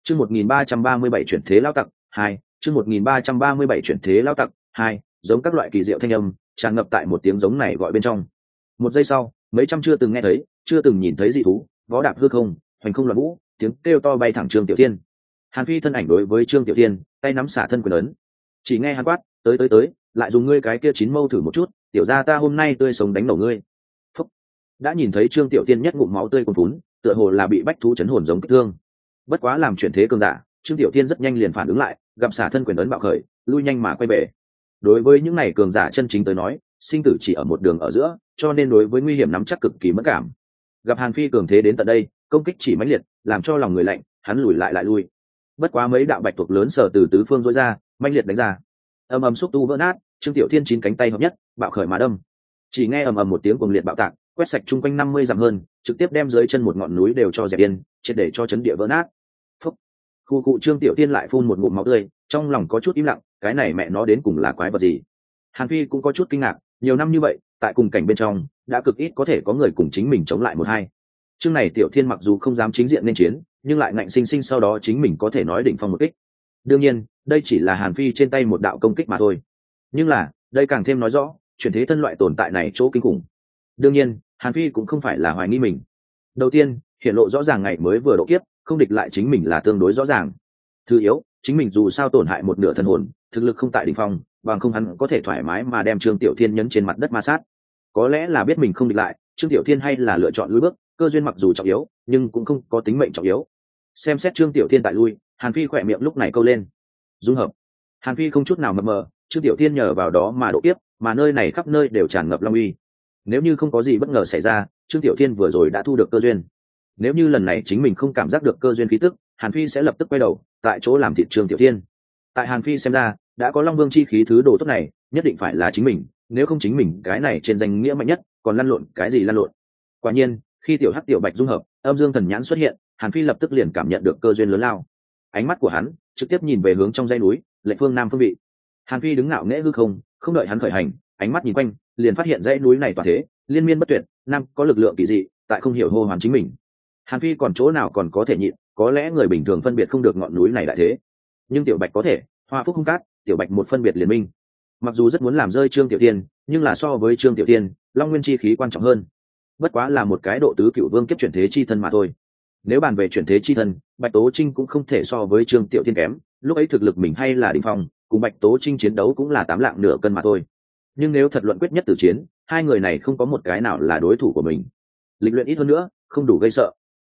Chương 1337 chuyển thế lao tặc 2, chương 1337 chuyển thế lao tặc 2, giống các loại kỳ diệu thanh âm, tràn ngập tại một tiếng giống này gọi bên trong. Một giây sau, mấy trăm chưa từng nghe thấy, chưa từng nhìn thấy dị thú, vó đạp hư không, hoành không loạn vũ, tiếng kêu to bay thẳng Trương Tiểu Thiên. Hàn Phi thân ảnh đối với Trương Tiểu Thiên, tay nắm xả thân quyền ấn. Chỉ nghe hắn quát, tới, lại dùng ngươi cái kia chín mâu thử một chút, tiểu gia ta hôm nay tươi sống đánh nổ ngươi. Phúc. Đã nhìn thấy Trương Tiểu Thiên nhất ngụm máu tươi cuồn phún, tựa hồ là bị bách thú chấn hồn giống kích thương. Bất quá làm chuyển thế cường giả, Trương Tiểu Thiên rất nhanh liền phản ứng lại, gặp xả thân quyền ấn bạo khởi, lui nhanh mà quay về. Đối với những này cường giả chân chính tới nói, sinh tử chỉ ở một đường ở giữa, cho nên đối với nguy hiểm nắm chắc cực kỳ mất cảm. Gặp Hàn Phi cường thế đến tận đây, công kích chỉ mãnh liệt, làm cho lòng người lạnh, hắn lùi lại lui. Bất quá mấy đạo bạch tuộc lớn sở từ tứ phương rối ra, mãnh liệt đánh ra. Ầm ầm xúc tu vỡ nát, Trương Tiểu Thiên chín cánh tay hợp nhất, bạo khởi mà đâm. Chỉ nghe ầm ầm một tiếng cuồng liệt bạo tạc, quét sạch chung quanh 50 dặm hơn, trực tiếp đem dưới chân một ngọn núi đều cho dẹp yên, triệt để cho chấn địa vỡ nát. Phúc. Khu cụ Trương Tiểu Thiên lại phun một ngụm máu tươi, trong lòng có chút im lặng, cái này mẹ nó đến cùng là quái vật gì? Hàn Phi cũng có chút kinh ngạc, nhiều năm như vậy, tại cùng cảnh bên trong, đã cực ít có thể có người cùng chính mình chống lại một hai. Chương này Tiểu Thiên mặc dù không dám chính diện nên chiến, nhưng lại ngạnh sinh sinh sau đó chính mình có thể nói đỉnh phong một kích. Đương nhiên, đây chỉ là Hàn Phi trên tay một đạo công kích mà thôi. Nhưng là, đây càng thêm nói rõ, chuyển thế thân loại tồn tại này chỗ kinh khủng. Đương nhiên, Hàn Phi cũng không phải là hoài nghi mình. Đầu tiên, hiện lộ rõ ràng ngày mới vừa độ kiếp, không địch lại chính mình là tương đối rõ ràng. Thứ yếu, chính mình dù sao tổn hại một nửa thần hồn, thực lực không tại đỉnh phong, bằng không hắn có thể thoải mái mà đem Trương Tiểu Thiên nhấn trên mặt đất ma sát. Có lẽ là biết mình không địch lại, Trương Tiểu Thiên hay là lựa chọn lùi bước, cơ duyên mặc dù trọng yếu, nhưng cũng không có tính mệnh trọng yếu. Xem xét Trương Tiểu Thiên tại lui, Hàn Phi khỏe miệng lúc này câu lên. Dung hợp. Hàn Phi không chút nào mập mờ, Trương Tiểu Thiên nhờ vào đó mà độ kiếp, mà nơi này khắp nơi đều tràn ngập long uy. Nếu như không có gì bất ngờ xảy ra, Trương Tiểu Thiên vừa rồi đã thu được cơ duyên. Nếu như lần này chính mình không cảm giác được cơ duyên khí tức, Hàn Phi sẽ lập tức quay đầu, tại chỗ làm thịt Trương Tiểu Thiên. Tại Hàn Phi xem ra, đã có Long Vương chi khí thứ đồ tốt này, nhất định phải là chính mình, nếu không chính mình cái này trên danh nghĩa mạnh nhất, còn lăn lộn cái gì lăn lộn. Quả nhiên, khi tiểu hắc tiểu bạch dung hợp, âm dương thần nhãn xuất hiện, Hàn Phi lập tức liền cảm nhận được cơ duyên lớn lao. Ánh mắt của hắn trực tiếp nhìn về hướng trong dãy núi, lệ phương nam phương vị. Hàn Phi đứng ngạo nghễ hư không, không đợi hắn khởi hành, ánh mắt nhìn quanh, liền phát hiện dãy núi này toàn thế, liên miên bất tuyệt, nam có lực lượng kỳ dị, tại không hiểu hô hoán chính mình. Hàn Phi còn chỗ nào còn có thể nhịn, có lẽ người bình thường phân biệt không được ngọn núi này đại thế, nhưng tiểu bạch có thể, hoa phúc không cát, tiểu bạch một phân biệt liền minh. Mặc dù rất muốn làm rơi Trương Tiểu Thiên, nhưng là so với Trương Tiểu Thiên, Long Nguyên chi khí quan trọng hơn. Bất quá là một cái độ tứ cựu vương kiếp chuyển thế chi thân mà thôi. Nếu bàn về chuyển thế chi thân, Bạch Tố Trinh cũng không thể so với Trương Tiểu Thiên kém, lúc ấy thực lực mình hay là đỉnh phong, cùng Bạch Tố Trinh chiến đấu cũng là 8 lạng nửa cân mà thôi. Nhưng nếu thật luận quyết nhất tử chiến, hai người này không có một cái nào là đối thủ của mình. Lịch luyện ít hơn nữa, không đủ gây sợ.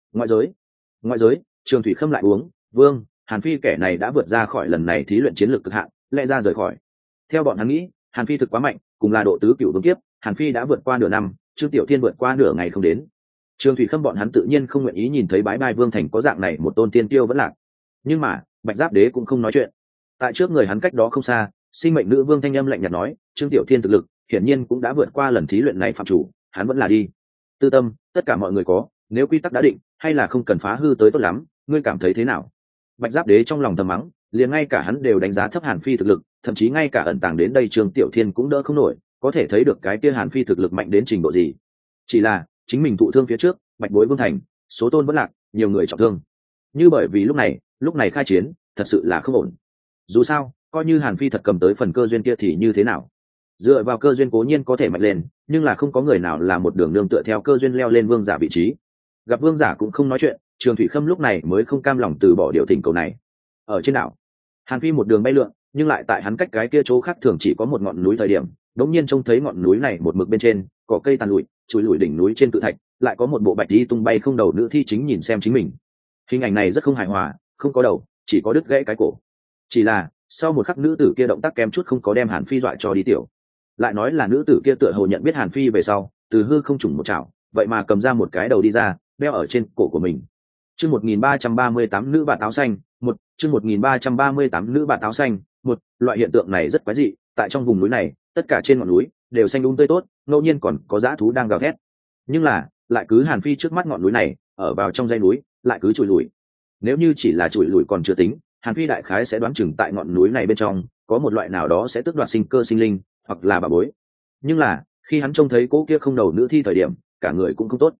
Ngoại giới, Trường Thủy Khâm lại uống, Vương, Hàn Phi kẻ này đã vượt ra khỏi lần này thí luyện chiến lược cực hạn, lẽ ra rời khỏi. Theo bọn hắn nghĩ, Hàn Phi thực quá mạnh, cùng là độ tứ cửu vương kiếp, Hàn Phi đã vượt qua nửa năm, Trương Tiểu Thiên vượt qua nửa ngày không đến. Trường Thủy Khâm bọn hắn tự nhiên không nguyện ý nhìn thấy bái bai Vương Thành có dạng này một tôn tiên tiêu vẫn lạc. Nhưng mà, Bạch Giáp Đế cũng không nói chuyện. Tại trước người hắn cách đó không xa, sinh mệnh nữ vương thanh âm lạnh nhạt nói, Trương Tiểu Thiên thực lực, hiển nhiên cũng đã vượt qua lần thí luyện này phạm chủ, hắn vẫn là đi. Tư tâm, tất cả mọi người có, nếu quy tắc đã định, hay là không cần phá hư tới tốt lắm, ngươi cảm thấy thế nào? Bạch Giáp Đế trong lòng thầm mắng, liền ngay cả hắn đều đánh giá thấp Hàn Phi thực lực, thậm chí ngay cả ẩn tàng đến đây Trương Tiểu Thiên cũng đỡ không nổi, có thể thấy được cái kia Hàn Phi thực lực mạnh đến trình độ gì. Chỉ là, chính mình thụ thương phía trước, Bạch Bối Vương Thành, số tôn vẫn lạc, nhiều người trọng thương. Như bởi vì lúc này khai chiến, thật sự là không ổn. Dù sao, coi như Hàn Phi thật cầm tới phần cơ duyên kia thì như thế nào? Dựa vào cơ duyên cố nhiên có thể mạnh lên, nhưng là không có người nào là một đường nương tựa theo cơ duyên leo lên vương giả vị trí. Gặp vương giả cũng không nói chuyện, Trường Thủy Khâm lúc này mới không cam lòng từ bỏ điều thỉnh cầu này. Ở trên đảo, Hàn Phi một đường bay lượn, nhưng lại tại hắn cách cái kia chỗ khác thường chỉ có một ngọn núi thời điểm, đống nhiên trông thấy ngọn núi này một mực bên trên, có cây tàn lụi, chùi lùi đỉnh núi trên cự thạch, lại có một bộ bạch y tung bay không đầu nữ thi chính nhìn xem chính mình. Hình ảnh này rất không hài hòa, không có đầu, chỉ có đứt gãy cái cổ. Chỉ là, sau một khắc nữ tử kia động tác kém chút không có đem Hàn Phi dọa cho đi tiểu. Lại nói là nữ tử kia tựa hồ nhận biết Hàn Phi về sau, từ hư không trùng một chảo, vậy mà cầm ra một cái đầu đi ra, đeo ở trên cổ của mình. Chương 1338 nữ bạt áo xanh, chương 1338 nữ bạt áo xanh, loại hiện tượng này rất quái dị, tại trong vùng núi này, tất cả trên ngọn núi đều xanh tươi tốt, ngẫu nhiên còn có dã thú đang gào thét. Nhưng là, lại cứ Hàn Phi trước mắt ngọn núi này, ở vào trong dãy núi, lại cứ chùi lùi. Nếu như chỉ là chùi lùi còn chưa tính, Hàn Phi đại khái sẽ đoán chừng tại ngọn núi này bên trong, có một loại nào đó sẽ tước đoạt sinh cơ sinh linh, hoặc là bà bối. Nhưng là, khi hắn trông thấy cô kia không đầu nữ thi thời điểm, cả người cũng không tốt.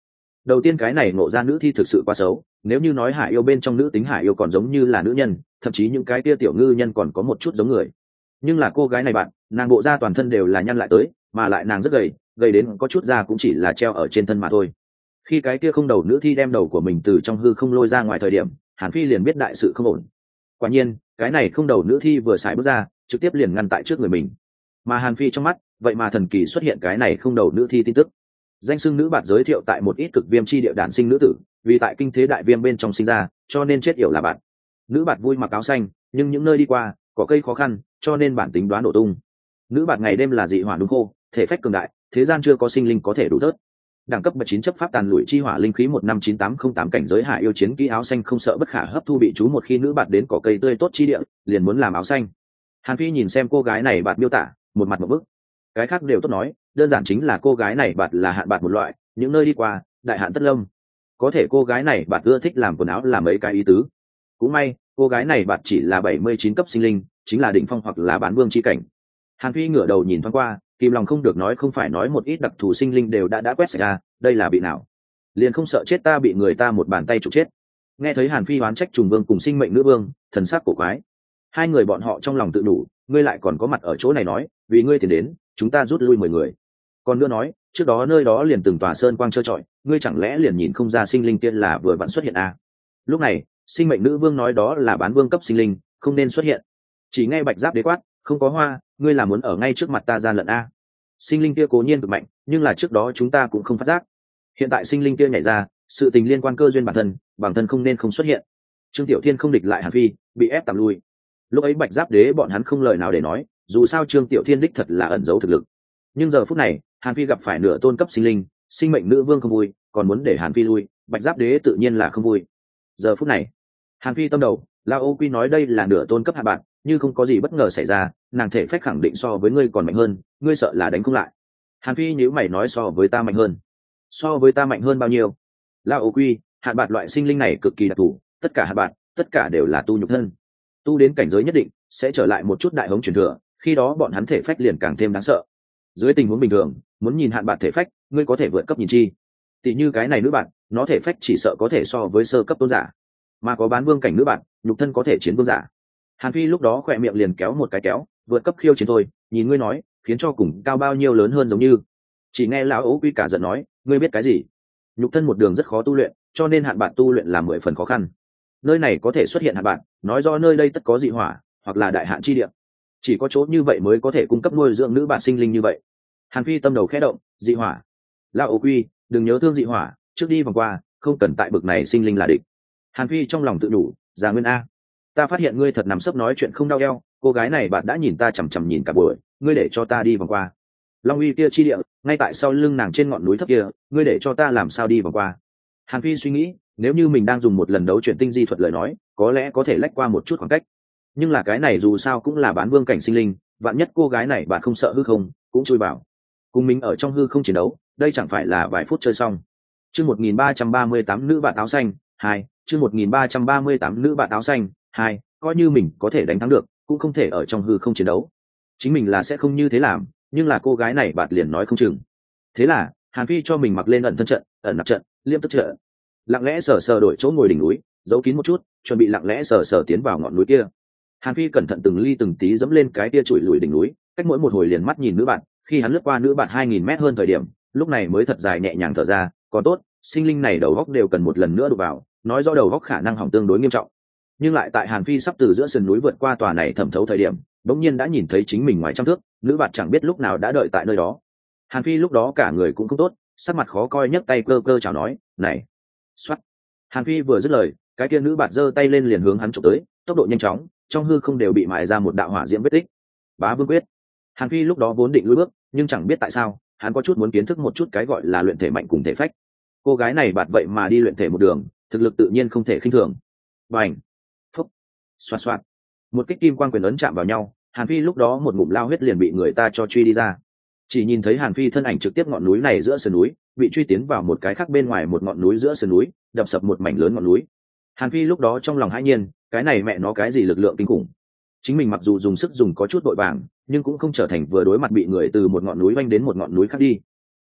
Đầu tiên cái này ngộ ra nữ thi thực sự quá xấu, nếu như nói hải yêu bên trong nữ tính hải yêu còn giống như là nữ nhân, thậm chí những cái kia tiểu ngư nhân còn có một chút giống người. Nhưng là cô gái này bạn, nàng bộ da toàn thân đều là nhăn lại tới, mà lại nàng rất gầy, gầy đến có chút da cũng chỉ là treo ở trên thân mà thôi. Khi cái kia không đầu nữ thi đem đầu của mình từ trong hư không lôi ra ngoài thời điểm, Hàn Phi liền biết đại sự không ổn. Quả nhiên, cái này không đầu nữ thi vừa xài bước ra, trực tiếp liền ngăn tại trước người mình. Mà Hàn Phi trong mắt, vậy mà thần kỳ xuất hiện cái này không đầu nữ thi tin tức. Danh xưng nữ bạn giới thiệu tại một ít cực viêm chi địa đản sinh nữ tử, vì tại kinh thế đại viêm bên trong sinh ra, cho nên chết yểu là bạn. Nữ bạn vui mặc áo xanh, nhưng những nơi đi qua, có cây khó khăn, cho nên bản tính đoán nổ tung. Nữ bạn ngày đêm là dị hỏa đúng khô, thể phách cường đại, thế gian chưa có sinh linh có thể đủ tớt. Đẳng cấp bậc 9 chấp pháp tàn lụi chi hỏa linh khí 159808 cảnh giới hạ yêu chiến kỹ áo xanh không sợ bất khả hấp thu bị chú một khi nữ bạn đến cỏ cây tươi tốt chi địa, liền muốn làm áo xanh. Hàn Phi nhìn xem cô gái này bạn miêu tả, một mặt một bức. Cái khác đều tốt nói, đơn giản chính là cô gái này bạn là hạn bạn một loại, những nơi đi qua, đại hạn tất lâm. Có thể cô gái này bạn ưa thích làm quần áo là mấy cái ý tứ. Cũng may, cô gái này bạn chỉ là 79 cấp sinh linh, chính là đỉnh phong hoặc là bán vương chi cảnh. Hàn Phi ngửa đầu nhìn thoáng qua, kìm lòng không được nói không phải nói một ít đặc thù sinh linh đều đã quét sạch ra, đây là bị nào? Liền không sợ chết ta bị người ta một bàn tay trục chết. Nghe thấy Hàn Phi oán trách trùng vương cùng sinh mệnh nữ vương, thần sắc cổ quái. Hai người bọn họ trong lòng tự đủ, ngươi lại còn có mặt ở chỗ này nói, vì ngươi tiền đến, chúng ta rút lui 10 người. Còn nữa nói, trước đó nơi đó liền từng tòa sơn quang trơ trọi, ngươi chẳng lẽ liền nhìn không ra sinh linh kia là vừa vặn xuất hiện à? Lúc này, sinh mệnh nữ vương nói đó là bán vương cấp sinh linh, không nên xuất hiện. Chỉ nghe Bạch Giáp Đế quát, không có hoa, ngươi là muốn ở ngay trước mặt ta gian lận a? Sinh linh kia cố nhiên cực mạnh, nhưng là trước đó chúng ta cũng không phát giác. Hiện tại sinh linh kia nhảy ra, sự tình liên quan cơ duyên bản thân không nên không xuất hiện. Trương Tiểu Thiên không địch lại Hàn Phi, bị ép tạm lui. Lúc ấy Bạch Giáp Đế bọn hắn không lời nào để nói, dù sao Trương Tiểu Thiên đích thật là ẩn giấu thực lực. Nhưng giờ phút này, Hàn Phi gặp phải nửa tôn cấp sinh linh, sinh mệnh nữ vương không vui, còn muốn để Hàn Phi lui, Bạch Giáp Đế tự nhiên là không vui. Giờ phút này, Hàn Phi tâm đầu, Lao Ô Quy nói đây là nửa tôn cấp hạ bạn, như không có gì bất ngờ xảy ra, nàng thể phách khẳng định so với ngươi còn mạnh hơn, ngươi sợ là đánh không lại. Hàn Phi nhíu mày nói so với ta mạnh hơn. So với ta mạnh hơn bao nhiêu? Lao Ô Quy, hạ bạn loại sinh linh này cực kỳ đặc thù, tất cả hạ bạn, tất cả đều là tu nhục thân. Tu đến cảnh giới nhất định, sẽ trở lại một chút đại hống truyền thừa, khi đó bọn hắn thể phách liền càng thêm đáng sợ. Dưới tình huống bình thường, muốn nhìn hạn bạn thể phách, ngươi có thể vượt cấp nhìn chi. Tỷ như cái này nữ bạn, nó thể phách chỉ sợ có thể so với sơ cấp tôn giả, mà có bán vương cảnh nữ bạn, nhục thân có thể chiến vương giả. Hàn Phi lúc đó khỏe miệng liền kéo một cái kéo, vượt cấp khiêu chiến thôi, nhìn ngươi nói, khiến cho cùng cao bao nhiêu lớn hơn giống như. Chỉ nghe lão Ố Quy cả giận nói, ngươi biết cái gì? Nhục thân một đường rất khó tu luyện, cho nên hạn bạn tu luyện là 10 phần khó khăn. Nơi này có thể xuất hiện hạn bạn, nói do nơi đây tất có dị hỏa, hoặc là đại hạn chi địa. Chỉ có chỗ như vậy mới có thể cung cấp nuôi dưỡng nữ bạn sinh linh như vậy. Hàn Phi tâm đầu khẽ động, dị hỏa. Lão Ố Quy, đừng nhớ thương dị hỏa, trước đi vòng qua, không cần tại bực này sinh linh là địch. Hàn Phi trong lòng tự đủ, già nguyên a, ta phát hiện ngươi thật nằm sấp nói chuyện không đau eo, cô gái này bạn đã nhìn ta chằm chằm nhìn cả buổi, ngươi để cho ta đi vòng qua. Long uy kia chi địa, ngay tại sau lưng nàng trên ngọn núi thấp kia, ngươi để cho ta làm sao đi vòng qua? Hàn Phi suy nghĩ, nếu như mình đang dùng một lần đấu chuyển tinh di thuật lời nói, có lẽ có thể lách qua một chút khoảng cách. Nhưng là cái này dù sao cũng là bán vương cảnh sinh linh, vạn nhất cô gái này bạn không sợ hư không, cũng chui vào. Cùng mình ở trong hư không chiến đấu, đây chẳng phải là vài phút chơi xong. Chương 1338 nữ bạn áo xanh 2, chương 1338 nữ bạn áo xanh 2, coi như mình có thể đánh thắng được, cũng không thể ở trong hư không chiến đấu. Chính mình là sẽ không như thế làm, nhưng là cô gái này bạn liền nói không chừng. Thế là, Hàn Phi cho mình mặc lên ẩn thân trận, ẩn nặc trận, liêm tức trận. Lặng lẽ sờ sờ đổi chỗ ngồi đỉnh núi, giấu kín một chút, chuẩn bị lặng lẽ sờ sờ tiến vào ngọn núi kia. Hàn Phi cẩn thận từng ly từng tí dẫm lên cái kia trụi lùi đỉnh núi, cách mỗi một hồi liền mắt nhìn nữ bạn, khi hắn lướt qua nữ bạn 2000 mét hơn thời điểm, lúc này mới thật dài nhẹ nhàng thở ra, còn tốt, sinh linh này đầu góc đều cần một lần nữa đụng vào, nói rõ đầu góc khả năng hỏng tương đối nghiêm trọng. Nhưng lại tại Hàn Phi sắp từ giữa sườn núi vượt qua tòa này thẩm thấu thời điểm, bỗng nhiên đã nhìn thấy chính mình ngoài trăm thước, nữ bạn chẳng biết lúc nào đã đợi tại nơi đó. Hàn Phi lúc đó cả người cũng không tốt, sắc mặt khó coi, nhấc tay cơ cơ chào nói, "Này." Soát. Hàn Phi vừa dứt lời, cái kia nữ bạn giơ tay lên liền hướng hắn chụp tới, tốc độ nhanh chóng, trong hư không đều bị mài ra một đạo hỏa diễm vết tích. Bá Vương quyết. Hàn Phi lúc đó vốn định lùi bước, nhưng chẳng biết tại sao, hắn có chút muốn kiến thức một chút cái gọi là luyện thể mạnh cùng thể phách. Cô gái này bạn vậy mà đi luyện thể một đường, thực lực tự nhiên không thể khinh thường. Bành. Phúc. Xoạt xoạt. Một kích kim quang quyền ấn chạm vào nhau, Hàn Phi lúc đó một ngụm lao huyết liền bị người ta cho truy đi ra. Chỉ nhìn thấy Hàn Phi thân ảnh trực tiếp ngọn núi này giữa sườn núi, bị truy tiến vào một cái khác bên ngoài một ngọn núi giữa sườn núi, đập sập một mảnh lớn ngọn núi. Hàn Phi lúc đó trong lòng hãi nhiên, cái này mẹ nó cái gì lực lượng kinh khủng. Chính mình mặc dù dùng sức dùng có chút vội vàng, nhưng cũng không trở thành vừa đối mặt bị người từ một ngọn núi vanh đến một ngọn núi khác đi.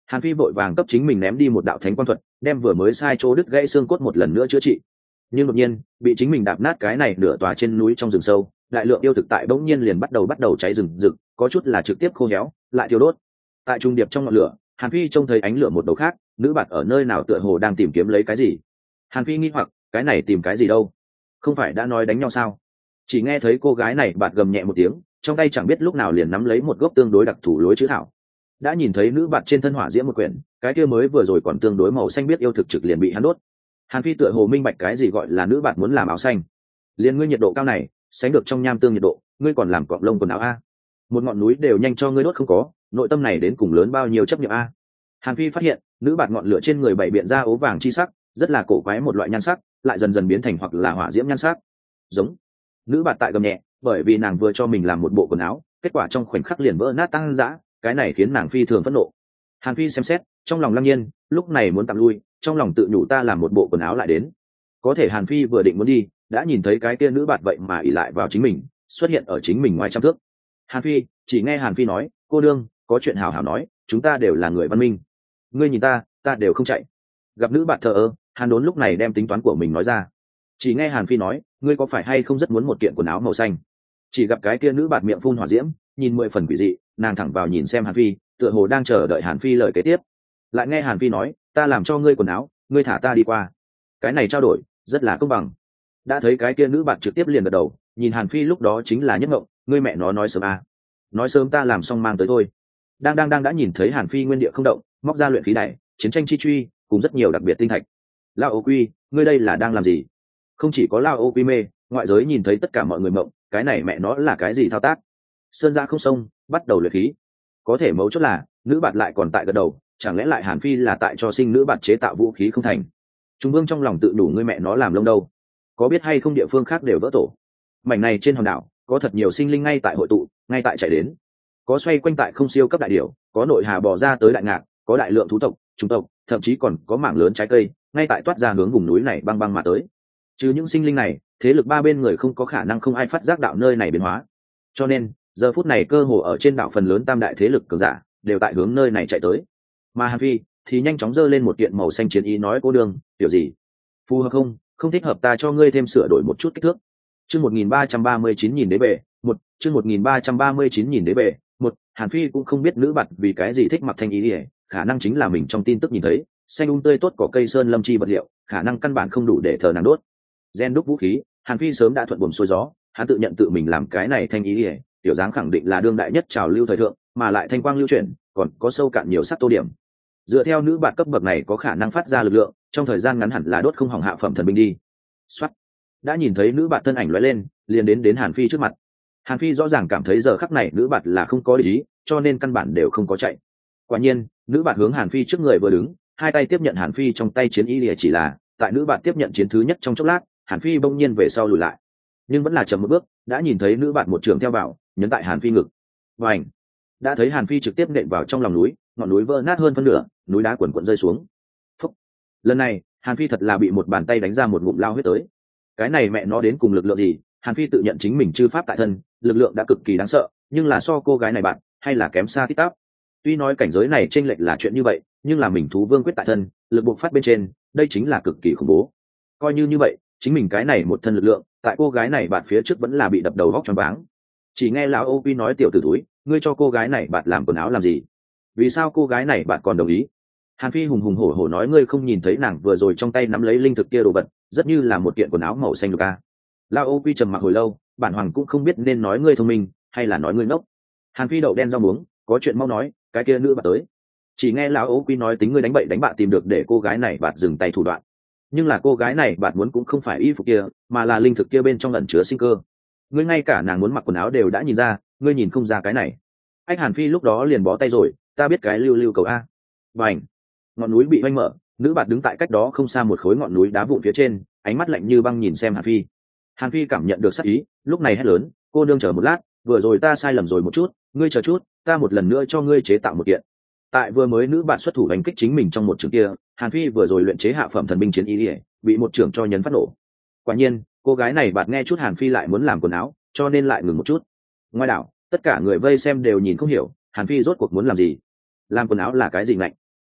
Hàn Phi vội vàng cấp chính mình ném đi một đạo thánh quang thuật, đem vừa mới sai chỗ đứt gãy xương cốt một lần nữa chữa trị. Nhưng đột nhiên bị chính mình đạp nát cái này nửa tòa trên núi trong rừng sâu, đại lượng yêu thực tại bỗng nhiên liền bắt đầu cháy rừng rực, có chút là trực tiếp khô héo lại thiêu đốt. Tại trung điệp trong ngọn lửa, Hàn Phi trông thấy ánh lửa một đầu khác, nữ bạt ở nơi nào tựa hồ đang tìm kiếm lấy cái gì. Hàn Phi nghi hoặc, cái này tìm cái gì đâu, không phải đã nói đánh nhau sao? Chỉ nghe thấy cô gái này bạt gầm nhẹ một tiếng, trong tay chẳng biết lúc nào liền nắm lấy một gốc tương đối đặc thù lối chữ thảo. Đã nhìn thấy nữ bạt trên thân hỏa diễm một quyển, cái kia mới vừa rồi còn tương đối màu xanh biết yêu thực trực liền bị hắn đốt. Hàn Phi tựa hồ minh bạch cái gì gọi là nữ bạt muốn làm áo xanh. Liên ngươi nhiệt độ cao này, sánh được trong nham tương nhiệt độ, ngươi còn làm cọng lông quần áo a? Một ngọn núi đều nhanh cho ngươi đốt không có, nội tâm này đến cùng lớn bao nhiêu chấp nhận a? Hàn Phi phát hiện, nữ bạt ngọn lửa trên người bảy biện ra ố vàng chi sắc, rất là cổ quái một loại nhan sắc, lại dần dần biến thành hoặc là hỏa diễm nhan sắc. Giống. Nữ bạt tại gầm nhẹ, bởi vì nàng vừa cho mình làm một bộ quần áo, kết quả trong khoảnh khắc liền vỡ nát tăng dã, cái này khiến nàng phi thường phẫn nộ. Hàn Phi xem xét, trong lòng lăng nhiên, lúc này muốn tạm lui, trong lòng tự nhủ ta làm một bộ quần áo lại đến. Có thể Hàn Phi vừa định muốn đi, đã nhìn thấy cái kia nữ bạt vậy mà ỷ lại vào chính mình, xuất hiện ở chính mình ngoài trăm thước. Hàn Phi, chỉ nghe Hàn Phi nói, cô đương, có chuyện hào hào nói, chúng ta đều là người văn minh. Ngươi nhìn ta đều không chạy. Gặp nữ bạt thờ ơ, Hàn Đốn lúc này đem tính toán của mình nói ra. Chỉ nghe Hàn Phi nói, ngươi có phải hay không rất muốn một kiện quần áo màu xanh? Chỉ gặp cái kia nữ bạt miệng phun hỏa diễm, nhìn 10 phần quỷ dị, nàng thẳng vào nhìn xem Hàn Phi, tựa hồ đang chờ đợi Hàn Phi lời kế tiếp. Lại nghe Hàn Phi nói, ta làm cho ngươi quần áo, ngươi thả ta đi qua. Cái này trao đổi rất là công bằng. Đã thấy cái kia nữ bạt trực tiếp liền gật đầu, nhìn Hàn Phi lúc đó chính là nhất ngộng, ngươi mẹ nó nói sớm à? Nói sớm ta làm xong mang tới thôi. Đang đã nhìn thấy Hàn Phi nguyên địa không động, móc ra luyện khí đài, chiến tranh chi truy, cùng rất nhiều đặc biệt tinh thạch. Lao Ô Quy, ngươi đây là đang làm gì? Không chỉ có Lao Ô Quy mê, ngoại giới nhìn thấy tất cả mọi người mộng, cái này mẹ nó là cái gì thao tác? Sơn ra không sông, bắt đầu luyện khí. Có thể mấu chốt là, nữ bạt lại còn tại gật đầu, chẳng lẽ lại Hàn Phi là tại cho sinh nữ bạt chế tạo vũ khí không thành? Trung Vương trong lòng tự đủ ngươi mẹ nó làm lông đâu? Có biết hay không địa phương khác đều vỡ tổ. Mảnh này trên hòn đảo, có thật nhiều sinh linh ngay tại hội tụ, ngay tại chạy đến. Có xoay quanh tại không siêu cấp đại điểu, có nội hà bò ra tới đại ngạc, có đại lượng thú tộc, trung tộc, thậm chí còn có mảng lớn trái cây, ngay tại toát ra hướng vùng núi này băng băng mà tới. Trừ những sinh linh này, thế lực ba bên người không có khả năng không ai phát giác đạo nơi này biến hóa. Cho nên, giờ phút này cơ hồ ở trên đảo phần lớn tam đại thế lực cường giả đều tại hướng nơi này chạy tới. Mà Hàn Phi thì nhanh chóng giơ lên một kiện màu xanh chiến ý nói cô đường, tiểu gì? Phù hợp không? Không thích hợp ta cho ngươi thêm sửa đổi một chút kích thước. Chương 1339 nhìn đế bệ, chương 1339 nhìn đế bệ, Hàn Phi cũng không biết nữ bạt vì cái gì thích mặc thanh ý, khả năng chính là mình trong tin tức nhìn thấy, xanh tươi tốt cỏ cây sơn lâm chi vật liệu, khả năng căn bản không đủ để thờ nàng đốt. Gen đúc vũ khí, Hàn Phi sớm đã thuận buồm xuôi gió, hắn tự nhận tự mình làm cái này thanh ý, tiểu dáng khẳng định là đương đại nhất trào lưu thời thượng, mà lại thanh quang lưu chuyển, còn có sâu cạn nhiều sắc tô điểm. Dựa theo nữ bạt cấp bậc này có khả năng phát ra lực lượng, trong thời gian ngắn hẳn là đốt không hỏng hạ phẩm thần binh đi. Soát. Đã nhìn thấy nữ bạt thân ảnh lóe lên, liền đến Hàn Phi trước mặt. Hàn Phi rõ ràng cảm thấy giờ khắc này nữ bạt là không có để ý, cho nên căn bản đều không có chạy. Quả nhiên, nữ bạt hướng Hàn Phi trước người vừa đứng, hai tay tiếp nhận Hàn Phi trong tay chiến y lìa, chỉ là tại nữ bạt tiếp nhận chiến thứ nhất trong chốc lát, Hàn Phi bỗng nhiên về sau lùi lại, nhưng vẫn là chậm một bước, đã nhìn thấy nữ bạt một trường theo bảo, nhấn tại Hàn Phi ngực. Vành. Đã thấy Hàn Phi trực tiếp nện vào trong lòng núi, ngọn núi vỡ nát hơn phân nửa, núi đá quần quần rơi xuống. Phúc. Lần này, Hàn Phi thật là bị một bàn tay đánh ra một ngụm lao huyết tới. Cái này mẹ nó đến cùng lực lượng gì? Hàn Phi tự nhận chính mình chư pháp tại thân, lực lượng đã cực kỳ đáng sợ, nhưng là so cô gái này bạn, hay là kém xa tít tắp. Tuy nói cảnh giới này chênh lệch là chuyện như vậy, nhưng là mình thú vương quyết tại thân, lực buộc phát bên trên, đây chính là cực kỳ khủng bố. Coi như vậy, chính mình cái này một thân lực lượng, tại cô gái này bạn phía trước vẫn là bị đập đầu vóc choáng váng. Chỉ nghe lão Ô Pi nói tiểu tử túi, ngươi cho cô gái này bạn làm quần áo làm gì? Vì sao cô gái này bạn còn đồng ý? Hàn Phi hùng hùng hổ hổ nói ngươi không nhìn thấy nàng vừa rồi trong tay nắm lấy linh thực kia đồ vật, rất như là một kiện quần áo màu xanh lục a. Lão Ô Pi trầm mặc hồi lâu, bản hoàng cũng không biết nên nói ngươi thông minh hay là nói ngươi ngốc. Hàn Phi đậu đen rau muống, có chuyện mau nói, cái kia nữ bạt tới. Chỉ nghe lão Ô Pi nói tính ngươi đánh bậy đánh bạ tìm được để cô gái này bạt dừng tay thủ đoạn. Nhưng là cô gái này bạt muốn cũng không phải y phục kia, mà là linh thực kia bên trong ẩn chứa sinh cơ. Ngươi ngay cả nàng muốn mặc quần áo đều đã nhìn ra, ngươi nhìn không ra cái này. Anh Hàn Phi lúc đó liền bó tay rồi, ta biết cái lưu lưu cầu a. Bành. Ngọn núi bị oanh mở, nữ bạt đứng tại cách đó không xa một khối ngọn núi đá vụn phía trên, ánh mắt lạnh như băng nhìn xem Hàn Phi. Hàn Phi cảm nhận được sắc ý, lúc này hét lớn, cô nương chờ một lát, vừa rồi ta sai lầm rồi một chút, ngươi chờ chút, ta một lần nữa cho ngươi chế tạo một kiện. Tại vừa mới nữ bạn xuất thủ đánh kích chính mình trong một trường kia, Hàn Phi vừa rồi luyện chế hạ phẩm thần binh chiến ý, bị một trường cho nhấn phát nổ. Quả nhiên, cô gái này bạn nghe chút Hàn Phi lại muốn làm quần áo, cho nên lại ngừng một chút. Ngoài đảo, tất cả người vây xem đều nhìn không hiểu, Hàn Phi rốt cuộc muốn làm gì? Làm quần áo là cái gì ngạnh?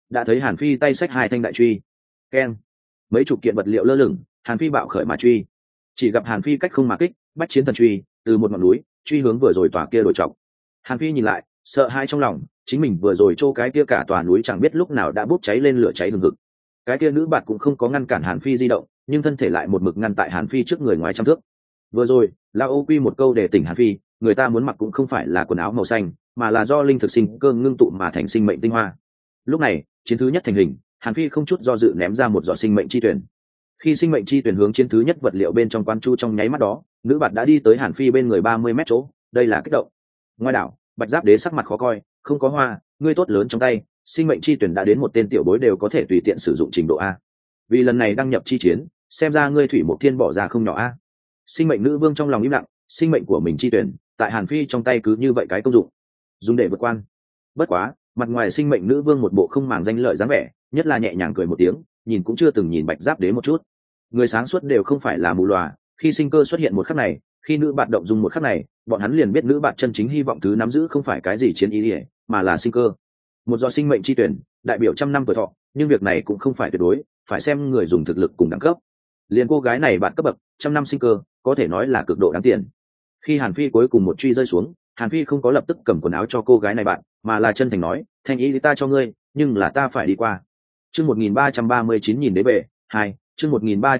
đã thấy Hàn Phi tay xách hai thanh đại truy. Keng, mấy chục kiện vật liệu lơ lửng, Hàn Phi bạo khởi mà truy. Chỉ gặp Hàn Phi cách không mà kích, bách chiến thần truy, từ một ngọn núi truy hướng vừa rồi tòa kia đổi trọng. Hàn Phi nhìn lại, sợ hãi trong lòng, chính mình vừa rồi chỗ cái kia cả tòa núi chẳng biết lúc nào đã bốc cháy lên lửa cháy hừng hực. Cái kia nữ bạt cũng không có ngăn cản Hàn Phi di động, nhưng thân thể lại một mực ngăn tại Hàn Phi trước người ngoài trăm thước. Vừa rồi Lao Ô Quy một câu để tỉnh Hàn Phi, người ta muốn mặc cũng không phải là quần áo màu xanh, mà là do linh thực sinh cơ ngưng tụ mà thành sinh mệnh tinh hoa. Lúc này chiến thứ nhất thành hình, Hàn Phi không chút do dự ném ra một giọt sinh mệnh chi tuyển. Khi sinh mệnh chi tuyển hướng chiến thứ nhất vật liệu bên trong quan chu trong nháy mắt đó, nữ bạt đã đi tới Hàn Phi bên người 30 mét chỗ. Đây là kích động. Ngoài đảo, Bạch Giáp Đế sắc mặt khó coi, không có hoa, ngươi tốt lớn trong tay, sinh mệnh chi tuyển đã đến một tên tiểu bối đều có thể tùy tiện sử dụng trình độ A. Vì lần này đăng nhập chi chiến, xem ra ngươi Thủy Mộc Thiên bỏ ra không nhỏ A. Sinh mệnh nữ vương trong lòng im lặng, sinh mệnh của mình chi tuyển tại Hàn Phi trong tay cứ như vậy cái công dụng, dùng để vượt quan. Bất quá mặt ngoài sinh mệnh nữ vương một bộ không màng danh lợi dáng vẻ, nhất là nhẹ nhàng cười một tiếng, nhìn cũng chưa từng nhìn Bạch Giáp Đế một chút. Người sáng suốt đều không phải là mù lòa, khi sinh cơ xuất hiện một khắc này, khi nữ bạn động dùng một khắc này, bọn hắn liền biết nữ bạn chân chính hy vọng thứ nắm giữ không phải cái gì chiến ý ỉa, mà là sinh cơ. Một giọt sinh mệnh chi tuyển đại biểu 100 năm tuổi thọ, nhưng việc này cũng không phải tuyệt đối, phải xem người dùng thực lực cùng đẳng cấp. Liền cô gái này bạn cấp bậc 100 năm sinh cơ, có thể nói là cực độ đáng tiền. Khi Hàn Phi cuối cùng một truy rơi xuống, Hàn Phi không có lập tức cầm quần áo cho cô gái này bạn, mà là chân thành nói, thanh ý ta cho ngươi, nhưng là ta phải đi qua. Chương 1339 nhìn đế bệ 2, chương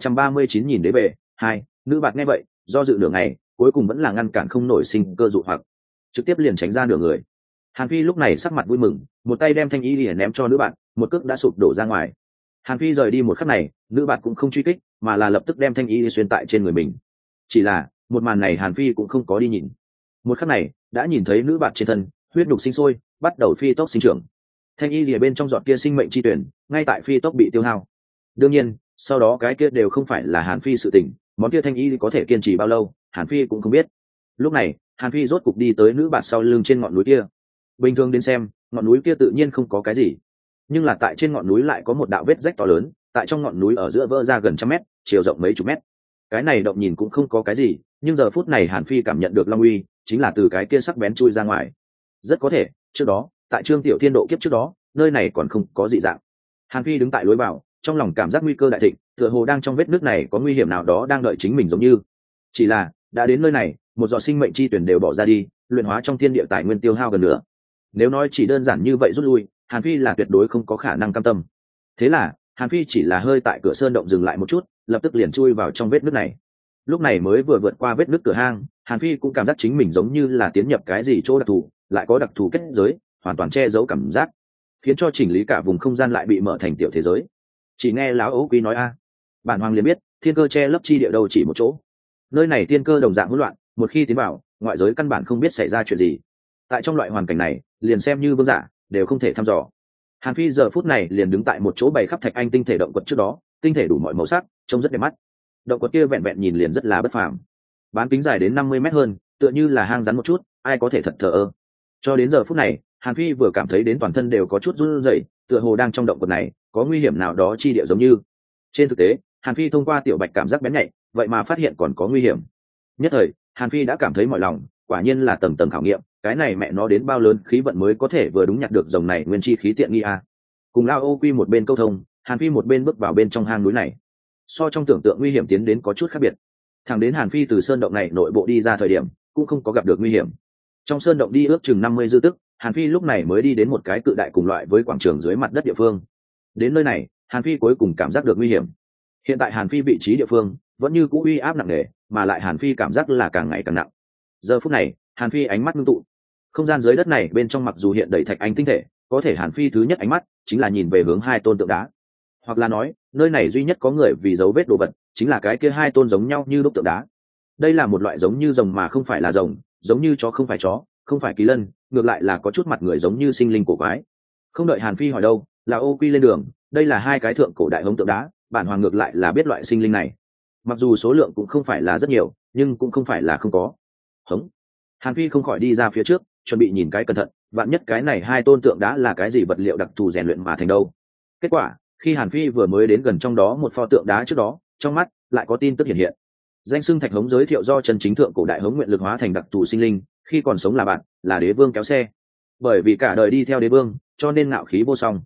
1339 nhìn đế bệ 2, nữ bạn nghe vậy, do dự nửa ngày, cuối cùng vẫn là ngăn cản không nổi sinh cơ dụ hoặc, trực tiếp liền tránh ra nửa người. Hàn Phi lúc này sắc mặt vui mừng, một tay đem thanh ý lìa ném cho nữ bạn, một cước đã sụp đổ ra ngoài. Hàn Phi rời đi một khắc này, nữ bạn cũng không truy kích, mà là lập tức đem thanh ý xuyên tại trên người mình. Chỉ là một màn này Hàn Phi cũng không có đi nhìn. Một khắc này đã nhìn thấy nữ bạn trên thân huyết đục sinh sôi, bắt đầu phi tốc sinh trưởng. Thanh ý lìa bên trong giọt kia sinh mệnh chi tuyển ngay tại phi tốc bị tiêu hao. Đương nhiên sau đó cái kia đều không phải là Hàn Phi sự tình, món kia thanh ý có thể kiên trì bao lâu Hàn Phi cũng không biết. Lúc này Hàn Phi rốt cục đi tới nữ bạn sau lưng trên ngọn núi kia. Bình thường đến xem ngọn núi kia tự nhiên không có cái gì, nhưng là tại trên ngọn núi lại có một đạo vết rách to lớn, tại trong ngọn núi ở giữa vỡ ra gần 100 mét, chiều rộng mấy chục mét. Cái này động nhìn cũng không có cái gì, nhưng giờ phút này Hàn Phi cảm nhận được long uy chính là từ cái kia sắc bén chui ra ngoài. Rất có thể trước đó tại Trương Tiểu Thiên độ kiếp trước đó, nơi này còn không có dị dạng. Hàn Phi đứng tại lối vào, trong lòng cảm giác nguy cơ đại thịnh, tựa hồ đang trong vết nước này có nguy hiểm nào đó đang đợi chính mình giống như. Chỉ là đã đến nơi này, một giọt sinh mệnh chi tuyển đều bỏ ra đi, luyện hóa trong thiên địa tài nguyên tiêu hao gần nữa. Nếu nói chỉ đơn giản như vậy rút lui, Hàn Phi là tuyệt đối không có khả năng cam tâm. Thế là Hàn Phi chỉ là hơi tại cửa sơn động dừng lại một chút, lập tức liền chui vào trong vết nước này. Lúc này mới vừa vượt qua vết nước cửa hang, Hàn Phi cũng cảm giác chính mình giống như là tiến nhập cái gì chỗ đặc thù, lại có đặc thù kết giới, hoàn toàn che giấu cảm giác, khiến cho chỉnh lý cả vùng không gian lại bị mở thành tiểu thế giới. Chỉ nghe lão Ấu Quý nói a, bản hoàng liền biết, thiên cơ che lấp chi địa đâu chỉ một chỗ. Nơi này thiên cơ đồng dạng hỗn loạn, một khi tiến vào, ngoại giới căn bản không biết xảy ra chuyện gì. Tại trong loại hoàn cảnh này, liền xem như vương giả đều không thể thăm dò. Hàn Phi giờ phút này liền đứng tại một chỗ bày khắp thạch anh tinh thể động quật trước đó, tinh thể đủ mọi màu sắc, trông rất đẹp mắt. Động quật kia vẹn vẹn nhìn liền rất là bất phàm, bán kính dài đến 50 mét hơn, tựa như là hang rắn một chút, ai có thể thật thờ ơ. Cho đến giờ phút này, Hàn Phi vừa cảm thấy đến toàn thân đều có chút run rẩy, tựa hồ đang trong động quật này có nguy hiểm nào đó chi địa giống như. Trên thực tế, Hàn Phi thông qua tiểu bạch cảm giác bén nhạy, vậy mà phát hiện còn có nguy hiểm. Nhất thời, Hàn Phi đã cảm thấy mỏi lòng, quả nhiên là tầng tầng khảo nghiệm, cái này mẹ nó đến bao lớn khí vận mới có thể vừa đúng nhặt được dòng này nguyên chi khí tiện nghi a. Cùng Lao Ô Quy một bên câu thông, Hàn Phi một bên bước vào bên trong hang núi này. So trong tưởng tượng nguy hiểm tiến đến có chút khác biệt. Thẳng đến Hàn Phi từ sơn động này nội bộ đi ra thời điểm, cũng không có gặp được nguy hiểm. Trong sơn động đi ước chừng 50 dư tức, Hàn Phi lúc này mới đi đến một cái cự đại cùng loại với quảng trường dưới mặt đất địa phương. Đến nơi này, Hàn Phi cuối cùng cảm giác được nguy hiểm. Hiện tại Hàn Phi vị trí địa phương vẫn như cũ uy áp nặng nề, mà lại Hàn Phi cảm giác là càng ngày càng nặng. Giờ phút này, Hàn Phi ánh mắt ngưng tụ. Không gian dưới đất này bên trong mặc dù hiện đầy thạch anh tinh thể, có thể Hàn Phi thứ nhất ánh mắt chính là nhìn về hướng hai tôn tượng đá. Hoặc là nói, nơi này duy nhất có người vì dấu vết đồ vật, chính là cái kia hai tôn giống nhau như đúc tượng đá. Đây là một loại giống như rồng mà không phải là rồng, giống như chó không phải chó, không phải kỳ lân, ngược lại là có chút mặt người giống như sinh linh cổ quái. Không đợi Hàn Phi hỏi đâu, là Ô Quy lên đường, đây là hai cái thượng cổ đại hống tượng đá, bản hoàng ngược lại là biết loại sinh linh này. Mặc dù số lượng cũng không phải là rất nhiều, nhưng cũng không phải là không có. Hống. Hàn Phi không khỏi đi ra phía trước, chuẩn bị nhìn cái cẩn thận, vạn nhất cái này hai tôn tượng đá là cái gì vật liệu đặc thù rèn luyện mà thành đâu. Kết quả, khi Hàn Phi vừa mới đến gần trong đó một pho tượng đá trước đó, trong mắt lại có tin tức hiện hiện. Danh xưng thạch hống giới thiệu do chân chính thượng cổ đại hống nguyện lực hóa thành đặc thù sinh linh, khi còn sống là bạn, là đế vương kéo xe. Bởi vì cả đời đi theo đế vương, cho nên ngạo khí vô song.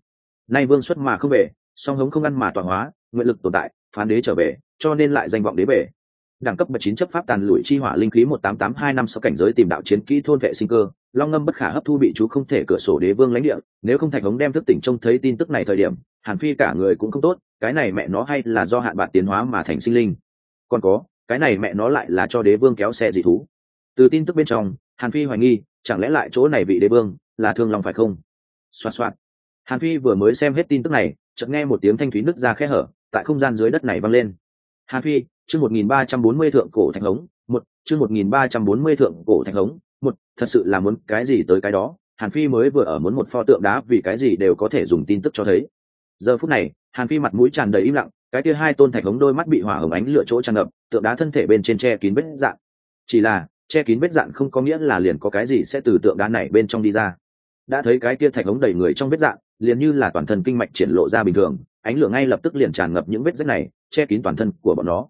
nay vương xuất mà không về, song hống không ăn mà tọa hóa, nguyện lực tồn tại, phán đế trở về, cho nên lại danh vọng đế về. Đẳng cấp bậc 9 chấp pháp tàn lụi chi hỏa linh khí 1882 năm sau cảnh giới tìm đạo chiến kỹ thôn vệ sinh cơ, long ngâm bất khả hấp thu bị chú không thể cửa sổ đế vương lãnh địa, nếu không thạch hống đem thức tỉnh trông thấy tin tức này thời điểm, Hàn Phi cả người cũng không tốt, cái này mẹ nó hay là do hạn bạc tiến hóa mà thành sinh linh. Còn có, cái này mẹ nó lại là cho đế vương kéo xe dị thú. Từ tin tức bên trong, Hàn Phi hoài nghi, chẳng lẽ lại chỗ này vị đế vương là Thương Long phải không? Soạt soạt. Hàn Phi vừa mới xem hết tin tức này, chợt nghe một tiếng thanh thúy nứt ra khe hở, tại không gian dưới đất này vang lên. Hàn Phi, chương 1340 thượng cổ thạch hống, chương 1340 thượng cổ thạch hống, thật sự là muốn cái gì tới cái đó, Hàn Phi mới vừa ở muốn một pho tượng đá vì cái gì đều có thể dùng tin tức cho thấy. Giờ phút này, Hàn Phi mặt mũi tràn đầy im lặng, cái kia hai tôn thạch hống đôi mắt bị hỏa hồng ánh lửa chỗ tràn ngập, tượng đá thân thể bên trên che kín vết dạn. Chỉ là, che kín vết dạn không có nghĩa là liền có cái gì sẽ từ tượng đá này bên trong đi ra. Đã thấy cái kia thạch hống đầy người trong vết dạn, liền như là toàn thân kinh mạch triển lộ ra bình thường, ánh lửa ngay lập tức liền tràn ngập những vết rách này, che kín toàn thân của bọn nó.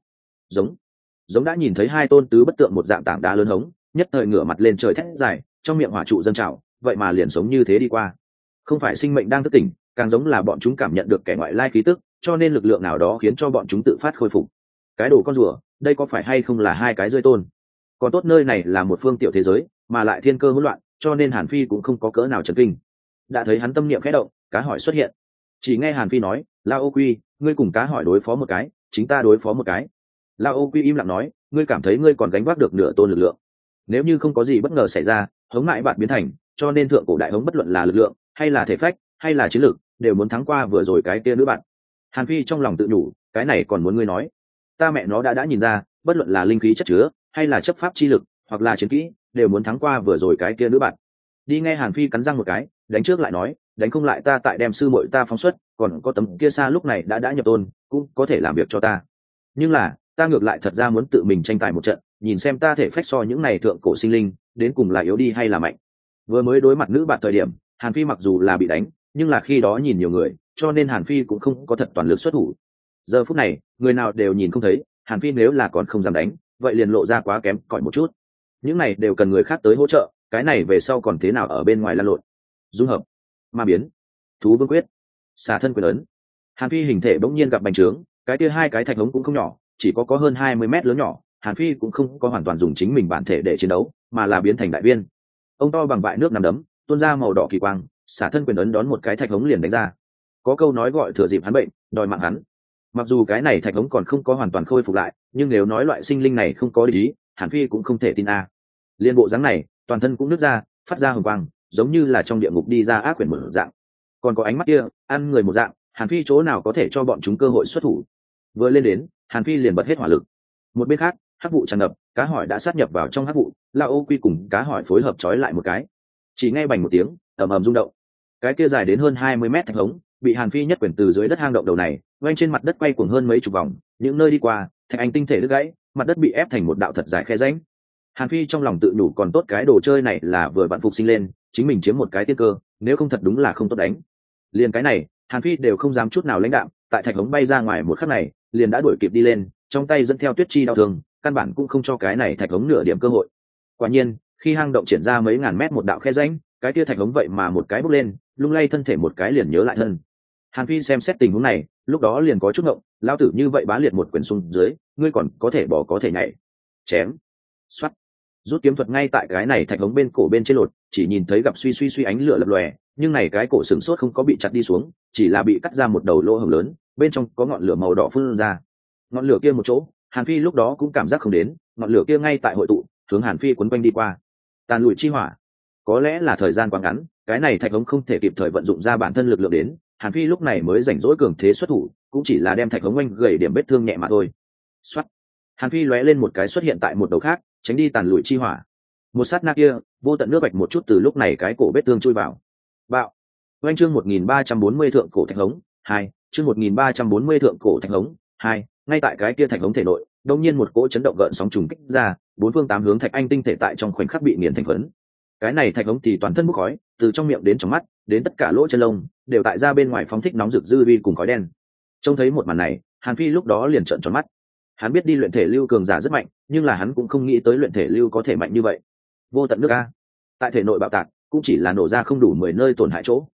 Giống đã nhìn thấy hai tôn tứ bất tượng một dạng tảng đá lớn hống, nhất thời ngửa mặt lên trời thét dài, trong miệng hỏa trụ dâng trào, vậy mà liền sống như thế đi qua. Không phải sinh mệnh đang thức tỉnh, càng giống là bọn chúng cảm nhận được kẻ ngoại lai khí tức, cho nên lực lượng nào đó khiến cho bọn chúng tự phát khôi phục. Cái đồ con rùa, đây có phải hay không là hai cái rơi tôn? Còn tốt nơi này là một phương tiểu thế giới, mà lại thiên cơ hỗn loạn, cho nên Hàn Phi cũng không có cỡ nào chấn kinh. Đã thấy hắn tâm niệm khẽ động, cá hỏi xuất hiện. Chỉ nghe Hàn Phi nói, La Ô Quy, ngươi cùng cá hỏi đối phó một cái, chính ta đối phó một cái. La Ô Quy im lặng nói, ngươi cảm thấy ngươi còn gánh vác được nửa tôn lực lượng. Nếu như không có gì bất ngờ xảy ra, hống mại bạn biến thành, cho nên thượng cổ đại hống bất luận là lực lượng, hay là thể phách, hay là chiến lược, đều muốn thắng qua vừa rồi cái kia nữ bạn. Hàn Phi trong lòng tự nhủ, cái này còn muốn ngươi nói. Ta mẹ nó đã nhìn ra, bất luận là linh khí chất chứa, hay là chấp pháp chi lực, hoặc là chiến kỹ, đều muốn thắng qua vừa rồi cái kia nữ bạn. Đi nghe Hàn Phi cắn răng một cái, đánh trước lại nói, đánh không lại ta tại đem sư muội ta phóng xuất, còn có tấm kia xa lúc này đã nhập tôn, cũng có thể làm việc cho ta. Nhưng là, ta ngược lại thật ra muốn tự mình tranh tài một trận, nhìn xem ta thể phách so những này thượng cổ sinh linh, đến cùng là yếu đi hay là mạnh. Vừa mới đối mặt nữ bạn thời điểm, Hàn Phi mặc dù là bị đánh, nhưng là khi đó nhìn nhiều người, cho nên Hàn Phi cũng không có thật toàn lực xuất thủ. Giờ phút này, người nào đều nhìn không thấy, Hàn Phi nếu là còn không dám đánh, vậy liền lộ ra quá kém cỏi một chút. Những này đều cần người khác tới hỗ trợ, cái này về sau còn thế nào ở bên ngoài lăn lộn. Dung hợp, ma biến, thú vương quyết, xả thân quyền ấn. Hàn Phi hình thể bỗng nhiên gặp bành trướng, cái kia hai cái thạch hống cũng không nhỏ, chỉ có hơn 20 mét lớn nhỏ. Hàn Phi cũng không có hoàn toàn dùng chính mình bản thể để chiến đấu, mà là biến thành đại viên. Ông to bằng vại nước nằm đấm, tuôn ra màu đỏ kỳ quang, xả thân quyền ấn đón một cái thạch hống liền đánh ra. Có câu nói gọi thừa dịp hắn bệnh, đòi mạng hắn. Mặc dù cái này thạch hống còn không có hoàn toàn khôi phục lại, nhưng nếu nói loại sinh linh này không có lý, Hàn Phi cũng không thể tin a. Liên bộ dáng này, toàn thân cũng nứt ra, phát ra hồng quang, giống như là trong địa ngục đi ra ác quyển một dạng. Còn có ánh mắt kia, ăn người một dạng, Hàn Phi chỗ nào có thể cho bọn chúng cơ hội xuất thủ. Vừa lên đến, Hàn Phi liền bật hết hỏa lực. Một bên khác, hắc vụ tràn ngập, cá hỏi đã sát nhập vào trong hắc vụ, La Ô Quy cùng cá hỏi phối hợp trói lại một cái. Chỉ nghe bành một tiếng, ầm ầm rung động. Cái kia dài đến hơn 20 mét thạch hống, bị Hàn Phi nhất quyền từ dưới đất hang động đầu này, vang trên mặt đất quay cuồng hơn mấy chục vòng, những nơi đi qua, thạch anh tinh thể đứt gãy, mặt đất bị ép thành một đạo thật dài khe rãnh. Hàn Phi trong lòng tự đủ còn tốt cái đồ chơi này là vừa vặn phục sinh lên, chính mình chiếm một cái tiên cơ, nếu không thật đúng là không tốt đánh. Liền cái này, Hàn Phi đều không dám chút nào lãnh đạm, tại thạch hống bay ra ngoài một khắc này, liền đã đuổi kịp đi lên, trong tay dẫn theo tuyết chi đau thương, căn bản cũng không cho cái này thạch hống nửa điểm cơ hội. Quả nhiên, khi hang động triển ra mấy ngàn mét một đạo khe rãnh, cái kia thạch hống vậy mà một cái bốc lên, lung lay thân thể một cái liền nhớ lại thân. Hàn Phi xem xét tình huống này, lúc đó liền có chút ngộng, lão tử như vậy bá liệt một quyền xuống dưới, ngươi còn có thể bỏ có thể nhảy. Chém. Xoát. Rút kiếm thuật ngay tại cái này thạch hống bên cổ bên trên lột, chỉ nhìn thấy gặp suy suy ánh lửa lập lòe, nhưng này cái cổ sừng sốt không có bị chặt đi xuống, chỉ là bị cắt ra một đầu lỗ hổng lớn, bên trong có ngọn lửa màu đỏ phun ra. Ngọn lửa kia một chỗ, Hàn Phi lúc đó cũng cảm giác không đến, ngọn lửa kia ngay tại hội tụ, hướng Hàn Phi quấn quanh đi qua. Tàn lùi chi hỏa. Có lẽ là thời gian quá ngắn, cái này thạch hống không thể kịp thời vận dụng ra bản thân lực lượng đến, Hàn Phi lúc này mới rảnh rỗi cường thế xuất thủ, cũng chỉ là đem thạch hống oanh gầy điểm vết thương nhẹ mà thôi. Xoát. Hàn Phi lóe lên một cái xuất hiện tại một đầu khác, tránh đi tàn lùi chi hỏa. Một sát na kia, vô tận nước bạch một chút từ lúc này cái cổ vết thương chui vào. Bạo. Oanh chương 1340 thượng cổ thạch hống 2, chương 1340 thượng cổ thạch hống 2, ngay tại cái kia thạch hống thể nội, đột nhiên một cỗ chấn động gợn sóng trùng kích ra, bốn phương tám hướng thạch anh tinh thể tại trong khoảnh khắc bị nghiền thành phấn. Cái này thạch hống thì toàn thân bốc khói, từ trong miệng đến trong mắt, đến tất cả lỗ chân lông, đều tại ra bên ngoài phóng thích nóng rực dư vi cùng khói đen. Trông thấy một màn này, Hàn Phi lúc đó liền trợn tròn mắt. Hắn biết đi luyện thể lưu cường giả rất mạnh, nhưng là hắn cũng không nghĩ tới luyện thể lưu có thể mạnh như vậy. Vô tận nước a, tại thể nội bạo tạc, cũng chỉ là nổ ra không đủ 10 nơi tổn hại chỗ.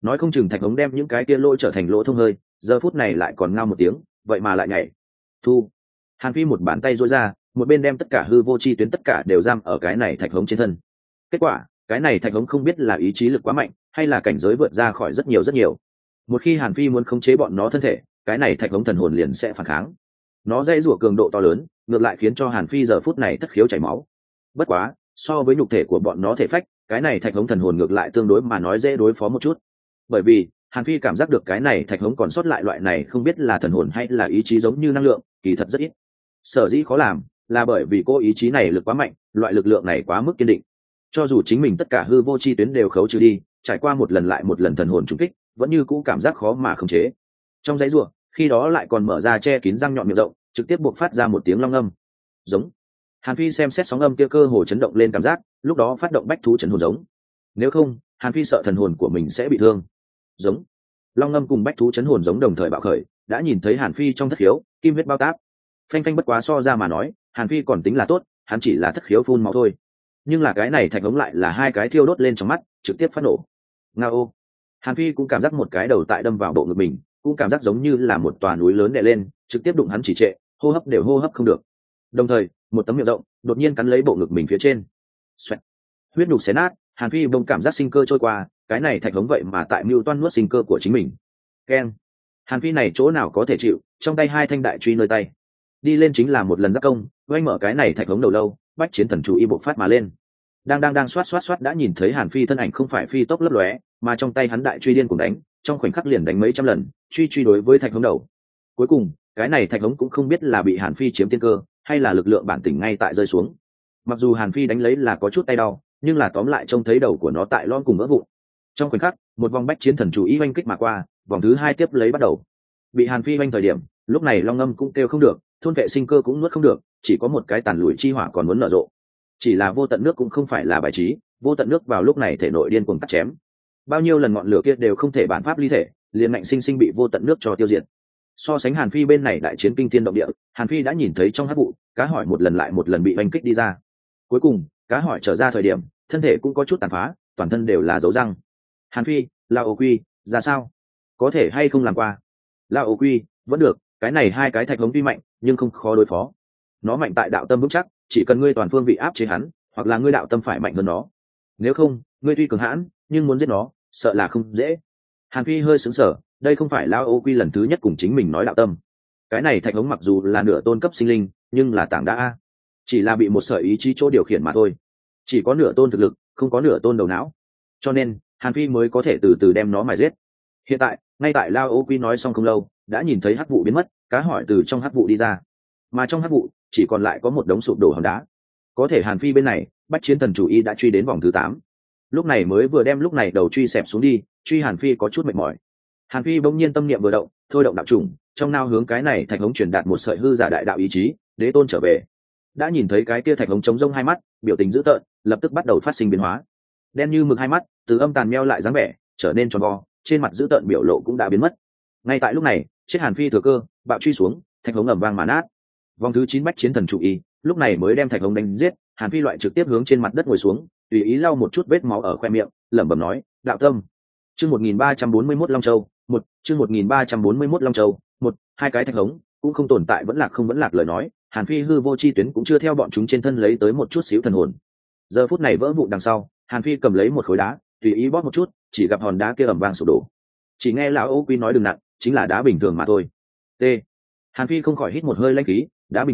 nói không chừng thạch hống đem những cái kia lỗ trở thành lỗ thông hơi, giờ phút này lại còn ngao một tiếng, vậy mà lại nhảy. Thu. Hàn Phi một bàn tay duỗi ra, một bên đem tất cả hư vô chi tuyến tất cả đều giam ở cái này thạch hống trên thân. Kết quả, cái này thạch hống không biết là ý chí lực quá mạnh, hay là cảnh giới vượt ra khỏi rất nhiều. Một khi Hàn Phi muốn khống chế bọn nó thân thể, cái này thạch hống thần hồn liền sẽ phản kháng. Nó dây rủa cường độ to lớn, ngược lại khiến cho Hàn Phi giờ phút này thất khiếu chảy máu. Bất quá, so với nhục thể của bọn nó thể phách, cái này thạch hống thần hồn ngược lại tương đối mà nói dễ đối phó một chút. Bởi vì Hàn Phi cảm giác được cái này thạch hống còn sót lại loại này không biết là thần hồn hay là ý chí giống như năng lượng, kỳ thật rất ít. Sở dĩ khó làm là bởi vì cô ý chí này lực quá mạnh, loại lực lượng này quá mức kiên định. Cho dù chính mình tất cả hư vô chi tuyến đều khấu trừ đi, trải qua một lần lại một lần thần hồn trùng kích, vẫn như cũ cảm giác khó mà khống chế. Trong dãy rủa, khi đó lại còn mở ra che kín răng nhọn miệng rộng, trực tiếp buộc phát ra một tiếng long âm. Giống. Hàn Phi xem xét sóng âm kia cơ hồ chấn động lên cảm giác, lúc đó phát động bách thú chấn hồn giống. Nếu không, Hàn Phi sợ thần hồn của mình sẽ bị thương. Giống. Long ngâm cùng bách thú chấn hồn giống đồng thời bạo khởi, đã nhìn thấy Hàn Phi trong thất khiếu, kim huyết bao táp. Phanh phanh bất quá so ra mà nói, Hàn Phi còn tính là tốt, hắn chỉ là thất khiếu phun máu thôi. Nhưng là cái này thạch hống lại là hai cái thiêu đốt lên trong mắt, trực tiếp phát nổ. Ngao. Hàn Phi cũng cảm giác một cái đầu tại đâm vào bộ ngực mình, cũng cảm giác giống như là một tòa núi lớn đè lên, trực tiếp đụng hắn chỉ trệ, hô hấp đều hô hấp không được. Đồng thời, một tấm miệng rộng đột nhiên cắn lấy bộ ngực mình phía trên. Xoẹt. Huyết nhục xé nát, Hàn Phi bỗng cảm giác sinh cơ trôi qua, cái này thạch hống vậy mà tại mưu toan nuốt sinh cơ của chính mình. Keng. Hàn Phi này chỗ nào có thể chịu, trong tay hai thanh đại truy nơi tay, đi lên chính là một lần giáp công, oanh mở cái này thạch hống đầu lâu, bách chiến thần chú y bộ phát mà lên. Đang xoát đã nhìn thấy Hàn Phi thân ảnh không phải phi tốc lấp lóe, mà trong tay hắn đại truy điên cùng đánh, trong khoảnh khắc liền đánh mấy trăm lần, truy đối với thạch hống đầu. Cuối cùng, cái này thạch hống cũng không biết là bị Hàn Phi chiếm tiên cơ, hay là lực lượng bản tỉnh ngay tại rơi xuống. Mặc dù Hàn Phi đánh lấy là có chút tay đau, nhưng là tóm lại trông thấy đầu của nó tại lon cùng vỡ vụn. Trong khoảnh khắc, một vòng bách chiến thần chú ý oanh kích mà qua, vòng thứ hai tiếp lấy bắt đầu. Bị Hàn Phi oanh thời điểm, lúc này long ngâm cũng kêu không được, thôn vệ sinh cơ cũng nuốt không được, chỉ có một cái tàn lùi chi hỏa còn muốn nở rộ. Chỉ là vô tận nước cũng không phải là bài trí, vô tận nước vào lúc này thể nội điên cuồng cắt chém. Bao nhiêu lần ngọn lửa kia đều không thể bản pháp ly thể, liền ngạnh sinh bị vô tận nước cho tiêu diệt. So sánh Hàn Phi bên này đại chiến kinh thiên động địa, Hàn Phi đã nhìn thấy trong hắc vụ, cá hỏi một lần lại một lần bị oanh kích đi ra. Cuối cùng, cá hỏi trở ra thời điểm, thân thể cũng có chút tàn phá, toàn thân đều là dấu răng. Hàn Phi, Lao Ô Quy, ra sao? Có thể hay không làm qua? Lao Ô Quy, vẫn được, cái này hai cái thạch hống tuy mạnh, nhưng không khó đối phó. Nó mạnh tại đạo tâm vững chắc, chỉ cần ngươi toàn phương vị áp chế hắn, hoặc là ngươi đạo tâm phải mạnh hơn nó. Nếu không, ngươi tuy cường hãn, nhưng muốn giết nó, sợ là không dễ. Hàn Phi hơi sững sờ, đây không phải Lao Ô Quy lần thứ nhất cùng chính mình nói đạo tâm. Cái này thạch hống mặc dù là nửa tôn cấp sinh linh, nhưng là tảng đá, chỉ là bị một sợi ý chí chỗ điều khiển mà thôi. Chỉ có nửa tôn thực lực, không có nửa tôn đầu não. Cho nên, Hàn Phi mới có thể từ từ đem nó mài giết. Hiện tại, ngay tại Lao Ô Quy nói xong không lâu, đã nhìn thấy hắc vụ biến mất, cá hỏi từ trong hắc vụ đi ra. Mà trong hắc vụ, chỉ còn lại có một đống sụp đổ hòn đá. Có thể Hàn Phi bên này, bách chiến thần chủ y đã truy đến vòng thứ 8. Lúc này mới vừa đem lúc này đầu truy xẹp xuống đi, truy Hàn Phi có chút mệt mỏi. Hàn Phi bỗng nhiên tâm niệm vừa động, thôi động đạo trùng, trong nao hướng cái này thạch hống truyền đạt một sợi hư giả đại đạo ý chí, đế tôn trở về. Đã nhìn thấy cái kia thạch hống trống rông hai mắt, biểu tình dữ tợn, lập tức bắt đầu phát sinh biến hóa. Đen như mực hai mắt, từ âm tàn meo lại dáng vẻ, trở nên tròn vo, trên mặt dữ tợn biểu lộ cũng đã biến mất. Ngay tại lúc này, chết Hàn Phi thừa cơ, bạo truy xuống, thạch hống ầm vang mà nát. Vòng thứ 9 bách chiến thần chủ y, lúc này mới đem thạch hống đánh giết, Hàn Phi loại trực tiếp hướng trên mặt đất ngồi xuống, tùy ý lau một chút vết máu ở khoe miệng, lẩm bẩm nói, đạo tâm. Chương 1341 Long Châu, chương 1341 Long Châu, hai cái thạch hống, cũng không tồn tại vẫn lạc không vẫn lạc lời nói, Hàn Phi hư vô chi tuyến cũng chưa theo bọn chúng trên thân lấy tới một chút xíu thần hồn. Giờ phút này vỡ vụn đằng sau, Hàn Phi cầm lấy một khối đá, tùy ý bóp một chút, chỉ gặp hòn đá kia ầm vang sụp đổ. Chỉ nghe lão Ô Quy nói đừng nặng, chính là đá bình thường mà thôi. T. Hàn Phi không khỏi hít một hơi lãnh khí, đá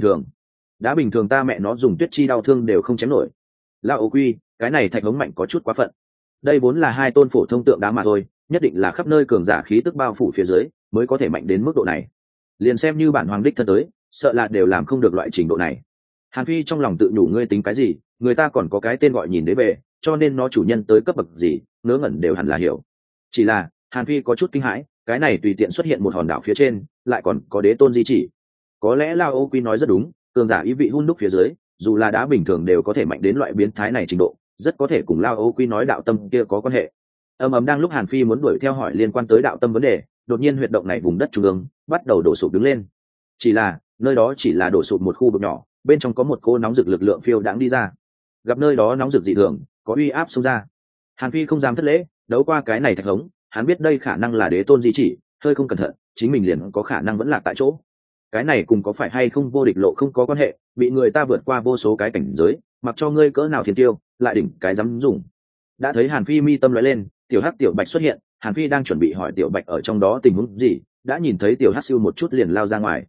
bình thường ta mẹ nó dùng tuyết chi đau thương đều không chém nổi. Lão Ô Quy, cái này thạch hống mạnh có chút quá phận. Đây vốn là hai tôn phổ thông tượng đá mà thôi, nhất định là khắp nơi cường giả khí tức bao phủ phía dưới, mới có thể mạnh đến mức độ này. Liền xem như bản hoàng đích thân tới, sợ là đều làm không được loại trình độ này. Hàn Phi trong lòng tự nhủ ngươi tính cái gì, người ta còn có cái tên gọi nhìn đế về, cho nên nó chủ nhân tới cấp bậc gì, ngớ ngẩn đều hẳn là hiểu. Chỉ là, Hàn Phi có chút kinh hãi, cái này tùy tiện xuất hiện một hòn đảo phía trên, lại còn có đế tôn di chỉ. Có lẽ Lao Ô Quy nói rất đúng, cường giả ý vị hun đúc phía dưới, dù là đá bình thường đều có thể mạnh đến loại biến thái này trình độ, rất có thể cùng Lao Ô Quy nói đạo tâm kia có quan hệ. Ầm đang lúc Hàn Phi muốn đuổi theo hỏi liên quan tới đạo tâm vấn đề, đột nhiên huyệt động này vùng đất trung ương bắt đầu đổ sụp đứng lên. Chỉ là nơi đó chỉ là đổ sụp một khu vực nhỏ, bên trong có một cô nóng rực lực lượng phiêu đãng đi ra. Gặp nơi đó nóng rực dị thường, có uy áp xông ra. Hàn Phi không dám thất lễ, đấu qua cái này thạch hống, hắn biết đây khả năng là đế tôn di chỉ, hơi không cẩn thận chính mình liền có khả năng vẫn lạc tại chỗ. Cái này cùng có phải hay không vô địch lộ không có quan hệ, bị người ta vượt qua vô số cái cảnh giới, mặc cho ngươi cỡ nào thiên tiêu lại đỉnh cái dám dùng. Đã thấy Hàn Phi mi tâm nói lên, tiểu hắc tiểu bạch xuất hiện. Hàn Phi đang chuẩn bị hỏi tiểu bạch ở trong đó tình huống gì, đã nhìn thấy tiểu hắc siêu một chút liền lao ra ngoài.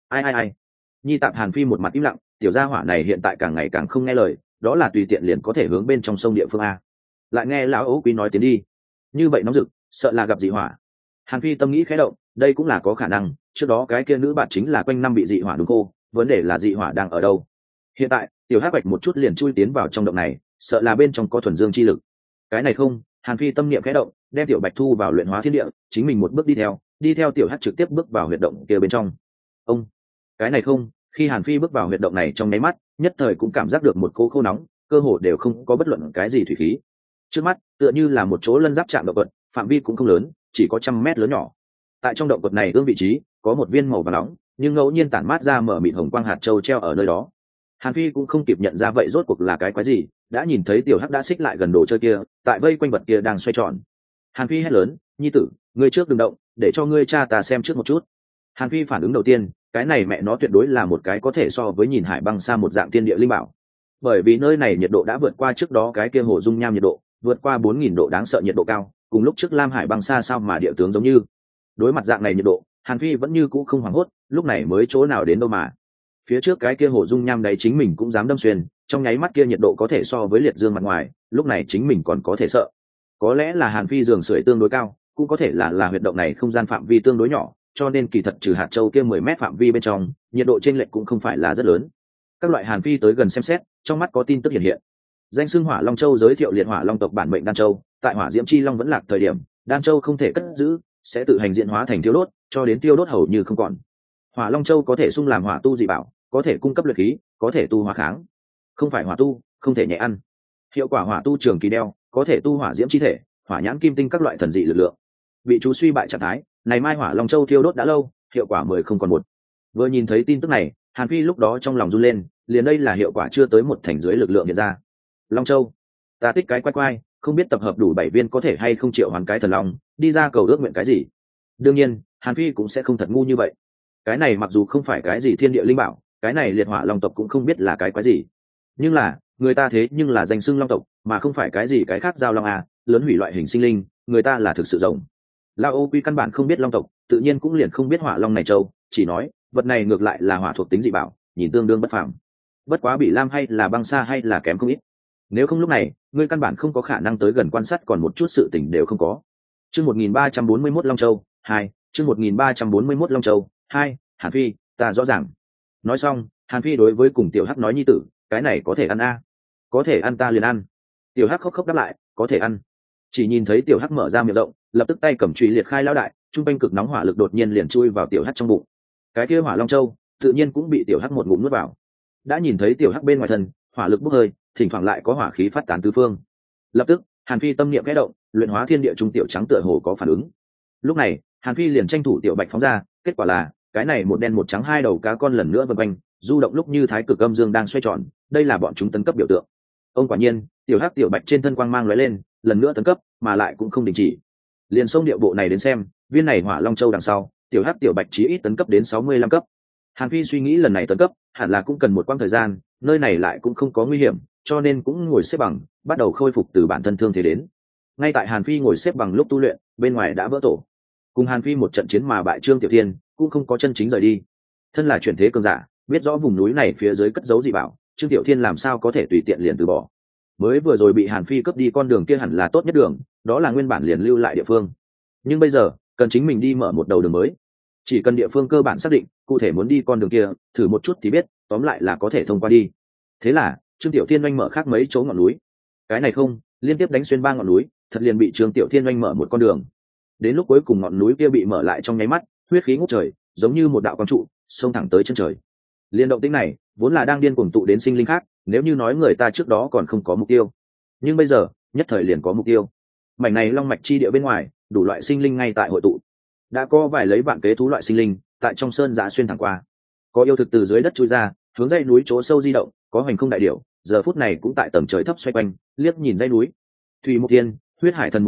Ai nhi tạm. Hàn Phi một mặt im lặng, tiểu gia hỏa này hiện tại càng ngày càng không nghe lời, đó là tùy tiện liền có thể hướng bên trong sông địa phương a. Lại nghe lão ấu quý nói tiến đi, như vậy nóng rực, sợ là gặp dị hỏa. Hàn Phi tâm nghĩ khẽ động, đây cũng là có khả năng, trước đó cái kia nữ bạn chính là quanh năm bị dị hỏa đúng cô, vấn đề là dị hỏa đang ở đâu. Hiện tại tiểu hắc bạch một chút liền chui tiến vào trong động này, sợ là bên trong có thuần dương chi lực. Cái này không, Hàn Phi tâm niệm khẽ động, đem tiểu bạch thu vào luyện hóa thiên địa, chính mình một bước đi theo tiểu hắc trực tiếp bước vào huyệt động kia bên trong. Ông, cái này không, khi Hàn Phi bước vào huyệt động này trong nháy mắt, nhất thời cũng cảm giác được một cỗ khô nóng, cơ hồ đều không có bất luận cái gì thủy khí. Trước mắt tựa như là một chỗ lân giáp chạm động vật, phạm vi cũng không lớn, chỉ có 100 mét lớn nhỏ. Tại trong động vật này ương vị trí có một viên màu vàng nóng nhưng ngẫu nhiên tản mát ra mở mịt hồng quang hạt châu treo ở nơi đó. Hàn Phi cũng không kịp nhận ra vậy rốt cuộc là cái quái gì, đã nhìn thấy tiểu hắc đã xích lại gần đồ chơi kia, tại vây quanh vật kia đang xoay tròn. Hàn Phi hét lớn, nhi tử, ngươi trước đừng động, để cho ngươi cha ta xem trước một chút. Hàn Phi phản ứng đầu tiên, cái này mẹ nó tuyệt đối là một cái có thể so với nhìn hải băng xa một dạng tiên địa linh bảo, bởi vì nơi này nhiệt độ đã vượt qua trước đó cái kia hồ dung nham nhiệt độ, vượt qua 4000 độ đáng sợ nhiệt độ cao, cùng lúc trước lam hải băng xa sao mà địa tướng giống như. Đối mặt dạng này nhiệt độ, Hàn Phi vẫn như cũ không hoảng hốt, lúc này mới chỗ nào đến đâu mà. Phía trước cái kia hồ dung nham đấy chính mình cũng dám đâm xuyên, trong nháy mắt kia nhiệt độ có thể so với liệt dương mặt ngoài, lúc này chính mình còn có thể sợ. Có lẽ là Hàn Phi giường sưởi tương đối cao, cũng có thể là huyệt động này không gian phạm vi tương đối nhỏ, cho nên kỳ thật trừ hạt châu kia 10 mét phạm vi bên trong, nhiệt độ chênh lệch cũng không phải là rất lớn. Các loại Hàn Phi tới gần xem xét, trong mắt có tin tức hiện hiện. Danh xưng Hỏa Long Châu giới thiệu liệt hỏa long tộc bản mệnh đan châu, tại Hỏa Diễm Chi Long vẫn lạc thời điểm, đan châu không thể cất giữ, sẽ tự hành diễn hóa thành tiêu đốt, cho đến tiêu đốt hầu như không còn. Hỏa Long Châu có thể xung làm hỏa tu dị bảo, có thể cung cấp luyện khí, có thể tu hỏa kháng. Không phải hỏa tu, không thể nhẹ ăn. Hiệu quả hỏa tu trường kỳ đeo, có thể tu hỏa diễm chi thể, hỏa nhãn kim tinh các loại thần dị lực lượng. Bị chú suy bại trạng thái, này mai Hỏa Long Châu thiêu đốt đã lâu, hiệu quả 10 không còn một. Vừa nhìn thấy tin tức này, Hàn Phi lúc đó trong lòng run lên, liền đây là hiệu quả chưa tới một thành dưới lực lượng hiện ra. Long Châu, ta tích cái quay quay, không biết tập hợp đủ 7 viên có thể hay không triệu hoàn cái thần long, đi ra cầu ước nguyện cái gì. Đương nhiên, Hàn Phi cũng sẽ không thật ngu như vậy. Cái này mặc dù không phải cái gì thiên địa linh bảo, cái này liệt hỏa long tộc cũng không biết là cái quái gì, nhưng là người ta thế nhưng là danh xưng long tộc, mà không phải cái gì cái khác giao long à, lớn hủy loại hình sinh linh, người ta là thực sự rộng. La Ô Quy căn bản không biết long tộc, tự nhiên cũng liền không biết hỏa long này châu, chỉ nói vật này ngược lại là hỏa thuộc tính dị bảo, nhìn tương đương bất phàm. Bất quá bị lam hay là băng xa hay là kém không ít. Nếu không lúc này, ngươi căn bản không có khả năng tới gần quan sát, còn một chút sự tình đều không có. Chương 1341 Long Châu 2, chương 1341 Long Châu 2, Hàn Phi, ta rõ ràng. Nói xong, Hàn Phi đối với cùng tiểu hắc nói, nhi tử, cái này có thể ăn a? Có thể ăn ta liền ăn. Tiểu hắc khóc khóc đáp lại, có thể ăn. Chỉ nhìn thấy tiểu hắc mở ra miệng rộng, lập tức tay cầm chùy liệt khai lao đại, trung quanh cực nóng hỏa lực đột nhiên liền chui vào tiểu hắc trong bụng. Cái kia hỏa long châu tự nhiên cũng bị tiểu hắc một ngụm nuốt vào. Đã nhìn thấy tiểu hắc bên ngoài thân hỏa lực bốc hơi, thỉnh thoảng lại có hỏa khí phát tán tứ phương. Lập tức Hàn Phi tâm niệm khẽ động, luyện hóa thiên địa trung tiểu trắng tựa hồ có phản ứng. Lúc này Hàn Phi liền tranh thủ tiểu bạch phóng ra, kết quả là cái này một đen một trắng hai đầu cá con lần nữa vần quanh du động, lúc như thái cực âm dương đang xoay tròn, đây là bọn chúng tấn cấp biểu tượng. Ông quả nhiên, tiểu hắc tiểu bạch trên thân quang mang lóe lên, lần nữa tấn cấp, mà lại cũng không đình chỉ. Liền sông điệu bộ này đến xem, viên này hỏa long châu đằng sau, tiểu hắc tiểu bạch chí ít tấn cấp đến 65 cấp. Hàn Phi suy nghĩ lần này tấn cấp hẳn là cũng cần một quãng thời gian, nơi này lại cũng không có nguy hiểm, cho nên cũng ngồi xếp bằng, bắt đầu khôi phục từ bản thân thương thế đến. Ngay tại Hàn Phi ngồi xếp bằng lúc tu luyện, bên ngoài đã vỡ tổ. Cùng Hàn Phi một trận chiến mà bại Trương Tiểu Thiên, cũng không có chân chính rời đi. Thân là chuyển thế cường giả, biết rõ vùng núi này phía dưới cất giấu dị bảo, Trương Tiểu Thiên làm sao có thể tùy tiện liền từ bỏ. Mới vừa rồi bị Hàn Phi cướp đi con đường kia hẳn là tốt nhất đường, đó là nguyên bản liền lưu lại địa phương. Nhưng bây giờ, cần chính mình đi mở một đầu đường mới. Chỉ cần địa phương cơ bản xác định, cụ thể muốn đi con đường kia, thử một chút thì biết, tóm lại là có thể thông qua đi. Thế là, Trương Tiểu Thiên oanh mở khác mấy chỗ ngọn núi. Cái này không, liên tiếp đánh xuyên 3 ngọn núi, thật liền bị Trương Tiểu Thiên oanh mở một con đường. Đến lúc cuối cùng ngọn núi kia bị mở lại trong nháy mắt, huyết khí ngút trời, giống như một đạo quang trụ, xông thẳng tới chân trời. Liên động tĩnh này, vốn là đang điên cuồng tụ đến sinh linh khác, nếu như nói người ta trước đó còn không có mục tiêu, nhưng bây giờ, nhất thời liền có mục tiêu. Mảnh này long mạch chi địa bên ngoài, đủ loại sinh linh ngay tại hội tụ. Đã có vài lấy vạn kế thú loại sinh linh tại trong sơn giã xuyên thẳng qua, có yêu thực từ dưới đất chui ra hướng dãy núi chỗ sâu di động, có hoành không đại điểu giờ phút này cũng tại tầng trời thấp xoay quanh liếc nhìn dãy núi. Thủy Mục Thiên, huyết hải thần mục thành,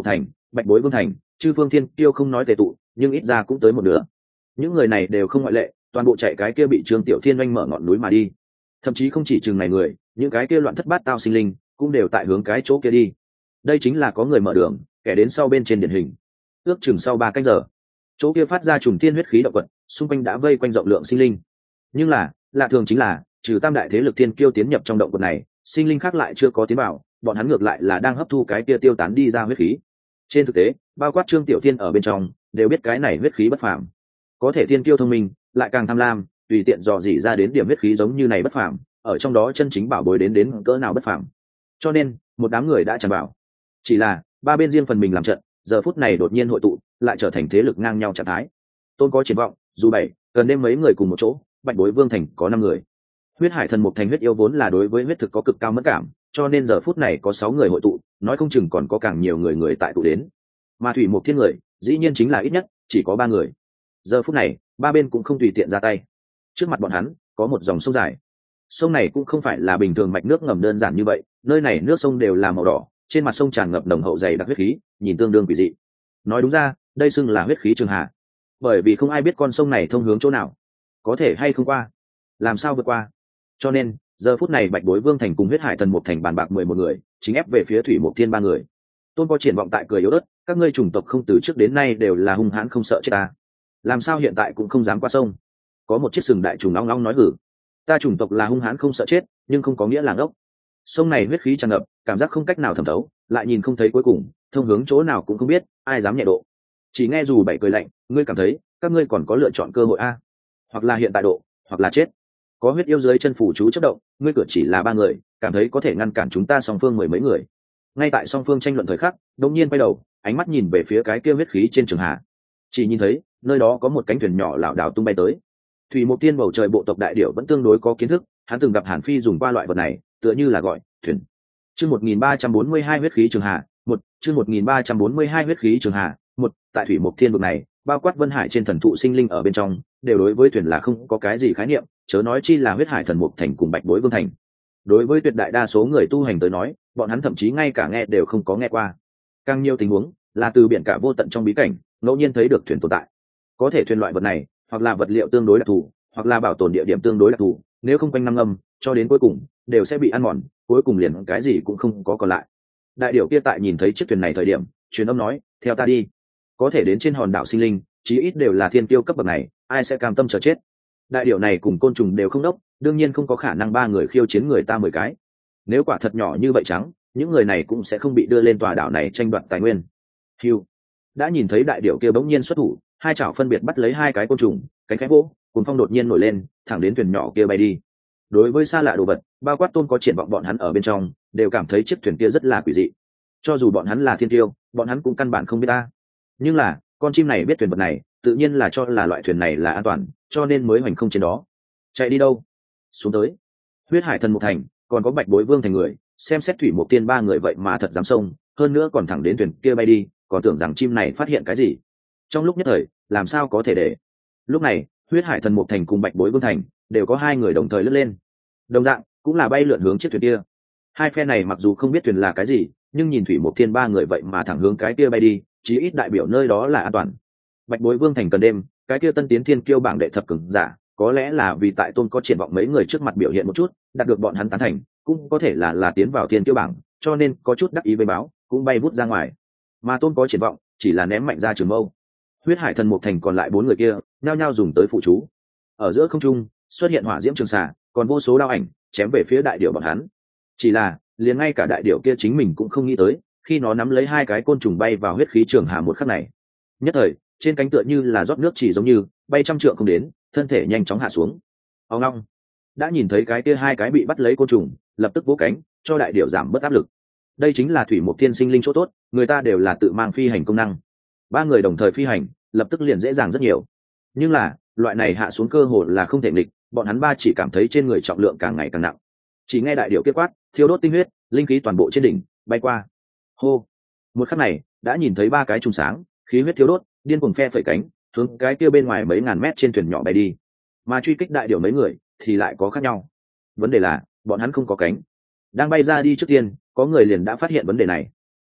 Bạch Bối Vương Thành, Chư Phương Thiên Kiêu không nói tề tụ, nhưng ít ra cũng tới một nửa. Những người này đều không ngoại lệ, toàn bộ chạy cái kia bị Trương Tiểu Thiên oanh mở ngọn núi mà đi. Thậm chí không chỉ chừng này người, những cái kia loạn thất bát tao sinh linh cũng đều tại hướng cái chỗ kia đi. Đây chính là có người mở đường, kẻ đến sau bên trên điển hình. Ước chừng sau 3 canh giờ, chỗ kia phát ra trùng thiên huyết khí động quật, xung quanh đã vây quanh rộng lượng sinh linh. Nhưng là, lạ thường chính là, trừ tam đại thế lực thiên kiêu tiến nhập trong động quật này, sinh linh khác lại chưa có tiến vào, bọn hắn ngược lại là đang hấp thu cái kia tiêu tán đi ra huyết khí. Trên thực tế, bao quát Trương Tiểu Thiên ở bên trong, đều biết cái này huyết khí bất phàm. Có thể thiên kiêu thông minh, lại càng tham lam, tùy tiện dò dỉ ra đến điểm huyết khí giống như này bất phàm, ở trong đó chân chính bảo bối đến cỡ nào bất phàm. Cho nên, một đám người đã tràn vào. Chỉ là, ba bên riêng phần mình làm trận, giờ phút này đột nhiên hội tụ, lại trở thành thế lực ngang nhau trạng thái. Tôn có triển vọng, dù bảy, gần đêm mấy người cùng một chỗ, Bạch Bối Vương Thành có 5 người. Huyết Hải Thần Mục Thành huyết yêu vốn là đối với huyết thực có cực cao mẫn cảm, cho nên giờ phút này có 6 người hội tụ, nói không chừng còn có càng nhiều người tại tụ đến. Mà Thủy Mục Thiên người, dĩ nhiên chính là ít nhất chỉ có 3 người. Giờ phút này, ba bên cũng không tùy tiện ra tay. Trước mặt bọn hắn, có một dòng sông dài. Sông này cũng không phải là bình thường mạch nước ngầm đơn giản như vậy, nơi này nước sông đều là màu đỏ, trên mặt sông tràn ngập nồng hậu dày đặc huyết khí, nhìn tương đương quỷ dị. Nói đúng ra, đây xưng là huyết khí Trường Hà. Bởi vì không ai biết con sông này thông hướng chỗ nào, có thể hay không qua, làm sao vượt qua. Cho nên, giờ phút này Bạch Bối Vương Thành cùng Huyết Hải Thần Mục Thành bàn bạc 11 người, chính ép về phía Thủy Mục Thiên 3 người. Tôn có triển vọng tại cười yếu ớt, các ngươi chủng tộc không từ trước đến nay đều là hung hãn không sợ chết ta, làm sao hiện tại cũng không dám qua sông. Có một chiếc sừng đại trùng long long nói hử, ta chủng tộc là hung hãn không sợ chết, nhưng không có nghĩa là ngốc. Sông này huyết khí tràn ngập, cảm giác không cách nào thẩm thấu, lại nhìn không thấy cuối cùng, thông hướng chỗ nào cũng không biết, ai dám nhẹ độ. Chỉ nghe dù bảy cười lạnh, ngươi cảm thấy các ngươi còn có lựa chọn cơ hội a? Hoặc là hiện tại độ, hoặc là chết. Có huyết yêu dưới chân phủ chú chất động, ngươi cửa chỉ là 3 người, cảm thấy có thể ngăn cản chúng ta song phương 10 mấy người. Ngay tại song phương tranh luận thời khắc, đột nhiên quay đầu, ánh mắt nhìn về phía cái kia huyết khí trên trường hà. Chỉ nhìn thấy, nơi đó có một cánh thuyền nhỏ lảo đảo tung bay tới. Thủy Mục Tiên bầu trời bộ tộc đại điểu vẫn tương đối có kiến thức, hắn từng gặp Hàn Phi dùng qua loại vật này, tựa như là gọi thuyền. Chương 1342 huyết khí trường hà, 1, chương 1342 huyết khí trường hà, 1, tại Thủy Mục Thiên vực này, bao quát Vân Hải trên thần thụ sinh linh ở bên trong, đều đối với thuyền là không có cái gì khái niệm, chớ nói chi là Huyết Hải Thần Mục Thành cùng Bạch Bối Vương Thành. Đối với tuyệt đại đa số người tu hành tới nói, bọn hắn thậm chí ngay cả nghe đều không có nghe qua. Càng nhiều tình huống là từ biển cả vô tận trong bí cảnh, ngẫu nhiên thấy được thuyền tồn tại. Có thể thuyền loại vật này, hoặc là vật liệu tương đối đặc thù, hoặc là bảo tồn địa điểm tương đối đặc thù, nếu không quanh năm âm, cho đến cuối cùng đều sẽ bị ăn mòn, cuối cùng liền cái gì cũng không có còn lại. Đại điểu kia tại nhìn thấy chiếc thuyền này thời điểm, truyền âm nói, theo ta đi. Có thể đến trên hòn đảo sinh linh, chí ít đều là thiên tiêu cấp bậc này, ai sẽ cam tâm chờ chết. Đại điểu này cùng côn trùng đều không đốc, đương nhiên không có khả năng 3 người khiêu chiến người ta 10 cái. Nếu quả thật nhỏ như vậy trắng, những người này cũng sẽ không bị đưa lên tòa đảo này tranh đoạt tài nguyên. Hưu. Đã nhìn thấy đại điểu kia bỗng nhiên xuất thủ, hai chảo phân biệt bắt lấy 2 cái côn trùng, cánh khẽ vỗ, cuốn phong đột nhiên nổi lên, thẳng đến thuyền nhỏ kia bay đi. Đối với xa lạ đồ vật, bao quát Tôn có triển vọng bọn hắn ở bên trong, đều cảm thấy chiếc thuyền kia rất là quỷ dị. Cho dù bọn hắn là thiên tiêu, bọn hắn cũng căn bản không biết ta. Nhưng là, con chim này biết thuyền vật này, tự nhiên là cho là loại thuyền này là an toàn, cho nên mới hoành không trên đó. Chạy đi đâu? Xuống tới. Huyết Hải Thần Mục Thành, còn có Bạch Bối Vương Thành người, xem xét Thủy Mục Tiên 3 người vậy mà thật dám xông, hơn nữa còn thẳng đến thuyền kia bay đi, còn tưởng rằng chim này phát hiện cái gì. Trong lúc nhất thời, làm sao có thể để. Lúc này, Huyết Hải Thần Mục Thành cùng Bạch Bối Vương Thành đều có 2 người đồng thời lướt lên. Đồng dạng, cũng là bay lượn hướng chiếc thuyền kia. Hai phe này mặc dù không biết thuyền là cái gì, nhưng nhìn Thủy Mục Thiên 3 người vậy mà thẳng hướng cái kia bay đi, chí ít đại biểu nơi đó là an toàn. Bạch Bối Vương Thành cần đêm, cái kia tân tiến thiên kiêu bảng đệ thập cường giả, có lẽ là vì tại Tôn có triển vọng mấy người trước mặt biểu hiện một chút, đạt được bọn hắn tán thành, cũng có thể là tiến vào thiên kiêu bảng, cho nên có chút đắc ý với báo, cũng bay vút ra ngoài. Mà Tôn có triển vọng, chỉ là ném mạnh ra trường mâu. Huyết Hải Thần Mục Thành còn lại 4 người kia, nhao nhao dùng tới phụ chú. Ở giữa không trung, xuất hiện hỏa diễm trường xà, còn vô số đao ảnh chém về phía đại điểu bọn hắn. Chỉ là, liền ngay cả đại điểu kia chính mình cũng không nghĩ tới, khi nó nắm lấy 2 cái côn trùng bay vào huyết khí trường hà một khắc này, nhất thời trên cánh tựa như là rót nước chỉ giống như bay trăm trượng không đến, thân thể nhanh chóng hạ xuống. Ông long đã nhìn thấy cái kia 2 cái bị bắt lấy côn trùng, lập tức vỗ cánh cho đại điểu giảm bớt áp lực. Đây chính là Thủy Mục Thiên sinh linh chỗ tốt, người ta đều là tự mang phi hành công năng. 3 người đồng thời phi hành, lập tức liền dễ dàng rất nhiều. Nhưng là loại này hạ xuống cơ hội là không thể nghịch, bọn hắn 3 chỉ cảm thấy trên người trọng lượng càng ngày càng nặng. Chỉ nghe đại điểu kia quát, thiêu đốt tinh huyết, linh khí toàn bộ trên đỉnh bay qua. Hô. Một khắc này, đã nhìn thấy 3 cái trùng sáng, khí huyết thiêu đốt, điên cuồng phe phẩy cánh, hướng cái kia bên ngoài mấy ngàn mét trên thuyền nhỏ bay đi. Mà truy kích đại điểu mấy người thì lại có khác nhau. Vấn đề là, bọn hắn không có cánh. Đang bay ra đi trước tiên, có người liền đã phát hiện vấn đề này.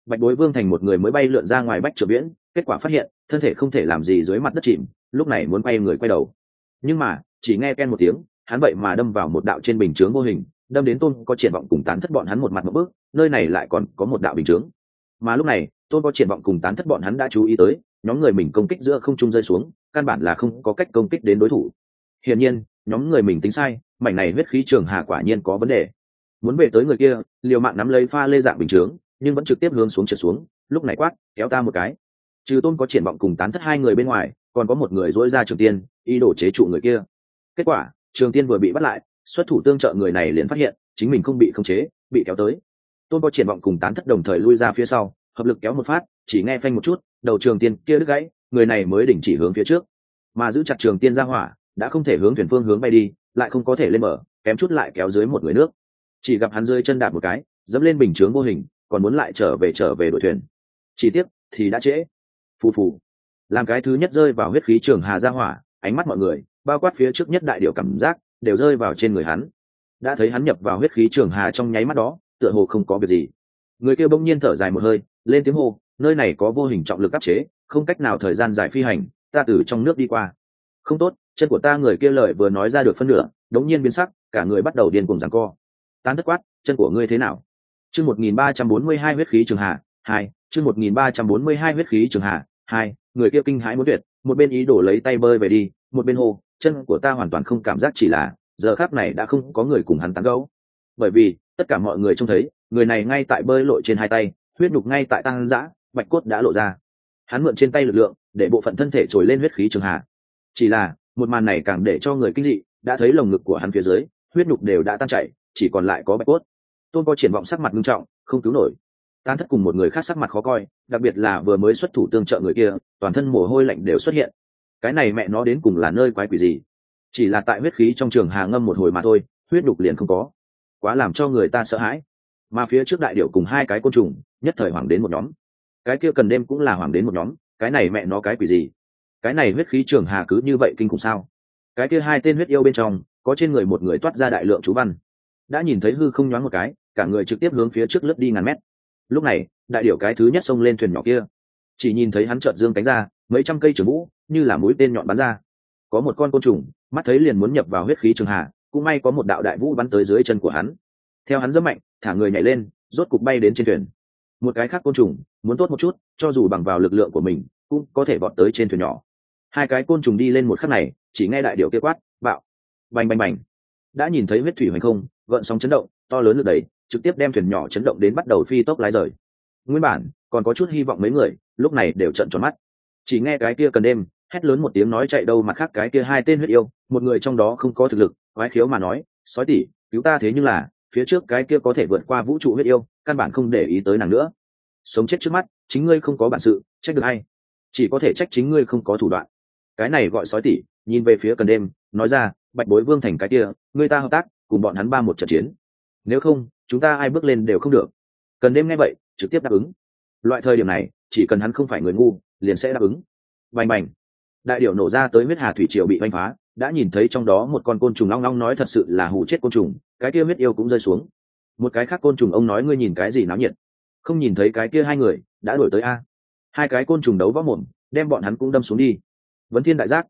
Bạch Bối Vương thành một người mới bay lượn ra ngoài bách trượng viễn, kết quả phát hiện thân thể không thể làm gì dưới mặt đất chìm, lúc này muốn quay người quay đầu, nhưng mà chỉ nghe ken một tiếng, hắn vậy mà đâm vào một đạo trên bình chướng vô hình, đâm đến Tôn có triển vọng cùng Tán Thất bọn hắn một mặt một bước, nơi này lại còn có một đạo bình chướng. Mà lúc này Tôn có triển vọng cùng Tán Thất bọn hắn đã chú ý tới, nhóm người mình công kích giữa không trung rơi xuống, căn bản là không có cách công kích đến đối thủ. Hiển nhiên nhóm người mình tính sai, mảnh này huyết khí trường hà quả nhiên có vấn đề. Muốn về tới người kia, liều mạng nắm lấy pha lê dạng bình chướng, nhưng vẫn trực tiếp hướng xuống trượt xuống. Lúc này quát, kéo ta một cái. Trừ Tôn có triển vọng cùng Tán Thất hai người bên ngoài, còn có một người dỗi ra trường tiên, ý đồ chế trụ người kia. Kết quả trường tiên vừa bị bắt lại, xuất thủ tương trợ người này liền phát hiện chính mình không bị khống chế, bị kéo tới. Tôn có triển vọng cùng Tán Thất đồng thời lui ra phía sau, hợp lực kéo một phát, chỉ nghe phanh một chút, đầu trường tiên kia đứt gãy, người này mới đình chỉ hướng phía trước. Mà giữ chặt trường tiên ra hỏa đã không thể hướng thuyền phương hướng bay đi, lại không có thể lên bờ, kém chút lại kéo dưới một người nước. Chỉ gặp hắn rơi chân đạp một cái, dẫm lên bình chướng vô hình, còn muốn lại trở về đội thuyền. Chỉ tiếc thì đã trễ. Phù phù. Làm cái thứ nhất rơi vào huyết khí trường hà ra hỏa, ánh mắt mọi người, bao quát phía trước nhất đại điệu cảm giác, đều rơi vào trên người hắn. Đã thấy hắn nhập vào huyết khí trường hà trong nháy mắt đó, tựa hồ không có việc gì. Người kia bỗng nhiên thở dài một hơi, lên tiếng hô, nơi này có vô hình trọng lực áp chế, không cách nào thời gian dài phi hành, ta từ trong nước đi qua. Không tốt, chân của ta. Người kia lời vừa nói ra được phân nửa, đống nhiên biến sắc, cả người bắt đầu điên cuồng giằng co. Tán Thất quát, chân của ngươi thế nào? Chương 1342 huyết khí trường hà 2, chương 1342 huyết khí trường hà 2, người kia kinh hãi muốn tuyệt, một bên ý đổ lấy tay bơi về đi, một bên hô, chân của ta hoàn toàn không cảm giác, chỉ là giờ khắc này đã không có người cùng hắn tán gẫu. Bởi vì tất cả mọi người trông thấy, người này ngay tại bơi lội trên hai tay, huyết nhục ngay tại tăng dã, bạch cốt đã lộ ra. Hắn mượn trên tay lực lượng, để bộ phận thân thể trồi lên huyết khí trường hà. Chỉ là một màn này càng để cho người kinh dị, đã thấy lồng ngực của hắn phía dưới, huyết nhục đều đã tan chảy, chỉ còn lại có bạch cốt. Tôn có triển vọng sắc mặt nghiêm trọng, không cứu nổi. Tán Thất cùng một người khác sắc mặt khó coi, đặc biệt là vừa mới xuất thủ tương trợ người kia, toàn thân mồ hôi lạnh đều xuất hiện. Cái này mẹ nó đến cùng là nơi quái quỷ gì? Chỉ là tại huyết khí trong trường hà ngâm một hồi mà thôi, huyết nhục liền không có, quá làm cho người ta sợ hãi. Mà phía trước đại điểu cùng hai cái côn trùng, nhất thời hoảng đến một nhóm. Cái kia cần đêm cũng là hoảng đến một nhóm, cái này mẹ nó cái quỷ gì? Cái này huyết khí trường hà cứ như vậy kinh khủng sao? Cái kia hai tên huyết yêu bên trong, có trên người một người toát ra đại lượng chú văn. Đã nhìn thấy hư không nhoáng một cái, cả người trực tiếp hướng phía trước lướt đi ngàn mét. Lúc này đại điểu cái thứ nhất xông lên thuyền nhỏ kia, chỉ nhìn thấy hắn chợt dương cánh ra, mấy trăm cây trường vũ như là mũi tên nhọn bắn ra. Có một con côn trùng mắt thấy liền muốn nhập vào huyết khí trường hà, cũng may có một đạo đại vũ bắn tới dưới chân của hắn, theo hắn giẫm mạnh, thả người nhảy lên, rốt cục bay đến trên thuyền. Một cái khác côn trùng muốn tốt một chút, cho dù bằng vào lực lượng của mình cũng có thể vọt tới trên thuyền nhỏ. Hai cái côn trùng đi lên một khắc này, chỉ nghe đại điểu kia quát, bạo, bành bành bành. Đã nhìn thấy huyết thủy hoành không, gợn sóng chấn động, to lớn lực đẩy, trực tiếp đem thuyền nhỏ chấn động đến bắt đầu phi tốc lái rời. Nguyên bản còn có chút hy vọng mấy người, lúc này đều trợn tròn mắt. Chỉ nghe cái kia cần đêm hét lớn một tiếng nói chạy đâu, mặt khác cái kia hai tên huyết yêu, một người trong đó không có thực lực, quái khiếu mà nói, sói tỷ, cứu ta. Thế nhưng là phía trước cái kia có thể vượt qua vũ trụ huyết yêu, căn bản không để ý tới nàng nữa. Sống chết trước mắt, chính ngươi không có bản sự, trách được hay? Chỉ có thể trách chính ngươi không có thủ đoạn. Cái này gọi sói tỷ, nhìn về phía cần đêm, nói ra, Bạch Bối Vương thành cái kia, ngươi ta hợp tác, cùng bọn hắn 3-1 trận chiến. Nếu không, chúng ta ai bước lên đều không được. Cần đêm nghe vậy, trực tiếp đáp ứng. Loại thời điểm này, chỉ cần hắn không phải người ngu, liền sẽ đáp ứng. Bành bành, đại điểu nổ ra tới huyết hà thủy triều bị vanh phá. Đã nhìn thấy trong đó một con côn trùng long long, nói thật sự là hù chết côn trùng. Cái kia huyết yêu cũng rơi xuống. Một cái khác côn trùng ông nói, ngươi nhìn cái gì náo nhiệt? Không nhìn thấy cái kia hai người đã đuổi tới a? Hai cái côn trùng đấu võ mồm, đem bọn hắn cũng đâm xuống đi. Vấn thiên đại giác,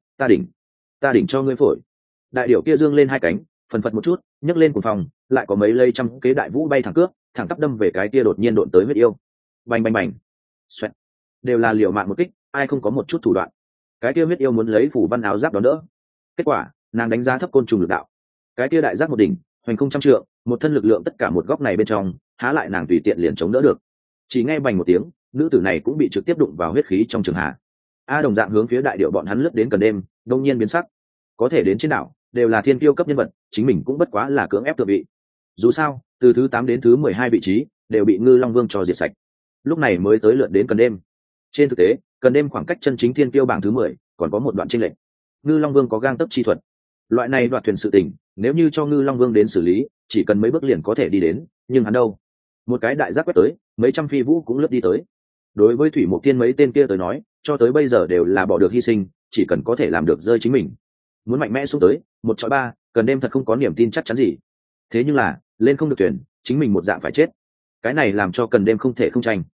ta đỉnh cho ngươi phổi. Đại điểu kia dương lên hai cánh, phần phật một chút, nhấc lên cuồng phòng, lại có mấy lây trăm kế đại vũ bay thẳng cướp, thẳng tắp đâm về cái kia đột nhiên độn tới huyết yêu. Bành bành bành, xoẹt, đều là liều mạng một kích, ai không có một chút thủ đoạn. Cái kia huyết yêu muốn lấy phủ văn áo giáp đó đỡ, kết quả nàng đánh giá thấp côn trùng lực đạo. Cái kia đại giác một đỉnh, hoành không trăm trượng, một thân lực lượng tất cả một góc này bên trong, há lại nàng tùy tiện liền chống đỡ được. Chỉ nghe bành một tiếng, nữ tử này cũng bị trực tiếp đụng vào huyết khí trong trường hạ. Đồng dạng hướng phía đại điệu bọn hắn lướt đến cần đêm, đông nhiên biến sắc. Có thể đến trên đảo đều là thiên tiêu cấp nhân vật, chính mình cũng bất quá là cưỡng ép tự vị. Dù sao từ thứ 8 đến thứ 12 vị trí đều bị Ngư Long Vương cho diệt sạch, lúc này mới tới lượt đến cần đêm. Trên thực tế cần đêm khoảng cách chân chính thiên tiêu bảng thứ 10 còn có một đoạn chênh lệch. Ngư Long Vương có gang tấc chi thuật, loại này đoạt thuyền sự tình nếu như cho Ngư Long Vương đến xử lý, chỉ cần mấy bước liền có thể đi đến, nhưng hắn đâu, một cái đại giác quét tới, mấy trăm phi vũ cũng lướt đi tới. Đối với Thủy Mục Tiên mấy tên kia tới nói, cho tới bây giờ đều là bỏ được hy sinh, chỉ cần có thể làm được rơi chính mình. Muốn mạnh mẽ xuống tới 1-3, cần đêm thật không có niềm tin chắc chắn gì. Thế nhưng là lên không được thuyền, chính mình một dạng phải chết. Cái này làm cho cần đêm không thể không tranh.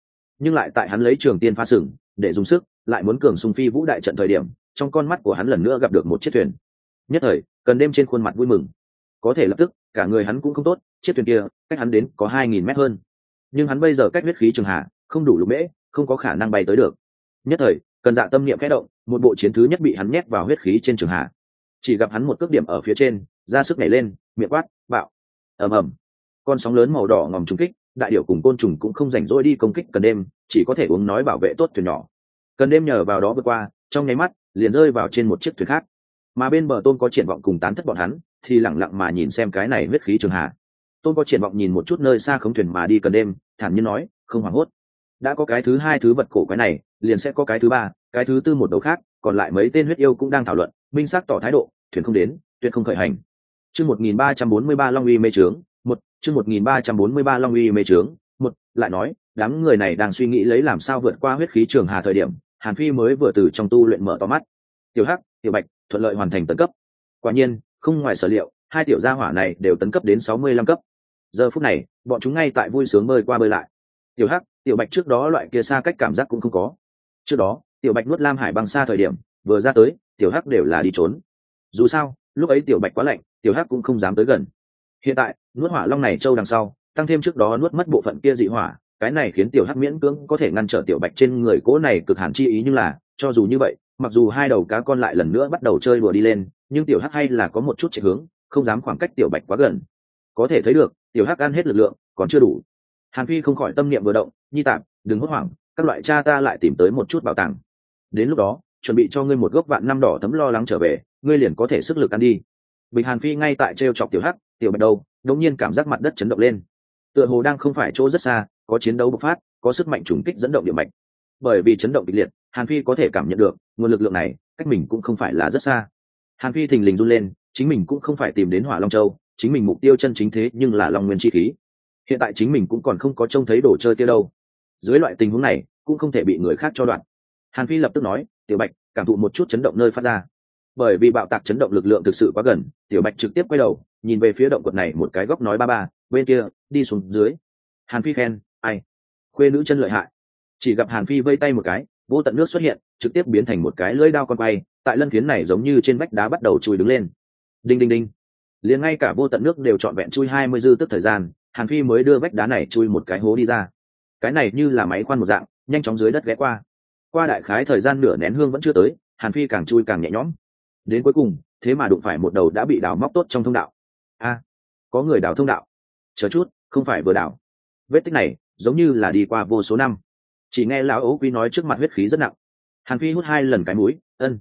nhưng lại tại hắn lấy trường tiên phá sừng để dùng sức lại muốn cường xung phi vũ đại trận thời điểm, trong con mắt của hắn lần nữa gặp được một chiếc thuyền. Nhất thời cần đêm trên khuôn mặt vui mừng, có thể lập tức cả người hắn cũng không tốt, chiếc thuyền kia cách hắn đến có 2.000 mét hơn, nhưng hắn bây giờ cách huyết khí trường hà không đủ lục mễ, không có khả năng bay tới được. Nhất thời cần dạ tâm niệm khẽ động, một bộ chiến thứ nhất bị hắn nhét vào huyết khí trên trường hà. Chỉ gặp hắn một cước điểm ở phía trên, ra sức nhảy lên, miệng quát bạo. Ầm ầm, con sóng lớn màu đỏ ngòm trùng kích, đại điểu cùng côn trùng cũng không rảnh rỗi đi công kích cần đêm, chỉ có thể uống nói bảo vệ tốt thuyền nhỏ. Cần đêm nhờ vào đó vượt qua, trong nháy mắt liền rơi vào trên một chiếc thuyền khác, mà bên bờ Tôn có triển vọng cùng Tán Thất bọn hắn thì lẳng lặng mà nhìn xem cái này huyết khí trường hà. Tôn có triển vọng nhìn một chút nơi xa khống thuyền mà đi cần đêm, thản nhiên nói, không hoảng hốt, đã có cái thứ hai thứ vật cổ quái này, liền sẽ có cái thứ ba, cái thứ tư một đầu khác, còn lại mấy tên huyết yêu cũng đang thảo luận, minh xác tỏ thái độ, thuyền không đến, tuyệt không khởi hành. Chương 1343 Long Uy mê trướng, chương 1343 Long Uy mê trướng, lại nói, đám người này đang suy nghĩ lấy làm sao vượt qua huyết khí trường hà thời điểm, Hàn Phi mới vừa từ trong tu luyện mở to mắt. Tiểu Hắc, Tiểu Bạch thuận lợi hoàn thành tấn cấp. Quả nhiên, không ngoài sở liệu, hai tiểu gia hỏa này đều tấn cấp đến 65 cấp. Giờ phút này, bọn chúng ngay tại vui sướng bơi qua bơi lại. Tiểu Hắc, Tiểu Bạch trước đó loại kia xa cách cảm giác cũng không có. Trước đó, Tiểu Bạch nuốt Lam Hải băng xa thời điểm, vừa ra tới, Tiểu Hắc đều là đi trốn. Dù sao, lúc ấy Tiểu Bạch quá lạnh, Tiểu Hắc cũng không dám tới gần. Hiện tại, nuốt hỏa long này châu đằng sau, tăng thêm trước đó nuốt mất bộ phận kia dị hỏa, cái này khiến Tiểu Hắc miễn cưỡng có thể ngăn trở Tiểu Bạch trên người cố này cực hàn chi ý, nhưng là, cho dù như vậy, mặc dù hai đầu cá con lại lần nữa bắt đầu chơi đùa đi lên, nhưng Tiểu Hắc hay là có một chút chạy hướng, không dám khoảng cách Tiểu Bạch quá gần. Có thể thấy được, Tiểu Hắc ăn hết lực lượng, còn chưa đủ. Hàn Phi không khỏi tâm niệm vừa động, nhi tạm, đừng hốt hoảng, các loại cha ta lại tìm tới một chút bảo tàng. Đến lúc đó, chuẩn bị cho ngươi một gốc vạn năm đỏ thấm lo lắng trở về, ngươi liền có thể sức lực ăn đi. Bình Hàn Phi ngay tại trêu chọc Tiểu Hắc, Tiểu Bạch đâu, đột nhiên cảm giác mặt đất chấn động lên. Tựa hồ đang không phải chỗ rất xa, có chiến đấu bộc phát, có sức mạnh trùng kích dẫn động địa mạch. Bởi vì chấn động kịch liệt, Hàn Phi có thể cảm nhận được, nguồn lực lượng này, cách mình cũng không phải là rất xa. Hàn Phi thình lình run lên, chính mình cũng không phải tìm đến Hỏa Long Châu, chính mình mục tiêu chân chính thế nhưng là Long Nguyên chi khí. Hiện tại chính mình cũng còn không có trông thấy đồ chơi kia đâu. Dưới loại tình huống này, cũng không thể bị người khác cho đoạn. Hàn Phi lập tức nói, Tiểu Bạch, cảm thụ một chút chấn động nơi phát ra. Bởi vì bạo tạc chấn động lực lượng thực sự quá gần, Tiểu Bạch trực tiếp quay đầu, nhìn về phía động quật này một cái góc nói ba ba, bên kia, đi xuống dưới. Hàn Phi khen, ai? Khuê nữ chân lợi hại. Chỉ gặp Hàn Phi vây tay một cái, vô tận nước xuất hiện, trực tiếp biến thành một cái lưỡi đao con quay, tại lân phiến này giống như trên vách đá bắt đầu chui đứng lên. Đinh đinh đinh. Liền ngay cả vô tận nước đều trọn vẹn chui 20 dư tức thời gian, Hàn Phi mới đưa vách đá này chui một cái hố đi ra. Cái này như là máy khoan một dạng, nhanh chóng dưới đất ghé qua. Qua đại khái thời gian nửa nén hương vẫn chưa tới, Hàn Phi càng chui càng nhẹ nhõm. Đến cuối cùng, thế mà đụng phải một đầu đã bị đào móc tốt trong thông đạo. A, có người đào thông đạo. Chờ chút, không phải vừa đào. Vết tích này, giống như là đi qua vô số năm. Chỉ nghe lão ấu quý nói trước mặt huyết khí rất nặng. Hàn Phi hút 2 lần cái mũi,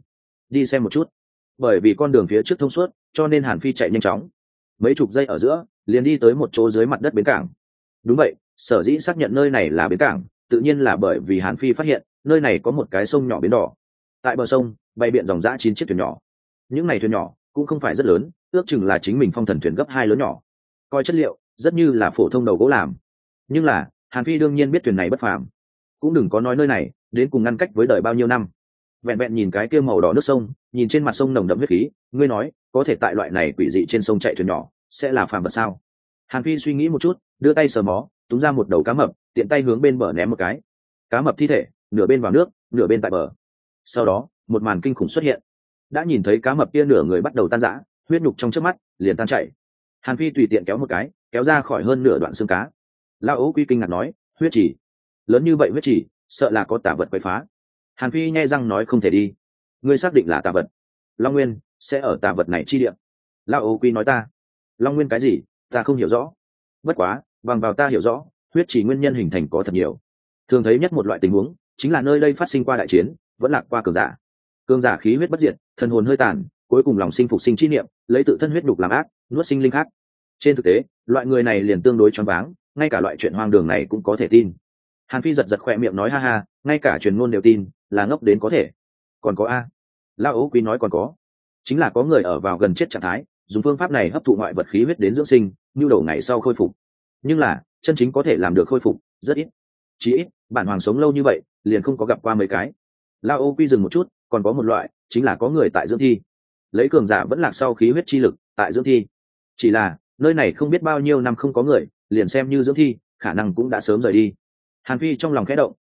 đi xem một chút. Bởi vì con đường phía trước thông suốt, cho nên Hàn Phi chạy nhanh chóng. Mấy chục giây ở giữa, liền đi tới một chỗ dưới mặt đất bến cảng. Đúng vậy, sở dĩ xác nhận nơi này là bến cảng, tự nhiên là bởi vì Hàn Phi phát hiện nơi này có một cái sông nhỏ bến đỏ. Tại bờ sông, bay biện dòng dã 9 chiếc thuyền nhỏ. Những này thuyền nhỏ cũng không phải rất lớn, ước chừng là chính mình phong thần thuyền gấp 2 lớn nhỏ. Coi chất liệu, rất như là phổ thông đầu gỗ làm. Nhưng là, Hàn Phi đương nhiên biết thuyền này bất phàm. Cũng đừng có nói nơi này đến cùng ngăn cách với đời bao nhiêu năm. Vẹn vẹn nhìn cái kia màu đỏ nước sông, nhìn trên mặt sông nồng đậm huyết khí, ngươi nói có thể tại loại này quỷ dị trên sông chạy thuyền nhỏ sẽ là phàm vật sao? Hàn Phi suy nghĩ một chút, đưa tay sờ mó, túm ra một đầu cá mập, tiện tay hướng bên bờ ném một cái. Cá mập thi thể nửa bên vào nước, nửa bên tại bờ. Sau đó một màn kinh khủng xuất hiện. Đã nhìn thấy cá mập kia nửa người bắt đầu tan rã, huyết nhục trong trước mắt liền tan chảy. Hàn Phi tùy tiện kéo một cái, kéo ra khỏi hơn nửa đoạn xương cá. Lão Ấu Quy kinh ngạc nói, huyết chỉ lớn như vậy, huyết chỉ sợ là có tà vật quấy phá. Hàn Phi nhai răng nói, không thể đi. Ngươi xác định là tà vật? Long Nguyên sẽ ở tà vật này chi địa. Lão Ấu Quy nói, ta Long Nguyên cái gì ta không hiểu rõ, bất quá bằng vào ta hiểu rõ, huyết chỉ nguyên nhân hình thành có thật nhiều. Thường thấy nhất một loại tình huống chính là nơi đây phát sinh qua đại chiến, vẫn lạc qua cường giả. Cường giả khí huyết bất diệt, thần hồn hơi tàn, cuối cùng lòng sinh phục sinh chi niệm, lấy tự thân huyết đục làm ác, nuốt sinh linh khác. Trên thực tế, loại người này liền tương đối choáng váng, ngay cả loại chuyện hoang đường này cũng có thể tin. Hàn Phi giật giật khỏe miệng nói, ha ha, ngay cả truyền ngôn đều tin, là ngốc đến có thể. Còn có a? Lão Ấu Quý nói còn có, chính là có người ở vào gần chết trạng thái, dùng phương pháp này hấp thụ ngoại vật khí huyết đến dưỡng sinh, nhu đầu ngày sau khôi phục. Nhưng là chân chính có thể làm được khôi phục rất ít, chí ít bản hoàng sống lâu như vậy liền không có gặp qua mấy cái. Lão Ấu Quý dừng một chút, còn có một loại chính là có người tại dưỡng thi, lấy cường giả vẫn lạc sau khí huyết chi lực tại dưỡng thi. Chỉ là nơi này không biết bao nhiêu năm không có người, liền xem như dưỡng thi khả năng cũng đã sớm rời đi. Hàn Phi trong lòng khẽ động,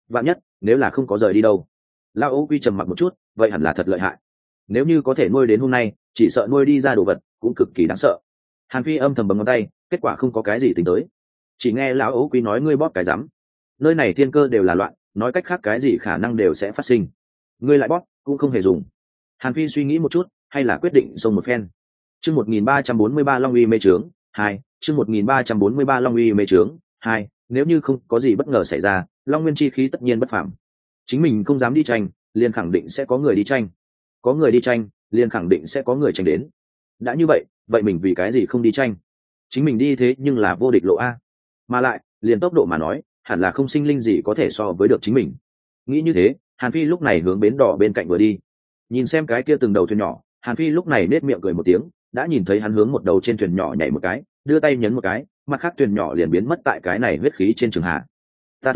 vạn nhất nếu là không có rời đi đâu. Lao Âu Quy trầm mặc một chút, vậy hẳn là thật lợi hại. Nếu như có thể nuôi đến hôm nay, chỉ sợ nuôi đi ra đồ vật cũng cực kỳ đáng sợ. Hàn Phi âm thầm bấm ngón tay, kết quả không có cái gì tính tới. Chỉ nghe lão Âu Quy nói ngươi bóp cái rắm, nơi này thiên cơ đều là loạn, nói cách khác cái gì khả năng đều sẽ phát sinh, ngươi lại bóp cũng không hề dùng. Hàn Phi suy nghĩ một chút, hay là quyết định xông một phen. Chương 1343 Long Uy mê trướng 2, chương 1343 Long Uy mê trướng 2, nếu như không có gì bất ngờ xảy ra, Long Nguyên chi khí tất nhiên bất phàm. Chính mình không dám đi tranh, liền khẳng định sẽ có người đi tranh. Có người đi tranh, liền khẳng định sẽ có người tranh đến. Đã như vậy, vậy mình vì cái gì không đi tranh? Chính mình đi thế nhưng là vô địch lộ a. Mà lại, liền tốc độ mà nói, hẳn là không sinh linh gì có thể so với được chính mình. Nghĩ như thế, Hàn Phi lúc này hướng bến đỏ bên cạnh vừa đi. Nhìn xem cái kia từng đầu thuyền nhỏ, Hàn Phi lúc này nết miệng cười một tiếng, đã nhìn thấy hắn hướng một đầu trên thuyền nhỏ nhảy một cái, đưa tay nhấn một cái, mặt khác thuyền nhỏ liền biến mất tại cái này huyết khí trên trường hạ. Ta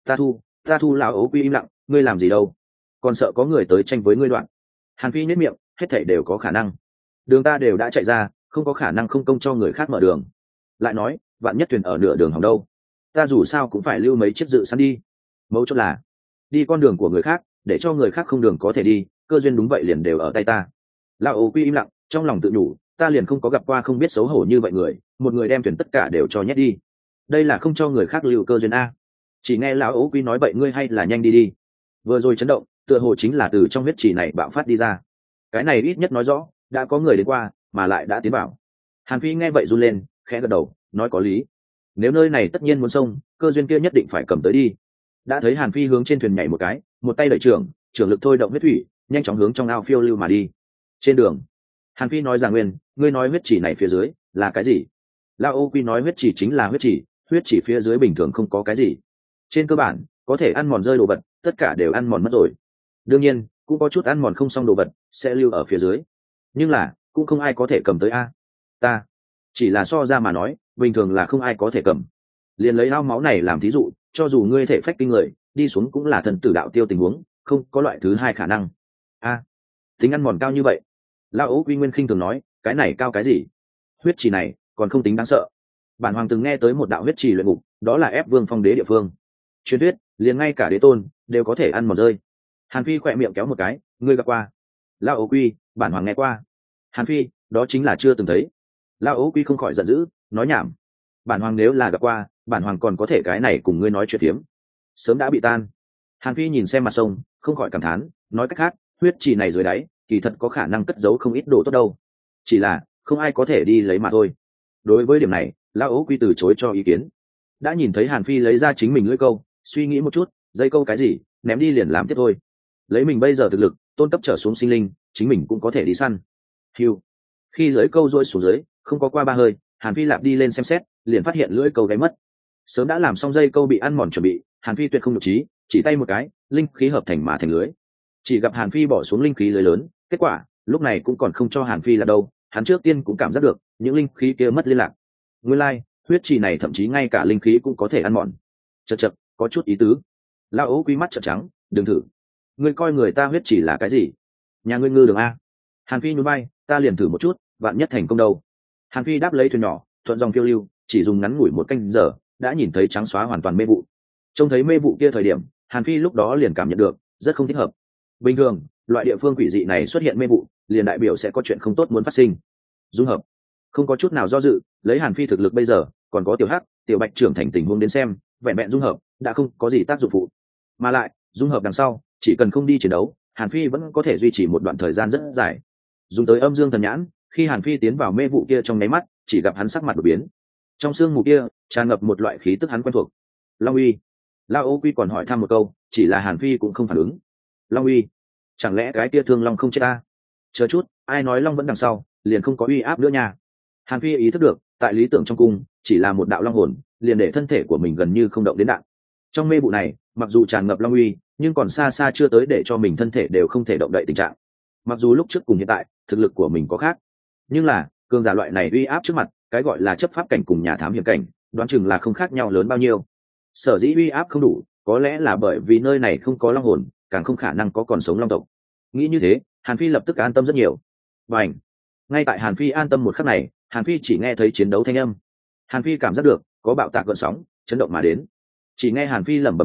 thu, lão Ấu Quy im lặng, ngươi làm gì đâu? Còn sợ có người tới tranh với ngươi đoạn. Hàn Phi nết miệng, hết thảy đều có khả năng. Đường ta đều đã chạy ra, không có khả năng không công cho người khác mở đường. Lại nói, vạn nhất thuyền ở nửa đường hỏng đâu? Ta dù sao cũng phải lưu mấy chiếc dự sẵn đi. Mấu chốt là đi con đường của người khác, để cho người khác không đường có thể đi, cơ duyên đúng vậy liền đều ở tay ta. Lão Ấu Quy im lặng, trong lòng tự nhủ, ta liền không có gặp qua không biết xấu hổ như vậy người, một người đem thuyền tất cả đều cho nhét đi. Đây là không cho người khác lưu cơ duyên a. Chỉ nghe lão Ấu Quy nói vậy ngươi hay là nhanh đi đi. Vừa rồi chấn động, tựa hồ chính là từ trong huyết chỉ này bạo phát đi ra. Cái này ít nhất nói rõ, đã có người đến qua, mà lại đã tiến vào. Hàn Phi nghe vậy run lên, khẽ gật đầu, nói có lý. Nếu nơi này tất nhiên muốn xông, cơ duyên kia nhất định phải cầm tới đi. Đã thấy Hàn Phi hướng trên thuyền nhảy một cái, một tay đẩy trưởng lực thôi động huyết thủy, nhanh chóng hướng trong ao phiêu lưu mà đi. Trên đường, Hàn Phi nói rằng nguyên, ngươi nói huyết chỉ này phía dưới là cái gì? Lão Âu Quy nói huyết chỉ chính là huyết chỉ phía dưới bình thường không có cái gì. Trên cơ bản, có thể ăn mòn rơi đồ vật, tất cả đều ăn mòn mất rồi. Đương nhiên, cũng có chút ăn mòn không xong đồ vật sẽ lưu ở phía dưới, nhưng là cũng không ai có thể cầm tới a. Ta chỉ là so ra mà nói, bình thường là không ai có thể cầm. Liền lấy ao máu này làm thí dụ, cho dù ngươi thể phách kinh người, đi xuống cũng là thần tử đạo tiêu tình huống, không có loại thứ hai khả năng. A, tính ăn mòn cao như vậy. Lão Ấu Quy Nguyên khinh thường nói, cái này cao cái gì? Huyết trì này còn không tính đáng sợ. Bản hoàng từng nghe tới một đạo huyết trì luyện ngục, đó là ép vương phong đế địa phương. Truyền thuyết, liền ngay cả đế tôn đều có thể ăn mòn rơi. Hàn Phi khỏe miệng kéo một cái, ngươi gặp qua? Lão Ấu Quy, bản hoàng nghe qua. Hàn Phi, đó chính là chưa từng thấy. Lão Ấu Quy không khỏi giận dữ, nói nhảm. Bản hoàng nếu là gặp qua, bản hoàng còn có thể cái này cùng ngươi nói chuyện phiếm. Sớm đã bị tan. Hàn Phi nhìn xem mặt sông, không khỏi cảm thán, nói cách khác, huyết trì này dưới đáy, kỳ thật có khả năng cất giấu không ít đồ tốt đâu. Chỉ là không ai có thể đi lấy mà thôi. Đối với điểm này, Lão Ấu Quy từ chối cho ý kiến. Đã nhìn thấy Hàn Phi lấy ra chính mình lưỡi câu, suy nghĩ một chút, dây câu cái gì, ném đi liền làm tiếp thôi. Lấy mình bây giờ thực lực, tôn cấp trở xuống sinh linh, chính mình cũng có thể đi săn. Hiu. Khi lưỡi câu rơi xuống dưới, không có qua ba hơi, Hàn Phi lạp đi lên xem xét, liền phát hiện lưỡi câu gáy mất. Sớm đã làm xong dây câu bị ăn mòn chuẩn bị, Hàn Phi tuyệt không nhục trí, chỉ tay một cái, linh khí hợp thành mà thành lưới. Chỉ gặp Hàn Phi bỏ xuống linh khí lưới lớn, kết quả lúc này cũng còn không cho Hàn Phi là đâu, hắn trước tiên cũng cảm giác được những linh khí kia mất liên lạc. Nguyên lai, huyết trì này thậm chí ngay cả linh khí cũng có thể ăn mòn. Chậc chậc, có chút ý tứ. Lão Ấu Quy mắt trợn trắng, đừng thử. Ngươi coi người ta huyết trì là cái gì? Nhà ngươi ngư đường a? Hàn Phi nhún vai, ta liền thử một chút, vạn nhất thành công đâu. Hàn Phi đáp lấy thuyền nhỏ, thuận dòng phiêu lưu, chỉ dùng ngắn ngủi một canh giờ, đã nhìn thấy trắng xóa hoàn toàn mê vụ. Trông thấy mê vụ kia thời điểm, Hàn Phi lúc đó liền cảm nhận được rất không thích hợp. Bình thường, loại địa phương quỷ dị này xuất hiện mê vụ, liền đại biểu sẽ có chuyện không tốt muốn phát sinh. Dung hợp, không có chút nào do dự, lấy Hàn Phi thực lực bây giờ, còn có tiểu hắc, tiểu bạch trưởng thành tình huống đến xem, vẹn vẹn dung hợp đã không có gì tác dụng phụ. Mà lại, dung hợp đằng sau, chỉ cần không đi chiến đấu, Hàn Phi vẫn có thể duy trì một đoạn thời gian rất dài. Dùng tới âm dương thần nhãn, khi Hàn Phi tiến vào mê vụ kia trong nháy mắt, chỉ gặp hắn sắc mặt đổi biến. Trong sương mù kia tràn ngập một loại khí tức hắn quen thuộc. Long Uy. Lão Ấu Quy còn hỏi thăm một câu, chỉ là Hàn Phi cũng không phản ứng. Long Uy, chẳng lẽ cái tia thương long không chết ta? Chờ chút, ai nói long vẫn đằng sau, liền không có uy áp nữa nha. Hàn Phi ý thức được, tại lý tưởng trong cung, chỉ là một đạo long hồn, liền để thân thể của mình gần như không động đến đạn. Trong mê vụ này, mặc dù tràn ngập long uy, nhưng còn xa xa chưa tới để cho mình thân thể đều không thể động đậy tình trạng. Mặc dù lúc trước cùng hiện tại, thực lực của mình có khác, nhưng là cường giả loại này uy áp trước mặt, cái gọi là chấp pháp cảnh cùng nhà thám hiểm cảnh, đoán chừng là không khác nhau lớn bao nhiêu. Sở dĩ uy áp không đủ, có lẽ là bởi vì nơi này không có long hồn, càng không khả năng có còn sống long tộc. Nghĩ như thế, Hàn Phi lập tức an tâm rất nhiều. Bành! Ngay tại Hàn Phi an tâm một khắc này, Hàn Phi chỉ nghe thấy chiến đấu thanh âm. Hàn Phi cảm giác được có bạo tạc gợn sóng chấn động mà đến. Chỉ nghe Hàn Phi lẩm bẩm nói,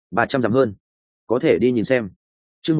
300 dặm hơn, có thể đi nhìn xem. Chương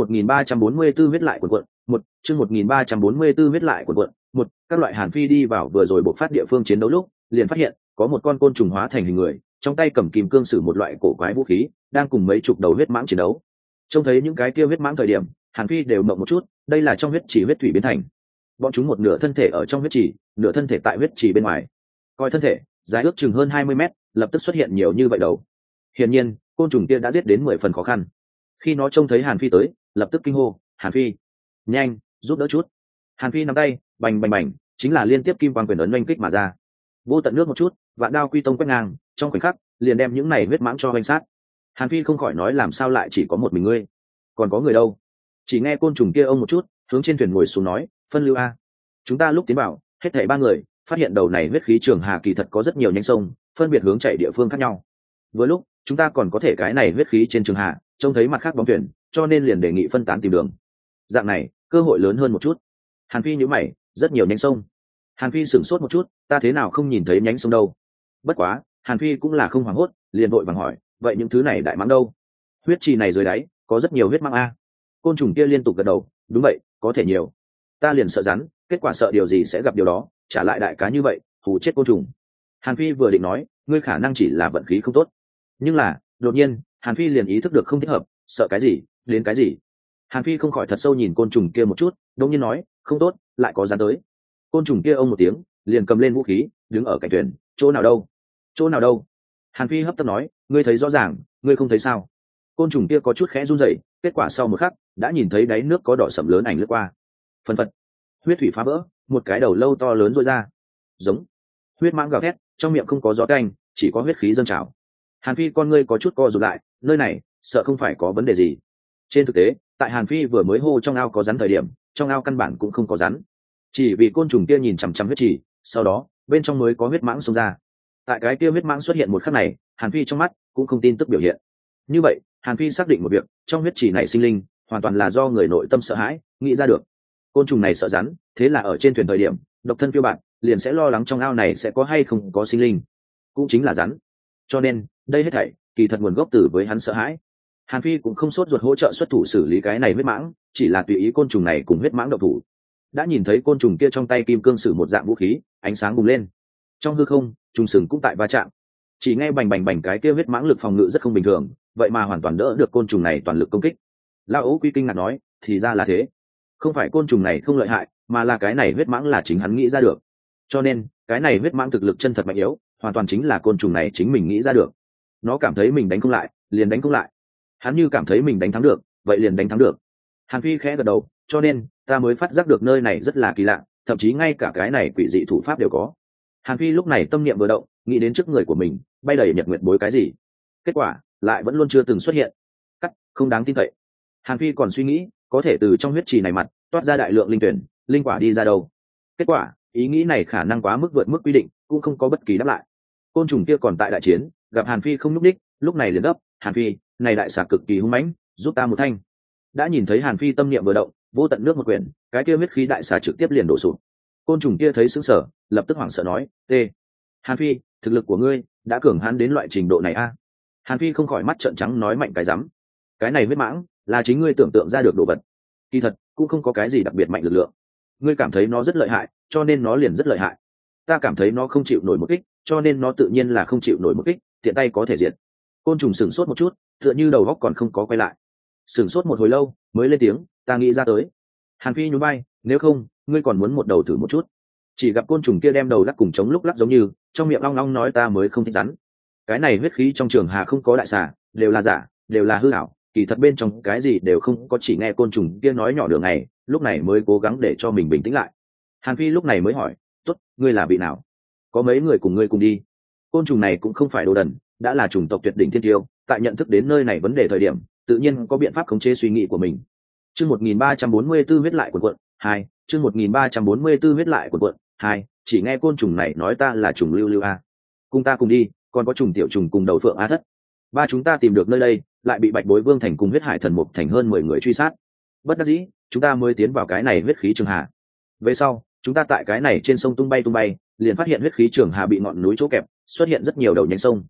1344 huyết lại quần quận, một chương 1344 huyết lại quần quận, một các loại Hàn Phi đi vào vừa rồi bộc phát địa phương chiến đấu lúc, liền phát hiện có một con côn trùng hóa thành hình người, trong tay cầm kìm cương sử một loại cổ quái vũ khí, đang cùng mấy chục đầu huyết mãng chiến đấu. Trông thấy những cái kia huyết mãng thời điểm, Hàn Phi đều mộng một chút, đây là trong huyết chỉ huyết thủy biến thành. Bọn chúng một nửa thân thể ở trong huyết chỉ, nửa thân thể tại huyết chỉ bên ngoài. Coi thân thể, dài ước chừng hơn 20 mét, lập tức xuất hiện nhiều như vậy đầu. Hiển nhiên, côn trùng kia đã giết đến 10 phần khó khăn. Khi nó trông thấy Hàn Phi tới, lập tức kinh hô, "Hàn Phi, nhanh, giúp đỡ chút." Hàn Phi nắm tay, bành bành bành, chính là liên tiếp kim quang quyền ấn oanh kích mà ra. Vô tận nước một chút, vạn đao quy tông quét ngang, trong khoảnh khắc, liền đem những này huyết mãng cho oanh sát. Hàn Phi không khỏi nói làm sao lại chỉ có một mình ngươi, còn có người đâu? Chỉ nghe côn trùng kia ông một chút, hướng trên thuyền ngồi xuống nói, "Phân lưu a, chúng ta lúc tiến vào, hết thảy 3 người, phát hiện đầu này huyết khí trường hà kỳ thật có rất nhiều nhánh sông, phân biệt hướng chạy địa phương khác nhau. Vừa lúc, chúng ta còn có thể cái này huyết khí trên trường hà, trông thấy mặt khác bóng thuyền, cho nên liền đề nghị phân tán tìm đường. Dạng này, cơ hội lớn hơn một chút." Hàn Phi nhíu mày, rất nhiều nhánh sông. Hàn Phi sửng sốt một chút, ta thế nào không nhìn thấy nhánh sông đâu? Bất quá, Hàn Phi cũng là không hoảng hốt, liền vội vàng hỏi, vậy những thứ này đại mãng đâu? Huyết trì này dưới đáy, có rất nhiều huyết mãng a. Côn trùng kia liên tục gật đầu, đúng vậy, có thể nhiều. Ta liền sợ rắn, kết quả sợ điều gì sẽ gặp điều đó, trả lại đại cá như vậy, hù chết côn trùng. Hàn Phi vừa định nói, ngươi khả năng chỉ là vận khí không tốt. Nhưng là, đột nhiên, Hàn Phi liền ý thức được không thích hợp, sợ cái gì, đến cái gì. Hàn Phi không khỏi thật sâu nhìn côn trùng kia một chút, đột nhiên nói, không tốt, lại có rắn tới. Côn trùng kia ông một tiếng, liền cầm lên vũ khí, đứng ở cạnh thuyền, chỗ nào đâu? Chỗ nào đâu? Hàn Phi hấp tấp nói, ngươi thấy rõ ràng, ngươi không thấy sao? Côn trùng kia có chút khẽ run rẩy, kết quả sau một khắc, đã nhìn thấy đáy nước có đỏ sẫm lớn ảnh lướt qua. Phần phật, huyết thủy phá vỡ, một cái đầu lâu to lớn rôi ra. Giống. Huyết mãng gào thét, trong miệng không có gió canh, chỉ có huyết khí dâng trào. Hàn Phi con ngươi có chút co rụt lại, nơi này, sợ không phải có vấn đề gì. Trên thực tế, tại Hàn Phi vừa mới hô trong ao có rắn thời điểm, trong ao căn bản cũng không có rắn. Chỉ vì côn trùng kia nhìn chằm chằm huyết trì, sau đó, bên trong mới có huyết mãng xông ra. Tại cái kia huyết mãng xuất hiện một khắc này, Hàn Phi trong mắt cũng không tin tức biểu hiện. Như vậy, Hàn Phi xác định một việc, trong huyết trì này sinh linh, hoàn toàn là do người nội tâm sợ hãi, nghĩ ra được. Côn trùng này sợ rắn, thế là ở trên thuyền thời điểm, độc thân phiêu bạt, liền sẽ lo lắng trong ao này sẽ có hay không có sinh linh, cũng chính là rắn. Cho nên, đây hết thảy, kỳ thật nguồn gốc từ với hắn sợ hãi. Hàn Phi cũng không sốt ruột hỗ trợ xuất thủ xử lý cái này huyết mãng, chỉ là tùy ý côn trùng này cùng huyết mãng độc thủ. Đã nhìn thấy côn trùng kia trong tay kim cương sử một dạng vũ khí, ánh sáng bùng lên. Trong hư không, trùng sừng cũng tại va chạm. Chỉ nghe bành bành bành, cái kia huyết mãng lực phòng ngự rất không bình thường, vậy mà hoàn toàn đỡ được côn trùng này toàn lực công kích. Lão Ố Quy kinh ngạc nói, thì ra là thế. Không phải côn trùng này không lợi hại, mà là cái này huyết mãng là chính hắn nghĩ ra được. Cho nên, cái này huyết mãng thực lực chân thật mạnh yếu, hoàn toàn chính là côn trùng này chính mình nghĩ ra được. Nó cảm thấy mình đánh không lại, liền đánh không lại. Hắn như cảm thấy mình đánh thắng được, vậy liền đánh thắng được. Hàn Phi khẽ gật đầu, cho nên ta mới phát giác được nơi này rất là kỳ lạ, thậm chí ngay cả cái này quỷ dị thủ pháp đều có. Hàn Phi lúc này tâm niệm vừa động, nghĩ đến trước người của mình bay đầy nhật nguyệt bối cái gì, kết quả lại vẫn luôn chưa từng xuất hiện. Cắt, không đáng tin cậy. Hàn Phi còn suy nghĩ, có thể từ trong huyết trì này mặt toát ra đại lượng linh tuyển, linh quả đi ra đâu. Kết quả, ý nghĩ này khả năng quá mức vượt mức quy định, cũng không có bất kỳ đáp lại. Côn trùng kia còn tại đại chiến, gặp Hàn Phi không nhúc đích, lúc này liền gấp, Hàn Phi, này đại xà cực kỳ hung mãnh, giúp ta một thanh. Đã nhìn thấy Hàn Phi tâm niệm vừa động, vô tận nước một quyển, cái kia huyết khí đại xà trực tiếp liền đổ sụp. Côn trùng kia thấy sững sờ, lập tức hoảng sợ nói, "Tê, Hàn Phi, thực lực của ngươi đã cường hãn đến loại trình độ này a?" Hàn Phi không khỏi mắt trợn trắng nói mạnh cái rắm. Cái này huyết mãng là chính ngươi tưởng tượng ra được đồ vật. Kỳ thật cũng không có cái gì đặc biệt mạnh lực lượng. Ngươi cảm thấy nó rất lợi hại, cho nên nó liền rất lợi hại. Ta cảm thấy nó không chịu nổi một kích, cho nên nó tự nhiên là không chịu nổi một kích, tiện tay có thể diệt. Côn trùng sửng sốt một chút, tựa như đầu óc còn không có quay lại. Sửng sốt một hồi lâu, mới lên tiếng, ta nghĩ ra tới. Hàn Phi nhún vai, nếu không, ngươi còn muốn một đầu thử một chút. Chỉ gặp côn trùng kia đem đầu lắc cùng chống lúc lắc giống như, trong miệng long long nói ta mới không thích rắn. Cái này huyết khí trong trường hà không có đại xà, đều là giả, đều là hư ảo, kỳ thật bên trong cái gì đều không có, chỉ nghe côn trùng kia nói nhỏ đường này, lúc này mới cố gắng để cho mình bình tĩnh lại. Hàn Phi lúc này mới hỏi, tốt, ngươi là vị nào? Có mấy người cùng ngươi cùng đi? Côn trùng này cũng không phải đồ đần, đã là chủng tộc tuyệt đỉnh thiên tiêu, tại nhận thức đến nơi này vấn đề thời điểm, tự nhiên có biện pháp khống chế suy nghĩ của mình. Chương 1344 huyết lại quần quận 2, chương 1344 huyết lại quần quận 2, chỉ nghe côn trùng này nói ta là trùng lưu lưu a. Cùng ta cùng đi, còn có trùng tiểu trùng cùng đầu phượng a thất. Ba chúng ta tìm được nơi đây, lại bị Bạch Bối Vương thành cùng huyết hải thần mục thành hơn 10 người truy sát. Bất đắc dĩ, chúng ta mới tiến vào cái này huyết khí trường hà. Về sau, chúng ta tại cái này trên sông tung bay, liền phát hiện huyết khí trường hà bị ngọn núi chỗ kẹp, xuất hiện rất nhiều đầu nhánh sông.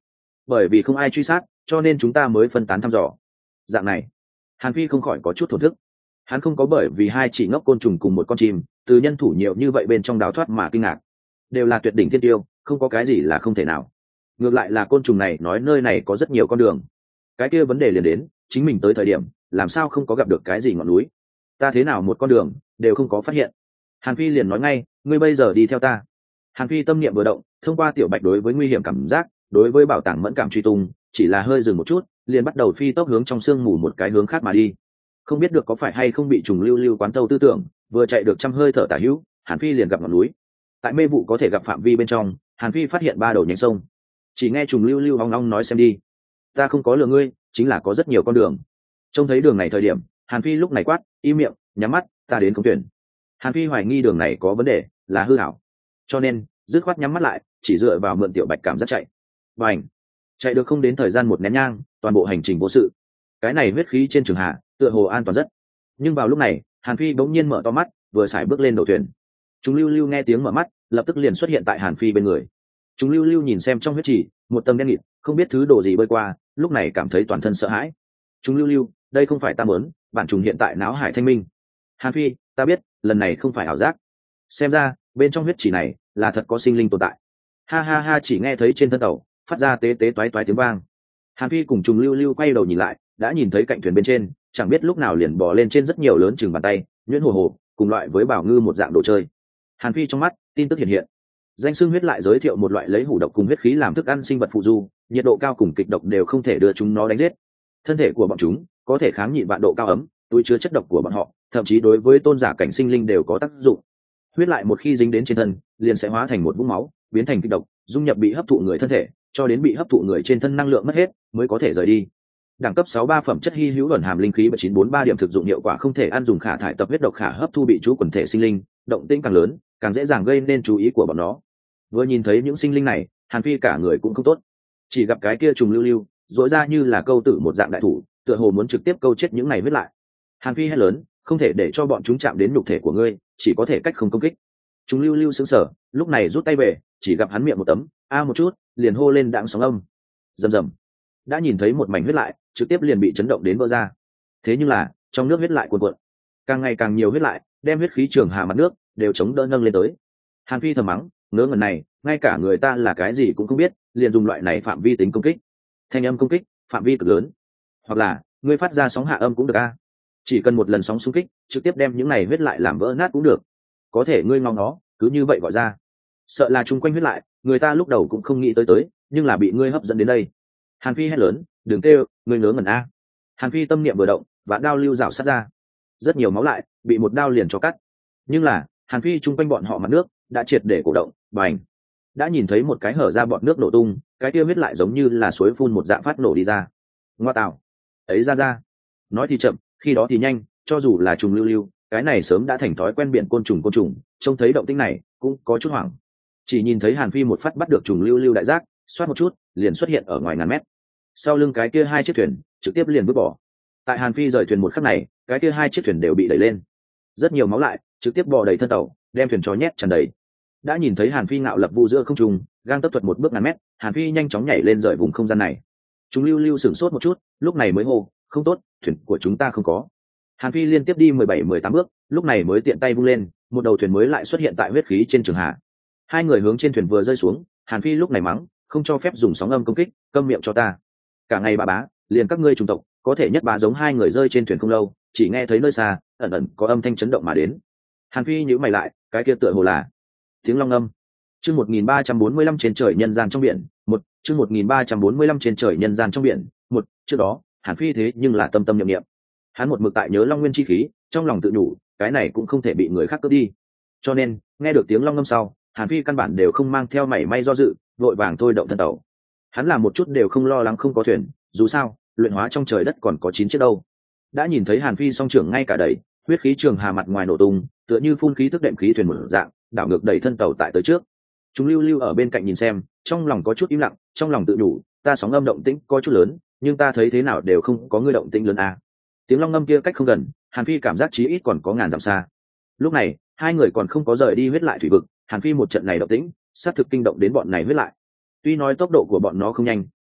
bởi vì không ai truy sát cho nên chúng ta mới phân tán thăm dò. Dạng này, Hàn Phi không khỏi có chút thổn thức. Hắn không có bởi vì hai chỉ ngốc côn trùng cùng một con chim từ nhân thủ nhiều như vậy bên trong đào thoát mà kinh ngạc. Đều là tuyệt đỉnh thiên tiêu, không có cái gì là không thể nào. Ngược lại là côn trùng này nói nơi này có rất nhiều con đường. Cái kia vấn đề liền đến, chính mình tới thời điểm làm sao không có gặp được cái gì ngọn núi, ta thế nào một con đường đều không có phát hiện. Hàn Phi liền nói ngay, ngươi bây giờ đi theo ta. Hàn Phi tâm niệm vừa động, thông qua tiểu bạch đối với nguy hiểm cảm giác, đối với bảo tàng mẫn cảm truy tung, chỉ là hơi dừng một chút, liền bắt đầu phi tốc hướng trong sương mù một cái hướng khác mà đi. Không biết được có phải hay không bị trùng lưu lưu quán tâu tư tưởng, vừa chạy được trăm hơi thở tả hữu, Hàn Phi liền gặp ngọn núi. Tại mê vụ có thể gặp phạm vi bên trong, Hàn Phi phát hiện ba đầu nhánh sông. Chỉ nghe trùng lưu lưu ong ong nói xem đi, ta không có lừa ngươi, chính là có rất nhiều con đường. Trông thấy đường này thời điểm, Hàn Phi lúc này quát, im miệng, nhắm mắt, ta đến công tuyển. Hàn Phi hoài nghi đường này có vấn đề, là hư ảo, cho nên dứt khoát nhắm mắt lại, chỉ dựa vào mượn tiểu bạch cảm giác chạy. Bành, chạy được không đến thời gian một nén nhang, toàn bộ hành trình vô sự. Cái này huyết khí trên trường hạ, tựa hồ an toàn rất. Nhưng vào lúc này, Hàn Phi bỗng nhiên mở to mắt, vừa xài bước lên đầu thuyền. Chúng lưu lưu nghe tiếng mở mắt, lập tức liền xuất hiện tại Hàn Phi bên người. Chúng lưu lưu nhìn xem trong huyết trì, một tầng đen nghịt, không biết thứ đồ gì bơi qua, lúc này cảm thấy toàn thân sợ hãi. Chúng lưu lưu, đây không phải ta muốn, bản trùng hiện tại náo hải thanh minh. Hàn Phi, ta biết, lần này không phải ảo giác. Xem ra, bên trong huyết trì này là thật có sinh linh tồn tại. Ha ha ha, chỉ nghe thấy trên thân tàu phát ra tế tế toái toái tiếng vang. Hàn Phi cùng Trùng Lưu Lưu quay đầu nhìn lại, đã nhìn thấy cạnh thuyền bên trên, chẳng biết lúc nào liền bò lên trên rất nhiều lớn chừng bàn tay, nhuyễn hồ hồ, cùng loại với bảo ngư một dạng đồ chơi. Hàn Phi trong mắt, tin tức hiện hiện. Danh xưng huyết lại giới thiệu một loại lấy hủ độc cùng huyết khí làm thức ăn sinh vật phụ du, nhiệt độ cao cùng kịch độc đều không thể đưa chúng nó đánh giết. Thân thể của bọn chúng có thể kháng nhịn vạn độ cao ấm, túi chứa chất độc của bọn họ, thậm chí đối với tôn giả cảnh sinh linh đều có tác dụng. Huyết lại một khi dính đến trên thân, liền sẽ hóa thành một vũng máu, biến thành kịch độc, dung nhập bị hấp thụ người thân thể, cho đến bị hấp thụ người trên thân năng lượng mất hết, mới có thể rời đi. Đẳng cấp 63 phẩm chất hy hữu ẩn hàm linh khí 943 điểm thực dụng hiệu quả không thể ăn dùng khả thải tập huyết độc khả hấp thu bị chú quần thể sinh linh, động tĩnh càng lớn, càng dễ dàng gây nên chú ý của bọn nó. Vừa nhìn thấy những sinh linh này, Hàn Phi cả người cũng không tốt. Chỉ gặp cái kia trùng lưu lưu, rỗi ra như là câu tử một dạng đại thủ, tựa hồ muốn trực tiếp câu chết những này huyết lại. Hàn Phi hét lớn, không thể để cho bọn chúng chạm đến nhục thể của ngươi, chỉ có thể cách không công kích. Chúng lưu lưu sững sờ, lúc này rút tay về, chỉ gặp hắn miệng một tấm, một chút, liền hô lên đãng sóng âm. Rầm rầm. Đã nhìn thấy một mảnh huyết lại, trực tiếp liền bị chấn động đến vỡ ra. Thế nhưng là, trong nước huyết lại cuồn cuộn, càng ngày càng nhiều huyết lại, đem huyết khí trường hạ mặt nước đều chống đỡ nâng lên tới. Hàn Phi thầm mắng, ngớ ngẩn này, ngay cả người ta là cái gì cũng không biết, liền dùng loại này phạm vi tính công kích. Thanh âm công kích, phạm vi cực lớn. Hoặc là, ngươi phát ra sóng hạ âm cũng được a. Chỉ cần một lần sóng xung kích, trực tiếp đem những này huyết lại làm vỡ nát cũng được. Có thể ngươi ngóng nó, cứ như vậy gọi ra. Sợ là chung quanh huyết lại, người ta lúc đầu cũng không nghĩ tới, nhưng là bị ngươi hấp dẫn đến đây. Hàn Phi hét lớn, đừng kêu, ngươi ngớ ngẩn a. Hàn Phi tâm niệm vừa động, và đao lưu rảo sát ra. Rất nhiều máu lại, bị một đao liền cho cắt. Nhưng là, Hàn Phi chung quanh bọn họ mặt nước đã triệt để cổ động, bành. Đã nhìn thấy một cái hở ra bọn nước nổ tung, cái kia huyết lại giống như là suối phun một dạng phát nổ đi ra. Ngoa tạo, ấy ra. Nói thì chậm, khi đó thì nhanh, cho dù là trùng lưu lưu, cái này sớm đã thành thói quen biển côn trùng, trông thấy động tĩnh này cũng có chút hoảng. Chỉ nhìn thấy Hàn Phi một phát bắt được trùng lưu lưu đại giác, xoát một chút, liền xuất hiện ở ngoài ngàn mét. Sau lưng cái kia hai chiếc thuyền trực tiếp liền vứt bỏ. Tại Hàn Phi rời thuyền một khắc này, cái kia hai chiếc thuyền đều bị đẩy lên. Rất nhiều máu lại, trực tiếp bò đầy thân tàu, đem thuyền chó nhét tràn đầy. Đã nhìn thấy Hàn Phi ngạo lập vu giữa không trung, gang tấp thuật một bước ngàn mét, Hàn Phi nhanh chóng nhảy lên rời vùng không gian này. Chúng lưu lưu sửng sốt một chút, lúc này mới hô, không tốt, thuyền của chúng ta không có. Hàn Phi liên tiếp đi 17-18 bước, lúc này mới tiện tay vung lên, một đầu thuyền mới lại xuất hiện tại huyết khí trên trường hạ. Hai người hướng trên thuyền vừa rơi xuống, Hàn Phi lúc này mắng, không cho phép dùng sóng âm công kích, câm miệng cho ta. Cả ngày bà bá, liền các ngươi chủng tộc, có thể nhất bá giống hai người rơi trên thuyền không lâu, chỉ nghe thấy nơi xa, ẩn ẩn có âm thanh chấn động mà đến. Hàn Phi nhíu mày lại, cái kia tựa hồ là tiếng long âm. Chương 1345 trên trời nhân gian trong biển, chương 1345 trên trời nhân gian trong biển, trước đó, Hàn Phi thế nhưng là tâm tâm niệm niệm. Hắn một mực tại nhớ long nguyên chi khí, trong lòng tự nhủ, cái này cũng không thể bị người khác cướp đi. Cho nên, nghe được tiếng long ngâm sau, Hàn Phi căn bản đều không mang theo mảy may do dự, vội vàng thôi động thân tàu. Hắn làm một chút đều không lo lắng không có thuyền, dù sao, luyện hóa trong trời đất còn có 9 chiếc đâu. Đã nhìn thấy Hàn Phi song trưởng ngay cả đầy, huyết khí trường hà mặt ngoài nổ tung, tựa như phun khí tức đệm khí thuyền một dạng, đảo ngược đẩy thân tàu tại tới trước. Chúng lưu lưu ở bên cạnh nhìn xem, trong lòng có chút im lặng, trong lòng tự nhủ, ta sóng âm động tĩnh có chút lớn, nhưng ta thấy thế nào đều không có ngươi động tĩnh lớn à. Tiếng long ngâm kia cách không gần, Hàn Phi cảm giác chí ít còn có ngàn dặm xa. Lúc này, hai người còn không có rời đi huyết lại thủy vực, Hàn Phi một trận này động tĩnh, sát thực kinh động đến bọn này huyết lại. Tuy nói tốc độ của bọn nó không nhanh,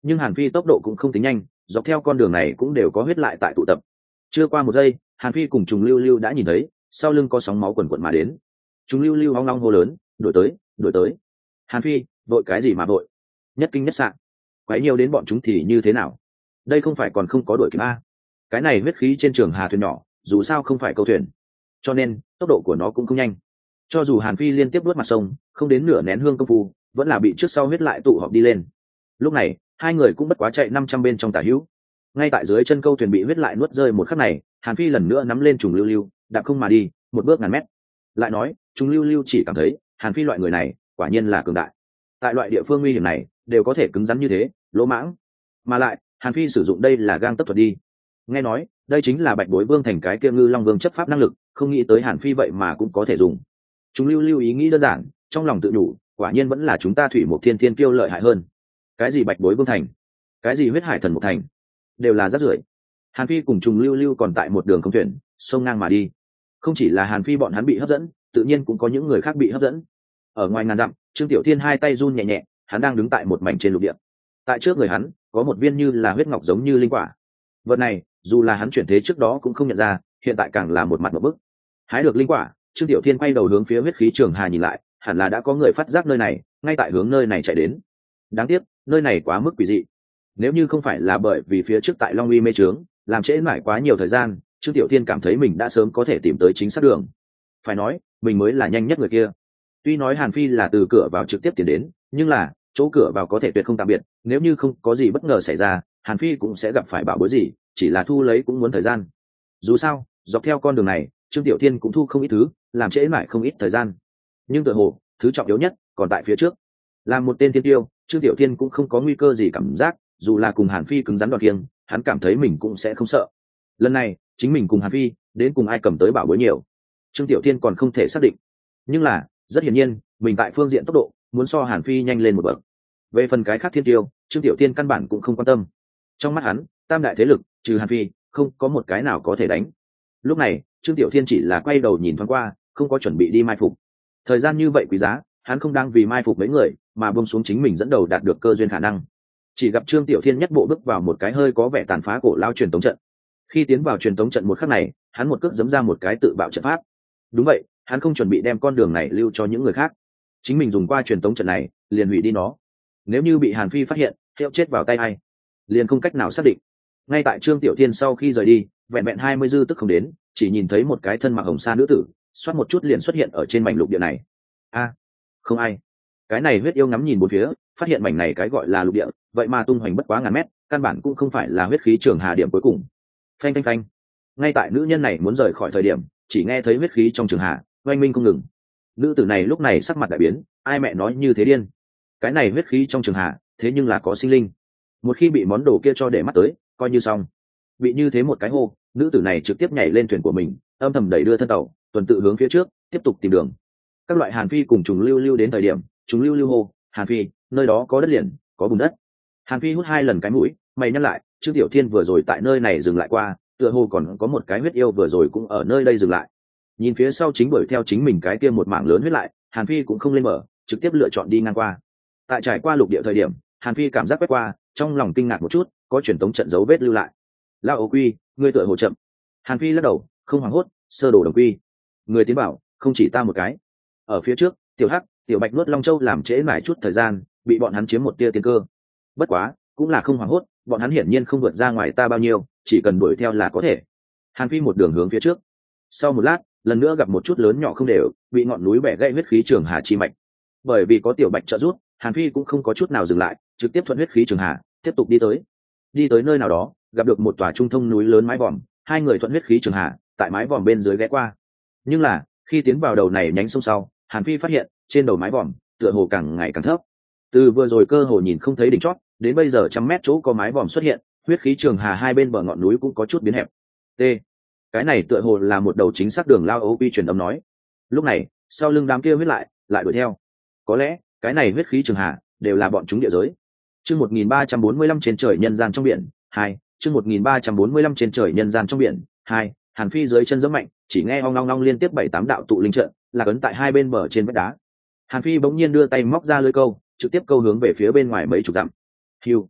nhưng Hàn Phi tốc độ cũng không tính nhanh, dọc theo con đường này cũng đều có huyết lại tại tụ tập. Chưa qua một giây, Hàn Phi cùng Trùng Lưu Lưu đã nhìn thấy sau lưng có sóng máu quần quần mà đến. Trùng Lưu Lưu hoang long hô lớn, đuổi tới, đuổi tới. Hàn Phi, vội cái gì mà vội? Nhất kinh nhất sạn, quấy nhiều đến bọn chúng thì như thế nào? Đây không phải còn không có đuổi kịp a? Cái này huyết khí trên trường hà thuyền nhỏ, dù sao không phải câu thuyền, cho nên tốc độ của nó cũng không nhanh. Cho dù Hàn Phi liên tiếp đuốt mặt sông, không đến nửa nén hương công phu, vẫn là bị trước sau huyết lại tụ họp đi lên. Lúc này, hai người cũng bất quá chạy 500 bên trong tả hữu. Ngay tại dưới chân câu thuyền bị huyết lại nuốt rơi một khắc này, Hàn Phi lần nữa nắm lên Trùng Lưu Lưu, đạp không mà đi, một bước ngàn mét. Lại nói, Trùng Lưu Lưu chỉ cảm thấy, Hàn Phi loại người này, quả nhiên là cường đại. Tại loại địa phương nguy hiểm này, đều có thể cứng rắn như thế, lỗ mãng. Mà lại, Hàn Phi sử dụng đây là gang tấc thuật đi. Nghe nói, đây chính là Bạch Bối Vương thành cái kia Ngư Long Vương chấp pháp năng lực, không nghĩ tới Hàn Phi vậy mà cũng có thể dùng. Trùng Lưu Lưu ý nghĩ đơn giản, trong lòng tự nhủ, quả nhiên vẫn là chúng ta Thủy Một Thiên Thiên kiêu lợi hại hơn. Cái gì Bạch Bối Vương thành, cái gì Huyết Hải Thần Một thành, đều là rác rưởi. Hàn Phi cùng Trùng Lưu Lưu còn tại một đường không thuyền, sông ngang mà đi. Không chỉ là Hàn Phi bọn hắn bị hấp dẫn, tự nhiên cũng có những người khác bị hấp dẫn. Ở ngoài ngàn dặm, Trương Tiểu Thiên hai tay run nhẹ nhẹ, hắn đang đứng tại một mảnh trên lục địa. Tại trước người hắn, có một viên như là huyết ngọc giống như linh quả. Vật này, dù là hắn chuyển thế trước đó cũng không nhận ra, hiện tại càng là một mặt một bức. Hái được linh quả, Trương Tiểu Thiên quay đầu hướng phía huyết khí trường hà nhìn lại, hẳn là đã có người phát giác nơi này, ngay tại hướng nơi này chạy đến. Đáng tiếc, nơi này quá mức quỷ dị. Nếu như không phải là bởi vì phía trước tại Long Uy mê trướng, làm trễ mãi quá nhiều thời gian, Trương Tiểu Thiên cảm thấy mình đã sớm có thể tìm tới chính xác đường. Phải nói, mình mới là nhanh nhất người kia. Tuy nói Hàn Phi là từ cửa vào trực tiếp tiến đến, nhưng là chỗ cửa vào có thể tuyệt không tạm biệt, nếu như không có gì bất ngờ xảy ra, Hàn Phi cũng sẽ gặp phải bảo bối gì, chỉ là thu lấy cũng muốn thời gian. Dù sao, dọc theo con đường này, Trương Tiểu Thiên cũng thu không ít thứ, làm trễ mãi không ít thời gian. Nhưng tựa hồ, thứ trọng yếu nhất còn tại phía trước. Làm một tên thiên tiêu, Trương Tiểu Thiên cũng không có nguy cơ gì cảm giác, dù là cùng Hàn Phi cứng rắn đoạt kiêng, hắn cảm thấy mình cũng sẽ không sợ. Lần này, chính mình cùng Hàn Phi, đến cùng ai cầm tới bảo bối nhiều, Trương Tiểu Thiên còn không thể xác định. Nhưng là, rất hiển nhiên, mình tại phương diện tốc độ, muốn so Hàn Phi nhanh lên một bậc. Về phần cái khác thiên tiêu, Trương Tiểu Thiên căn bản cũng không quan tâm. Trong mắt hắn, tam đại thế lực, trừ Hàn Phi, không có một cái nào có thể đánh. Lúc này, Trương Tiểu Thiên chỉ là quay đầu nhìn thoáng qua, không có chuẩn bị đi mai phục. Thời gian như vậy quý giá, hắn không đang vì mai phục mấy người, mà buông xuống chính mình dẫn đầu đạt được cơ duyên khả năng. Chỉ gặp Trương Tiểu Thiên nhất bộ bước vào một cái hơi có vẻ tàn phá cổ lao truyền tống trận. Khi tiến vào truyền tống trận một khắc này, hắn một cước giẫm ra một cái tự bạo trận pháp. Đúng vậy, hắn không chuẩn bị đem con đường này lưu cho những người khác. Chính mình dùng qua truyền tống trận này, liền hủy đi nó. Nếu như bị Hàn Phi phát hiện, hiệu chết vào tay ai, liền không cách nào xác định. Ngay tại Trương Tiểu Thiên sau khi rời đi, vẹn vẹn 20 dư tức không đến, chỉ nhìn thấy một cái thân mặc hồng sa nữ tử, xoát một chút liền xuất hiện ở trên mảnh lục địa này. A, không ai. Cái này huyết yêu ngắm nhìn bốn phía, phát hiện mảnh này cái gọi là lục địa, vậy mà tung hoành bất quá ngàn mét, căn bản cũng không phải là huyết khí trường hà điểm cuối cùng. Phanh phanh phanh. Ngay tại nữ nhân này muốn rời khỏi thời điểm, chỉ nghe thấy huyết khí trong trường hà oanh minh không ngừng. Nữ tử này lúc này sắc mặt đại biến, ai mẹ nói như thế điên? Cái này huyết khí trong trường hà, thế nhưng là có sinh linh. Một khi bị món đồ kia cho để mắt tới, coi như xong. Bị như thế một cái hô, nữ tử này trực tiếp nhảy lên thuyền của mình, âm thầm đẩy đưa thân tàu, tuần tự hướng phía trước, tiếp tục tìm đường. Các loại Hàn Phi cùng Trùng Lưu Lưu đến thời điểm, Trùng Lưu Lưu hô, Hàn Phi, nơi đó có đất liền, có bùn đất. Hàn Phi hút 2 lần cái mũi, mày nhắc lại, Trương Tiểu Thiên vừa rồi tại nơi này dừng lại qua, tựa hồ còn có một cái huyết yêu vừa rồi cũng ở nơi đây dừng lại. Nhìn phía sau chính đuổi theo chính mình cái kia một mảng lớn huyết lại, Hàn Phi cũng không lên mở, trực tiếp lựa chọn đi ngang qua. Tại trải qua lục địa thời điểm, Hàn Phi cảm giác quét qua, trong lòng kinh ngạc một chút, có truyền tống trận dấu vết lưu lại. Lao Âu Quy, ngươi tựa hồ chậm. Hàn Phi lắc đầu, không hoảng hốt, sơ đồ đồng quy. Người tiến bảo, không chỉ ta một cái. Ở phía trước, Tiểu Hắc, Tiểu Bạch nuốt Long Châu làm trễ mãi chút thời gian, bị bọn hắn chiếm một tia tiên cơ. Bất quá, cũng là không hoảng hốt, bọn hắn hiển nhiên không vượt ra ngoài ta bao nhiêu, chỉ cần đuổi theo là có thể. Hàn Phi một đường hướng phía trước. Sau một lát, lần nữa gặp một chút lớn nhỏ không đều, bị ngọn núi bẻ gãy huyết khí trường hà chi mạch. Bởi vì có Tiểu Bạch trợ giúp, Hàn Phi cũng không có chút nào dừng lại, trực tiếp thuận huyết khí trường hà, tiếp tục đi tới. Đi tới nơi nào đó, gặp được một tòa trung thông núi lớn mái vòm, hai người thuận huyết khí trường hà, tại mái vòm bên dưới ghé qua. Nhưng là, khi tiến vào đầu này nhánh sông sau, Hàn Phi phát hiện, trên đầu mái vòm, tựa hồ càng ngày càng thấp. Từ vừa rồi cơ hồ nhìn không thấy đỉnh chót, đến bây giờ trăm mét chỗ có mái vòm xuất hiện, huyết khí trường hà hai bên bờ ngọn núi cũng có chút biến hẹp. T. Cái này tựa hồ là một đầu chính xác đường Lao Âu Quy truyền âm nói. Lúc này, sau lưng đám kia huyết lại đuổi theo. Có lẽ, cái này huyết khí trường hà đều là bọn chúng địa giới. Chương 1345 trên trời nhân gian trong biển, 2, chương 1345 trên trời nhân gian trong biển, 2, Hàn Phi dưới chân giẫm mạnh, chỉ nghe ong ong ong liên tiếp 7-8 đạo tụ linh trận, là ấn tại hai bên bờ trên vách đá. Hàn Phi bỗng nhiên đưa tay móc ra lưới câu, trực tiếp câu hướng về phía bên ngoài mấy chục dặm. Hưu.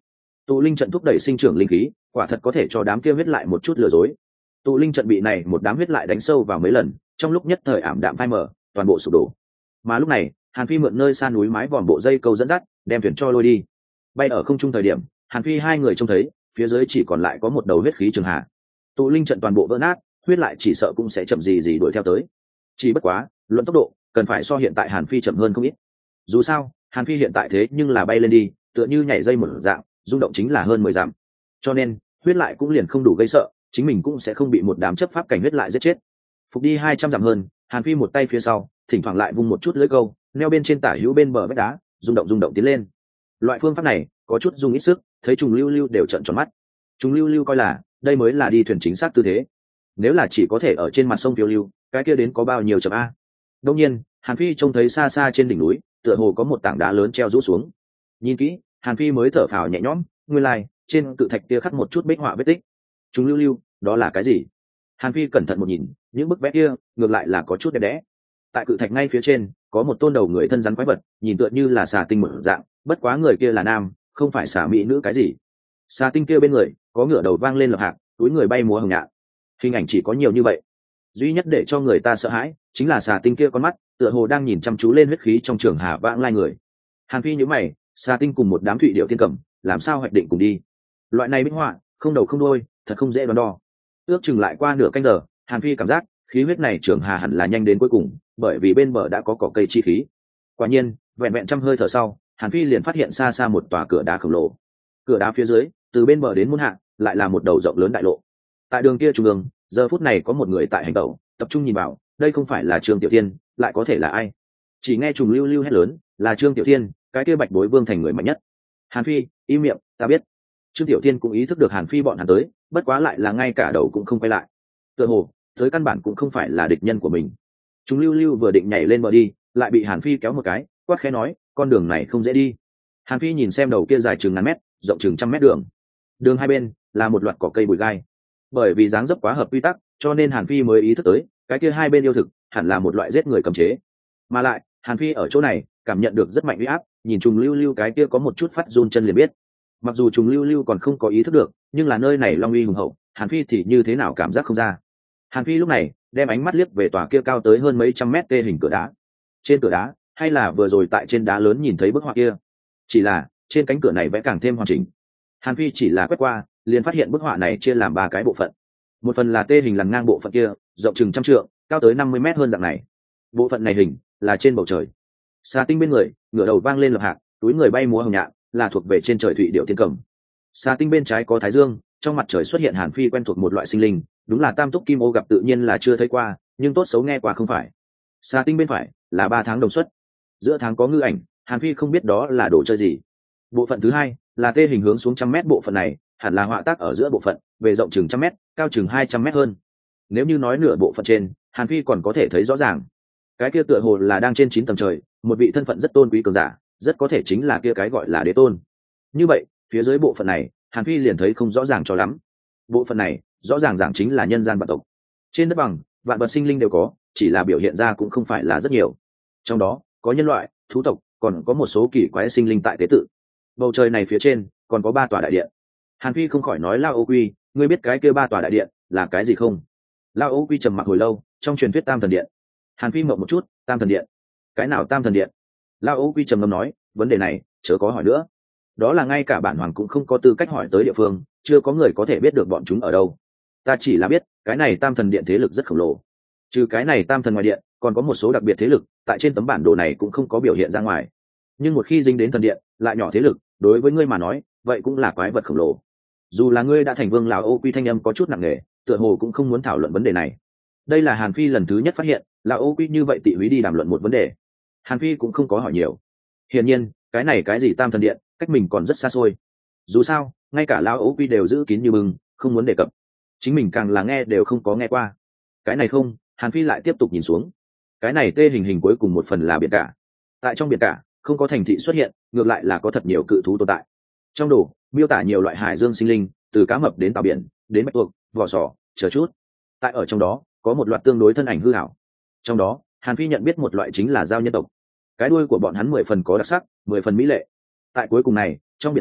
tụ linh trận thúc đẩy sinh trưởng linh khí, quả thật có thể cho đám kia huyết lại một chút lừa dối. Tụ linh trận bị này một đám huyết lại đánh sâu vào mấy lần, trong lúc nhất thời ảm đạm phai mờ, toàn bộ sụp đổ. Mà lúc này, Hàn Phi mượn nơi xa núi mái vòm bộ dây câu dẫn dắt, đem thuyền cho lôi đi. Bay ở không trung thời điểm, Hàn Phi hai người trông thấy, phía dưới chỉ còn lại có một đầu huyết khí trường hà. Tụ linh trận toàn bộ vỡ nát, huyết lại chỉ sợ cũng sẽ chậm gì đuổi theo tới. Chỉ bất quá, luận tốc độ, cần phải so hiện tại Hàn Phi chậm hơn không ít. Dù sao, Hàn Phi hiện tại thế nhưng là bay lên đi, tựa như nhảy dây một dạng, rung động chính là hơn 10 dặm. Cho nên, huyết lại cũng liền không đủ gây sợ, chính mình cũng sẽ không bị một đám chấp pháp cảnh huyết lại giết chết. Phục đi 200 dặm hơn, Hàn Phi một tay phía sau, thỉnh thoảng lại vung một chút lưỡi câu, neo bên trên tả hữu bên bờ vách đá, rung động tiến lên. Loại phương pháp này có chút dùng ít sức, thấy trùng lưu lưu đều trợn tròn mắt. Trùng lưu lưu coi là đây mới là đi thuyền chính xác tư thế. Nếu là chỉ có thể ở trên mặt sông phiêu lưu, cái kia đến có bao nhiêu chậm a. Đương nhiên, Hàn Phi trông thấy xa xa trên đỉnh núi, tựa hồ có một tảng đá lớn treo rũ xuống. Nhìn kỹ, Hàn Phi mới thở phào nhẹ nhõm, nguyên lai, trên cự thạch kia khắc một chút bích họa vết tích. Trùng lưu lưu, đó là cái gì? Hàn Phi cẩn thận một nhìn, những bức vẽ kia ngược lại là có chút đẹp đẽ. Tại cự thạch ngay phía trên có một tôn đầu người thân rắn quái vật, nhìn tựa như là xà tinh một dạng, bất quá người kia là nam, không phải xà mỹ nữ cái gì. Xà tinh kia bên người có ngựa đầu vang lên lập hạc, túi người bay múa hồng nhạn. Hình ảnh chỉ có nhiều như vậy, duy nhất để cho người ta sợ hãi chính là xà tinh kia con mắt tựa hồ đang nhìn chăm chú lên huyết khí trong trường hà vãng lai người. Hàn Phi nhíu mày, xà tinh cùng một đám thụy điệu thiên cầm làm sao hoạch định cùng đi? Loại này minh họa không đầu không đuôi, thật không dễ đoán đo. Ước chừng lại qua nửa canh giờ, Hàn Phi cảm giác khí huyết này trường hà hẳn là nhanh đến cuối cùng, bởi vì bên bờ đã có cỏ cây chi khí. Quả nhiên, vẹn vẹn trăm hơi thở sau, Hàn Phi liền phát hiện xa xa một tòa cửa đá khổng lồ. Cửa đá phía dưới, từ bên bờ đến muôn hạ, lại là một đầu rộng lớn đại lộ. Tại đường kia trung ương, giờ phút này có một người tại hành tẩu, tập trung nhìn vào, đây không phải là Trương Tiểu Thiên, lại có thể là ai? Chỉ nghe trùng lưu lưu hét lớn, là Trương Tiểu Thiên, cái kia Bạch Bối Vương thành người mạnh nhất. Hàn Phi, im miệng, ta biết. Trương Tiểu Thiên cũng ý thức được Hàn Phi bọn hắn tới, bất quá lại là ngay cả đầu cũng không quay lại. Tựa hồ, tới căn bản cũng không phải là địch nhân của mình. Trùng lưu lưu vừa định nhảy lên bờ đi, lại bị Hàn Phi kéo một cái, quát khẽ nói, con đường này không dễ đi. Hàn Phi nhìn xem đầu kia dài chừng ngàn mét, rộng chừng trăm mét đường. Đường hai bên là một loạt cỏ cây bụi gai. Bởi vì dáng dấp quá hợp quy tắc, cho nên Hàn Phi mới ý thức tới, cái kia hai bên yêu thực hẳn là một loại giết người cầm chế. Mà lại, Hàn Phi ở chỗ này cảm nhận được rất mạnh uy áp, nhìn trùng lưu lưu cái kia có một chút phát run chân liền biết. Mặc dù trùng lưu lưu còn không có ý thức được, nhưng là nơi này long uy hùng hậu, Hàn Phi thì như thế nào cảm giác không ra. Hàn Phi lúc này đem ánh mắt liếc về tòa kia cao tới hơn mấy trăm mét tê hình cửa đá. Trên cửa đá, hay là vừa rồi tại trên đá lớn nhìn thấy bức họa kia, chỉ là trên cánh cửa này vẽ càng thêm hoàn chỉnh. Hàn Phi chỉ là quét qua, liền phát hiện bức họa này chia làm ba cái bộ phận. Một phần là tê hình lằn ngang bộ phận kia, rộng chừng 100 trượng, cao tới 50 mét hơn dạng này. Bộ phận này hình là trên bầu trời. Xà tinh bên người, ngửa đầu vang lên lập hạc, túi người bay múa hồng nhạn, là thuộc về trên trời thụy điệu thiên cầm. Xà tinh bên trái có thái dương, trong mặt trời xuất hiện Hàn Phi quen thuộc một loại sinh linh, đúng là tam túc kim ô gặp tự nhiên là chưa thấy qua, nhưng tốt xấu nghe qua không phải. Xà tinh bên phải là 3 tháng đồng xuất, giữa tháng có ngư ảnh, Hàn Phi không biết đó là đồ chơi gì. Bộ phận thứ hai là tê hình hướng xuống 100 mét, bộ phận này hẳn là họa tác ở giữa bộ phận, về rộng chừng 100 mét, cao chừng 200 mét hơn. Nếu như nói nửa bộ phận trên, Hàn Phi còn có thể thấy rõ ràng, cái kia tựa hồ là đang trên 9 tầng trời, một vị thân phận rất tôn quý cường giả, rất có thể chính là kia cái gọi là đế tôn. Như vậy, phía dưới bộ phận này, Hàn Phi liền thấy không rõ ràng cho lắm. Bộ phận này, rõ ràng giảng chính là nhân gian vạn tộc. Trên đất bằng, vạn vật sinh linh đều có, chỉ là biểu hiện ra cũng không phải là rất nhiều. Trong đó, có nhân loại, thú tộc, còn có một số kỳ quái sinh linh tại tế tự. Bầu trời này phía trên, còn có 3 tòa đại điện. Hàn Phi không khỏi nói Lao Ô Quy, ngươi biết cái kia 3 tòa đại điện là cái gì không? Lao Ô Quy trầm mặc hồi lâu, trong truyền thuyết Tam Thần Điện. Hàn Phi mộng một chút, Tam Thần Điện? Cái nào Tam Thần Điện? Lao Ô Quy trầm ngâm nói, vấn đề này, chớ có hỏi nữa. Đó là ngay cả bản hoàng cũng không có tư cách hỏi tới địa phương, chưa có người có thể biết được bọn chúng ở đâu. Ta chỉ là biết, cái này Tam Thần Điện thế lực rất khổng lồ. Trừ cái này Tam Thần ngoài điện, còn có một số đặc biệt thế lực, tại trên tấm bản đồ này cũng không có biểu hiện ra ngoài. Nhưng một khi dính đến thần điện, lại nhỏ thế lực, đối với ngươi mà nói, vậy cũng là quái vật khổng lồ. Dù là ngươi đã thành vương, Lão Ô Quy thanh âm có chút nặng nề, tựa hồ cũng không muốn thảo luận vấn đề này. Đây là Hàn Phi lần thứ nhất phát hiện, Lão Ô Quy như vậy tị húy đi đàm luận một vấn đề. Hàn Phi cũng không có hỏi nhiều. Hiển nhiên, cái này cái gì Tam Thần Điện, cách mình còn rất xa xôi. Dù sao, ngay cả Lão Ô Quy đều giữ kín như bưng, không muốn đề cập. Chính mình càng là nghe đều không có nghe qua. Cái này không, Hàn Phi lại tiếp tục nhìn xuống. Cái này tê hình cuối cùng một phần là biển cả. Tại trong biển cả, không có thành thị xuất hiện, ngược lại là có thật nhiều cự thú tồn tại. Trong đồ miêu tả nhiều loại hải dương sinh linh, từ cá mập đến tàu biển, đến bạch tuộc, vỏ sò, chờ chút. Tại ở trong đó có một loạt tương đối thân ảnh hư ảo. Trong đó, Hàn Phi nhận biết một loại chính là giao nhân tộc. Cái đuôi của bọn hắn 10 phần có đặc sắc, 10 phần mỹ lệ. Tại cuối cùng này, trong biển sâu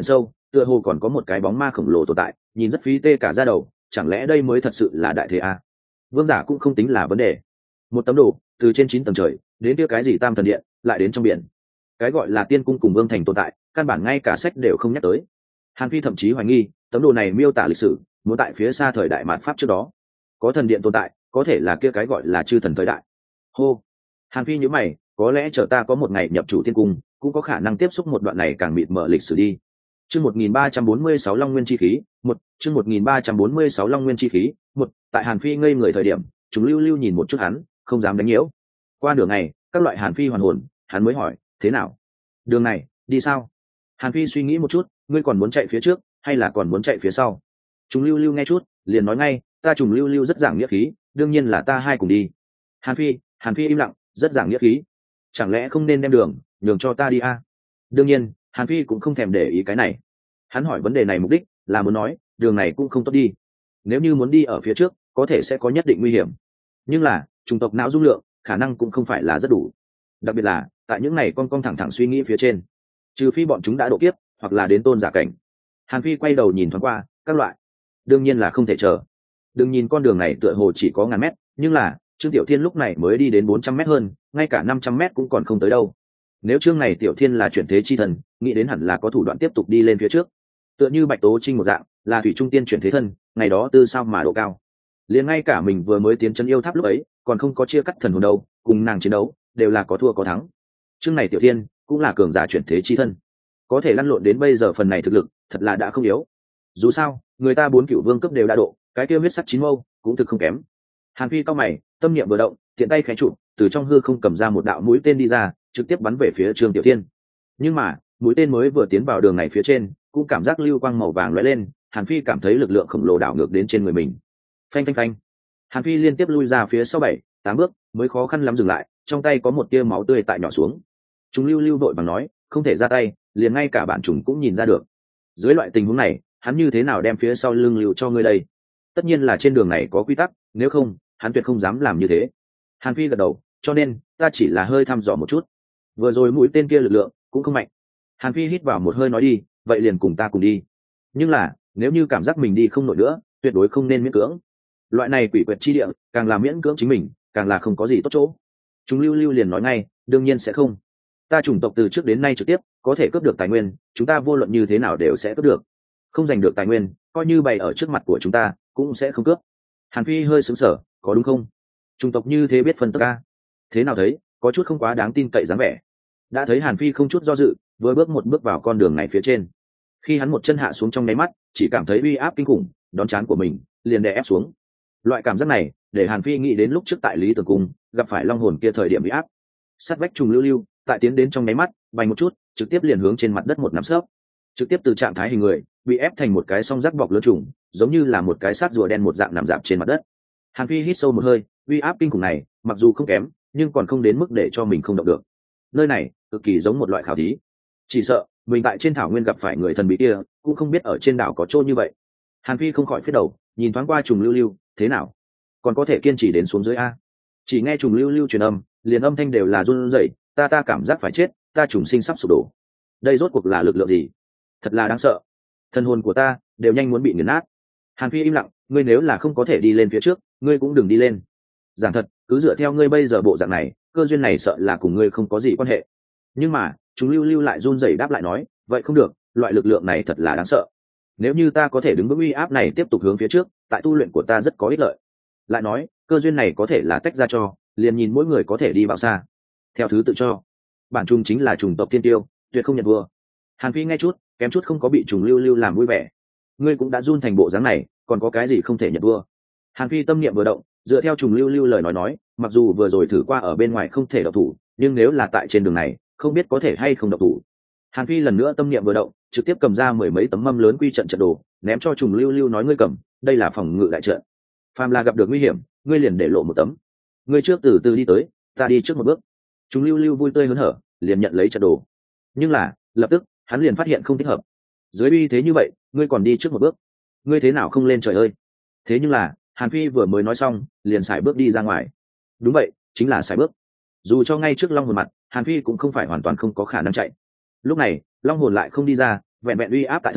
tựa hồ còn có một cái bóng ma khổng lồ tồn tại, nhìn rất phí tê cả da đầu, chẳng lẽ đây mới thật sự là đại thế à? Vương giả cũng không tính là vấn đề. Một tấm đồ từ trên 9 tầng trời đến kia cái gì tam thần điện, lại đến trong biển, cái gọi là tiên cung cùng vương thành tồn tại, căn bản ngay cả sách đều không nhắc tới. Hàn Phi thậm chí hoài nghi tấm đồ này miêu tả lịch sử muốn tại phía xa thời đại mạt pháp trước đó có thần điện tồn tại, có thể là kia cái gọi là chư thần thời đại. Hô, Hàn Phi nhíu mày, có lẽ chờ ta có một ngày nhập chủ tiên cung, cũng có khả năng tiếp xúc một đoạn này càng mịt mờ lịch sử đi. Chương 1346 Long Nguyên chi khí, chương 1346 Long Nguyên chi khí, tại Hàn Phi ngây người thời điểm, chúng lưu lưu nhìn một chút hắn, không dám đánh nhiễu. Qua nửa ngày, các loại Hàn Phi hoàn hồn, hắn mới hỏi, thế nào? Đường này, đi sao? Hàn Phi suy nghĩ một chút, ngươi còn muốn chạy phía trước, hay là còn muốn chạy phía sau? Chúng lưu lưu nghe chút, liền nói ngay, ta trùng lưu lưu rất giảng nghĩa khí, đương nhiên là ta hai cùng đi. Hàn Phi im lặng, rất giảng nghĩa khí. Chẳng lẽ không nên đem đường nhường cho ta đi à? Đương nhiên, Hàn Phi cũng không thèm để ý cái này. Hắn hỏi vấn đề này mục đích là muốn nói, đường này cũng không tốt đi. Nếu như muốn đi ở phía trước, có thể sẽ có nhất định nguy hiểm. Nhưng là, chủng tộc não dung lượng, khả năng cũng không phải là rất đủ. Đặc biệt là, tại những này con thẳng suy nghĩ phía trên. Trừ phi bọn chúng đã độ kiếp, hoặc là đến tôn giả cảnh. Hàn Phi quay đầu nhìn thoáng qua, các loại. Đương nhiên là không thể chờ. Đừng nhìn con đường này tựa hồ chỉ có ngàn mét, nhưng là, Trương Tiểu Thiên lúc này mới đi đến 400 mét hơn, ngay cả 500 mét cũng còn không tới đâu. Nếu Trương này Tiểu Thiên là chuyển thế chi thần, nghĩ đến hẳn là có thủ đoạn tiếp tục đi lên phía trước. Tựa như Bạch Tố Trinh một dạng, là thủy trung tiên chuyển thế thân, ngày đó tư sao mà độ cao. Liền ngay cả mình vừa mới tiến chân yêu tháp lúc ấy, còn không có chia cắt thần hồn đâu, cùng nàng chiến đấu, đều là có thua có thắng. Trương này Tiểu Thiên cũng là cường giả chuyển thế chi thân, có thể lăn lộn đến bây giờ phần này thực lực, thật là đã không yếu. Dù sao, người ta 4 cửu vương cấp đều đã độ, cái kia huyết sắc chín mâu cũng thực không kém. Hàn Phi cau mày, tâm niệm vừa động, tiện tay khẽ chụp, từ trong hư không cầm ra một đạo mũi tên đi ra, trực tiếp bắn về phía Trương Tiểu Thiên. Nhưng mà, mũi tên mới vừa tiến vào đường này phía trên, cũng cảm giác lưu quang màu vàng lóe lên, Hàn Phi cảm thấy lực lượng khổng lồ đảo ngược đến trên người mình. Phanh phanh phanh. Hàn Phi liên tiếp lui ra phía sau 7-8 bước, mới khó khăn lắm dừng lại, trong tay có một tia máu tươi tại nhỏ xuống. Chúng lưu lưu vội vàng nói, không thể ra tay, liền ngay cả bạn trùng cũng nhìn ra được. Dưới loại tình huống này, hắn như thế nào đem phía sau lưng lưu cho ngươi đây? Tất nhiên là trên đường này có quy tắc, nếu không, hắn tuyệt không dám làm như thế. Hàn Phi gật đầu, cho nên ta chỉ là hơi thăm dò một chút. Vừa rồi mũi tên kia lực lượng cũng không mạnh. Hàn Phi hít vào một hơi nói đi, vậy liền cùng ta cùng đi. Nhưng là, nếu như cảm giác mình đi không nổi nữa, tuyệt đối không nên miễn cưỡng. Loại này quỷ quyệt chi địa, càng là miễn cưỡng chính mình, càng là không có gì tốt chỗ. Chúng lưu lưu liền nói ngay, đương nhiên sẽ không. Ta chủng tộc từ trước đến nay trực tiếp có thể cướp được tài nguyên, chúng ta vô luận như thế nào đều sẽ cướp được. Không giành được tài nguyên, coi như bày ở trước mặt của chúng ta, cũng sẽ không cướp. Hàn Phi hơi sững sờ, có đúng không? Chủng tộc như thế biết phân tích a? Thế nào thấy, có chút không quá đáng tin cậy dáng vẻ. Đã thấy Hàn Phi không chút do dự, vừa bước một bước vào con đường này phía trên. Khi hắn một chân hạ xuống trong nháy mắt, chỉ cảm thấy uy áp kinh khủng, đón trán của mình liền đè ép xuống. Loại cảm giác này, để Hàn Phi nghĩ đến lúc trước tại Lý Tưởng Cung gặp phải long hồn kia thời điểm uy áp. Sát vách trùng lưu lưu, tại tiến đến trong nháy mắt, bay một chút, trực tiếp liền hướng trên mặt đất một nắm sấp. Trực tiếp từ trạng thái hình người, bị ép thành một cái song rác bọc lớn trùng, giống như là một cái xác rùa đen một dạng nằm dạp trên mặt đất. Hàn Phi hít sâu một hơi, uy áp kinh khủng này, mặc dù không kém, nhưng còn không đến mức để cho mình không động được. Nơi này cực kỳ giống một loại khảo thí. Chỉ sợ mình tại trên thảo nguyên gặp phải người thần bí kia, cũng không biết ở trên đảo có chỗ như vậy. Hàn Phi không khỏi phết đầu, nhìn thoáng qua trùng lưu lưu, thế nào, còn có thể kiên trì đến xuống dưới a? Chỉ nghe trùng lưu lưu truyền âm, liền âm thanh đều là run rẩy, ta cảm giác phải chết, ta trùng sinh sắp sụp đổ. Đây rốt cuộc là lực lượng gì? Thật là đáng sợ. Thần hồn của ta đều nhanh muốn bị nghiền nát. Hàn Phi im lặng, ngươi nếu là không có thể đi lên phía trước, ngươi cũng đừng đi lên. Giảng thật, cứ dựa theo ngươi bây giờ bộ dạng này, cơ duyên này sợ là cùng ngươi không có gì quan hệ. Nhưng mà, chúng lưu lưu lại run rẩy đáp lại nói, vậy không được, loại lực lượng này thật là đáng sợ. Nếu như ta có thể đứng vững uy áp này tiếp tục hướng phía trước, tại tu luyện của ta rất có ích lợi. Lại nói, cơ duyên này có thể là tách ra cho, liền nhìn mỗi người có thể đi bao xa. Theo thứ tự cho. Bản trùng chính là trùng tộc thiên tiêu, tuyệt không nhận vua. Hàn Phi nghe chút, kém chút không có bị trùng lưu lưu làm vui vẻ. Ngươi cũng đã run thành bộ dáng này, còn có cái gì không thể nhận vua? Hàn Phi tâm niệm vừa động, dựa theo trùng lưu lưu lời nói, mặc dù vừa rồi thử qua ở bên ngoài không thể độc thủ, nhưng nếu là tại trên đường này, không biết có thể hay không độc thủ. Hàn Phi lần nữa tâm niệm vừa động, trực tiếp cầm ra 10 mấy tấm mâm lớn quy trận trận đồ, ném cho trùng lưu lưu nói ngươi cầm, đây là phòng ngự đại trận. Phàm là gặp được nguy hiểm, ngươi liền để lộ một tấm. Ngươi trước từ từ đi tới, ta đi trước một bước. Trùng lưu lưu vui tươi hớn hở, liền nhận lấy trận đồ. Nhưng là, lập tức, hắn liền phát hiện không thích hợp. Dưới uy thế như vậy, ngươi còn đi trước một bước, ngươi thế nào không lên trời ơi? Thế nhưng là, Hàn Phi vừa mới nói xong, liền sải bước đi ra ngoài. Đúng vậy, chính là sải bước. Dù cho ngay trước long hồn mặt, Hàn Phi cũng không phải hoàn toàn không có khả năng chạy. Lúc này, long hồn lại không đi ra, vẹn vẹn uy áp tại thân,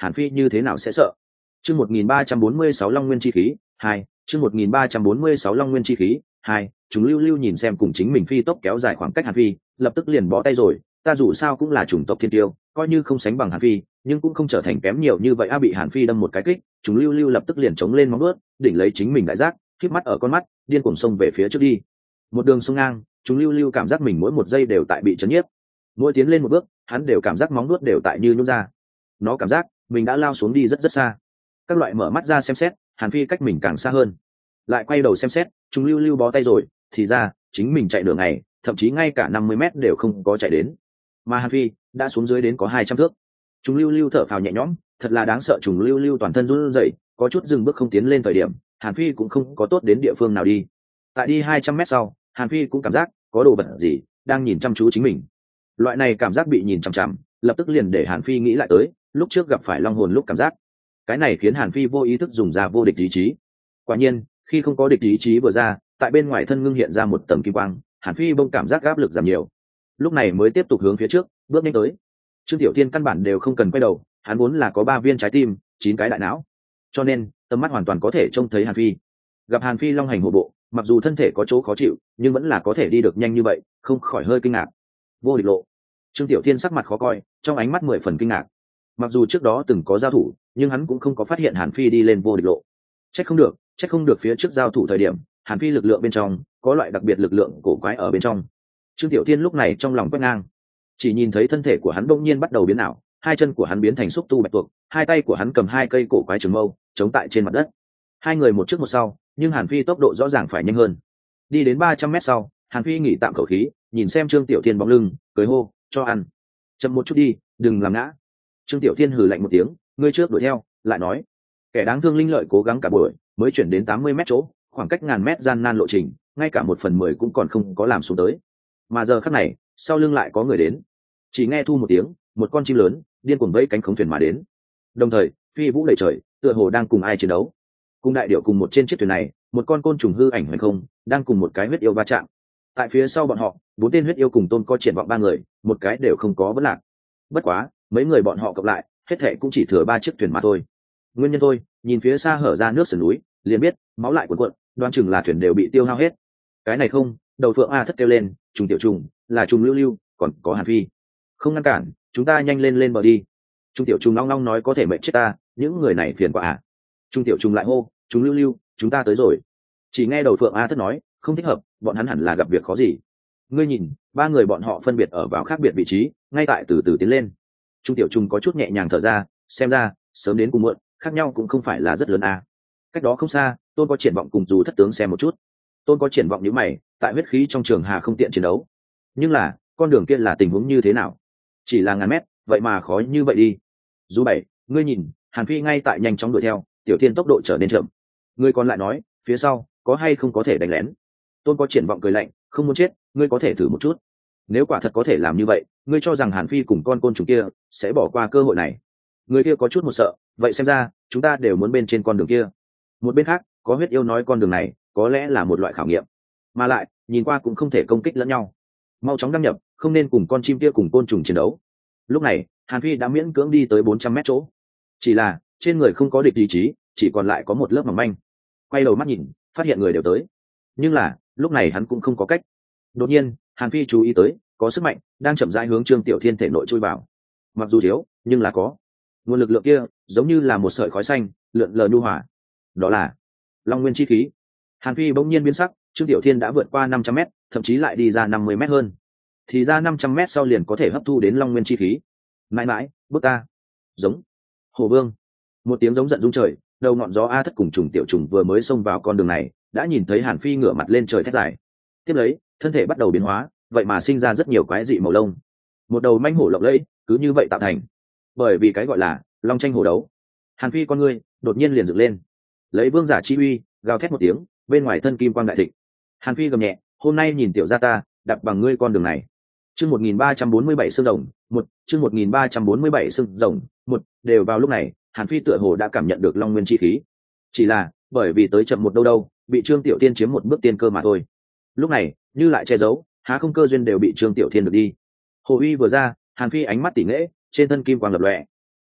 Hàn Phi như thế nào sẽ sợ. Chương 1346 Long Nguyên chi khí 2, chương 1346 Long Nguyên chi khí 2, chúng lưu lưu nhìn xem cùng chính mình phi tốc kéo dài khoảng cách Hàn Phi, lập tức liền bó tay rồi, ta dù sao cũng là chủng tộc thiên tiêu, coi như không sánh bằng Hàn Phi, nhưng cũng không trở thành kém nhiều như vậy. Bị Hàn Phi đâm một cái kích, chúng lưu lưu lập tức liền chống lên móng vuốt, đỉnh lấy chính mình đại giác, khép mắt ở con mắt, điên cuồng xông về phía trước đi. Một đường xông ngang, chúng lưu lưu cảm giác mình mỗi một giây đều tại bị chấn nhiếp. Mỗi tiến lên một bước, hắn đều cảm giác móng vuốt đều tại như nhún ra. Nó cảm giác mình đã lao xuống đi rất rất xa. Các loại mở mắt ra xem xét, Hàn Phi cách mình càng xa hơn. Lại quay đầu xem xét, chúng lưu lưu bó tay rồi, thì ra chính mình chạy đường ngày, thậm chí ngay cả 50 mét đều không có chạy đến. Mà Hàn Phi đã xuống dưới đến có 200 thước. Chúng lưu lưu thở phào nhẹ nhõm, thật là đáng sợ. Chúng lưu lưu toàn thân run rẩy, có chút dừng bước không tiến lên. Thời điểm Hàn Phi cũng không có tốt đến địa phương nào đi. Tại đi 200 mét sau, Hàn Phi cũng cảm giác có đồ vật gì đang nhìn chăm chú chính mình. Loại này cảm giác bị nhìn chằm chằm, lập tức liền để Hàn Phi nghĩ lại tới lúc trước gặp phải long hồn lúc cảm giác. Cái này khiến Hàn Phi vô ý thức dùng ra vô địch ý chí. Quả nhiên, khi không có địch ý chí vừa ra, tại bên ngoài thân ngưng hiện ra một tầng kim quang, Hàn Phi bỗng cảm giác áp lực giảm nhiều. Lúc này mới tiếp tục hướng phía trước bước nhanh tới. Trương Tiểu Thiên căn bản đều không cần quay đầu, hắn vốn là có 3 viên trái tim, 9 cái đại não, cho nên tầm mắt hoàn toàn có thể trông thấy Hàn Phi. Gặp Hàn Phi long hành hổ bộ, mặc dù thân thể có chỗ khó chịu, nhưng vẫn là có thể đi được nhanh như vậy, không khỏi hơi kinh ngạc. Vô địch lộ. Trương Tiểu Thiên sắc mặt khó coi, trong ánh mắt 10 phần kinh ngạc. Mặc dù trước đó từng có giao thủ, nhưng hắn cũng không có phát hiện Hàn Phi đi lên vô địch lộ. Trách không được phía trước giao thủ thời điểm, Hàn Phi lực lượng bên trong có loại đặc biệt lực lượng cổ quái ở bên trong. Trương Tiểu Thiên lúc này trong lòng quét ngang, chỉ nhìn thấy thân thể của hắn bỗng nhiên bắt đầu biến ảo, hai chân của hắn biến thành xúc tu bạch tuộc, hai tay của hắn cầm 2 cây cổ quái trường mâu chống tại trên mặt đất. Hai người một trước một sau, nhưng Hàn Phi tốc độ rõ ràng phải nhanh hơn. Đi đến 300 mét sau, Hàn Phi nghỉ tạm khẩu khí, nhìn xem Trương Tiểu Thiên bóng lưng, cười hô, cho ăn. Chậm một chút đi, đừng làm ngã. Trương Tiểu Thiên hừ lạnh một tiếng, ngươi trước đuổi theo, lại nói, kẻ đáng thương linh lợi cố gắng cả buổi mới chuyển đến 80 mét chỗ, khoảng cách ngàn mét gian nan lộ trình, ngay cả 1/10 cũng còn không có làm xuống tới. Mà giờ khắc này, sau lưng lại có người đến. Chỉ nghe thu một tiếng, một con chim lớn điên cuồng vẫy cánh khống thuyền mà đến. Đồng thời, phi vũ đầy trời, tựa hồ đang cùng ai chiến đấu. Cùng đại điệu cùng một trên chiếc thuyền này, một con côn trùng hư ảnh hoành không, đang cùng một cái huyết yêu va chạm. Tại phía sau bọn họ, 4 tên huyết yêu cùng Tôn Có Triển Vọng 3 người, một cái đều không có vấn lạc. Bất quá, mấy người bọn họ cộng lại, hết thảy cũng chỉ thừa 3 chiếc thuyền mà thôi. Nguyên nhân thôi, nhìn phía xa hở ra nước sườn núi, liền biết máu lại cuồn cuộn, đoán chừng là thuyền đều bị tiêu hao hết. Cái này không, đầu phượng a thất kêu lên, trùng tiểu trùng, là trùng lưu lưu, còn có Hàn Phi. Không ngăn cản, chúng ta nhanh lên bờ đi. Trung tiểu trùng long long nói có thể mệnh chết ta, những người này phiền quá à. Trung tiểu trùng lại hô, chúng lưu lưu, chúng ta tới rồi. Chỉ nghe đầu phượng a thất nói, không thích hợp, bọn hắn hẳn là gặp việc khó gì. Ngươi nhìn, 3 người bọn họ phân biệt ở vào khác biệt vị trí, ngay tại từ từ tiến lên. Trung tiểu trùng có chút nhẹ nhàng thở ra, xem ra sớm đến cùng muộn, khác nhau cũng không phải là rất lớn à. Cách đó không xa, Tôn Có Triển Vọng cùng Dù Thất Tướng xem một chút. Tôn Có Triển Vọng nhíu mày, tại huyết khí trong trường hà không tiện chiến đấu. Nhưng là, con đường kia là tình huống như thế nào? Chỉ là ngàn mét, vậy mà khó như vậy đi. Dù bảy, ngươi nhìn, Hàn Phi ngay tại nhanh chóng đuổi theo, Tiểu Thiên tốc độ trở nên chậm. Ngươi còn lại nói, phía sau có hay không có thể đánh lén? Tôn Có Triển Vọng cười lạnh, không muốn chết, ngươi có thể thử một chút. Nếu quả thật có thể làm như vậy, ngươi cho rằng Hàn Phi cùng con côn trùng kia sẽ bỏ qua cơ hội này? Người kia có chút một sợ, vậy xem ra chúng ta đều muốn bên trên con đường kia. Một bên khác, có huyết yêu nói con đường này có lẽ là một loại khảo nghiệm, mà lại nhìn qua cũng không thể công kích lẫn nhau. Mau chóng đăng nhập, không nên cùng con chim kia cùng côn trùng chiến đấu. Lúc này, Hàn Phi đã miễn cưỡng đi tới 400 mét chỗ, chỉ là trên người không có địch ý chí, chỉ còn lại có một lớp mỏng manh. Quay đầu mắt nhìn, phát hiện người đều tới, nhưng là lúc này hắn cũng không có cách. Đột nhiên, Hàn Phi chú ý tới có sức mạnh đang chậm rãi hướng Trương Tiểu Thiên thể nội chui vào. Mặc dù thiếu, nhưng là có. Nguồn lực lượng kia giống như là một sợi khói xanh lượn lờ nhu hòa, đó là Long Nguyên chi khí. Hàn Phi bỗng nhiên biến sắc, Trương Tiểu Thiên đã vượt qua 500 mét, thậm chí lại đi ra 50 mét hơn. Thì ra 500 mét sau liền có thể hấp thu đến Long Nguyên chi khí. Mãi mãi, bước ta. Giống. Hổ Vương. Một tiếng giống giận rung trời, đầu ngọn gió A Thất cùng trùng tiểu trùng vừa mới xông vào con đường này, đã nhìn thấy Hàn Phi ngửa mặt lên trời thét dài. Tiếp lấy, thân thể bắt đầu biến hóa, vậy mà sinh ra rất nhiều quái dị màu lông. Một đầu manh hổ lộng lẫy, cứ như vậy tạo thành. Bởi vì cái gọi là long tranh hổ đấu. Hàn Phi con ngươi đột nhiên liền dựng lên, lấy vương giả chi uy gào thét một tiếng, bên ngoài thân kim quang đại thịnh. Hàn Phi gầm nhẹ, hôm nay nhìn tiểu gia ta đạp bằng ngươi con đường này. Chương 1347 xương rồng, chương 1347 xương rồng, đều vào lúc này, Hàn Phi tựa hồ đã cảm nhận được Long Nguyên chi khí. Chỉ là, bởi vì tới chậm một đâu, bị Trương Tiểu Thiên chiếm một bước tiên cơ mà thôi. Lúc này, như lại che giấu, há không cơ duyên đều bị Trương Tiểu Thiên được đi. Hồ uy vừa ra, Hàn Phi ánh mắt tỉ nghệ, trên thân kim quang lập lòe.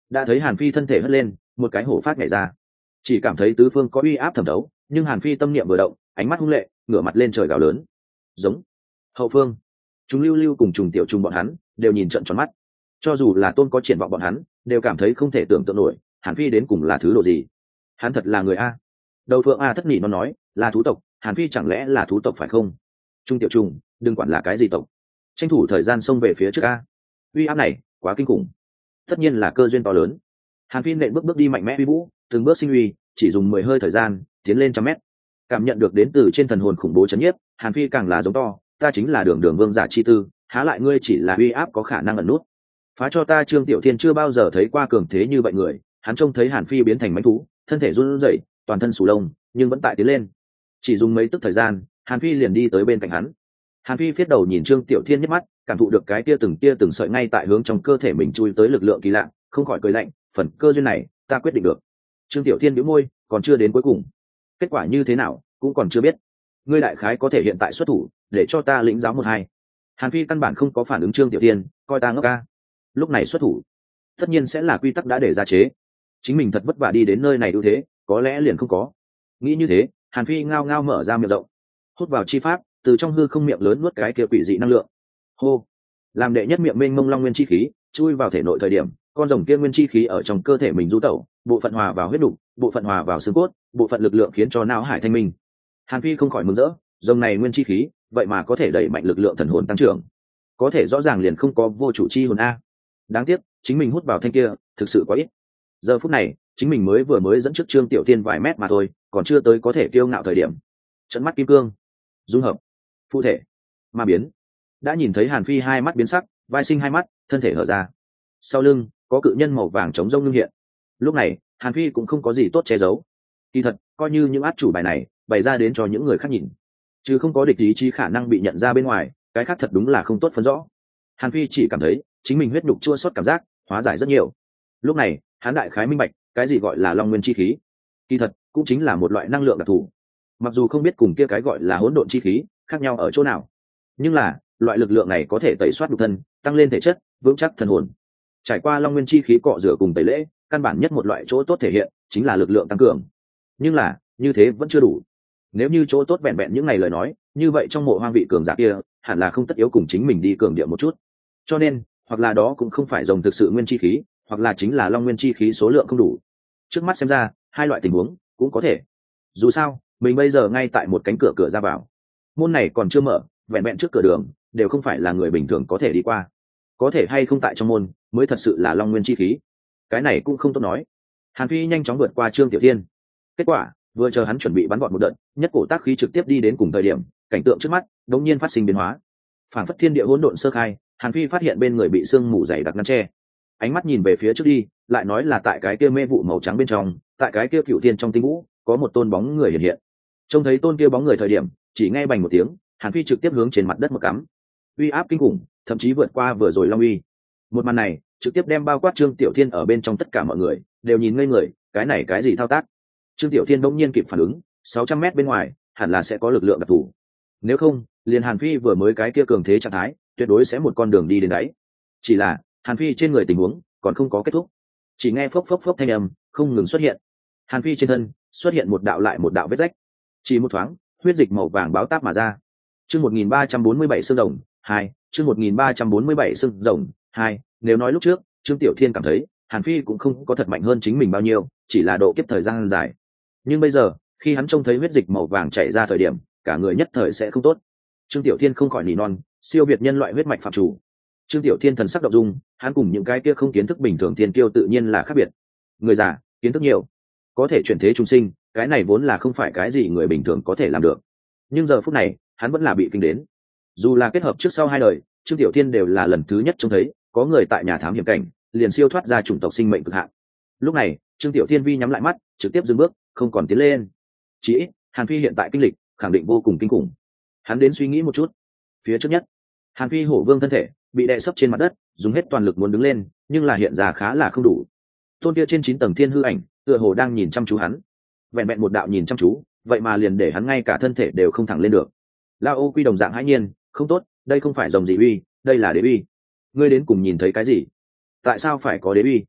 đã thấy Hàn Phi thân thể hất lên, một cái hổ phát nhảy ra, chỉ cảm thấy tứ phương có uy áp thẩm thấu, nhưng Hàn Phi tâm niệm vừa động, ánh mắt hung lệ, ngửa mặt lên trời gào lớn, giống. Hậu phương, chúng Lưu Lưu cùng Trùng Tiểu Trùng bọn hắn đều nhìn trợn tròn mắt, cho dù là Tôn có triển vọng bọn hắn đều cảm thấy không thể tưởng tượng nổi, Hàn Phi đến cùng là thứ độ gì. Hắn thật là người a. Đầu Phượng A thất nỉ nó nói, là thú tộc, Hàn Phi chẳng lẽ là thú tộc phải không? Trung Tiểu Trùng, đừng quản là cái gì tộc, tranh thủ thời gian xông về phía trước a. Uy áp này quá kinh khủng, tất nhiên là cơ duyên to lớn. Hàn Phi nện bước đi mạnh mẽ uy vũ, từng bước sinh uy, chỉ dùng 10 hơi thời gian tiến lên 100 mét. Cảm nhận được đến từ trên thần hồn khủng bố chấn nhiếp, Hàn Phi càng là giống to, ta chính là Đường Đường vương giả chi tư, há lại ngươi chỉ là uy áp có khả năng ẩn nút. Phá cho ta. Trương Tiểu Thiên chưa bao giờ thấy qua cường thế như vậy người, hắn trông thấy Hàn Phi biến thành mãnh thú, thân thể run rẩy, toàn thân sù lông, nhưng vẫn tại tiến lên. Chỉ dùng mấy tức thời gian, Hàn Phi liền đi tới bên cạnh hắn. Hàn Phi phiết đầu nhìn Trương Tiểu Thiên nhất mắt, cảm thụ được cái tia từng sợi ngay tại hướng trong cơ thể mình chui tới lực lượng kỳ lạ, không khỏi cười lạnh, phần cơ duyên này ta quyết định được. Trương Tiểu Thiên bĩu môi, còn chưa đến cuối cùng, kết quả như thế nào cũng còn chưa biết. Ngươi đại khái có thể hiện tại xuất thủ để cho ta lĩnh giáo một hai. Hàn Phi căn bản không có phản ứng Trương Tiểu Thiên, coi ta ngốc ca. Lúc này xuất thủ tất nhiên sẽ là quy tắc đã để ra chế, chính mình thật vất vả đi đến nơi này ưu thế có lẽ liền không có. Nghĩ như thế, Hàn Phi ngao ngao mở ra miệng rộng, hút vào chi pháp, từ trong hư không miệng lớn nuốt cái kia quỷ dị năng lượng. Hô, làm đệ nhất miệng mênh mông long nguyên chi khí chui vào thể nội thời điểm, con rồng kia nguyên chi khí ở trong cơ thể mình du tẩu, bộ phận hòa vào huyết đục, bộ phận hòa vào xương cốt, bộ phận lực lượng khiến cho não hải thanh minh. Hàn Phi không khỏi mừng rỡ, rồng này nguyên chi khí vậy mà có thể đẩy mạnh lực lượng thần hồn tăng trưởng, có thể rõ ràng liền không có vô chủ chi hồn a. Đáng tiếc chính mình hút vào thanh kia thực sự quá ít. Giờ phút này chính mình vừa mới dẫn trước Trương Tiểu Tiên vài mét mà thôi, còn chưa tới có thể kiêu ngạo thời điểm. Trận mắt kim cương dung hợp phụ thể ma biến, đã nhìn thấy Hàn Phi hai mắt biến sắc, vai sinh hai mắt, thân thể hở ra, sau lưng có cự nhân màu vàng chống rông ngưng hiện. Lúc này Hàn Phi cũng không có gì tốt che giấu, kỳ thật coi như những át chủ bài này bày ra đến cho những người khác nhìn, chứ không có địch ý chí khả năng bị nhận ra bên ngoài, cái khác thật đúng là không tốt phân rõ. Hàn Phi chỉ cảm thấy chính mình huyết nhục chua xót cảm giác hóa giải rất nhiều. Lúc này hắn đại khái minh bạch cái gì gọi là long nguyên chi khí, kỳ thật cũng chính là một loại năng lượng đặc thù, mặc dù không biết cùng kia cái gọi là hỗn độn chi khí khác nhau ở chỗ nào, nhưng là loại lực lượng này có thể tẩy soát nhục thân, tăng lên thể chất, vững chắc thần hồn. Trải qua long nguyên chi khí cọ rửa cùng tẩy lễ, căn bản nhất một loại chỗ tốt thể hiện chính là lực lượng tăng cường. Nhưng là như thế vẫn chưa đủ, nếu như chỗ tốt vẹn vẹn những ngày lời nói, như vậy trong mộ hoang vị cường giả kia hẳn là không tất yếu cùng chính mình đi cường điệu một chút. Cho nên hoặc là đó cũng không phải rồng thực sự nguyên chi khí, hoặc là chính là long nguyên chi khí số lượng không đủ. Trước mắt xem ra hai loại tình huống cũng có thể. Dù sao mình bây giờ ngay tại một cánh cửa ra vào, môn này còn chưa mở, vẹn vẹn trước cửa đường đều không phải là người bình thường có thể đi qua. Có thể hay không tại trong môn mới thật sự là long nguyên chi khí, cái này cũng không tốt nói. Hàn Phi nhanh chóng vượt qua Trương Tiểu Thiên, kết quả vừa chờ hắn chuẩn bị bắn gọn một đợt, nhất cổ tác khí trực tiếp đi đến cùng thời điểm, cảnh tượng trước mắt đột nhiên phát sinh biến hóa, phản phất thiên địa hỗn độn sơ khai. Hàn Phi phát hiện bên người bị sương mù dày đặc ngăn che, ánh mắt nhìn về phía trước đi, lại nói là tại cái kia mê vụ màu trắng bên trong, tại cái kia cựu thiên trong tinh vũ có một tôn bóng người hiện hiện. Trông thấy tôn kia bóng người thời điểm, chỉ nghe bành một tiếng, Hàn Phi trực tiếp hướng trên mặt đất một cắm. Uy áp kinh khủng, thậm chí vượt qua vừa rồi long uy. Một màn này trực tiếp đem bao quát Trương Tiểu Thiên ở bên trong tất cả mọi người đều nhìn ngây người, cái này cái gì thao tác. Trương Tiểu Thiên bỗng nhiên kịp phản ứng, 600 mét bên ngoài hẳn là sẽ có lực lượng đặc thù, nếu không liền Hàn Phi vừa mới cái kia cường thế trạng thái tuyệt đối sẽ một con đường đi đến đáy. Chỉ là Hàn Phi trên người tình huống còn không có kết thúc, chỉ nghe phốc phốc phốc thanh âm không ngừng xuất hiện. Hàn Phi trên thân xuất hiện một đạo lại một đạo vết rách, chỉ một thoáng huyết dịch màu vàng báo táp mà ra. Chương 1347 xương rồng 2, chương 1347 xương rồng 2. Nếu nói lúc trước Trương Tiểu Thiên cảm thấy Hàn Phi cũng không có thật mạnh hơn chính mình bao nhiêu, chỉ là độ kiếp thời gian dài, nhưng bây giờ khi hắn trông thấy huyết dịch màu vàng chảy ra thời điểm, cả người nhất thời sẽ không tốt. Trương Tiểu Thiên không khỏi nỉ non, siêu việt nhân loại huyết mạch phạm chủ. Trương Tiểu Thiên thần sắc động dung, hắn cùng những cái kia không kiến thức bình thường thiên kiêu tự nhiên là khác biệt. Người già kiến thức nhiều, có thể chuyển thế trung sinh, cái này vốn là không phải cái gì người bình thường có thể làm được. Nhưng giờ phút này hắn vẫn là bị kinh đến. Dù là kết hợp trước sau hai đời, Trương Tiểu Thiên đều là lần thứ nhất trông thấy có người tại nhà thám hiểm cảnh liền siêu thoát ra chủng tộc sinh mệnh cực hạn. Lúc này Trương Tiểu Thiên vi nhắm lại mắt, trực tiếp dừng bước, không còn tiến lên. Chỉ ít Hàn Phi hiện tại kinh lịch khẳng định vô cùng kinh khủng. Hắn đến suy nghĩ một chút. Phía trước nhất, Hàn Phi hổ vương thân thể bị đè sấp trên mặt đất, dùng hết toàn lực muốn đứng lên, nhưng là hiện ra khá là không đủ. Tôn kia trên 9 tầng thiên hư ảnh tựa hồ đang nhìn chăm chú hắn, vẹn vẹn một đạo nhìn chăm chú, vậy mà liền để hắn ngay cả thân thể đều không thẳng lên được. La Ô Quy đồng dạng hãi nhiên, không tốt, đây không phải rồng gì uy, đây là đế uy. Ngươi đến cùng nhìn thấy cái gì? Tại sao phải có đế uy?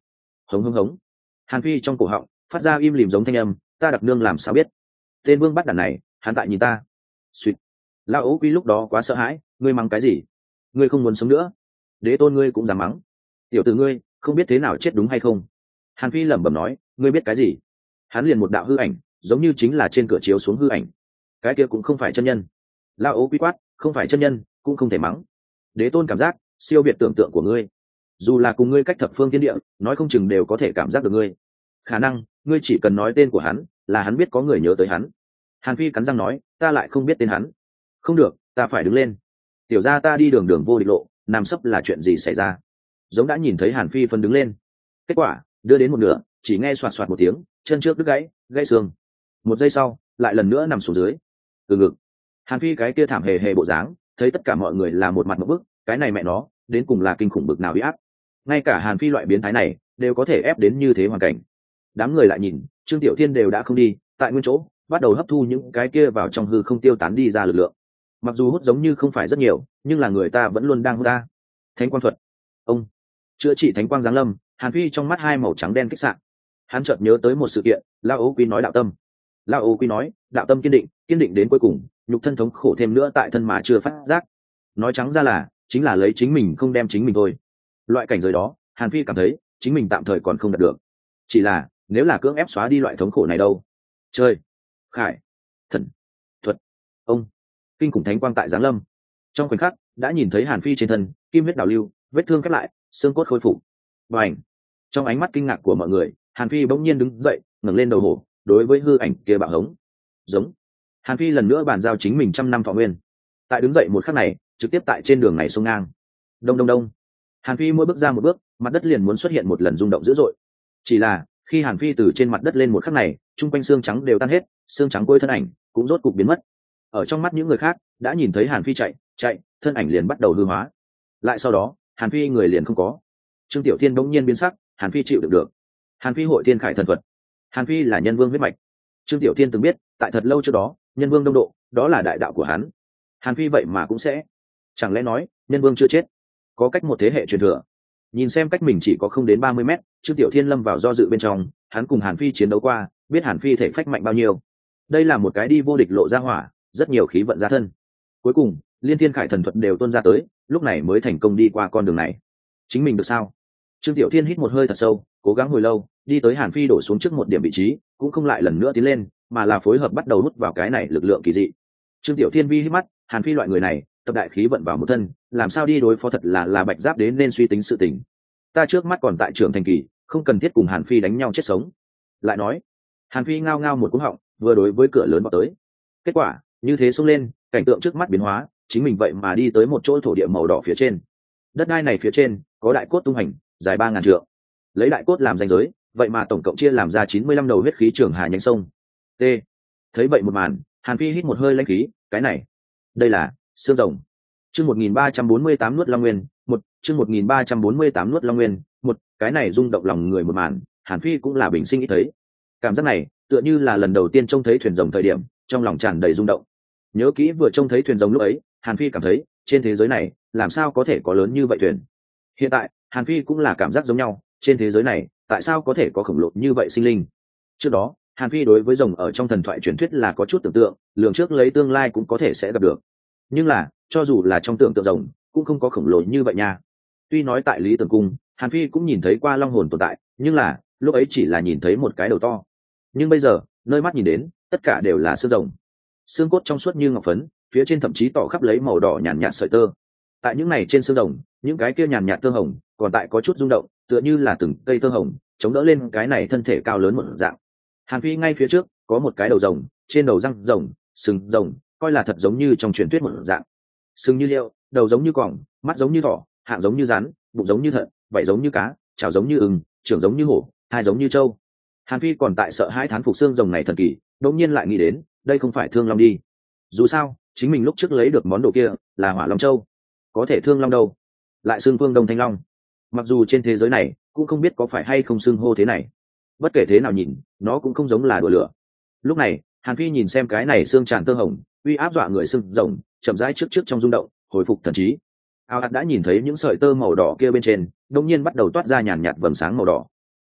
hống hống hống. Hàn Phi trong cổ họng phát ra im lìm giống thanh âm, ta đặc nương làm sao biết? Tên vương bắt đàn này, hắn tại nhìn ta. Suýt. Lão Ố Quy lúc đó quá sợ hãi, ngươi mắng cái gì? Ngươi không muốn sống nữa? Đế tôn ngươi cũng dám mắng. Tiểu tử ngươi, không biết thế nào chết đúng hay không? Hàn Phi lẩm bẩm nói, ngươi biết cái gì? Hắn liền một đạo hư ảnh, giống như chính là trên cửa chiếu xuống hư ảnh. Cái kia cũng không phải chân nhân. Lão Ố Quy quát, không phải chân nhân, cũng không thể mắng. Đế tôn cảm giác siêu việt tưởng tượng của ngươi, dù là cùng ngươi cách thập phương thiên địa, nói không chừng đều có thể cảm giác được ngươi. Khả năng ngươi chỉ cần nói tên của hắn là hắn biết có người nhớ tới hắn. Hàn Phi cắn răng nói, ta lại không biết tên hắn. Không được, ta phải đứng lên. Tiểu gia ta đi đường đường vô địch lộ, nằm sấp là chuyện gì xảy ra? Giống đã nhìn thấy Hàn Phi phân đứng lên. Kết quả đưa đến một nửa, chỉ nghe xoạt xoạt một tiếng, chân trước đứt gãy xương. Một giây sau lại lần nữa nằm xuống dưới. Từ ngực. Hàn Phi cái kia thảm hề hề bộ dáng, thấy tất cả mọi người là một mặt một bức, cái này mẹ nó đến cùng là kinh khủng bực nào uy áp. Ngay cả Hàn Phi loại biến thái này đều có thể ép đến như thế hoàn cảnh. Đám người lại nhìn, Trương Tiểu Thiên đều đã không đi, tại nguyên chỗ bắt đầu hấp thu những cái kia vào trong hư không tiêu tán đi ra lực lượng. Mặc dù hút giống như không phải rất nhiều, nhưng là người ta vẫn luôn đang hút ta. Thánh quang thuật, ông chữa trị thánh quang giáng lâm. Hàn Phi trong mắt hai màu trắng đen kích sạn. Hắn chợt nhớ tới một sự kiện, Lão Ố Quý nói đạo tâm. Lão Ố Quý nói đạo tâm kiên định đến cuối cùng, nhục thân thống khổ thêm nữa tại thân mà chưa phát giác. Nói trắng ra là chính là lấy chính mình không đem chính mình thôi. Loại cảnh giới đó, Hàn Phi cảm thấy chính mình tạm thời còn không đạt được. Chỉ là nếu là cưỡng ép xóa đi loại thống khổ này đâu? Chơi, khải, thần, thuật, ông, kinh khủng thánh quang tại giáng lâm. Trong khoảnh khắc đã nhìn thấy Hàn Phi trên thân kim huyết đào lưu, vết thương khép lại, xương cốt khôi phục. Và ảnh, trong ánh mắt kinh ngạc của mọi người, Hàn Phi bỗng nhiên đứng dậy, ngẩng lên đầu hổ, đối với hư ảnh kia bạo hống. Giống. Hàn Phi lần nữa bàn giao chính mình 100 năm thọ nguyên. Tại đứng dậy một khắc này, trực tiếp tại trên đường này xông ngang. Đông đông đông. Hàn Phi mỗi bước ra một bước, mặt đất liền muốn xuất hiện một lần rung động dữ dội. Chỉ là khi Hàn Phi từ trên mặt đất lên một khắc này, trung quanh xương trắng đều tan hết, xương trắng cuối thân ảnh cũng rốt cục biến mất. Ở trong mắt những người khác, đã nhìn thấy Hàn Phi chạy, thân ảnh liền bắt đầu hư hóa. Lại sau đó, Hàn Phi người liền không có. Trương Tiểu Thiên bỗng nhiên biến sắc, Hàn Phi chịu đựng được. Hàn Phi hội thiên khải thần thuật. Hàn Phi là nhân vương huyết mạch. Trương Tiểu Thiên từng biết, tại thật lâu trước đó, nhân vương đông độ, đó là đại đạo của hắn. Hàn Phi vậy mà cũng sẽ, chẳng lẽ nói nhân vương chưa chết, có cách một thế hệ truyền thừa. Nhìn xem cách mình chỉ có không đến 30 mét, Trương Tiểu Thiên lâm vào do dự bên trong. Hắn cùng Hàn Phi chiến đấu qua, biết Hàn Phi thể phách mạnh bao nhiêu. Đây là một cái đi vô địch lộ ra hỏa, rất nhiều khí vận ra thân. Cuối cùng liên thiên khải thần thuật đều tuôn ra tới, lúc này mới thành công đi qua con đường này. Chính mình được sao? Trương Tiểu Thiên hít một hơi thật sâu, cố gắng hồi lâu, đi tới Hàn Phi đổ xuống trước một điểm vị trí, cũng không lại lần nữa tiến lên, mà là phối hợp bắt đầu hút vào cái này lực lượng kỳ dị. Trương Tiểu Thiên vi hít mắt, Hàn Phi loại người này tập đại khí vận vào một thân, làm sao đi đối phó thật là bạch giáp đến nên suy tính sự tình. Ta trước mắt còn tại trưởng thành kỳ, không cần thiết cùng Hàn Phi đánh nhau chết sống. Lại nói, Hàn Phi ngao ngao một cú họng, vừa đối với cửa lớn vào tới. Kết quả như thế xông lên, cảnh tượng trước mắt biến hóa, chính mình vậy mà đi tới một chỗ thổ địa màu đỏ phía trên. Đất đai này phía trên có đại cốt tung hành, dài 3000 trượng. Lấy đại cốt làm ranh giới, vậy mà tổng cộng chia làm ra 95 đầu huyết khí trường hà nhánh sông. T. Thấy vậy một màn, Hàn Phi hít một hơi lãnh khí, cái này, đây là xương rồng. Chương 1348 nuốt long nguyên, chương 1348 nuốt long nguyên, cái này rung động lòng người một màn, Hàn Phi cũng là bình sinh ít thấy. Cảm giác này, tựa như là lần đầu tiên trông thấy thuyền rồng thời điểm, trong lòng tràn đầy rung động. Nhớ kỹ vừa trông thấy thuyền rồng lúc ấy, Hàn Phi cảm thấy, trên thế giới này, làm sao có thể có lớn như vậy thuyền. Hiện tại, Hàn Phi cũng là cảm giác giống nhau, trên thế giới này, tại sao có thể có khổng lồ như vậy sinh linh. Trước đó, Hàn Phi đối với rồng ở trong thần thoại truyền thuyết là có chút tưởng tượng, lường trước lấy tương lai cũng có thể sẽ gặp được. Nhưng là, cho dù là trong tưởng tượng rồng, cũng không có khổng lồ như vậy nha. Tuy nói tại Lý Tưởng Cung, Hàn Phi cũng nhìn thấy qua long hồn tồn tại, nhưng là, lúc ấy chỉ là nhìn thấy một cái đầu to. Nhưng bây giờ, nơi mắt nhìn đến, tất cả đều là xương rồng. Xương cốt trong suốt như ngọc phấn, phía trên thậm chí tỏ khắp lấy màu đỏ nhàn nhạt sợi tơ. Tại những này trên xương rồng, những cái kia nhàn nhạt tơ hồng, còn tại có chút rung động, tựa như là từng cây tơ hồng, chống đỡ lên cái này thân thể cao lớn một dạng. Hàn Phi ngay phía trước, có một cái đầu rồng, trên đầu răng rồng, sừng rồng, coi là thật giống như trong truyền thuyết một dạng. Sừng như liệu, đầu giống như cỏng, mắt giống như thỏ, hạng giống như rắn, bụng giống như thận, vảy giống như cá, chảo giống như ưng, trưởng giống như hổ, hai giống như trâu. Hàn Phi còn tại sợ hãi thán phục xương rồng này thần kỳ, đột nhiên lại nghĩ đến, đây không phải thương long đi. Dù sao, chính mình lúc trước lấy được món đồ kia là hỏa long châu, có thể thương long đâu, lại xương phương đông thanh long. Mặc dù trên thế giới này cũng không biết có phải hay không xưng hô thế này, bất kể thế nào nhìn, nó cũng không giống là đùa lửa. Lúc này, Hàn Phi nhìn xem cái này xương tràn tơ hồng, uy áp dọa người xương rồng, chậm rãi trước trong rung động, hồi phục thần trí. Ao ạt đã nhìn thấy những sợi tơ màu đỏ kia bên trên, đột nhiên bắt đầu toát ra nhàn nhạt vầng sáng màu đỏ.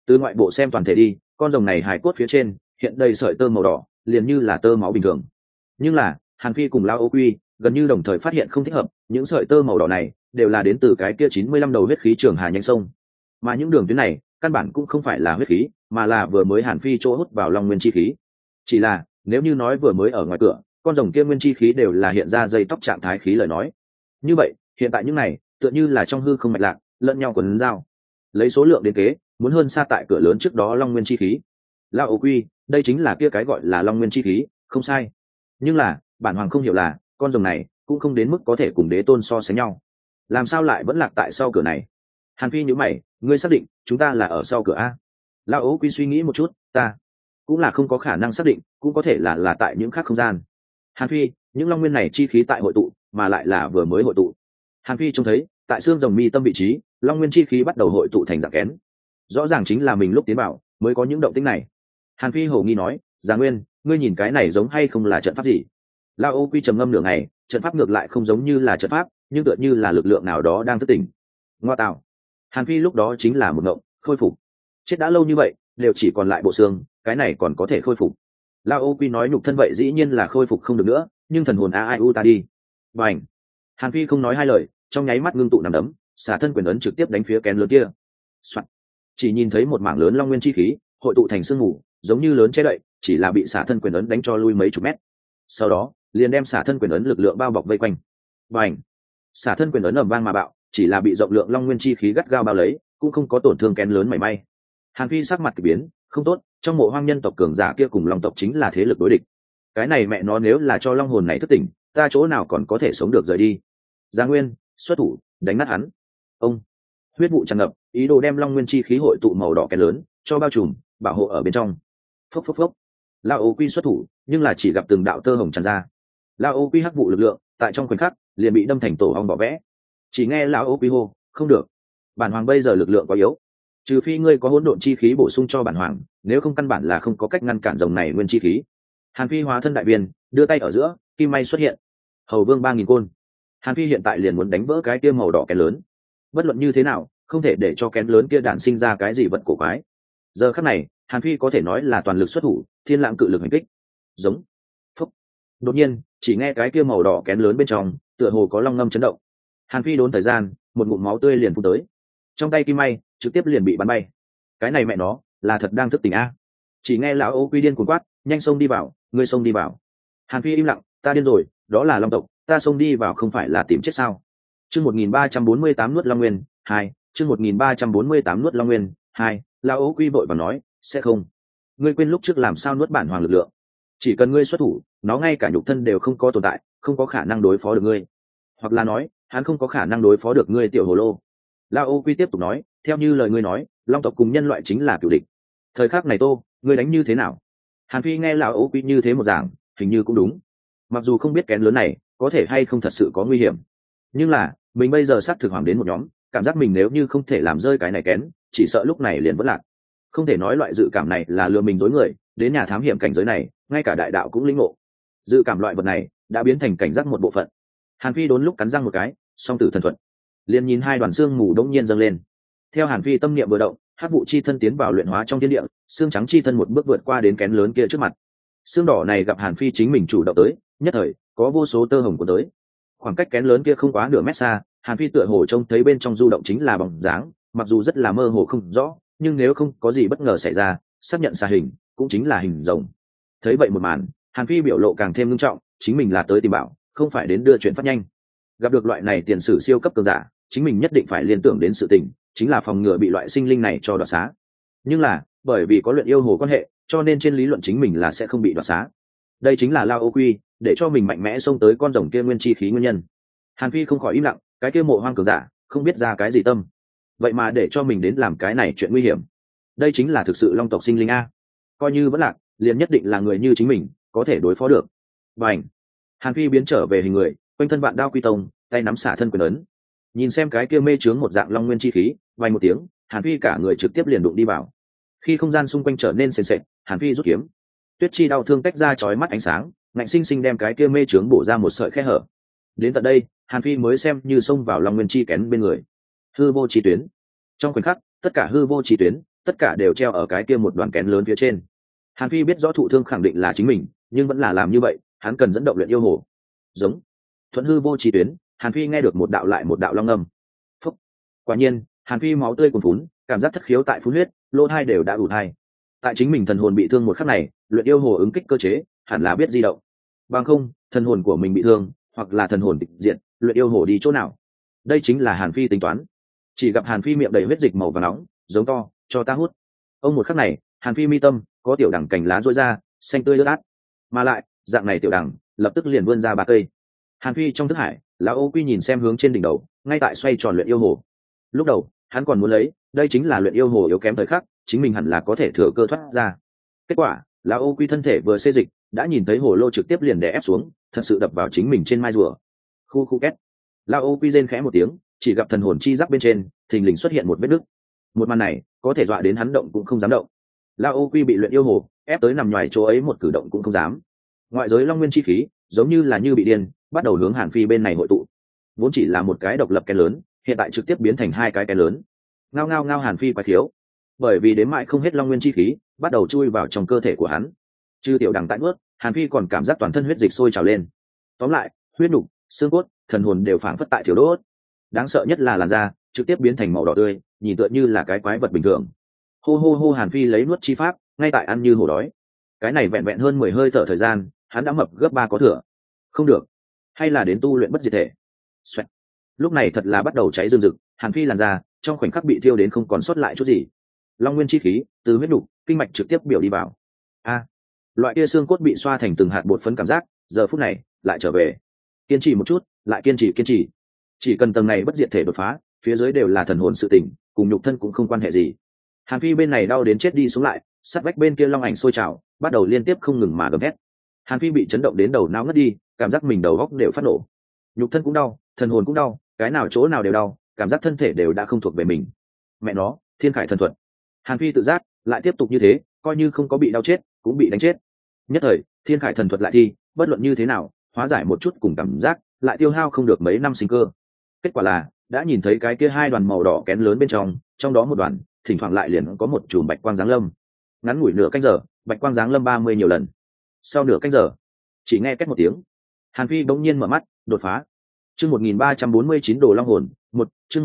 Từ ngoại bộ xem toàn thể đi, con rồng này hài cốt phía trên hiện đầy sợi tơ màu đỏ, liền như là tơ máu bình thường. Nhưng là Hàn Phi cùng Lao Ô Quy gần như đồng thời phát hiện không thích hợp, những sợi tơ màu đỏ này đều là đến từ cái kia 95 đầu huyết khí trường hà nhanh sông, mà những đường tuyến này căn bản cũng không phải là huyết khí, mà là vừa mới Hàn Phi chỗ hút vào long nguyên chi khí. Chỉ là nếu như nói vừa mới ở ngoài cửa con rồng kia nguyên chi khí đều là hiện ra dây tóc trạng thái khí lời nói, như vậy hiện tại những này tựa như là trong hư không mạch lạc lẫn nhau quấn dao, lấy số lượng đến kế muốn hơn xa tại cửa lớn trước đó long nguyên chi khí. Lao Ô Quy, đây chính là kia cái gọi là long nguyên chi khí, không sai. Nhưng là bản hoàng không hiểu là con rồng này cũng không đến mức có thể cùng đế tôn so sánh nhau, làm sao lại vẫn lạc tại sau cửa này? Hàn Phi nhíu mày, ngươi xác định chúng ta là ở sau cửa a? Lao Ô Quy suy nghĩ một chút, ta cũng là không có khả năng xác định, cũng có thể là tại những khác không gian. Hàn Phi, những long nguyên này chi khí tại hội tụ, mà lại là vừa mới hội tụ. Hàn Phi trông thấy tại xương rồng mi tâm vị trí long nguyên chi khí bắt đầu hội tụ thành dạng kén, rõ ràng chính là mình lúc tiến vào mới có những động tĩnh này. Hàn Phi hồ nghi nói, Già Nguyên, ngươi nhìn cái này giống hay không là trận pháp gì? Lao Ô Quy trầm ngâm nửa ngày, trận pháp ngược lại không giống như là trận pháp, nhưng tựa như là lực lượng nào đó đang thức tỉnh. Ngoa tạo. Hàn Phi lúc đó chính là một ngộng, khôi phục. Chết đã lâu như vậy, đều chỉ còn lại bộ xương, cái này còn có thể khôi phục. Lao Ô Quy nói nhục thân vậy dĩ nhiên là khôi phục không được nữa, nhưng thần hồn ai u ta đi. Bành. Hàn Phi không nói hai lời, trong nháy mắt ngưng tụ nằm đấm, xả thân quyền ấn trực tiếp đánh phía kén lớn kia. Soạn. Chỉ nhìn thấy một mảng lớn long nguyên chi khí hội tụ thành sương mù, giống như lớn che đậy, chỉ là bị xả thân quyền ấn đánh cho lui mấy chục mét. Sau đó liền đem xả thân quyền ấn lực lượng bao bọc vây quanh. Bành. Xả thân quyền ấn ầm vang mà bạo, chỉ là bị rộng lượng long nguyên chi khí gắt gao bao lấy, cũng không có tổn thương kén lớn mảy may. Hàn Phi sắc mặt kỳ biến, không tốt, trong mộ hoang nhân tộc cường giả kia cùng long tộc chính là thế lực đối địch. Cái này mẹ nó nếu là cho long hồn này thức tỉnh, ta chỗ nào còn có thể sống được rời đi. Gia Nguyên, xuất thủ, đánh nát hắn. Ông. Huyết vụ tràn ngập, ý đồ đem long nguyên chi khí hội tụ màu đỏ kén lớn cho bao trùm, bảo hộ ở bên trong. Phốc phốc phốc. Lao Ô Quy xuất thủ, nhưng là chỉ gặp từng đạo tơ hồng tràn ra. Lao Ô Quy hắc vụ lực lượng tại trong khoảnh khắc liền bị đâm thành tổ ong bỏ vẽ. Chỉ nghe Lão Ô Quy hô, không được, bản hoàng bây giờ lực lượng quá yếu, trừ phi ngươi có hỗn độn chi khí bổ sung cho bản hoàng, nếu không căn bản là không có cách ngăn cản dòng này nguyên chi khí. Hàn Phi hóa thân đại viên, đưa tay ở giữa, kim may xuất hiện. Hầu vương 3000 côn. Hàn Phi hiện tại liền muốn đánh vỡ cái kia màu đỏ kén lớn. Bất luận như thế nào, không thể để cho kén lớn kia đản sinh ra cái gì vật cổ quái. Giờ khắc này, Hàn Phi có thể nói là toàn lực xuất thủ, thiên lãng cự lực hành kích. Giống. Phúc. Đột nhiên, chỉ nghe cái kia màu đỏ kén lớn bên trong, tựa hồ có long ngâm chấn động. Hàn Phi đốn thời gian, một ngụm máu tươi liền phun tới. Trong tay kim may trực tiếp liền bị bắn bay. Cái này mẹ nó là thật đang thức tỉnh a. Chỉ nghe Lão Ô Quy điên cuồng quát, nhanh xông đi vào, ngươi xông đi vào. Hàn Phi im lặng, ta điên rồi, đó là long tộc, ta xông đi vào không phải là tìm chết sao? Chương 1348 nuốt long nguyên 2, chương 1348 nuốt long nguyên 2. Lão Ô Quy vội và nói, sẽ không. Ngươi quên lúc trước làm sao nuốt bản hoàng lực lượng? Chỉ cần ngươi xuất thủ, nó ngay cả nhục thân đều không có tồn tại, không có khả năng đối phó được ngươi. Hoặc là nói, hắn không có khả năng đối phó được ngươi tiểu hồ lô. Lão Ô Quy tiếp tục nói, theo như lời ngươi nói, long tộc cùng nhân loại chính là cửu địch. Thời khắc này tô, ngươi đánh như thế nào? Hàn Phi nghe Lão Ô Quy như thế một giảng, hình như cũng đúng. Mặc dù không biết kén lớn này có thể hay không thật sự có nguy hiểm, nhưng là mình bây giờ sát thực hoàng đến một nhóm, cảm giác mình nếu như không thể làm rơi cái này kén, chỉ sợ lúc này liền vẫn lạc. Không thể nói loại dự cảm này là lừa mình dối người, đến nhà thám hiểm cảnh giới này, ngay cả đại đạo cũng lĩnh ngộ. Dự cảm loại vật này đã biến thành cảnh giác một bộ phận. Hàn Phi đốn lúc cắn răng một cái, song tử thần thuận, liền nhìn hai đoàn xương mù đống nhiên dâng lên. Theo Hàn Phi tâm niệm vừa động, hắc vụ chi thân tiến vào luyện hóa trong thiên địa, xương trắng chi thân một bước vượt qua đến kén lớn kia trước mặt. Xương đỏ này gặp Hàn Phi chính mình chủ động tới, nhất thời có vô số tơ hồng của tới. Khoảng cách kén lớn kia không quá nửa mét xa, Hàn Phi tựa hồ trông thấy bên trong du động chính là bóng dáng, mặc dù rất là mơ hồ không rõ, nhưng nếu không có gì bất ngờ xảy ra, xác nhận xa hình cũng chính là hình rồng. Thấy vậy một màn, Hàn Phi biểu lộ càng thêm nghiêm trọng, chính mình là tới tìm bảo, không phải đến đưa chuyện phát nhanh. Gặp được loại này tiền sử siêu cấp cường giả, chính mình nhất định phải liên tưởng đến sự tình, chính là phòng ngừa bị loại sinh linh này cho đoạt xá. Nhưng là bởi vì có luyện yêu hồ quan hệ, cho nên trên lý luận chính mình là sẽ không bị đoạt xá. Đây chính là Lao Ô Quy để cho mình mạnh mẽ xông tới con rồng kia nguyên chi khí nguyên nhân. Hàn Phi không khỏi im lặng, cái kia mộ hoang cường giả không biết ra cái gì tâm, vậy mà để cho mình đến làm cái này chuyện nguy hiểm. Đây chính là thực sự long tộc sinh linh a, coi như vẫn lạc liền nhất định là người như chính mình có thể đối phó được. Bành. Hàn Phi biến trở về hình người, quanh thân vạn đao quy tông, tay nắm xả thân quyền ấn, nhìn xem cái kia mê chướng một dạng long nguyên chi khí, vang một tiếng, Hàn Phi cả người trực tiếp liền đụng đi vào. Khi không gian xung quanh trở nên sền sệt, Hàn Phi rút kiếm, tuyết chi đau thương tách ra chói mắt ánh sáng, ngạnh sinh sinh đem cái kia mê chướng bổ ra một sợi khe hở. Đến tận đây, Hàn Phi mới xem như xông vào long nguyên chi kén bên người. Hư vô chi tuyến. Trong khoảnh khắc, tất cả hư vô chi tuyến tất cả đều treo ở cái kia một đoàn kén lớn phía trên. Hàn Phi biết rõ thụ thương khẳng định là chính mình, nhưng vẫn là làm như vậy, hắn cần dẫn động luyện yêu hồ. Giống. Thuận hư vô trì tuyến, Hàn Phi nghe được một đạo lại một đạo long ngâm. Phúc. Quả nhiên, Hàn Phi máu tươi cuồn phún, cảm giác thất khiếu tại phun huyết, lỗ hai đều đã ù hai. Tại chính mình thần hồn bị thương một khắc này, luyện yêu hồ ứng kích cơ chế, hẳn là biết di động. Bằng không, thần hồn của mình bị thương, hoặc là thần hồn tịch diệt, luyện yêu hồ đi chỗ nào? Đây chính là Hàn Phi tính toán. Chỉ gặp Hàn Phi miệng đầy huyết dịch màu vàng nóng, giống to, cho ta hút. Ông một khắc này, Hàn Phi mi tâm có tiểu đằng cành lá rối ra, xanh tươi ướt át. Mà lại, dạng này tiểu đằng lập tức liền vươn ra ba cây. Hàn Phi trong thức hải, lão Ô Quy nhìn xem hướng trên đỉnh đầu, ngay tại xoay tròn luyện yêu hồ. Lúc đầu, hắn còn muốn lấy, đây chính là luyện yêu hồ yếu kém thời khắc, chính mình hẳn là có thể thừa cơ thoát ra. Kết quả, lão Ô Quy thân thể vừa xê dịch, đã nhìn thấy hồ lô trực tiếp liền đè ép xuống, thật sự đập vào chính mình trên mai rùa. Khu khu két. Lão Ô Quy rên khẽ một tiếng, chỉ gặp thần hồn chi giáp bên trên, thình lình xuất hiện một vết nứt. Một màn này, có thể dọa đến hắn động cũng không dám động. Lão Ô Quy bị luyện yêu hồ ép tới nằm ngoài chỗ ấy, một cử động cũng không dám. Ngoại giới long nguyên chi khí, giống như là như bị điên, bắt đầu hướng Hàn Phi bên này hội tụ. Vốn chỉ là một cái độc lập kén lớn, hiện tại trực tiếp biến thành hai cái kén lớn. Ngao ngao ngao, Hàn Phi quái khiếu, bởi vì đến mãi không hết long nguyên chi khí bắt đầu chui vào trong cơ thể của hắn. Chư tiểu đằng tại nuốt, Hàn Phi còn cảm giác toàn thân huyết dịch sôi trào lên. Tóm lại, huyết nục, xương cốt, thần hồn đều phảng phất tại thiểu đốt. Đáng sợ nhất là làn da trực tiếp biến thành màu đỏ tươi, nhìn tựa như là cái quái vật bình thường. Hô hô hô, Hàn Phi lấy nuốt chi pháp, ngay tại ăn như hổ đói. Cái này vẹn vẹn hơn 10 hơi thở thời gian, hắn đã mập gấp 3 có thừa. Không được, hay là đến tu luyện bất diệt thể. Xoẹt. Lúc này thật là bắt đầu cháy rừng rực, Hàn Phi làn da trong khoảnh khắc bị thiêu đến không còn sót lại chút gì. Long nguyên chi khí từ huyết nục, kinh mạch trực tiếp biểu đi vào. Loại kia xương cốt bị xoa thành từng hạt bột phấn cảm giác, giờ phút này lại trở về. Kiên trì một chút, lại kiên trì. Chỉ cần tầng này bất diệt thể đột phá, phía dưới đều là thần hồn sự tỉnh, cùng nhục thân cũng không quan hệ gì. Hàn Phi bên này đau đến chết đi xuống lại, sát vách bên kia long ảnh sôi trào, bắt đầu liên tiếp không ngừng mà gầm thét. Hàn Phi bị chấn động đến đầu não ngất đi, cảm giác mình đầu óc đều phát nổ. Nhục thân cũng đau, thần hồn cũng đau, cái nào chỗ nào đều đau, cảm giác thân thể đều đã không thuộc về mình. Mẹ nó, thiên khải thần thuật. Hàn Phi tự giác, lại tiếp tục như thế, coi như không có bị đau chết, cũng bị đánh chết. Nhất thời, thiên khải thần thuật lại thi, bất luận như thế nào, hóa giải một chút cùng cảm giác, lại tiêu hao không được mấy năm sinh cơ. Kết quả là, đã nhìn thấy cái kia hai đoàn màu đỏ kén lớn bên trong đó một đoàn, thỉnh thoảng lại liền có một chùm bạch quang giáng lâm. Ngắn ngủi nửa canh giờ, bạch quang giáng lâm 30 nhiều lần. Sau nửa canh giờ, chỉ nghe két một tiếng, Hàn Phi bỗng nhiên mở mắt, đột phá. Chương 1349 đồ long hồn, chương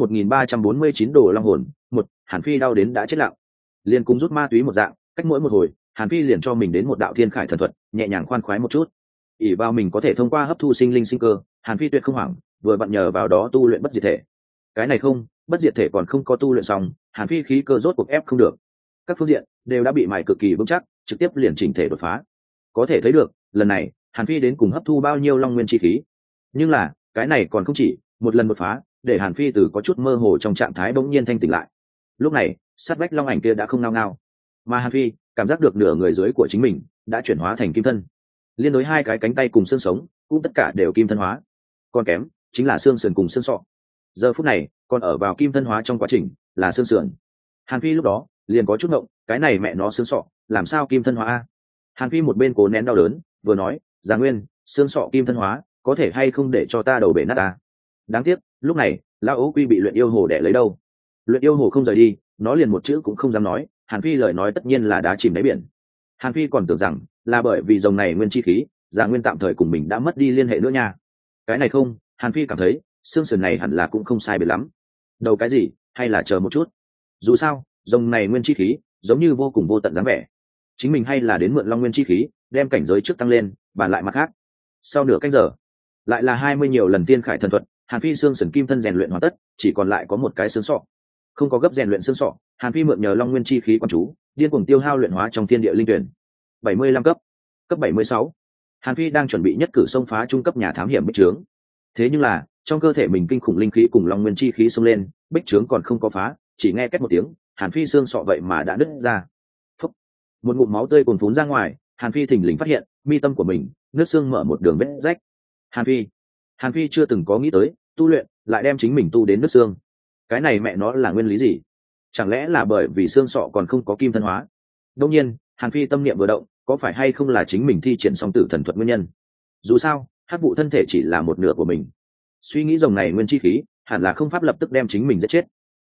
1349 đồ long hồn, Hàn Phi đau đến đã chết lặng. Liền cùng rút ma túy một dạng, cách mỗi một hồi, Hàn Phi liền cho mình đến một đạo thiên khải thần thuật, nhẹ nhàng khoan khoái một chút. Ỷ vào mình có thể thông qua hấp thu sinh linh sinh cơ, Hàn Phi tuyệt không hoảng, vừa vặn nhờ vào đó tu luyện bất diệt thể. Cái này không, bất diệt thể còn không có tu luyện xong, Hàn Phi khí cơ rốt cuộc ép không được. Các phương diện đều đã bị mài cực kỳ vững chắc, trực tiếp liền chỉnh thể đột phá. Có thể thấy được, lần này, Hàn Phi đến cùng hấp thu bao nhiêu long nguyên chi khí. Nhưng là, cái này còn không chỉ, một lần đột phá, để Hàn Phi từ có chút mơ hồ trong trạng thái bỗng nhiên thanh tỉnh lại. Lúc này, sát vách long ảnh kia đã không nao nao, mà Hàn Phi cảm giác được nửa người dưới của chính mình đã chuyển hóa thành kim thân, liên đối hai cái cánh tay cùng xương sống cũng tất cả đều kim thân hóa, còn kém chính là xương sườn cùng xương sọ. Giờ phút này còn ở vào kim thân hóa trong quá trình là xương sườn. Hàn Phi lúc đó liền có chút ngộng, cái này mẹ nó xương sọ làm sao kim thân hóa a? Hàn Phi một bên cố nén đau đớn, vừa nói, Già Nguyên, xương sọ kim thân hóa có thể hay không để cho ta đầu bể nát ta? Đáng tiếc lúc này lão Ố Quy bị luyện yêu hồ đẻ lấy đâu. Luyện yêu hồ không rời đi, nó liền một chữ cũng không dám nói. Hàn Phi lời nói tất nhiên là đá chìm đáy biển. Hàn Phi còn tưởng rằng là bởi vì dòng này nguyên chi khí, Già Nguyên tạm thời cùng mình đã mất đi liên hệ nữa nha. Cái này không, Hàn Phi cảm thấy xương sườn này hẳn là cũng không sai biệt lắm. Đầu cái gì, hay là chờ một chút. Dù sao, dòng này nguyên chi khí giống như vô cùng vô tận dáng vẻ. Chính mình hay là đến mượn long nguyên chi khí, đem cảnh giới trước tăng lên, bàn lại mặt khác. Sau nửa canh giờ, lại là 20 nhiều lần tiên khải thần thuật, Hàn Phi xương sườn kim thân rèn luyện hoàn tất, chỉ còn lại có một cái xương sọ. Không có gấp rèn luyện xương sọ, Hàn Phi mượn nhờ long nguyên chi khí quan chú, điên cuồng tiêu hao luyện hóa trong thiên địa linh tuyển. 75 cấp 76. Hàn Phi đang chuẩn bị nhất cử xông phá trung cấp nhà thám hiểm bích trướng. Thế nhưng là, trong cơ thể mình kinh khủng linh khí cùng long nguyên chi khí xông lên, bích trướng còn không có phá, chỉ nghe két một tiếng, Hàn Phi xương sọ vậy mà đã nứt ra. Phúc. Một ngụm máu tươi cuồn phún ra ngoài, Hàn Phi thình lình phát hiện, mi tâm của mình, nước xương mở một đường vết rách. Hàn Phi chưa từng có nghĩ tới, tu luyện lại đem chính mình tu đến nước xương. Cái này mẹ nó là nguyên lý gì? Chẳng lẽ là bởi vì xương sọ còn không có kim thân hóa? Đương nhiên, Hàn Phi tâm niệm vừa động, có phải hay không là chính mình thi triển song tử thần thuật nguyên nhân? Dù sao, hắc vụ thân thể chỉ là một nửa của mình. Suy nghĩ dòng này nguyên chi khí, hẳn là không pháp lập tức đem chính mình giết chết.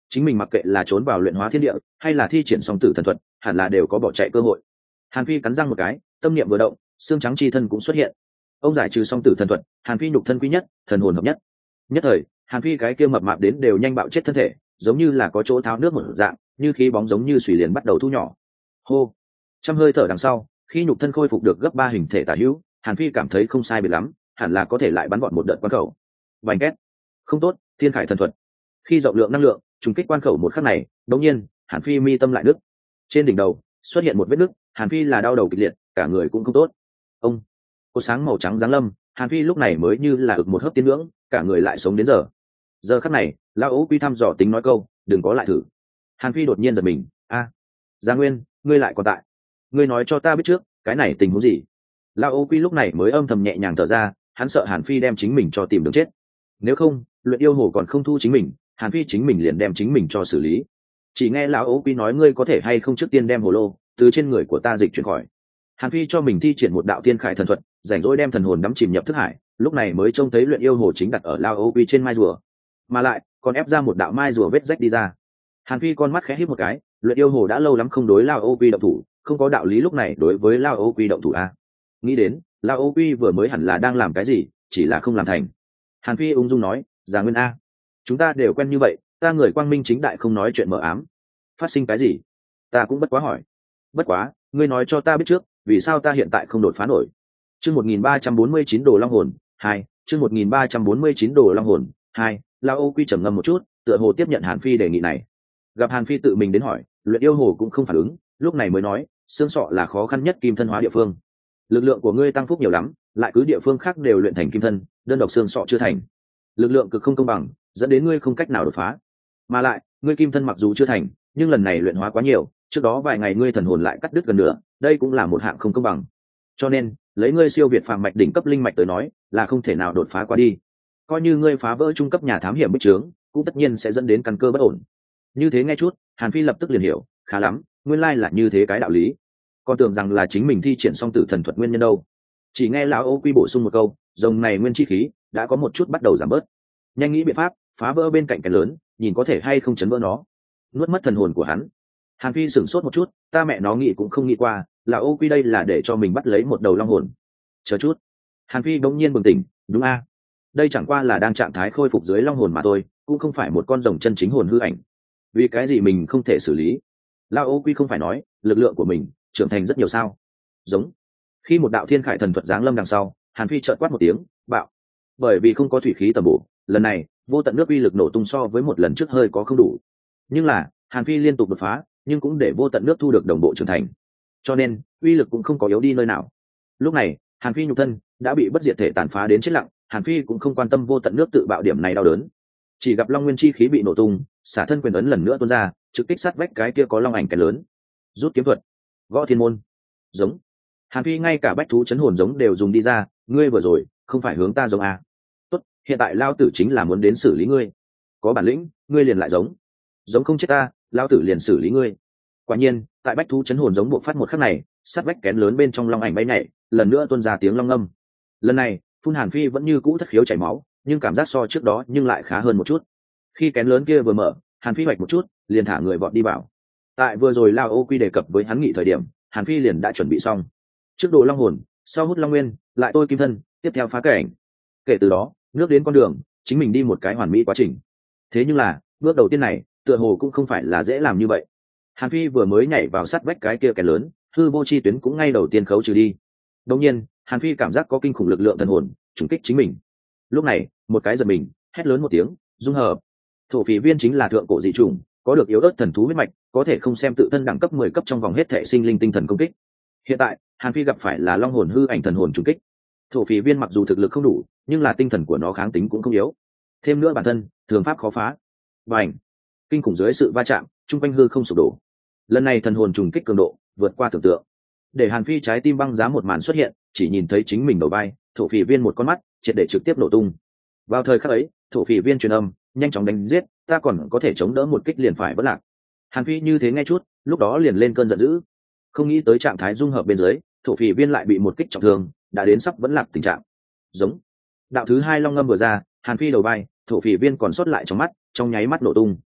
chính mình mặc kệ là trốn vào luyện hóa thiên địa hay là thi triển song tử thần thuật hẳn là đều có bỏ chạy cơ hội. Hàn Phi cắn răng một cái, tâm niệm vừa động, xương trắng chi thân cũng xuất hiện. Ông giải trừ song tử thần thuật, Hàn Phi nhục thân quý nhất, thần hồn hợp nhất. Nhất thời, Hàn Phi cái kia mập mạp đến đều nhanh bạo chết thân thể, giống như là có chỗ tháo nước một dạng, như khí bóng giống như sủi liền bắt đầu thu nhỏ. Hô, trăm hơi thở đằng sau, khi nhục thân khôi phục được gấp 3 hình thể tả hữu, Hàn Phi cảm thấy không sai biệt lắm, hẳn là có thể lại bắn gọn một đợt quan khẩu. Bành két. Không tốt, thiên khải thần thuật. Khi rộng lượng năng lượng trùng kích quan khẩu một khắc này, đột nhiên, Hàn Phi mi tâm lại nứt. Trên đỉnh đầu xuất hiện một vết nứt, Hàn Phi là đau đầu kịch liệt, cả người cũng không tốt. Ông, có sáng màu trắng giáng lâm, Hàn Phi lúc này mới như là ực một hớp tiên ngưỡng, cả người lại sống đến giờ. Giờ khắc này, Lão Âu Quy thăm dò tính nói câu, đừng có lại thử. Hàn Phi đột nhiên giật mình, Gia Nguyên, ngươi lại còn tại? Ngươi nói cho ta biết trước, cái này tình huống gì? Lão Âu Quy lúc này mới âm thầm nhẹ nhàng thở ra, hắn sợ Hàn Phi đem chính mình cho tìm đường chết. Nếu không, luyện yêu hồ còn không thu chính mình, Hàn Phi chính mình liền đem chính mình cho xử lý. Chỉ nghe Lão Âu Quy nói ngươi có thể hay không trước tiên đem hồ lô từ trên người của ta dịch chuyển khỏi. Hàn Phi cho mình thi triển một đạo tiên khải thần thuật, rảnh rỗi đem thần hồn đắm chìm nhập thức hải, lúc này mới trông thấy luyện yêu hồ chính đặt ở Lão Âu Quy trên mai rùa, mà lại còn ép ra một đạo mai rùa vết rách đi ra. Hàn Phi con mắt khẽ híp một cái, luyện yêu hồ đã lâu lắm không đối Lão Âu Quy động thủ, không có đạo lý lúc này đối với Lão Âu Quy động thủ a. Nghĩ đến, Lão Âu Quy vừa mới hẳn là đang làm cái gì, chỉ là không làm thành. Hàn Phi ung dung nói, Già Nguyên a, chúng ta đều quen như vậy, ta người quang minh chính đại không nói chuyện mờ ám. Phát sinh cái gì? Ta cũng bất quá hỏi. Bất quá, ngươi nói cho ta biết trước, vì sao ta hiện tại không đột phá nổi? Chương 1349 Đồ Long Hồn 2, chương 1349 Đồ Long Hồn 2, Lão Âu Quy trầm ngâm một chút, tựa hồ tiếp nhận Hàn Phi đề nghị này. Gặp Hàn Phi tự mình đến hỏi, luyện yêu hồ cũng không phản ứng, lúc này mới nói, xương sọ là khó khăn nhất kim thân hóa địa phương. Lực lượng của ngươi tăng phúc nhiều lắm, lại cứ địa phương khác đều luyện thành kim thân, đơn độc xương sọ chưa thành. Lực lượng cực không công bằng, dẫn đến ngươi không cách nào đột phá. Mà lại, ngươi kim thân mặc dù chưa thành, nhưng lần này luyện hóa quá nhiều, trước đó vài ngày ngươi thần hồn lại cắt đứt gần nửa, đây cũng là một hạng không công bằng. Cho nên, lấy ngươi siêu việt phàm mạch đỉnh cấp linh mạch tới nói, là không thể nào đột phá qua đi. Coi như ngươi phá vỡ trung cấp nhà thám hiểm bích trướng, cũng tất nhiên sẽ dẫn đến căn cơ bất ổn. Như thế nghe chút, Hàn Phi lập tức liền hiểu, khá lắm, nguyên lai là như thế cái đạo lý. Còn tưởng rằng là chính mình thi triển song tử thần thuật nguyên nhân đâu. Chỉ nghe Lão Âu Quy bổ sung một câu, rồng này nguyên chi khí đã có một chút bắt đầu giảm bớt. Nhanh nghĩ biện pháp, phá vỡ bên cạnh cái lớn, nhìn có thể hay không chấn vỡ nó, nuốt mất thần hồn của hắn. Hàn Phi sửng sốt một chút, ta mẹ nó nghĩ cũng không nghĩ qua, Lão Âu Quy đây là để cho mình bắt lấy một đầu long hồn. Chờ chút. Hàn Phi bỗng nhiên bừng tỉnh, đúng a, đây chẳng qua là đang trạng thái khôi phục dưới long hồn mà thôi, cũng không phải một con rồng chân chính hồn hư ảnh. Vì cái gì mình không thể xử lý? Lão Âu Quy không phải nói lực lượng của mình trưởng thành rất nhiều sao? Giống. Khi một đạo thiên khải thần thuật giáng lâm đằng sau, Hàn Phi chợt quát một tiếng, bạo. Bởi vì không có thủy khí tầm bổ, lần này vô tận nước uy lực nổ tung so với một lần trước hơi có không đủ. Nhưng là Hàn Phi liên tục đột phá, nhưng cũng để vô tận nước thu được đồng bộ trưởng thành, cho nên uy lực cũng không có yếu đi nơi nào. Lúc này Hàn Phi nhục thân đã bị bất diệt thể tàn phá đến chết lặng, Hàn Phi cũng không quan tâm vô tận nước tự bạo điểm này đau đớn, chỉ gặp long nguyên chi khí bị nổ tung, xả thân quyền ấn lần nữa tuôn ra, trực kích sát vách cái kia có long ảnh cái lớn. Rút kiếm thuật, gõ thiên môn, giống. Hàn Phi ngay cả bách thú chấn hồn giống đều dùng đi ra, ngươi vừa rồi không phải hướng ta giống à? Tốt, hiện tại lao tử chính là muốn đến xử lý ngươi, có bản lĩnh ngươi liền lại giống không chết ta, lao tử liền xử lý ngươi. Quả nhiên, tại bách thú chấn hồn giống bộ phát một khắc này, sát vách kén lớn bên trong long ảnh bay nhảy, lần nữa tuôn ra tiếng long âm. Lần này phun Hàn Phi vẫn như cũ thất khiếu chảy máu, nhưng cảm giác so trước đó nhưng lại khá hơn một chút. Khi kén lớn kia vừa mở, Hàn Phi hoạch một chút, liền thả người vọt đi vào. Tại vừa rồi Lão Âu Quy đề cập với hắn nghị thời điểm, Hàn Phi liền đã chuẩn bị xong. Trước đồ long hồn, sau hút long nguyên, lại tôi kim thân, tiếp theo phá cảnh. Kể từ đó, nước đến con đường, chính mình đi một cái hoàn mỹ quá trình. Thế nhưng là, bước đầu tiên này, tựa hồ cũng không phải là dễ làm như vậy. Hàn Phi vừa mới nhảy vào sát vách cái kia kén lớn, hư vô chi tuyến cũng ngay đầu tiên khấu trừ đi. Đột nhiên, Hàn Phi cảm giác có kinh khủng lực lượng thần hồn trùng kích chính mình. Lúc này, một cái giật mình, hét lớn một tiếng, dung hợp. Thổ phỉ viên chính là thượng cổ dị chủng, có được yếu ớt thần thú huyết mạch, có thể không xem tự thân đẳng cấp 10 cấp trong vòng hết thể sinh linh tinh thần công kích. Hiện tại, Hàn Phi gặp phải là long hồn hư ảnh thần hồn trùng kích. Thổ phỉ viên mặc dù thực lực không đủ, nhưng là tinh thần của nó kháng tính cũng không yếu. Thêm nữa bản thân, thường pháp khó phá. Bành! Kinh khủng dưới sự va chạm, trung quanh hư không sụp đổ. Lần này thần hồn trùng kích cường độ vượt qua tưởng tượng. Để Hàn Phi trái tim băng giá một màn xuất hiện, chỉ nhìn thấy chính mình đầu vai, thổ phỉ viên một con mắt, triệt để trực tiếp nổ tung. Vào thời khắc ấy, thổ phỉ viên truyền âm, nhanh chóng đánh giết, ta còn có thể chống đỡ một kích liền phải vỡ lạc. Hàn Phi như thế nghe chút, lúc đó liền lên cơn giận dữ. Không nghĩ tới trạng thái dung hợp bên dưới, thổ phỉ viên lại bị một kích trọng thương, đã đến sắp vẫn lạc tình trạng. Giống. Đạo thứ hai long ngâm vừa ra, Hàn Phi đầu vai, thổ phỉ viên còn sót lại trong mắt, trong nháy mắt nổ tung.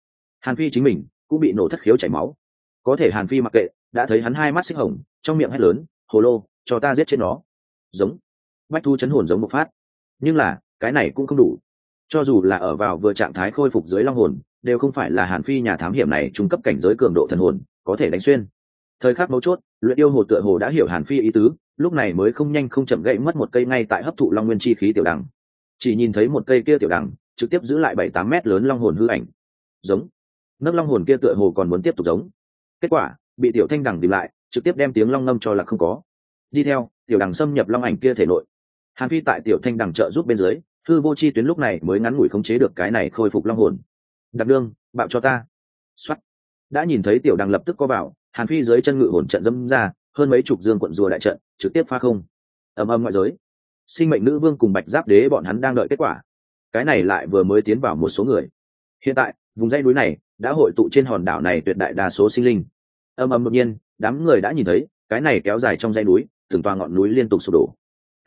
Hàn Phi chính mình cũng bị nổ thất khiếu chảy máu, có thể Hàn Phi mặc kệ, đã thấy hắn hai mắt xích hồng, trong miệng hét lớn, hồ lô, cho ta giết chết nó. Giống. Bách thú chấn hồn giống một phát, nhưng là cái này cũng không đủ, cho dù là ở vào vừa trạng thái khôi phục dưới long hồn đều không phải là Hàn Phi nhà thám hiểm này trung cấp cảnh giới cường độ thần hồn có thể đánh xuyên. Thời khắc mấu chốt, luyện yêu hồ tựa hồ đã hiểu Hàn Phi ý tứ, lúc này mới không nhanh không chậm gãy mất một cây ngay tại hấp thụ long nguyên chi khí tiểu đằng. Chỉ nhìn thấy một cây kia tiểu đằng trực tiếp giữ lại 7-8 mét lớn long hồn hư ảnh. Giống. Nấc long hồn kia tựa hồ còn muốn tiếp tục giống, kết quả bị tiểu thanh đằng tìm lại, trực tiếp đem tiếng long ngâm cho là không có. Đi theo tiểu đằng xâm nhập long ảnh kia thể nội. Hàn Phi tại tiểu thanh đằng trợ giúp bên dưới, hư vô chi tuyến lúc này mới ngắn ngủi khống chế được cái này khôi phục long hồn. Đặc đương bạo cho ta. Xoát. Đã nhìn thấy tiểu đằng lập tức có vào, Hàn Phi dưới chân ngự hồn trận dâm ra, hơn mấy chục dương quận rùa đại trận trực tiếp phá không. Ầm ầm ngoại giới, sinh mệnh nữ vương cùng bạch giáp đế bọn hắn đang đợi kết quả. Cái này lại vừa mới tiến vào một số người. Hiện tại vùng dãy núi này đã hội tụ trên hòn đảo này tuyệt đại đa số sinh linh. Ầm ầm đột nhiên, đám người đã nhìn thấy cái này kéo dài trong dãy núi, từng toa ngọn núi liên tục sụp đổ.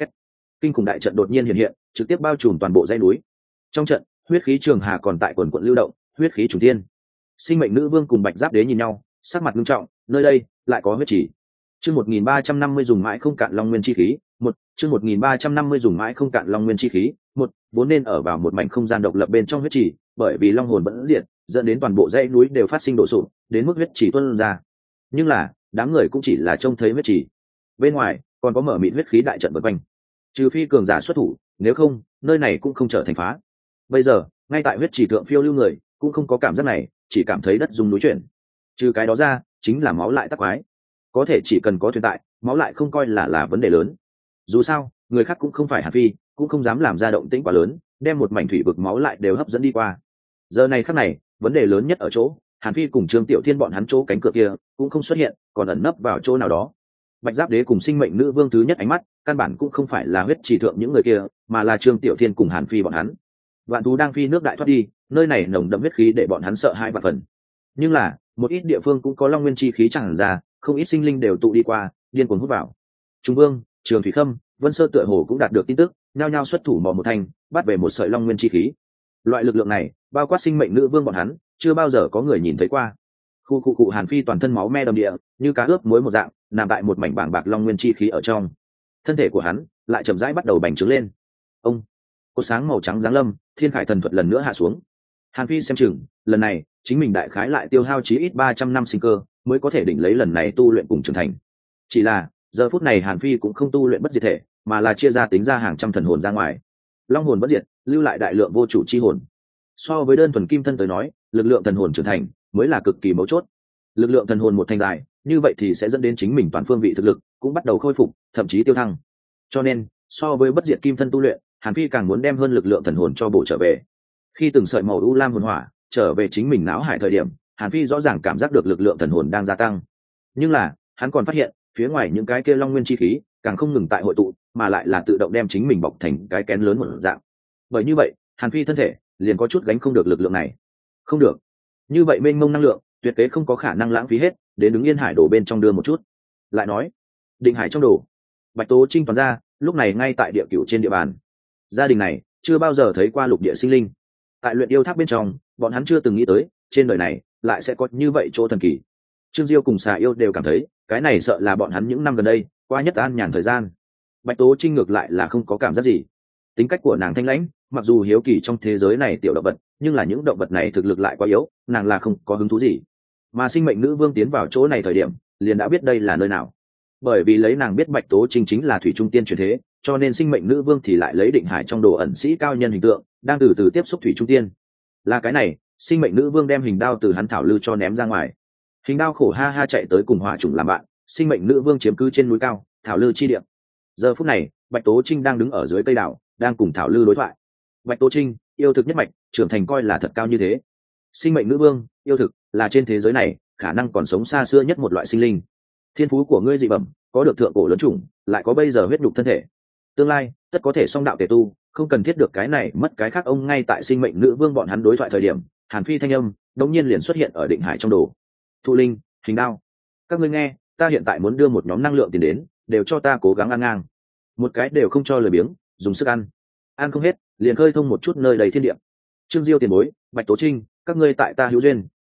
Kinh khủng đại trận đột nhiên hiện hiện, trực tiếp bao trùm toàn bộ dãy núi. Trong trận, huyết khí trường hà còn tại quần quận lưu động, huyết khí trùng thiên. Sinh mệnh nữ vương cùng bạch giáp đế nhìn nhau, sắc mặt nghiêm trọng, nơi đây lại có huyết chỉ. Chương 1350 dùng mãi không cạn long nguyên chi khí, chương 1350 dùng mãi không cạn long nguyên chi khí, vốn nên ở vào một mảnh không gian độc lập bên trong huyết chỉ, bởi vì long hồn vẫn diệt, dẫn đến toàn bộ dãy núi đều phát sinh đổ sụp, đến mức huyết chỉ tuôn ra. Nhưng là, đám người cũng chỉ là trông thấy huyết chỉ. Bên ngoài, còn có mở mịt huyết khí đại trận vây quanh. Trừ phi cường giả xuất thủ, nếu không, nơi này cũng không trở thành phá. Bây giờ, ngay tại huyết chỉ thượng phiêu lưu người, cũng không có cảm giác này, chỉ cảm thấy đất rung núi chuyển. Trừ cái đó ra, chính là máu lại tắc quái. Có thể chỉ cần có thuyền tại, máu lại không coi là vấn đề lớn. Dù sao, người khác cũng không phải Hàn Phi, cũng không dám làm ra động tĩnh quá lớn, đem một mảnh thủy vực máu lại đều hấp dẫn đi qua. Giờ này khắc này, vấn đề lớn nhất ở chỗ, Hàn Phi cùng Trương Tiểu Thiên bọn hắn chỗ cánh cửa kia cũng không xuất hiện, còn ẩn nấp vào chỗ nào đó. Bạch Giáp Đế cùng sinh mệnh nữ vương thứ nhất ánh mắt, căn bản cũng không phải là huyết chỉ thượng những người kia, mà là Trương Tiểu Thiên cùng Hàn Phi bọn hắn. Vạn thú đang phi nước đại thoát đi, nơi này nồng đậm huyết khí để bọn hắn sợ hai vạn phần. Nhưng là, một ít địa phương cũng có long nguyên chi khí tràn ra, không ít sinh linh đều tụ đi qua, điên cuồng hút vào. Trung Vương, Trường Thủy Khâm, Vân Sơ tựa hồ cũng đạt được tin tức, nhao nhao xuất thủ mò một thanh, bắt về một sợi long nguyên chi khí. Loại lực lượng này, bao quát sinh mệnh nữ vương bọn hắn, chưa bao giờ có người nhìn thấy qua. Khu Hàn Phi toàn thân máu me đầm địa, như cá ướp muối một dạng, nằm tại một mảnh bảng bạc long nguyên chi khí ở trong. Thân thể của hắn lại chậm rãi bắt đầu bành trướng lên. Ông, cột sáng màu trắng giáng lâm, thiên khải thần thuật lần nữa hạ xuống. Hàn Phi xem chừng, lần này chính mình đại khái lại tiêu hao chí ít 300 năm sinh cơ, mới có thể đỉnh lấy lần này tu luyện cùng trưởng thành. Chỉ là, giờ phút này Hàn Phi cũng không tu luyện bất diệt thể, mà là chia ra tính ra hàng trăm thần hồn ra ngoài. Long hồn bất diệt, lưu lại đại lượng vô chủ chi hồn. So với đơn thuần kim thân tới nói, lực lượng thần hồn trưởng thành mới là cực kỳ mấu chốt. Lực lượng thần hồn một thanh dài, như vậy thì sẽ dẫn đến chính mình toàn phương vị thực lực cũng bắt đầu khôi phục, thậm chí tiêu thăng. Cho nên, so với bất diệt kim thân tu luyện, Hàn Phi càng muốn đem hơn lực lượng thần hồn cho bổ trở về. Khi từng sợi màu u lam hồn hỏa trở về chính mình não hải thời điểm, Hàn Phi rõ ràng cảm giác được lực lượng thần hồn đang gia tăng. Nhưng là, hắn còn phát hiện, phía ngoài những cái kia long nguyên chi khí càng không ngừng tại hội tụ, mà lại là tự động đem chính mình bọc thành cái kén lớn một dạng. Bởi như vậy, Hàn Phi thân thể liền có chút gánh không được lực lượng này. Không được, như vậy mênh mông năng lượng tuyệt kế không có khả năng lãng phí hết, đến đứng yên hải đổ bên trong đưa một chút. Lại nói, định hải trong đồ, Bạch Tố Trinh toàn ra lúc này ngay tại địa cửu trên địa bàn. Gia đình này chưa bao giờ thấy qua lục địa sinh linh, tại luyện yêu tháp bên trong bọn hắn chưa từng nghĩ tới trên đời này lại sẽ có như vậy chỗ thần kỳ. Trương Diêu cùng Xà Yêu đều cảm thấy cái này sợ là bọn hắn những năm gần đây qua nhất an nhàn thời gian. Bạch Tố Trinh ngược lại là không có cảm giác gì. Tính cách của nàng thanh lãnh, mặc dù hiếu kỳ trong thế giới này tiểu động vật, nhưng là những động vật này thực lực lại quá yếu, nàng là không có hứng thú gì. Mà sinh mệnh nữ vương tiến vào chỗ này thời điểm liền đã biết đây là nơi nào, bởi vì lấy nàng biết Bạch Tố Trinh chính là thủy trung tiên truyền thế, cho nên sinh mệnh nữ vương thì lại lấy định hải trong đồ ẩn sĩ cao nhân hình tượng đang từ từ tiếp xúc thủy trung tiên. Là cái này, sinh mệnh nữ vương đem hình đao từ hắn thảo lư cho ném ra ngoài. Hình đao khổ ha ha chạy tới cùng hỏa trùng làm bạn, sinh mệnh nữ vương chiếm cứ trên núi cao thảo lư chi địa. Giờ phút này, Bạch Tố Trinh đang đứng ở dưới cây đảo, đang cùng thảo lư đối thoại. Bạch Tố Trinh, yêu thực nhất mạch, trưởng thành coi là thật cao như thế. Sinh mệnh nữ vương, yêu thực là trên thế giới này khả năng còn sống xa xưa nhất một loại sinh linh. Thiên phú của ngươi dị bẩm, có được thượng cổ lớn chủng, lại có bây giờ huyết nhục thân thể. Tương lai tất có thể song đạo tề tu, không cần thiết được cái này mất cái khác. Ông ngay tại sinh mệnh nữ vương bọn hắn đối thoại thời điểm, Hàn Phi thanh âm đống nhiên liền xuất hiện ở định hải trong đồ. Thụ linh, hình đao, các ngươi nghe, ta hiện tại muốn đưa một nhóm năng lượng tiền đến, đều cho ta cố gắng ăn ngang, một cái đều không cho lười biếng, dùng sức ăn, ăn không hết liền khơi thông một chút nơi đầy thiên địa. Trương Diêu tiền bối, Bạch Tố Trinh, các ngươi tại ta hữu duyên,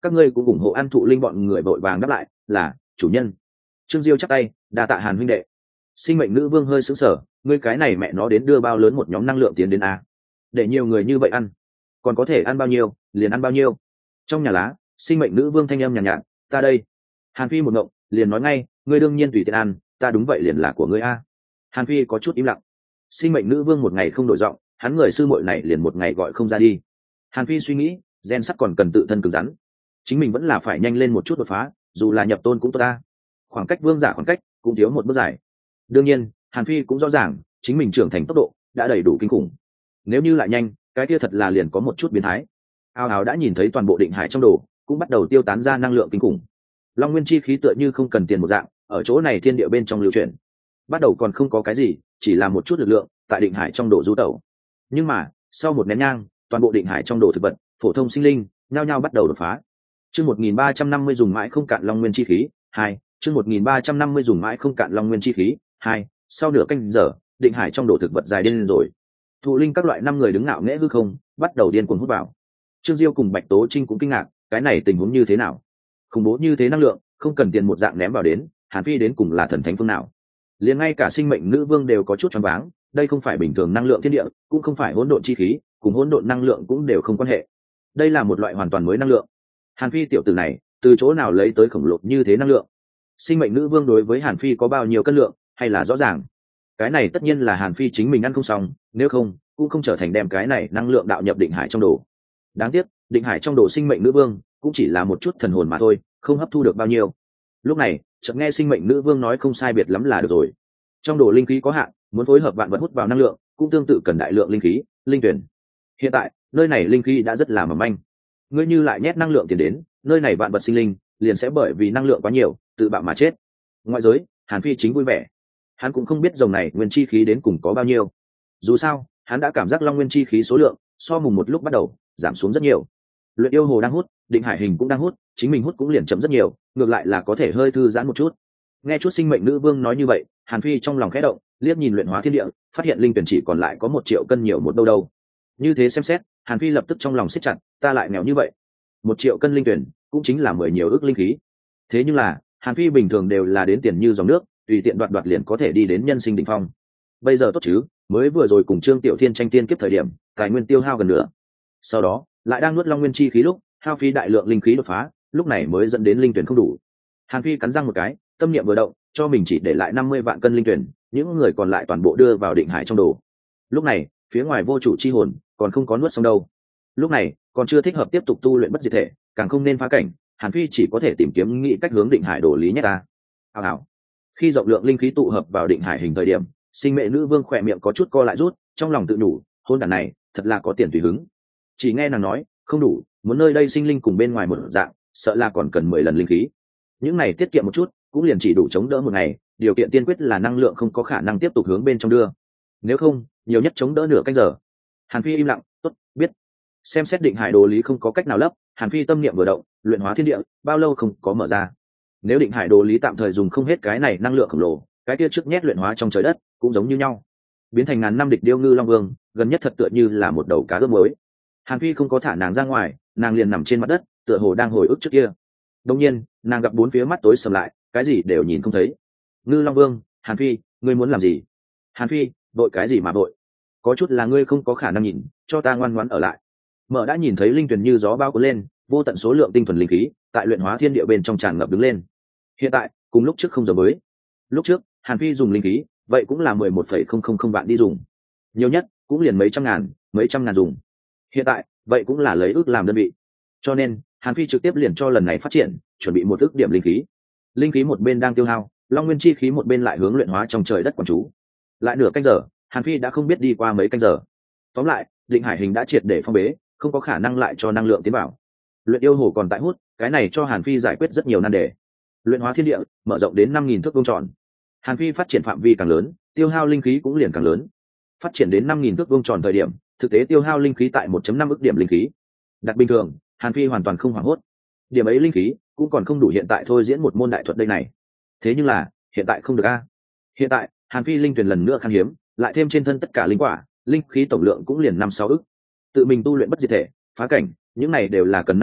các ngươi cũng ủng hộ ăn thụ linh bọn người vội vàng đáp lại là chủ nhân. Trương Diêu chắp tay đa tạ Hàn huynh đệ. Sinh mệnh nữ vương hơi sững sờ, ngươi cái này mẹ nó đến đưa bao lớn một nhóm năng lượng tiến đến a, để nhiều người như vậy ăn, còn có thể ăn bao nhiêu liền ăn bao nhiêu. Trong nhà lá, sinh mệnh nữ vương thanh âm nhàn nhạt, nhạt, ta đây. Hàn Phi một ngộng, liền nói ngay, ngươi đương nhiên tùy tiện ăn, ta đúng vậy liền là của ngươi a. Hàn Phi có chút im lặng. Sinh mệnh nữ vương một ngày không đổi giọng, hắn người sư muội này liền một ngày gọi không ra đi. Hàn Phi suy nghĩ, gen sắt còn cần tự thân cứng rắn, chính mình vẫn là phải nhanh lên một chút đột phá, dù là nhập tôn cũng tốt ta. Khoảng cách vương giả khoảng cách cũng thiếu một bước dài. Đương nhiên, Hàn Phi cũng rõ ràng, chính mình trưởng thành tốc độ đã đầy đủ kinh khủng. Nếu như lại nhanh, cái kia thật là liền có một chút biến thái. Ao ào đã nhìn thấy toàn bộ định hải trong đồ cũng bắt đầu tiêu tán ra năng lượng kinh khủng. Long nguyên chi khí tựa như không cần tiền một dạng, ở chỗ này thiên địa bên trong lưu chuyển. Bắt đầu còn không có cái gì, chỉ là một chút lực lượng tại định hải trong đồ du tẩu. Nhưng mà, sau một nén nhang, toàn bộ định hải trong đồ thực vật, phổ thông sinh linh, nhao nhao bắt đầu đột phá. Chương 1350 dùng mãi không cạn long nguyên chi khí, 2, chương 1350 dùng mãi không cạn long nguyên chi khí, 2, sau nửa canh giờ, định hải trong đồ thực vật dài điên rồi. Thụ linh các loại 5 người đứng ngạo nghễ hư không, bắt đầu điên cuồng hút vào. Trương Diêu cùng Bạch Tố Trinh cũng kinh ngạc, cái này tình huống như thế nào? Khủng bố như thế năng lượng, không cần tiền một dạng ném vào đến, Hàn Phi đến cùng là thần thánh phương nào? Liền ngay cả sinh mệnh nữ vương đều có chút choáng váng, đây không phải bình thường năng lượng thiên địa, cũng không phải hỗn độn chi khí, cùng hỗn độn năng lượng cũng đều không quan hệ. Đây là một loại hoàn toàn mới năng lượng. Hàn Phi tiểu tử này, từ chỗ nào lấy tới khổng lồ như thế năng lượng? Sinh mệnh nữ vương đối với Hàn Phi có bao nhiêu cân lượng, hay là rõ ràng? Cái này tất nhiên là Hàn Phi chính mình ăn không xong, nếu không, cũng không trở thành đem cái này năng lượng đạo nhập định hải trong đồ. Đáng tiếc, định hải trong đồ sinh mệnh nữ vương cũng chỉ là một chút thần hồn mà thôi, không hấp thu được bao nhiêu. Lúc này, chợt nghe sinh mệnh nữ vương nói không sai biệt lắm là được rồi. Trong đồ linh khí có hạn, muốn phối hợp vạn vật hút vào năng lượng, cũng tương tự cần đại lượng linh khí, linh tuyển. Hiện tại, nơi này linh khí đã rất là mỏng manh. Ngươi như lại nhét năng lượng tiền đến, nơi này vạn vật sinh linh liền sẽ bởi vì năng lượng quá nhiều, tự bạo mà chết. Ngoại giới, Hàn Phi chính vui vẻ. Hắn cũng không biết dòng này nguyên chi khí đến cùng có bao nhiêu. Dù sao, hắn đã cảm giác long nguyên chi khí số lượng so mùng một lúc bắt đầu giảm xuống rất nhiều. Luyện yêu hồ đang hút, định hải hình cũng đang hút, chính mình hút cũng liền chậm rất nhiều, ngược lại là có thể hơi thư giãn một chút. Nghe chút sinh mệnh nữ vương nói như vậy, Hàn Phi trong lòng khẽ động, liếc nhìn luyện hóa thiên địa, phát hiện linh tuyển chỉ còn lại có 1 triệu cân nhiều một đâu đâu. Như thế xem xét, Hàn Phi lập tức trong lòng siết chặt, ta lại nghèo như vậy. 1 triệu cân linh tuyển cũng chính là 10 nhiều ức linh khí. Thế nhưng là, Hàn Phi bình thường đều là đến tiền như dòng nước, tùy tiện đoạt đoạt liền có thể đi đến nhân sinh đỉnh phong. Bây giờ tốt chứ, mới vừa rồi cùng Trương Tiểu Thiên tranh tiên kiếp thời điểm, tài nguyên tiêu hao gần nữa. Sau đó, lại đang nuốt long nguyên chi khí lúc, hao phí đại lượng linh khí đột phá, lúc này mới dẫn đến linh tuyển không đủ. Hàn Phi cắn răng một cái, tâm niệm vừa động, cho mình chỉ để lại 50 vạn cân linh tuyển, những người còn lại toàn bộ đưa vào định hải trong đồ. Lúc này, phía ngoài vô chủ chi hồn còn không có nuốt xong đâu. Lúc này, còn chưa thích hợp tiếp tục tu luyện bất diệt thể, càng không nên phá cảnh, Hàn Phi chỉ có thể tìm kiếm nghĩ cách hướng định hải đồ lý nhét ta. Hào hào. Khi rộng lượng linh khí tụ hợp vào định hải hình thời điểm, sinh mệnh nữ vương khỏe miệng có chút co lại rút, trong lòng tự đủ, hôn đàn này thật là có tiền tùy hứng. Chỉ nghe nàng nói, không đủ, muốn nơi đây sinh linh cùng bên ngoài một dạng, sợ là còn cần 10 lần linh khí. Những này tiết kiệm một chút, cũng liền chỉ đủ chống đỡ một ngày, điều kiện tiên quyết là năng lượng không có khả năng tiếp tục hướng bên trong đưa. Nếu không, nhiều nhất chống đỡ nửa canh giờ. Hàn Phi im lặng, tốt, biết. Xem xét định hải đồ lý không có cách nào lấp, Hàn Phi tâm niệm vừa động, luyện hóa thiên địa, bao lâu không có mở ra. Nếu định hải đồ lý tạm thời dùng không hết cái này năng lượng khổng lồ, cái kia trước nhét luyện hóa trong trời đất cũng giống như nhau, biến thành ngàn năm địch điêu ngư long vương, gần nhất thật tựa như là một đầu cá ướp muối. Hàn Phi không có thả nàng ra ngoài, nàng liền nằm trên mặt đất, tựa hồ đang hồi ức trước kia. Đột nhiên, nàng gặp bốn phía mắt tối sầm lại, cái gì đều nhìn không thấy. Ngư long vương, Hàn Phi, ngươi muốn làm gì? Hàn Phi, vội cái gì mà vội? Có chút là ngươi không có khả năng nhìn, cho ta ngoan ngoãn ở lại. Mở đã nhìn thấy linh tuyển như gió bao cuốn lên, vô tận số lượng tinh thuần linh khí tại luyện hóa thiên địa bên trong tràn ngập đứng lên. Hiện tại, cùng lúc trước không giống với. Lúc trước, Hàn Phi dùng linh khí, vậy cũng là 11,000 vạn đi dùng. Nhiều nhất, cũng liền mấy trăm ngàn dùng. Hiện tại, vậy cũng là lấy ước làm đơn vị. Cho nên, Hàn Phi trực tiếp liền cho lần này phát triển, chuẩn bị 1 ước điểm linh khí. Linh khí một bên đang tiêu hao, long nguyên chi khí một bên lại hướng luyện hóa trong trời đất quán chú. Lại nửa canh giờ, Hàn Phi đã không biết đi qua mấy canh giờ. Tóm lại, định hải hình đã triệt để phong bế, không có khả năng lại cho năng lượng tiến vào. Luyện yêu hồ còn tại hút, cái này cho Hàn Phi giải quyết rất nhiều nan đề. Luyện hóa thiên địa mở rộng đến 5.000 thước vuông tròn. Hàn Phi phát triển phạm vi càng lớn, tiêu hao linh khí cũng liền càng lớn. Phát triển đến 5.000 thước vuông tròn thời điểm, thực tế tiêu hao linh khí tại 1.5 ức điểm linh khí. Đặt bình thường, Hàn Phi hoàn toàn không hoảng hốt. Điểm ấy linh khí cũng còn không đủ hiện tại thôi diễn một môn đại thuật đây này. Thế nhưng là, hiện tại không được a. Hiện tại, Hàn Phi linh tuyển lần nữa khan hiếm, lại thêm trên thân tất cả linh quả, linh khí tổng lượng cũng liền 5-6 ức. Tự mình tu luyện bất diệt thể, phá cảnh, những này đều là cần năng lượng,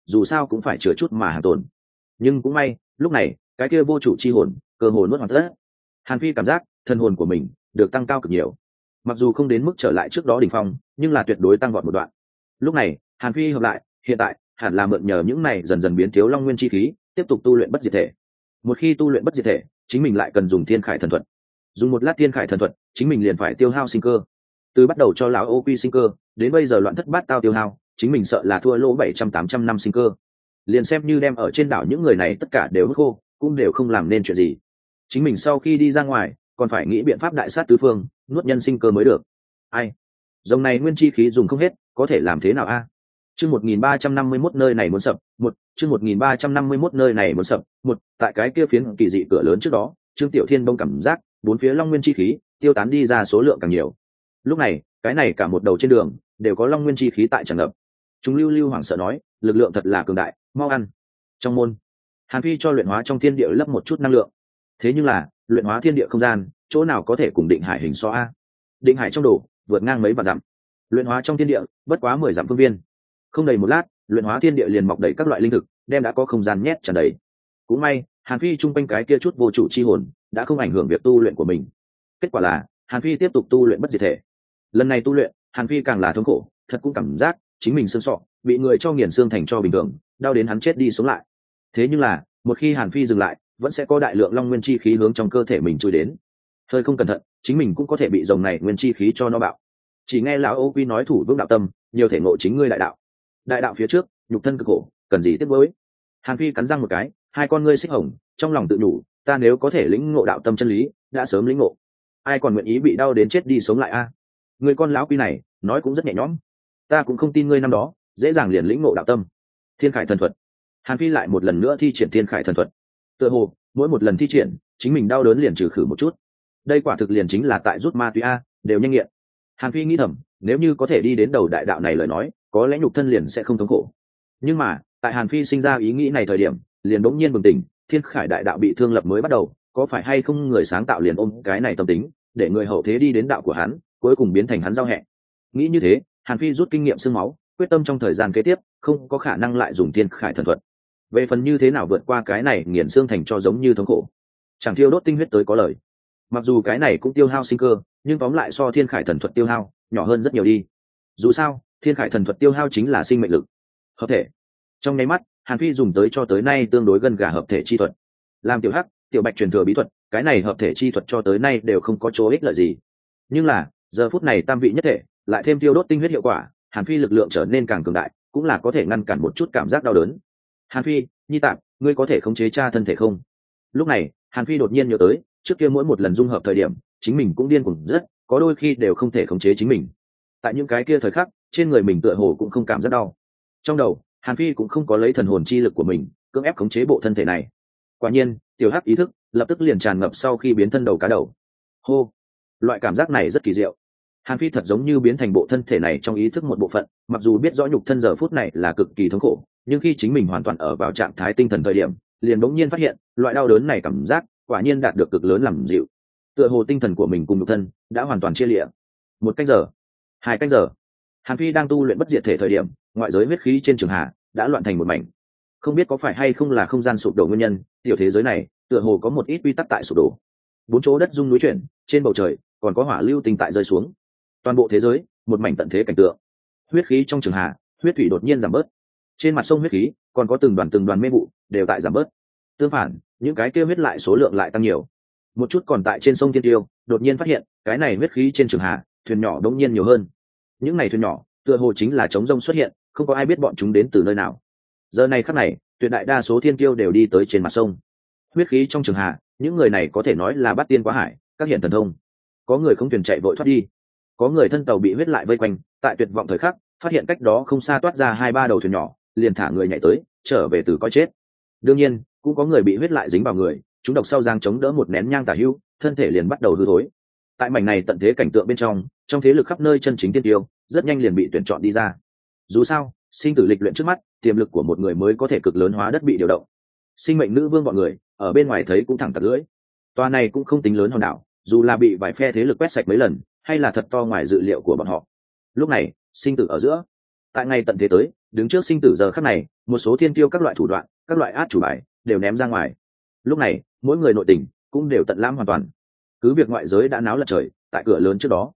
dù sao cũng phải chừa chút mà hàng tồn. Nhưng cũng may lúc này cái kia vô chủ chi hồn cơ hồ nuốt hoàn tất. Hàn Phi cảm giác thần hồn của mình được tăng cao cực nhiều, mặc dù không đến mức trở lại trước đó đỉnh phong, nhưng là tuyệt đối tăng vọt một đoạn. Lúc này Hàn Phi hợp lại, hiện tại hẳn là mượn nhờ những này dần dần biến thiếu long nguyên chi khí, tiếp tục tu luyện bất diệt thể. Một khi tu luyện bất diệt thể, chính mình lại cần dùng thiên khải thần thuật. Dùng một lát thiên khải thần thuật, chính mình liền phải tiêu hao sinh cơ. Từ bắt đầu cho lão ô quy sinh cơ, đến bây giờ loạn thất bát tao tiêu hao, chính mình sợ là thua lỗ 700-800 năm sinh cơ. Liền xem như đem ở trên đảo những người này tất cả đều hút khô, cũng đều không làm nên chuyện gì. Chính mình sau khi đi ra ngoài, còn phải nghĩ biện pháp đại sát tứ phương, nuốt nhân sinh cơ mới được. Ai? Dòng này nguyên chi khí dùng không hết, có thể làm thế nào a? Chương 1351 nơi này muốn sập, chương 1351 nơi này muốn sập, tại cái kia phiến kỳ dị cửa lớn trước đó, Trương Tiểu Thiên bông cảm giác, bốn phía long nguyên chi khí tiêu tán đi ra số lượng càng nhiều. Lúc này, cái này cả một đầu trên đường đều có long nguyên chi khí tại tràn ngập. Chúng lưu lưu hoảng sợ nói, lực lượng thật là cường đại, mau ăn. Trong môn, Hàn Phi cho luyện hóa trong thiên địa lấp một chút năng lượng. Thế nhưng là, luyện hóa thiên địa không gian, chỗ nào có thể cùng định hải hình so a? Định hải trong đồ, vượt ngang mấy vạn dặm. Luyện hóa trong thiên địa, bất quá 10 dặm phương viên. Không đầy một lát, luyện hóa thiên địa liền mọc đầy các loại linh thực, đem đã có không gian nhét tràn đầy. Cũng may, Hàn Phi chung quanh cái kia chút vô chủ chi hồn, đã không ảnh hưởng việc tu luyện của mình. Kết quả là, Hàn Phi tiếp tục tu luyện bất diệt thể. Lần này tu luyện, Hàn Phi càng là thống khổ, thật cũng cảm giác chính mình xương sọ bị người cho nghiền xương thành cho bình thường, đau đến hắn chết đi sống lại. Thế nhưng là, một khi Hàn Phi dừng lại, vẫn sẽ có đại lượng long nguyên chi khí hướng trong cơ thể mình chui đến. Hơi không cẩn thận, chính mình cũng có thể bị dòng này nguyên chi khí cho nó bạo. Chỉ nghe lão Ô Quy nói thủ vững đạo tâm, nhiều thể ngộ chính ngươi đại đạo. Đại đạo phía trước, nhục thân cực khổ, cần gì tiếc nuối. Hàn Phi cắn răng một cái, hai con ngươi xích hồng, trong lòng tự nhủ, ta nếu có thể lĩnh ngộ đạo tâm chân lý, đã sớm lĩnh ngộ. Ai còn nguyện ý bị đau đến chết đi sống lại a? Người con lão Quy này, nói cũng rất nhẹ nhõm. Ta cũng không tin ngươi năm đó dễ dàng liền lĩnh ngộ đạo tâm. Thiên khải thần thuật. Hàn Phi lại một lần nữa thi triển thiên khải thần thuật. Tựa hồ, mỗi một lần thi triển, chính mình đau đớn liền trừ khử một chút. Đây quả thực liền chính là tại rút ma túy a, đều nhanh nghiện. Hàn Phi nghĩ thầm, nếu như có thể đi đến đầu đại đạo này lời nói, có lẽ nhục thân liền sẽ không thống khổ. Nhưng mà, tại Hàn Phi sinh ra ý nghĩ này thời điểm, liền bỗng nhiên bừng tỉnh, thiên khải đại đạo bị thương lập mới bắt đầu, có phải hay không người sáng tạo liền ôm cái này tâm tính, để người hậu thế đi đến đạo của hắn, cuối cùng biến thành hắn giao hẹ. Nghĩ như thế, Hàn Phi rút kinh nghiệm xương máu, quyết tâm trong thời gian kế tiếp, không có khả năng lại dùng thiên khải thần thuật. Về phần như thế nào vượt qua cái này nghiền xương thành cho giống như thống khổ, chẳng thiêu đốt tinh huyết tới có lời. Mặc dù cái này cũng tiêu hao sinh cơ, nhưng tóm lại so thiên khải thần thuật tiêu hao nhỏ hơn rất nhiều đi. Dù sao, thiên khải thần thuật tiêu hao chính là sinh mệnh lực. Hợp thể. Trong nháy mắt, Hàn Phi dùng tới cho tới nay tương đối gần gà hợp thể chi thuật. Làm tiểu hắc, tiểu bạch truyền thừa bí thuật, cái này hợp thể chi thuật cho tới nay đều không có chỗ ích lợi gì. Nhưng là, giờ phút này tam vị nhất thể, lại thêm tiêu đốt tinh huyết hiệu quả, Hàn Phi lực lượng trở nên càng cường đại, cũng là có thể ngăn cản một chút cảm giác đau đớn. Hàn Phi, Nhi Tạm, ngươi có thể khống chế cha thân thể không? Lúc này, Hàn Phi đột nhiên nhớ tới, trước kia mỗi một lần dung hợp thời điểm, chính mình cũng điên cuồng rất, có đôi khi đều không thể khống chế chính mình. Tại những cái kia thời khắc, trên người mình tựa hồ cũng không cảm giác đau. Trong đầu, Hàn Phi cũng không có lấy thần hồn chi lực của mình cưỡng ép khống chế bộ thân thể này. Quả nhiên, tiểu hắc ý thức lập tức liền tràn ngập sau khi biến thân đầu cá đầu. Hô, loại cảm giác này rất kỳ diệu. Hàn Phi thật giống như biến thành bộ thân thể này trong ý thức một bộ phận, mặc dù biết rõ nhục thân giờ phút này là cực kỳ thống khổ, nhưng khi chính mình hoàn toàn ở vào trạng thái tinh thần thời điểm, liền bỗng nhiên phát hiện, loại đau đớn này cảm giác, quả nhiên đạt được cực lớn làm dịu. Tựa hồ tinh thần của mình cùng nhục thân đã hoàn toàn chia liệt. 1 canh giờ, 2 canh giờ. Hàn Phi đang tu luyện bất diệt thể thời điểm, ngoại giới huyết khí trên trường hà đã loạn thành một mảnh. Không biết có phải hay không là không gian sụp đổ nguyên nhân, tiểu thế giới này tựa hồ có một ít quy tắc tại sụp đổ. 4 chỗ đất rung núi chuyển, trên bầu trời còn có hỏa lưu tinh tại rơi xuống. Toàn bộ thế giới một mảnh tận thế cảnh tượng. Huyết khí trong trường hà, huyết thủy đột nhiên giảm bớt. Trên mặt sông huyết khí còn có từng đoàn mê vụ đều tại giảm bớt. Tương phản, những cái kia huyết lại số lượng lại tăng nhiều. Một chút còn tại trên sông Thiên Tiêu, đột nhiên phát hiện, cái này huyết khí trên trường hà, thuyền nhỏ đột nhiên nhiều hơn. Những này thuyền nhỏ, tựa hồ chính là trống rông xuất hiện, không có ai biết bọn chúng đến từ nơi nào. Giờ này khắc này, tuyệt đại đa số thiên kiêu đều đi tới trên mặt sông. Huyết khí trong trường hà, những người này có thể nói là bát tiên quá hải, các hiện thần thông. Có người không thuyền chạy vội thoát đi, có người thân tàu bị huyết lại vây quanh, tại tuyệt vọng thời khắc, phát hiện cách đó không xa toát ra 2-3 đầu thuyền nhỏ, liền thả người nhảy tới, trở về từ coi chết. Đương nhiên, cũng có người bị huyết lại dính vào người, chúng độc sau giang chống đỡ một nén nhang tả hữu, thân thể liền bắt đầu hư thối. Tại mảnh này tận thế cảnh tượng bên trong thế lực khắp nơi chân chính tiên tiêu, rất nhanh liền bị tuyển chọn đi ra. Dù sao, sinh tử lịch luyện trước mắt, tiềm lực của một người mới có thể cực lớn hóa đất bị điều động. Sinh mệnh nữ vương bọn người ở bên ngoài thấy cũng thẳng tặc lưỡi. Tòa này cũng không tính lớn hòn đảo, dù là bị vài phe thế lực quét sạch mấy lần, hay là thật to ngoài dự liệu của bọn họ. Lúc này, sinh tử ở giữa, tại ngày tận thế tới, đứng trước sinh tử giờ khắc này, một số thiên tiêu các loại thủ đoạn, các loại át chủ bài đều ném ra ngoài. Lúc này mỗi người nội tình cũng đều tận lãm hoàn toàn. Cứ việc ngoại giới đã náo lật trời tại cửa lớn trước đó,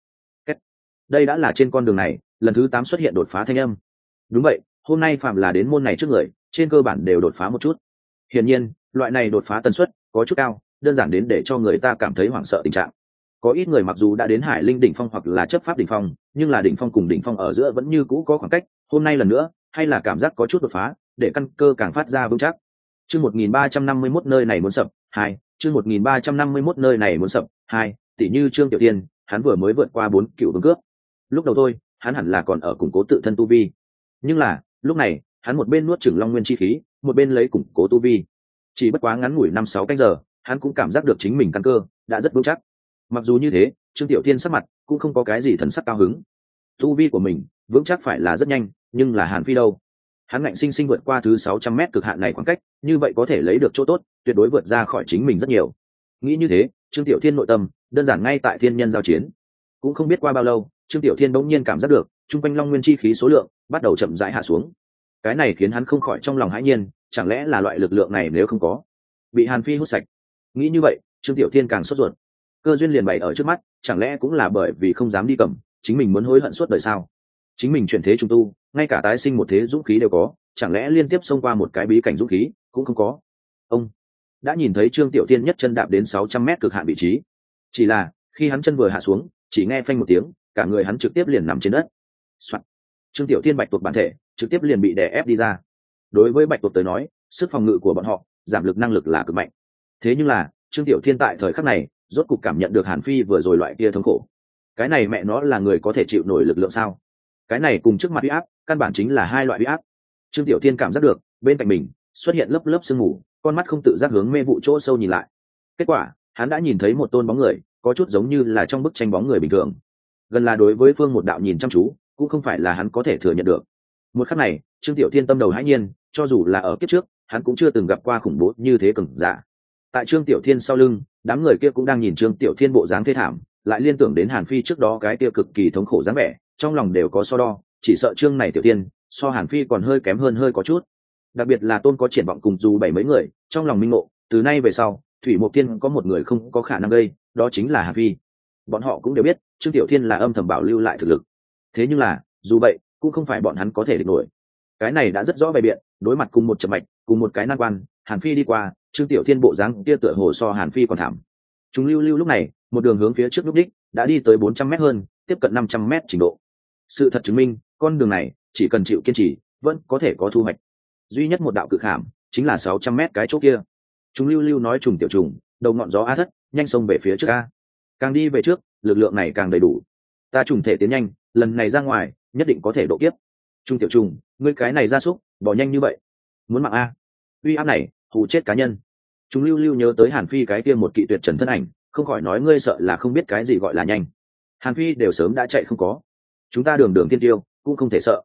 đây đã là trên con đường này lần thứ 8 xuất hiện đột phá thanh âm. Đúng vậy, hôm nay phạm là đến môn này trước người trên cơ bản đều đột phá một chút. Hiển nhiên loại này đột phá tần suất có chút cao, đơn giản đến để cho người ta cảm thấy hoảng sợ tình trạng. Có ít người mặc dù đã đến hải linh đỉnh phong hoặc là chấp pháp đỉnh phong, nhưng là đỉnh phong cùng đỉnh phong ở giữa vẫn như cũ có khoảng cách. Hôm nay lần nữa hay là cảm giác có chút đột phá, để căn cơ càng phát ra vững chắc. Chương 1351 nơi này muốn sập 2, chương 1351 nơi này muốn sập 2, tỷ như Trương Tiểu Tiên, hắn vừa mới vượt qua 4 cựu vương cướp. Lúc đầu thôi, hắn hẳn là còn ở củng cố tự thân tu vi. Nhưng là, lúc này, hắn một bên nuốt chửng long nguyên chi khí, một bên lấy củng cố tu vi. Chỉ bất quá ngắn ngủi 5-6 canh giờ, hắn cũng cảm giác được chính mình căn cơ đã rất vững chắc. Mặc dù như thế, Trương Tiểu Tiên sắc mặt cũng không có cái gì thần sắc cao hứng. Tu vi của mình vững chắc phải là rất nhanh, nhưng là Hàn Phi đâu? Hắn ngạnh sinh sinh vượt qua thứ 600 m cực hạn này khoảng cách, như vậy có thể lấy được chỗ tốt, tuyệt đối vượt ra khỏi chính mình rất nhiều. Nghĩ như thế, Trương Tiểu Thiên nội tâm đơn giản ngay tại thiên nhân giao chiến. Cũng không biết qua bao lâu, Trương Tiểu Thiên bỗng nhiên cảm giác được trung quanh long nguyên chi khí số lượng bắt đầu chậm rãi hạ xuống. Cái này khiến hắn không khỏi trong lòng hãi nhiên, chẳng lẽ là loại lực lượng này nếu không có, bị Hàn Phi hút sạch? Nghĩ như vậy, Trương Tiểu Thiên càng sốt ruột. Cơ duyên liền bày ở trước mắt, chẳng lẽ cũng là bởi vì không dám đi cầm, chính mình muốn hối hận suốt đời sao? Chính mình chuyển thế trung tu, ngay cả tái sinh một thế dũng khí đều có, chẳng lẽ liên tiếp xông qua một cái bí cảnh dũng khí cũng không có? Ông đã nhìn thấy Trương Tiểu Thiên nhất chân đạp đến 600 m cực hạn vị trí. Chỉ là khi hắn chân vừa hạ xuống, chỉ nghe phanh một tiếng, cả người hắn trực tiếp liền nằm trên đất. Soạn. Trương Tiểu Thiên bạch tuộc bản thể trực tiếp liền bị đè ép đi ra. Đối với bạch tuộc tới nói, sức phòng ngự của bọn họ giảm lực năng lực là cực mạnh. Thế nhưng là Trương Tiểu Thiên tại thời khắc này rốt cục cảm nhận được Hàn Phi vừa rồi loại kia thống khổ. Cái này mẹ nó là người có thể chịu nổi lực lượng sao? Cái này cùng trước mặt uy áp căn bản chính là hai loại uy áp. Trương Tiểu Thiên cảm giác được bên cạnh mình xuất hiện lớp lớp sương mù, con mắt không tự giác hướng mê vụ chỗ sâu nhìn lại. Kết quả hắn đã nhìn thấy một tôn bóng người, có chút giống như là trong bức tranh bóng người bình thường. Gần là đối với phương một đạo nhìn chăm chú, cũng không phải là hắn có thể thừa nhận được. Một khắc này, Trương Tiểu Thiên tâm đầu hãi nhiên, cho dù là ở kiếp trước, hắn cũng chưa từng gặp qua khủng bố như thế cường giả. Tại Trương Tiểu Thiên sau lưng, đám người kia cũng đang nhìn Trương Tiểu Thiên bộ dáng thê thảm, lại liên tưởng đến Hàn Phi trước đó cái kia cực kỳ thống khổ dáng vẻ, trong lòng đều có so đo, chỉ sợ Trương này Tiểu Thiên so Hàn Phi còn hơi kém hơn hơi có chút. Đặc biệt là tôn có triển vọng cùng dù 7 mấy người, trong lòng minh ngộ, từ nay về sau, Thủy Mộc Thiên có một người không có khả năng gây, đó chính là Hàn Phi. Bọn họ cũng đều biết, Trương Tiểu Thiên là âm thầm bảo lưu lại thực lực. Thế nhưng là, dù vậy, cũng không phải bọn hắn có thể địch nổi. Cái này đã rất rõ bày biện, đối mặt cùng một trận mạch, cùng một cái nan quan, Hàn Phi đi qua, Trương Tiểu Thiên bộ dáng kia tựa hồ so Hàn Phi còn thảm. Chúng lưu lưu lúc này, một đường hướng phía trước lúc đích, đã đi tới 400 m hơn, tiếp cận 500 m trình độ. Sự thật chứng minh, con đường này, chỉ cần chịu kiên trì, vẫn có thể có thu hoạch. Duy nhất một đạo cự khảm, chính là 600 m cái chỗ kia. Chúng lưu lưu nói trùng tiểu trùng, đầu ngọn gió a thất, nhanh xông về phía trước a. Càng đi về trước, lực lượng này càng đầy đủ. Ta trùng thể tiến nhanh, lần này ra ngoài, nhất định có thể độ kiếp. Trung tiểu trùng, ngươi cái này ra súc, bỏ nhanh như vậy, muốn mạng a? Uy áp này, hù chết cá nhân. Chúng lưu lưu nhớ tới Hàn Phi cái kia một kỵ tuyệt trần thân ảnh, không khỏi nói ngươi sợ là không biết cái gì gọi là nhanh. Hàn Phi đều sớm đã chạy không có, chúng ta đường đường thiên tiêu cũng không thể sợ.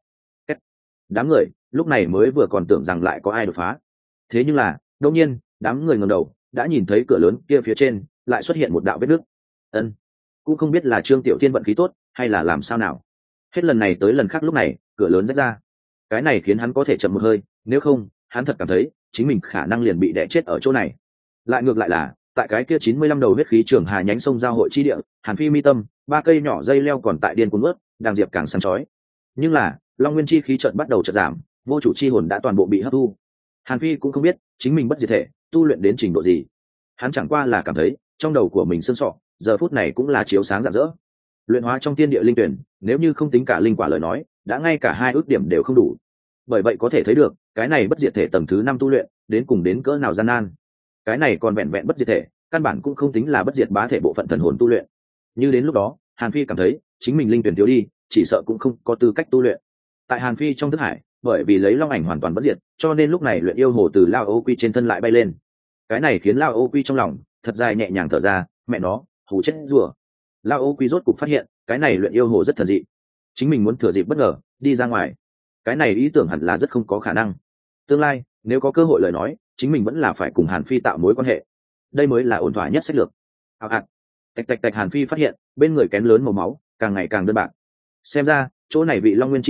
Đám người lúc này mới vừa còn tưởng rằng lại có ai đột phá, thế nhưng là đột nhiên đám người ngẩng đầu đã nhìn thấy cửa lớn kia phía trên lại xuất hiện một đạo vết nứt. Ân, cũng không biết là Trương Tiểu Thiên vận khí tốt hay là làm sao nào, hết lần này tới lần khác lúc này cửa lớn rách ra. Cái này khiến hắn có thể chậm một hơi, nếu không hắn thật cảm thấy chính mình khả năng liền bị đè chết ở chỗ này. Lại ngược lại là tại cái kia 95 đầu huyết khí trường hà nhánh sông giao hội chi địa, Hàn Phi mi tâm 3 cây nhỏ dây leo còn tại điên cuồng ướt, đang diệp càng sáng chói. Nhưng là long nguyên chi khí chợt bắt đầu chợt giảm, vô chủ chi hồn đã toàn bộ bị hấp thu. Hàn Phi cũng không biết chính mình bất diệt thể tu luyện đến trình độ gì, hắn chẳng qua là cảm thấy trong đầu của mình sơn sọ giờ phút này cũng là chiếu sáng rạng rỡ. Luyện hóa trong thiên địa linh tuyển, nếu như không tính cả linh quả lời nói, đã ngay cả 2 ước điểm đều không đủ. Bởi vậy có thể thấy được cái này bất diệt thể tầng thứ 5 tu luyện đến cùng đến cỡ nào gian nan. Cái này còn vẹn vẹn bất diệt thể, căn bản cũng không tính là bất diệt bá thể bộ phận thần hồn tu luyện. Như đến lúc đó Hàn Phi cảm thấy chính mình linh tuyển thiếu đi, chỉ sợ cũng không có tư cách tu luyện. Tại Hàn Phi trong thức hải, bởi vì lấy long ảnh hoàn toàn bất diệt, cho nên lúc này luyện yêu hồ từ Lao Ô Quy trên thân lại bay lên. Cái này khiến Lao Ô Quy trong lòng thật dài nhẹ nhàng thở ra, mẹ nó, hù chết rùa. Lao Ô Quy rốt cục phát hiện cái này luyện yêu hồ rất thần dị, chính mình muốn thừa dịp bất ngờ đi ra ngoài. Cái này ý tưởng hẳn là rất không có khả năng. Tương lai nếu có cơ hội lời nói, chính mình vẫn là phải cùng Hàn Phi tạo mối quan hệ, đây mới là ổn thỏa nhất sách lược. Tạch tạch tạch, Hàn Phi phát hiện bên người kén lớn màu máu càng ngày càng đơn bạc. Xem ra chỗ này vị long nguyên chi khí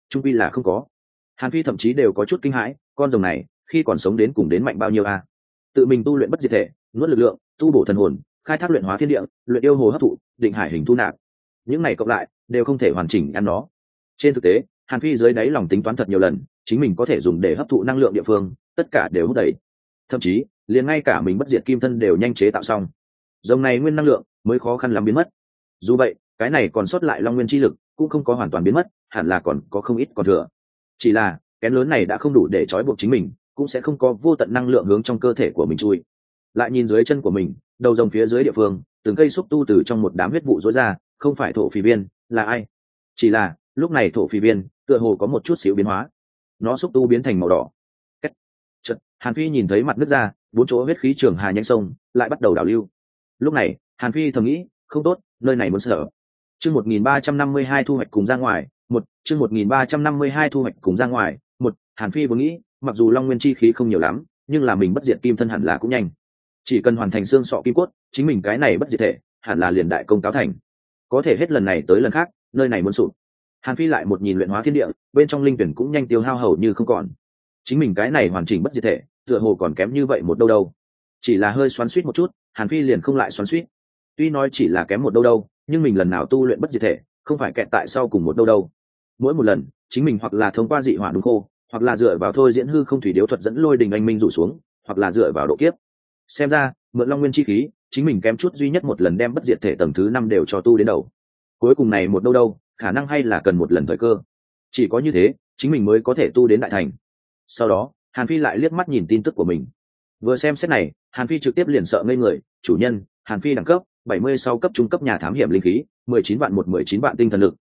trung quy là không có. Hàn Phi thậm chí đều có chút kinh hãi, con rồng này khi còn sống đến cùng đến mạnh bao nhiêu a? Tự mình tu luyện bất diệt thể, nuốt lực lượng, tu bổ thần hồn, khai thác luyện hóa thiên địa, luyện yêu hồ hấp thụ, định hải hình thu nạp, những này cộng lại đều không thể hoàn chỉnh ăn nó. Trên thực tế, Hàn Phi dưới đáy lòng tính toán thật nhiều lần, chính mình có thể dùng để hấp thụ năng lượng địa phương, tất cả đều hút đầy. Thậm chí, liền ngay cả mình bất diệt kim thân đều nhanh chế tạo xong. Dòng này nguyên năng lượng mới khó khăn lắm biến mất. Dù vậy, cái này còn sót lại long nguyên chi lực cũng không có hoàn toàn biến mất, hẳn là còn có không ít còn thừa. Chỉ là, kén lớn này đã không đủ để trói buộc chính mình, cũng sẽ không có vô tận năng lượng hướng trong cơ thể của mình chui. Lại nhìn dưới chân của mình, đầu rồng phía dưới địa phương, từng cây xúc tu từ trong một đám huyết vụ rối ra, không phải thổ phỉ viên, là ai? Chỉ là, lúc này thổ phỉ viên tựa hồ có một chút xíu biến hóa, nó xúc tu biến thành màu đỏ. Chợt, Hàn Phi nhìn thấy mặt nứt ra, bốn chỗ huyết khí trường hà nhanh sông lại bắt đầu đảo lưu. Lúc này, Hàn Phi thầm nghĩ, không tốt, nơi này muốn sợ. Chương 1352 thu hoạch cùng ra ngoài, chương 1352 thu hoạch cùng ra ngoài, Hàn Phi vốn nghĩ, mặc dù long nguyên chi khí không nhiều lắm, nhưng là mình bất diệt kim thân hẳn là cũng nhanh. Chỉ cần hoàn thành xương sọ kim cốt, chính mình cái này bất diệt thể, hẳn là liền đại công cáo thành. Có thể hết lần này tới lần khác, nơi này muốn sụp. Hàn Phi lại một nhìn luyện hóa thiên địa, bên trong linh tuyển cũng nhanh tiêu hao hầu như không còn. Chính mình cái này hoàn chỉnh bất diệt thể, tựa hồ còn kém như vậy một đâu đâu. Chỉ là hơi xoắn xuýt một chút, Hàn Phi liền không lại xoắn xuýt. Tuy nói chỉ là kém một đâu đâu, nhưng mình lần nào tu luyện bất diệt thể, không phải kẹt tại sau cùng một đâu đâu. Mỗi một lần, chính mình hoặc là thông qua dị hỏa đúng khô, hoặc là dựa vào thôi diễn hư không thủy điếu thuật dẫn lôi đình anh minh rủ xuống, hoặc là dựa vào độ kiếp. Xem ra, mượn long nguyên chi khí, chính mình kém chút duy nhất một lần đem bất diệt thể tầng thứ 5 đều cho tu đến đầu. Cuối cùng này một đâu đâu, khả năng hay là cần một lần thời cơ. Chỉ có như thế, chính mình mới có thể tu đến đại thành. Sau đó, Hàn Phi lại liếc mắt nhìn tin tức của mình. Vừa xem xét này, Hàn Phi trực tiếp liền sợ ngây người, chủ nhân, Hàn Phi đẳng cấp 76 cấp trung cấp nhà thám hiểm linh khí, 19 vạn 19 vạn tinh thần lực,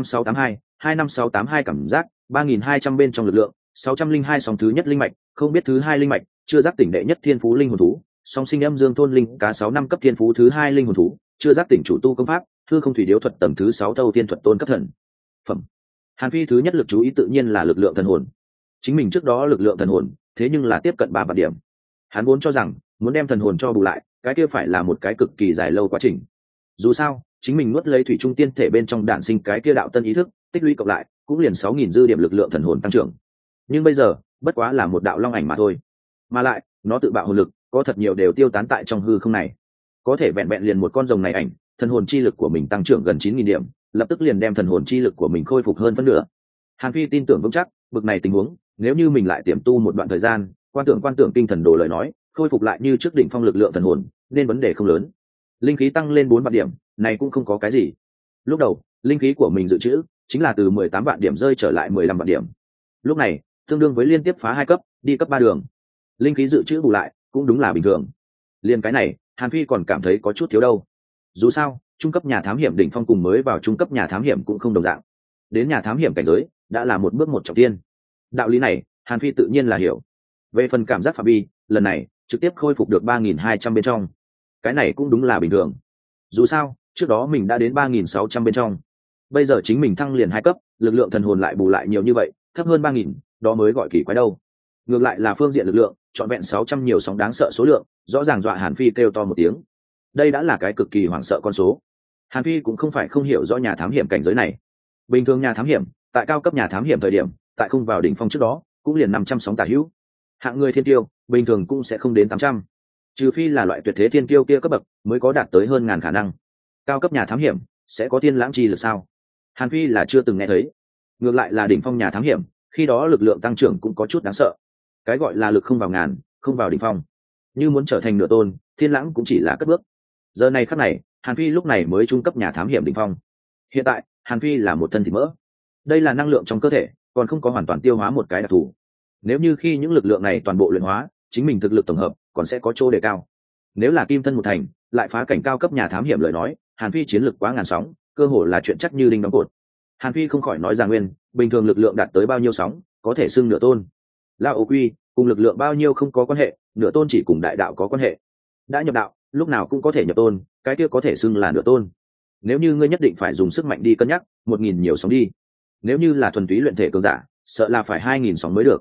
25682 cảm giác, 3200 bên trong lực lượng, 602 sóng thứ nhất linh mạch, không biết thứ hai linh mạch, chưa giác tỉnh đệ nhất thiên phú linh hồn thú, song sinh âm dương thôn linh cá 6 năm cấp thiên phú thứ hai linh hồn thú, chưa giác tỉnh chủ tu công pháp, hư không thủy điếu thuật tầng thứ 6 thâu tiên thuật tôn cấp thần phẩm. Hàn Phi thứ nhất lực chú ý tự nhiên là lực lượng thần hồn. Chính mình trước đó lực lượng thần hồn, thế nhưng là tiếp cận 3 vạn điểm. Hắn vốn cho rằng muốn đem thần hồn cho bù lại, cái kia phải là một cái cực kỳ dài lâu quá trình. Dù sao, chính mình nuốt lấy thủy trung tiên thể bên trong đạn sinh cái kia đạo tân ý thức, tích lũy cộng lại cũng liền 6000 dư điểm lực lượng thần hồn tăng trưởng. Nhưng bây giờ, bất quá là một đạo long ảnh mà thôi. Mà lại, nó tự bạo hồn lực, có thật nhiều đều tiêu tán tại trong hư không này. Có thể vẹn vẹn liền một con rồng này ảnh, thần hồn chi lực của mình tăng trưởng gần 9000 điểm, lập tức liền đem thần hồn chi lực của mình khôi phục hơn phân nửa. Hàn Phi tin tưởng vững chắc, bực này tình huống, nếu như mình lại tiềm tu một đoạn thời gian, quan tưởng kinh thần đồ lời nói, khôi phục lại như trước đỉnh phong lực lượng thần hồn, nên vấn đề không lớn. Linh khí tăng lên 4 vạn điểm, này cũng không có cái gì. Lúc đầu, linh khí của mình dự trữ chính là từ 18 vạn điểm rơi trở lại 15 vạn điểm. Lúc này, tương đương với liên tiếp phá 2 cấp, đi cấp 3 đường. Linh khí dự trữ bù lại, cũng đúng là bình thường. Liên cái này, Hàn Phi còn cảm thấy có chút thiếu đâu. Dù sao, trung cấp nhà thám hiểm đỉnh phong cùng mới vào trung cấp nhà thám hiểm cũng không đồng dạng. Đến nhà thám hiểm cảnh giới, đã là một bước một trọng thiên. Đạo lý này, Hàn Phi tự nhiên là hiểu. Về phần cảm giác phạm vi, lần này trực tiếp khôi phục được 3200 bên trong. Cái này cũng đúng là bình thường. Dù sao, trước đó mình đã đến 3600 bên trong. Bây giờ chính mình thăng liền 2 cấp, lực lượng thần hồn lại bù lại nhiều như vậy, thấp hơn 3000, đó mới gọi kỳ quái đâu. Ngược lại là phương diện lực lượng, trọn vẹn 600 nhiều sóng đáng sợ số lượng, rõ ràng dọa Hàn Phi kêu to một tiếng. Đây đã là cái cực kỳ hoảng sợ con số. Hàn Phi cũng không phải không hiểu rõ nhà thám hiểm cảnh giới này. Bình thường nhà thám hiểm, tại cao cấp nhà thám hiểm thời điểm, tại không vào đỉnh phong trước đó, cũng liền 500 sóng tả hữu. Hạng người thiên tiêu, bình thường cũng sẽ không đến 800. Trừ phi là loại tuyệt thế thiên tiêu kia cấp bậc, mới có đạt tới hơn ngàn khả năng. Cao cấp nhà thám hiểm sẽ có tiên lãng chi lực sao? Hàn Phi là chưa từng nghe thấy. Ngược lại là đỉnh phong nhà thám hiểm, khi đó lực lượng tăng trưởng cũng có chút đáng sợ. Cái gọi là lực không vào ngàn, không vào đỉnh phong. Như muốn trở thành nửa tôn, thiên lãng cũng chỉ là cất bước. Giờ này khắc này, Hàn Phi lúc này mới trung cấp nhà thám hiểm đỉnh phong. Hiện tại, Hàn Phi là một thân thịt mỡ. Đây là năng lượng trong cơ thể, còn không có hoàn toàn tiêu hóa một cái đặc thù. Nếu như khi những lực lượng này toàn bộ luyện hóa, chính mình thực lực tổng hợp còn sẽ có chỗ đề cao. Nếu là kim thân một thành, lại phá cảnh cao cấp nhà thám hiểm lời nói, Hàn Phi chiến lực quá ngàn sóng, cơ hồ là chuyện chắc như đinh đóng cột. Hàn Phi không khỏi nói ra nguyên, bình thường lực lượng đạt tới bao nhiêu sóng, có thể xưng nửa tôn. La Ô Quy, cùng lực lượng bao nhiêu không có quan hệ, nửa tôn chỉ cùng đại đạo có quan hệ. Đã nhập đạo, lúc nào cũng có thể nhập tôn, cái kia có thể xưng là nửa tôn. Nếu như ngươi nhất định phải dùng sức mạnh đi cân nhắc, 1000 nhiều sóng đi. Nếu như là thuần túy luyện thể cường giả, sợ là phải 2000 sóng mới được.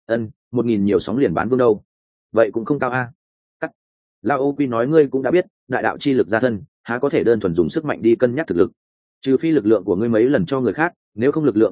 1000 nhiều sóng liền bán vương đâu. Vậy cũng không cao a. Cắt. La Ô Quy nói ngươi cũng đã biết, đại đạo chi lực gia thân, há có thể đơn thuần dùng sức mạnh đi cân nhắc thực lực. Trừ phi lực lượng của ngươi mấy lần cho người khác, nếu không lực lượng nhiều ít,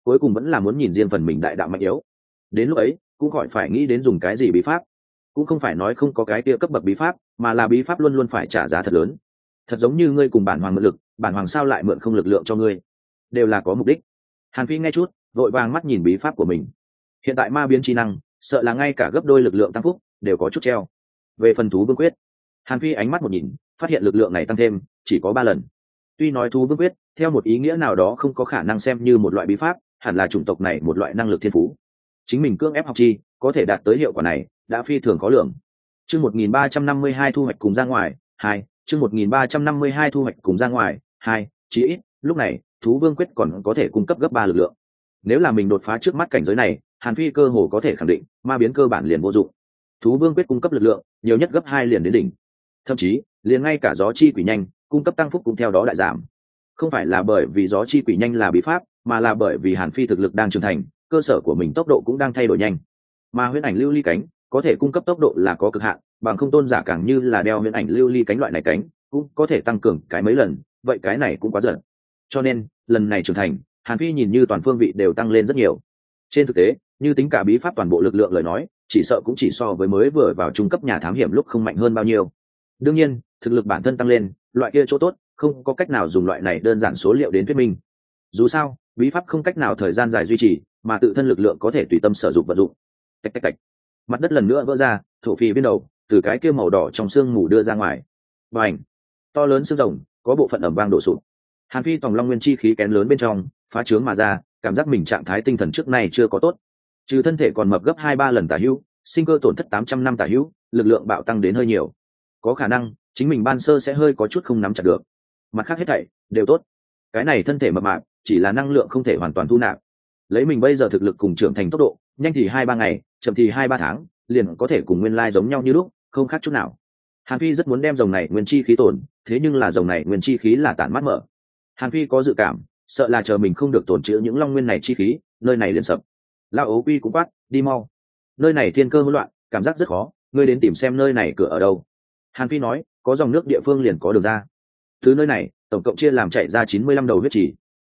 cuối cùng vẫn là muốn nhìn riêng phần mình đại đạo mạnh yếu. Đến lúc ấy cũng khỏi phải nghĩ đến dùng cái gì bí pháp, cũng không phải nói không có cái kia cấp bậc bí pháp, mà là bí pháp luôn luôn phải trả giá thật lớn. Thật giống như ngươi cùng bản hoàng mượn lực, bản hoàng sao lại mượn không lực lượng cho ngươi, đều là có mục đích. Hàn Phi nghe chút vội vàng mắt nhìn bí pháp của mình. Hiện tại ma biến chi năng sợ là ngay cả gấp đôi lực lượng tăng phúc đều có chút treo. Về phần thú vương quyết, Hàn Phi ánh mắt một nhìn phát hiện lực lượng này tăng thêm chỉ có 3 lần. Tuy nói thú vương quyết theo một ý nghĩa nào đó không có khả năng xem như một loại bí pháp, hẳn là chủng tộc này một loại năng lực thiên phú, chính mình cưỡng ép học chi có thể đạt tới hiệu quả này đã phi thường khó lường. Chương 1352 thu hoạch cùng ra ngoài 2, chương 1352 thu hoạch cùng ra ngoài 2, chỉ ít lúc này thú vương quyết còn có thể cung cấp gấp 3 lực lượng. Nếu là mình đột phá trước mắt cảnh giới này, Hàn Phi cơ hồ có thể khẳng định ma biến cơ bản liền vô dụng. Thú vương quyết cung cấp lực lượng nhiều nhất gấp 2 liền đến đỉnh, thậm chí liền ngay cả gió chi quỷ nhanh cung cấp tăng phúc cũng theo đó đại giảm. Không phải là bởi vì gió chi quỷ nhanh là bí pháp, mà là bởi vì Hàn Phi thực lực đang trưởng thành, cơ sở của mình tốc độ cũng đang thay đổi nhanh. Mà huyễn ảnh lưu ly cánh có thể cung cấp tốc độ là có cực hạn, bằng không tôn giả càng như là đeo huyễn ảnh lưu ly cánh loại này cánh cũng có thể tăng cường cái mấy lần, vậy cái này cũng quá dần. Cho nên lần này trưởng thành, Hàn Phi nhìn như toàn phương vị đều tăng lên rất nhiều. Trên thực tế, như tính cả bí pháp toàn bộ lực lượng lời nói, chỉ sợ cũng chỉ so với mới vừa vào trung cấp nhà thám hiểm lúc không mạnh hơn bao nhiêu. Đương nhiên, thực lực bản thân tăng lên, loại kia chỗ tốt, không có cách nào dùng loại này đơn giản số liệu đến thuyết minh. Dù sao, bí pháp không cách nào thời gian dài duy trì, mà tự thân lực lượng có thể tùy tâm sử dụng vận dụng. Tạch tạch tạch. Mặt đất lần nữa vỡ ra, thổ phỉ viên đầu từ cái kia màu đỏ trong xương mù đưa ra ngoài. Bành! To lớn xương rồng, có bộ phận ầm vang đổ sụp. Hàn Phi tòng long nguyên chi khí kén lớn bên trong, phá trướng mà ra, cảm giác mình trạng thái tinh thần trước nay chưa có tốt. Trừ thân thể còn mập gấp 2-3 lần tả hữu, sinh cơ tổn thất 800 năm tả hữu, lực lượng bạo tăng đến hơi nhiều. Có khả năng, chính mình ban sơ sẽ hơi có chút không nắm chặt được. Mặt khác hết thảy đều tốt. Cái này thân thể mập mạp, chỉ là năng lượng không thể hoàn toàn thu nạp. Lấy mình bây giờ thực lực cùng trưởng thành tốc độ, nhanh thì 2-3 ngày, chậm thì 2-3 tháng, liền có thể cùng nguyên lai giống nhau như lúc, không khác chút nào. Hàn Phi rất muốn đem rồng này nguyên chi khí tổn, thế nhưng là rồng này nguyên chi khí là tản mát mở. Hàn Phi có dự cảm, sợ là chờ mình không được tổn trữ những long nguyên này chi khí, nơi này liền sập. Lão Ố Quy cũng quát, đi mau. Nơi này thiên cơ hỗn loạn, cảm giác rất khó, ngươi đến tìm xem nơi này cửa ở đâu. Hàn Phi nói, có dòng nước địa phương liền có đường ra. Từ nơi này, tổng cộng chia làm chạy ra 95 đầu huyết trì.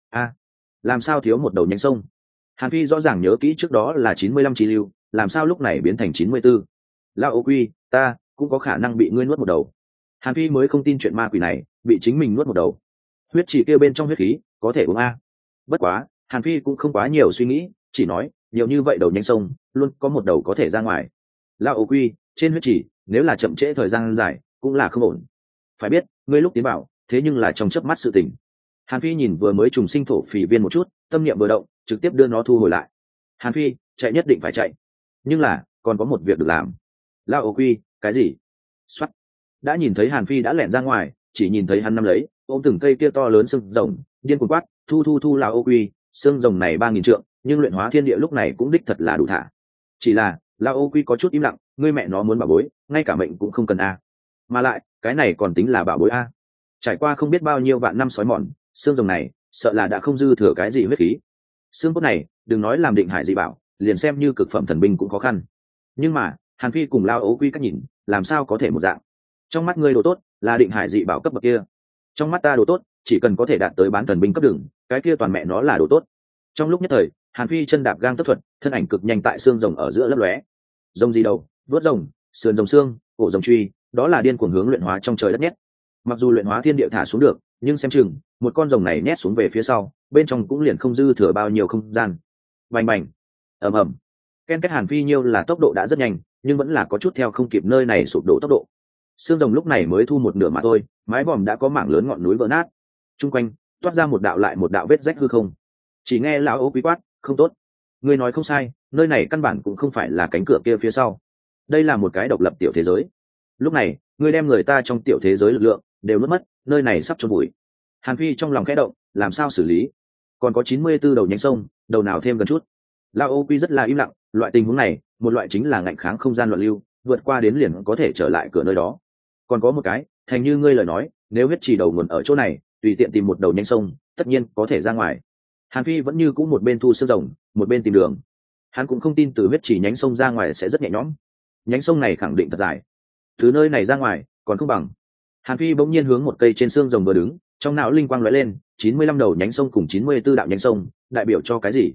Làm sao thiếu một đầu nhánh sông? Hàn Phi rõ ràng nhớ kỹ trước đó là 95 chi lưu, làm sao lúc này biến thành 94? Lão Ố Quy, ta cũng có khả năng bị ngươi nuốt một đầu. Hàn Phi mới không tin chuyện ma quỷ này, bị chính mình nuốt một đầu. Huyết trì kia bên trong huyết khí, có thể uống a. Bất quá, Hàn Phi cũng không quá nhiều suy nghĩ, chỉ nói, nhiều như vậy đầu nhánh sông, luôn có một đầu có thể ra ngoài. Lão Ố Quy, trên huyết trì, nếu là chậm trễ thời gian dài, cũng là không ổn. Phải biết, ngươi lúc tiến bảo, thế nhưng là trong chớp mắt sự tình. Hàn Phi nhìn vừa mới trùng sinh thổ phỉ viên một chút, tâm niệm vừa động, trực tiếp đưa nó thu hồi lại. Hàn Phi, chạy nhất định phải chạy, nhưng là còn có một việc được làm. Lão Ố Quy, cái gì? Soát. Đã nhìn thấy Hàn Phi đã lẻn ra ngoài, chỉ nhìn thấy hắn nắm lấy ôm từng cây kia to lớn xương rồng, điên cuồng quát, thu Lão Ố Quy, xương rồng này 3000 trượng, nhưng luyện hóa thiên địa lúc này cũng đích thật là đủ thả. Chỉ là Lão Ố Quy có chút im lặng, ngươi mẹ nó muốn bảo bối, ngay cả mệnh cũng không cần a. Mà lại, cái này còn tính là bảo bối a? Trải qua không biết bao nhiêu vạn năm sói mòn, xương rồng này sợ là đã không dư thừa cái gì huyết khí. Xương cốt này, đừng nói làm định hải dị bảo, liền xem như cực phẩm thần binh cũng khó khăn. Nhưng mà, Hàn Phi cùng Lão Ố Quy cách nhìn, làm sao có thể một dạng? Trong mắt ngươi đồ tốt, là định hải dị bảo cấp bậc kia. Trong mắt ta đồ tốt, chỉ cần có thể đạt tới bán thần binh cấp đường, cái kia toàn mẹ nó là đồ tốt. Trong lúc nhất thời, Hàn Phi chân đạp gang tốc thuật, thân ảnh cực nhanh tại xương rồng ở giữa lấp lóe. Rồng gì đầu, vớt rồng, sườn rồng xương, cổ rồng truy, đó là điên cuồng hướng luyện hóa trong trời đất nhét. Mặc dù luyện hóa thiên địa thả xuống được, nhưng xem chừng một con rồng này nhét xuống về phía sau, bên trong cũng liền không dư thừa bao nhiêu không gian. Bành bành, ầm ầm. Ken kết Hàn Phi nhiêu là tốc độ đã rất nhanh, nhưng vẫn là có chút theo không kịp nơi này sụp đổ tốc độ. Xương rồng lúc này mới thu một nửa mà thôi, mái vòm đã có mảng lớn ngọn núi vỡ nát. Trung quanh toát ra một đạo lại một đạo vết rách hư không. Chỉ nghe Lão Ố Quý quát, không tốt. Ngươi nói không sai, nơi này căn bản cũng không phải là cánh cửa kia phía sau. Đây là một cái độc lập tiểu thế giới. Lúc này, ngươi đem người ta trong tiểu thế giới lực lượng đều nuốt mất, nơi này sắp chôn bụi. Hàn Phi trong lòng khẽ động, làm sao xử lý? Còn có 94 đầu nhánh sông, đầu nào thêm gần chút. Lão Ố Quý rất là im lặng, loại tình huống này, một loại chính là ngạnh kháng không gian loạn lưu, vượt qua đến liền có thể trở lại cửa nơi đó. Còn có một cái, thành như ngươi lời nói, nếu huyết trì đầu nguồn ở chỗ này, tùy tiện tìm một đầu nhánh sông, tất nhiên có thể ra ngoài. Hàn Phi vẫn như cũ một bên thu xương rồng, một bên tìm đường. Hắn cũng không tin từ huyết trì nhánh sông ra ngoài sẽ rất nhẹ nhõm. Nhánh sông này khẳng định thật dài. Từ nơi này ra ngoài, còn không bằng. Hàn Phi bỗng nhiên hướng một cây trên xương rồng vừa đứng, trong não linh quang lóe lên, 95 đầu nhánh sông cùng 94 đạo nhánh sông, đại biểu cho cái gì?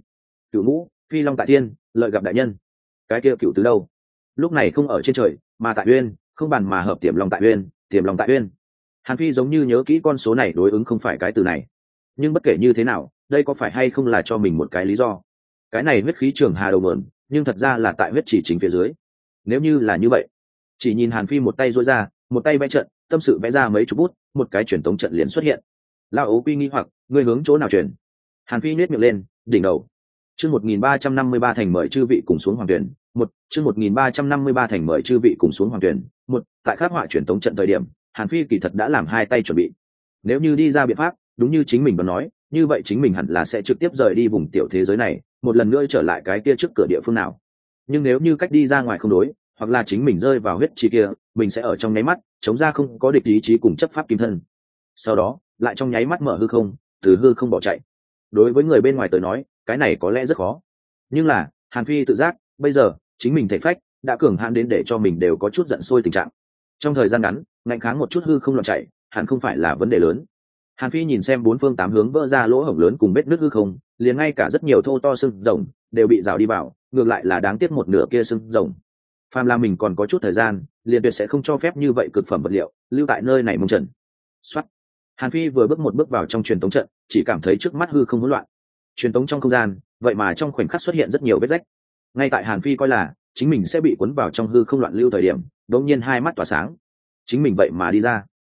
cựu ngũ phi long tại thiên, lợi gặp đại nhân. Cái kia cựu tứ đâu? Lúc này không ở trên trời mà tại uyên, không bàn mà hợp tiềm long tại uyên, tiềm long tại uyên. Hàn Phi giống như nhớ kỹ con số này đối ứng không phải cái từ này, nhưng bất kể như thế nào đây có phải hay không là cho mình một cái lý do. Cái này huyết khí trường hà đầu mượn nhưng thật ra là tại huyết chỉ chính phía dưới. Nếu như là như vậy, chỉ nhìn Hàn Phi một tay duỗi ra, một tay vẽ trận, tâm sự vẽ ra mấy chục bút, một cái truyền tống trận liền xuất hiện. Lão Ấu Quy nghi hoặc, ngươi hướng chỗ nào truyền? Hàn Phi nhếch miệng lên, đỉnh đầu. Chương 1353 thành mời chư vị cùng xuống hoàng tuyển. Chương 1353 thành mời chư vị cùng xuống hoàng tuyển. Tại khắc họa truyền tống trận thời điểm, Hàn Phi kỳ thật đã làm hai tay chuẩn bị. Nếu như đi ra biện pháp, đúng như chính mình đã nói, như vậy chính mình hẳn là sẽ trực tiếp rời đi vùng tiểu thế giới này, một lần nữa trở lại cái kia trước cửa địa phương nào. Nhưng nếu như cách đi ra ngoài không đối, hoặc là chính mình rơi vào huyết chi kia, mình sẽ ở trong nháy mắt chống ra không có địch ý chí cùng chấp pháp kim thân, sau đó lại trong nháy mắt mở hư không, từ hư không bỏ chạy. Đối với người bên ngoài tới nói, cái này có lẽ rất khó, nhưng là Hàn Phi tự giác bây giờ chính mình thể phách đã cường hãn đến để cho mình đều có chút giận sôi tình trạng. Trong thời gian ngắn ngạnh kháng một chút hư không loạn chạy hẳn không phải là vấn đề lớn. Hàn Phi nhìn xem bốn phương tám hướng vỡ ra lỗ hổng lớn cùng vết nứt hư không, liền ngay cả rất nhiều thô to xương rồng đều bị rào đi vào, ngược lại là đáng tiếc một nửa kia xương rồng. Phàm là mình còn có chút thời gian, liền tuyệt sẽ không cho phép như vậy cực phẩm vật liệu lưu tại nơi này mông trần. Soát. Hàn Phi vừa bước một bước vào trong truyền tống trận, chỉ cảm thấy trước mắt hư không hỗn loạn. Truyền tống trong không gian, vậy mà trong khoảnh khắc xuất hiện rất nhiều vết rách. Ngay tại Hàn Phi coi là chính mình sẽ bị cuốn vào trong hư không loạn lưu thời điểm, đột nhiên hai mắt tỏa sáng. Chính mình vậy mà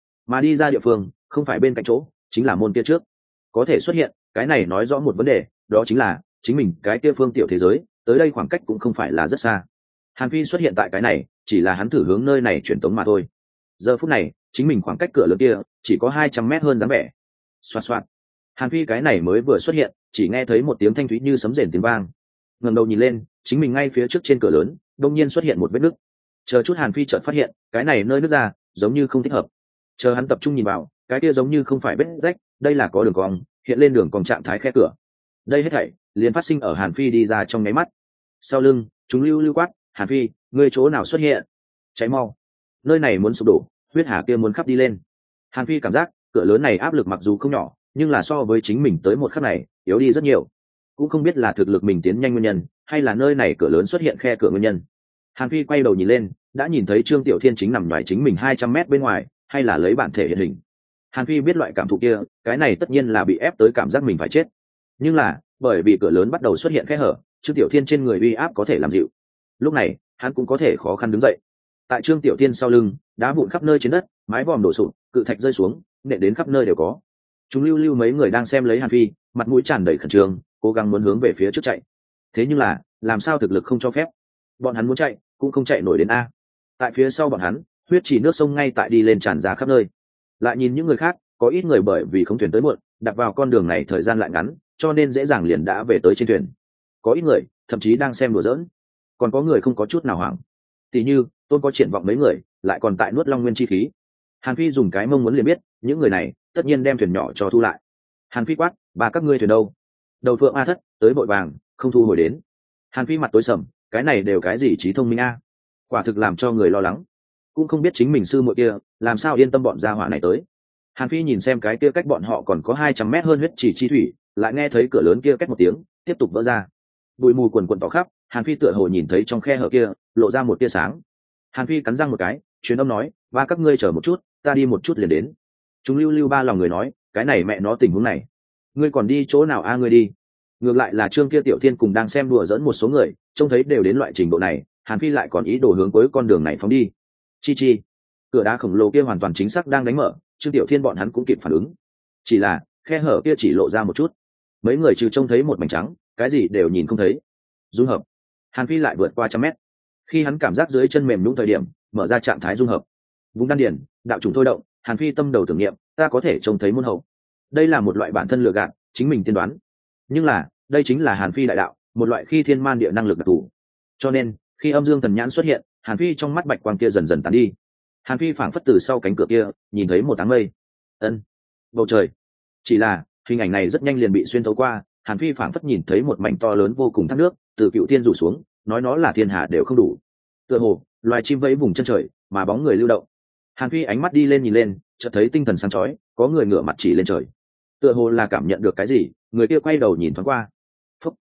đi ra địa phương, không phải bên cạnh chỗ, chính là môn kia trước. Có thể xuất hiện, cái này nói rõ một vấn đề, đó chính là chính mình cái kia phương tiểu thế giới, tới đây khoảng cách cũng không phải là rất xa. Hàn Phi xuất hiện tại cái này, chỉ là hắn thử hướng nơi này truyền tống mà thôi. Giờ phút này, chính mình khoảng cách cửa lớn kia chỉ có 200 mét hơn dáng vẻ. Xoạt xoạt. Hàn Phi cái này mới vừa xuất hiện, chỉ nghe thấy một tiếng thanh thúy như sấm rền tiếng vang. Ngẩng đầu nhìn lên, chính mình ngay phía trước trên cửa lớn, đột nhiên xuất hiện một vết nứt. Chờ chút Hàn Phi chợt phát hiện, cái này nơi nứt ra, giống như không thích hợp. Chờ hắn tập trung nhìn vào, cái kia giống như không phải vết rách, đây là có đường cong, hiện lên đường cong trạng thái khe cửa. Đây hết thảy liền phát sinh ở Hàn Phi đi ra trong nháy mắt. Sau lưng, chúng lưu lưu quát, Hàn Phi, ngươi chỗ nào xuất hiện? Cháy mau! Nơi này muốn sụp đổ, huyết hà kia muốn khắp đi lên. Hàn Phi cảm giác cửa lớn này áp lực mặc dù không nhỏ, nhưng là so với chính mình tới một khắc này yếu đi rất nhiều. Cũng không biết là thực lực mình tiến nhanh nguyên nhân, hay là nơi này cửa lớn xuất hiện khe cửa nguyên nhân. Hàn Phi quay đầu nhìn lên, đã nhìn thấy Trương Tiểu Thiên chính nằm ngoài chính mình 200 mét bên ngoài, hay là lấy bản thể hiện hình. Hàn Phi biết loại cảm thụ kia, cái này tất nhiên là bị ép tới cảm giác mình phải chết. Nhưng là, bởi vì cửa lớn bắt đầu xuất hiện khe hở, Trương Tiểu Thiên trên người uy áp có thể làm dịu. Lúc này, hắn cũng có thể khó khăn đứng dậy. Tại Trương Tiểu Thiên sau lưng, đá vụn khắp nơi trên đất, mái vòm đổ sụp, cự thạch rơi xuống, nện đến khắp nơi đều có. Chúng lưu lưu mấy người đang xem lấy Hàn Phi, mặt mũi tràn đầy khẩn trương, cố gắng muốn hướng về phía trước chạy. Thế nhưng là, làm sao thực lực không cho phép? Bọn hắn muốn chạy, cũng không chạy nổi đến a. Tại phía sau bọn hắn, huyết chỉ nước sông ngay tại đi lên tràn ra khắp nơi. Lại nhìn những người khác, có ít người bởi vì không thuyền tới muộn, đặt vào con đường này thời gian lại ngắn, cho nên dễ dàng liền đã về tới trên thuyền. Có ít người, thậm chí đang xem đùa giỡn. Còn có người không có chút nào hoảng. Tỷ như, Tôn có triển vọng mấy người, lại còn tại nuốt long nguyên chi khí. Hàn Phi dùng cái mong muốn liền biết, những người này tất nhiên đem thuyền nhỏ cho thu lại. Hàn Phi quát, bà các ngươi thuyền đâu? Đầu Phượng A Thất tới vội vàng, không thu hồi đến. Hàn Phi mặt tối sầm, cái này đều cái gì trí thông minh a? Quả thực làm cho người lo lắng. Cũng không biết chính mình sư muội kia làm sao yên tâm bọn gia hỏa này tới. Hàn Phi nhìn xem cái kia cách bọn họ còn có 200 mét hơn huyết chỉ chi thủy, lại nghe thấy cửa lớn kia két một tiếng, tiếp tục vỡ ra. Bụi mù quần quần tỏ khắp, Hàn Phi tựa hồ nhìn thấy trong khe hở kia lộ ra một tia sáng. Hàn Phi cắn răng một cái, truyền âm nói, ba các ngươi chờ một chút, ta đi một chút liền đến. Chúng lưu lưu ba lòng người nói, cái này mẹ nó tình huống này, ngươi còn đi chỗ nào a ngươi đi? Ngược lại là Trương kia Tiểu Thiên cùng đang xem đùa dẫn một số người, trông thấy đều đến loại trình độ này, Hàn Phi lại còn ý đồ hướng cuối con đường này phóng đi. Chi chi, cửa đá khổng lồ kia hoàn toàn chính xác đang đánh mở, Trương Tiểu Thiên bọn hắn cũng kịp phản ứng. Chỉ là khe hở kia chỉ lộ ra một chút, mấy người trừ trông thấy một mảnh trắng, cái gì đều nhìn không thấy. Dung hợp. Hàn Phi lại vượt qua trăm mét. Khi hắn cảm giác dưới chân mềm nhũn thời điểm, mở ra trạng thái dung hợp. Vùng đan điền, đạo trùng thôi động, Hàn Phi tâm đầu tưởng niệm, ta có thể trông thấy môn hậu. Đây là một loại bản thân lừa gạt, chính mình tiên đoán. Nhưng là, đây chính là Hàn Phi đại đạo, một loại khi thiên man địa năng lực đặc thù. Cho nên, khi âm dương thần nhãn xuất hiện, Hàn Phi trong mắt bạch quang kia dần dần tán đi. Hàn Phi phảng phất từ sau cánh cửa kia, nhìn thấy một áng mây. Ân, bầu trời. Chỉ là, hình ảnh này rất nhanh liền bị xuyên thấu qua, Hàn Phi phảng phất nhìn thấy một mảnh to lớn vô cùng thác nước, từ cựu thiên rủ xuống, nói nó là thiên hà đều không đủ. Tựa hồ, loài chim vẫy vùng chân trời, mà bóng người lưu động. Hàn Phi ánh mắt đi lên nhìn lên, chợt thấy tinh thần sáng chói, có người ngửa mặt chỉ lên trời. Tựa hồ là cảm nhận được cái gì, người kia quay đầu nhìn thoáng qua. Phúc.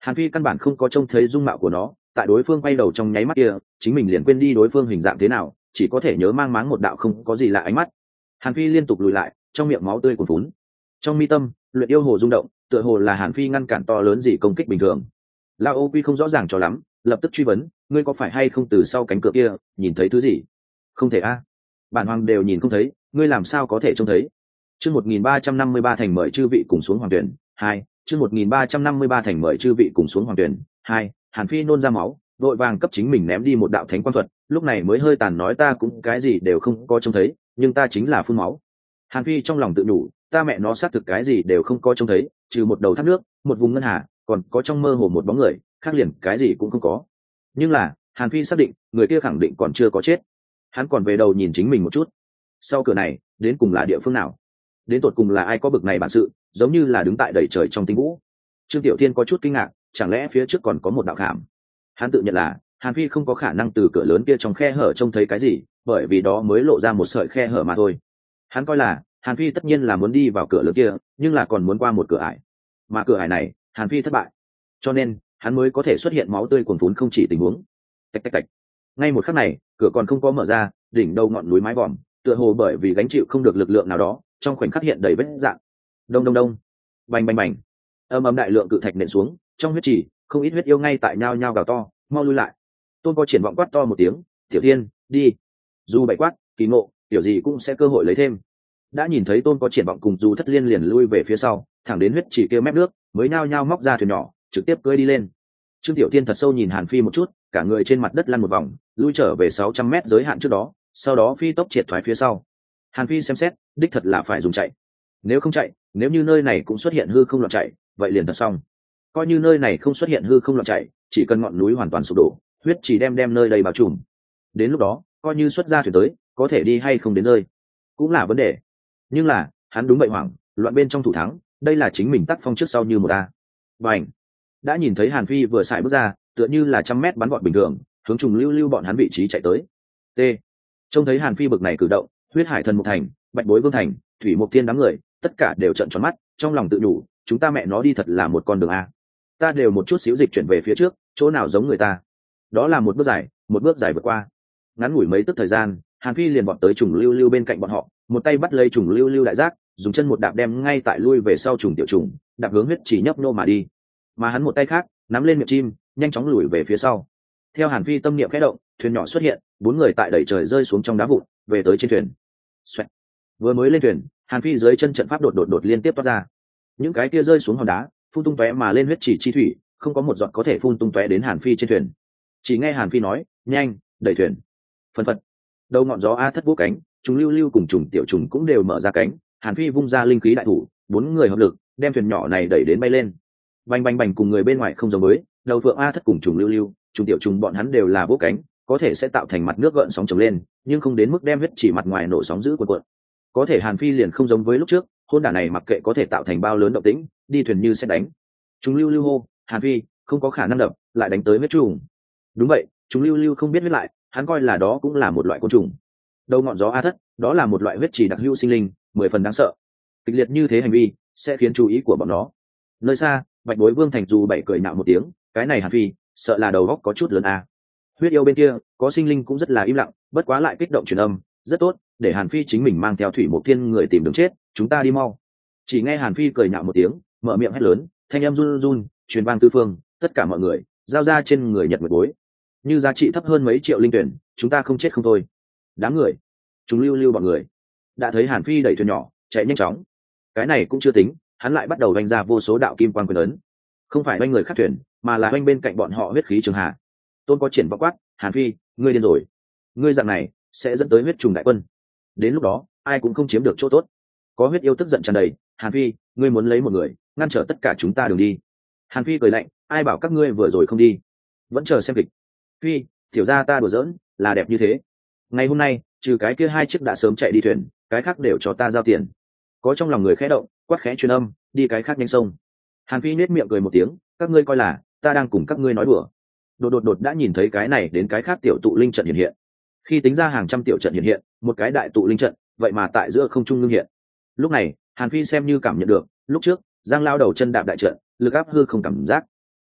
Hàn Phi căn bản không có trông thấy dung mạo của nó, tại đối phương quay đầu trong nháy mắt kia chính mình liền quên đi đối phương hình dạng thế nào, chỉ có thể nhớ mang máng một đạo không có gì lạ ánh mắt. Hàn Phi liên tục lùi lại, trong miệng máu tươi cuồn phún. Trong mi tâm luyện yêu hồ rung động, tựa hồ là Hàn Phi ngăn cản to lớn gì công kích bình thường. Lao Ô Quy không rõ ràng cho lắm, lập tức truy vấn, ngươi có phải hay không từ sau cánh cửa kia nhìn thấy thứ gì? Không thể a, bản hoàng đều nhìn không thấy, ngươi làm sao có thể trông thấy? Chương 1353 thành mời chư vị cùng xuống hoàng tuyển 2, chương 1353 thành mời chư vị cùng xuống hoàng tuyển 2. Hàn Phi nôn ra máu, vội vàng cấp chính mình ném đi một đạo thánh quan thuật, lúc này mới hơi tàn nói ta cũng cái gì đều không có trông thấy, nhưng ta chính là phun máu. Hàn Phi trong lòng tự nhủ, ta mẹ nó xác thực cái gì đều không có trông thấy, trừ một đầu thác nước, một vùng ngân hà, còn có trong mơ hồ một bóng người, khác liền cái gì cũng không có. Nhưng là Hàn Phi xác định người kia khẳng định còn chưa có chết. Hắn còn về đầu nhìn chính mình một chút, sau cửa này đến cùng là địa phương nào, đến tột cùng là ai có bực này bản sự, giống như là đứng tại đầy trời trong tinh vũ. Trương Tiểu Thiên có chút kinh ngạc, chẳng lẽ phía trước còn có một đạo khảm. Hắn tự nhận là Hàn Phi không có khả năng từ cửa lớn kia trong khe hở trông thấy cái gì, bởi vì đó mới lộ ra một sợi khe hở mà thôi. Hắn coi là Hàn Phi tất nhiên là muốn đi vào cửa lớn kia, nhưng là còn muốn qua một cửa ải, mà cửa ải này Hàn Phi thất bại, cho nên hắn mới có thể xuất hiện máu tươi cuồn phún không chỉ tình huống. Tạch tạch tạch. Ngay một khắc này, cửa còn không có mở ra, đỉnh đầu ngọn núi mái vòm, tựa hồ bởi vì gánh chịu không được lực lượng nào đó, trong khoảnh khắc hiện đầy vết rạn. Đông đông đông, bành bành bành, âm âm đại lượng cự thạch nện xuống, trong huyết trì, không ít huyết yêu ngay tại nhao nhao gào to, mau lui lại. Tôn có triển vọng quát to một tiếng, Tiểu Thiên, đi. Dù bậy quát, kỳ ngộ, tiểu gì cũng sẽ cơ hội lấy thêm. Đã nhìn thấy Tôn có triển vọng cùng dù thất liên liền lui về phía sau, thẳng đến huyết trì kêu mép nước, mới nhao nhao móc ra thuyền nhỏ, trực tiếp cưỡi đi lên. Trương Tiểu Thiên thật sâu nhìn Hàn Phi một chút, cả người trên mặt đất lăn một vòng, lui trở về 600 mét giới hạn trước đó, sau đó phi tốc triệt thoái phía sau. Hàn Phi xem xét, đích thật là phải dùng chạy. Nếu không chạy, nếu như nơi này cũng xuất hiện hư không loạn chạy, vậy liền thật xong. Coi như nơi này không xuất hiện hư không loạn chạy, chỉ cần ngọn núi hoàn toàn sụp đổ, huyết chỉ đem nơi đầy bao trùm. Đến lúc đó, coi như xuất ra thuyền tới, có thể đi hay không đến rơi, cũng là vấn đề. Nhưng là, hắn đúng vậy hoảng, loạn bên trong thủ thắng, đây là chính mình tác phong trước sau như một a. Bành! Đã nhìn thấy Hàn Phi vừa xài bước ra, tựa như là 100 mét bắn gọn bình thường, hướng trùng lưu lưu bọn hắn vị trí chạy tới. T. Trông thấy Hàn Phi bực này cử động, huyết hải thần mục thành, bạch bối vương thành, thủy mục thiên đám người, tất cả đều trợn tròn mắt, trong lòng tự nhủ, chúng ta mẹ nó đi thật là một con đường a. Ta đều một chút xíu dịch chuyển về phía trước, chỗ nào giống người ta. Đó là một bước dài vượt qua. Ngắn ngủi mấy tức thời gian, Hàn Phi liền bọn tới trùng lưu lưu bên cạnh bọn họ, một tay bắt lấy trùng lưu lưu đại giác, dùng chân một đạp đem ngay tại lui về sau trùng tiểu trùng, đạp hướng huyết chỉ nhấp nô mà đi. Mà hắn một tay khác nắm lên miệng chim, nhanh chóng lùi về phía sau. Theo Hàn Phi tâm niệm khẽ động, thuyền nhỏ xuất hiện, 4 người tại đẩy trời rơi xuống trong đá vụn, về tới trên thuyền. Xoẹt. Vừa mới lên thuyền, Hàn Phi dưới chân trận pháp đột liên tiếp toát ra. Những cái kia rơi xuống hòn đá, phun tung tóe mà lên huyết chỉ chi thủy, không có một giọt có thể phun tung tóe đến Hàn Phi trên thuyền. Chỉ nghe Hàn Phi nói, nhanh, đẩy thuyền. Phần phật. Đầu ngọn gió a thất vũ cánh, chúng lưu lưu cùng trùng tiểu trùng cũng đều mở ra cánh. Hàn Phi vung ra linh khí đại thủ, 4 người hợp lực, đem thuyền nhỏ này đẩy đến bay lên. Bành bành bành, cùng người bên ngoài không giống với, đầu phượng a thất cùng trùng lưu lưu, trùng tiểu trùng bọn hắn đều là vỗ cánh, có thể sẽ tạo thành mặt nước gợn sóng trồng lên, nhưng không đến mức đem huyết chỉ mặt ngoài nổ sóng dữ cuộn cuộn. Có thể Hàn Phi liền không giống với lúc trước, hôn đả này mặc kệ có thể tạo thành bao lớn động tĩnh, đi thuyền như sẽ đánh. Trùng lưu lưu hô, Hàn Phi không có khả năng đập, lại đánh tới huyết trùng. Đúng vậy, trùng lưu lưu không biết huyết lại, hắn coi là đó cũng là một loại côn trùng. Đầu ngọn gió a thất, đó là một loại huyết chỉ đặc hữu sinh linh, 10 phần đáng sợ. Kịch liệt như thế hành vi sẽ khiến chú ý của bọn nó. Nơi xa, bạch bối vương thành dù bảy cười nạo một tiếng, cái này Hàn Phi sợ là đầu góc có chút lớn a. Huyết yêu bên kia có sinh linh cũng rất là im lặng, bất quá lại kích động truyền âm, rất tốt, để Hàn Phi chính mình mang theo thủy một thiên người tìm đường chết, chúng ta đi mau. Chỉ nghe Hàn Phi cười nhạo một tiếng, mở miệng hét lớn, thanh âm run run truyền vang tứ phương, tất cả mọi người giao ra trên người nhật nguyệt bối, như giá trị thấp hơn mấy triệu linh tuyển, chúng ta không chết không thôi. Đám người, chúng lưu lưu bọn người đã thấy Hàn Phi đẩy thuyền nhỏ chạy nhanh chóng, cái này cũng chưa tính, hắn lại bắt đầu vanh ra vô số đạo kim quan quyền ấn, không phải vanh người khác thuyền, mà là vanh bên cạnh bọn họ huyết khí trường hạ. Tôn có triển vọng quát, Hàn Phi, ngươi điên rồi, ngươi dạng này sẽ dẫn tới huyết trùng đại quân, đến lúc đó ai cũng không chiếm được chỗ tốt. Có huyết yêu tức giận tràn đầy, Hàn Phi, ngươi muốn lấy một người ngăn trở tất cả chúng ta đường đi. Hàn Phi cười lạnh, ai bảo các ngươi vừa rồi không đi, vẫn chờ xem kịch. Phi, tiểu gia ta đùa giỡn, là đẹp như thế. Ngày hôm nay trừ cái kia 2 chiếc đã sớm chạy đi thuyền, cái khác đều cho ta giao tiền. Có trong lòng người khẽ động, quát khẽ truyền âm, đi cái khác nhanh sông. Hàn Phi nết miệng cười một tiếng, các ngươi coi là ta đang cùng các ngươi nói đùa. Đột đã nhìn thấy cái này đến cái khác tiểu tụ linh trận hiện hiện. Khi tính ra hàng trăm tiểu trận hiện hiện, một cái đại tụ linh trận vậy mà tại giữa không trung ngưng hiện. Lúc này Hàn Phi xem như cảm nhận được lúc trước Giang lao đầu chân đạp đại trận, lực áp hư không cảm giác.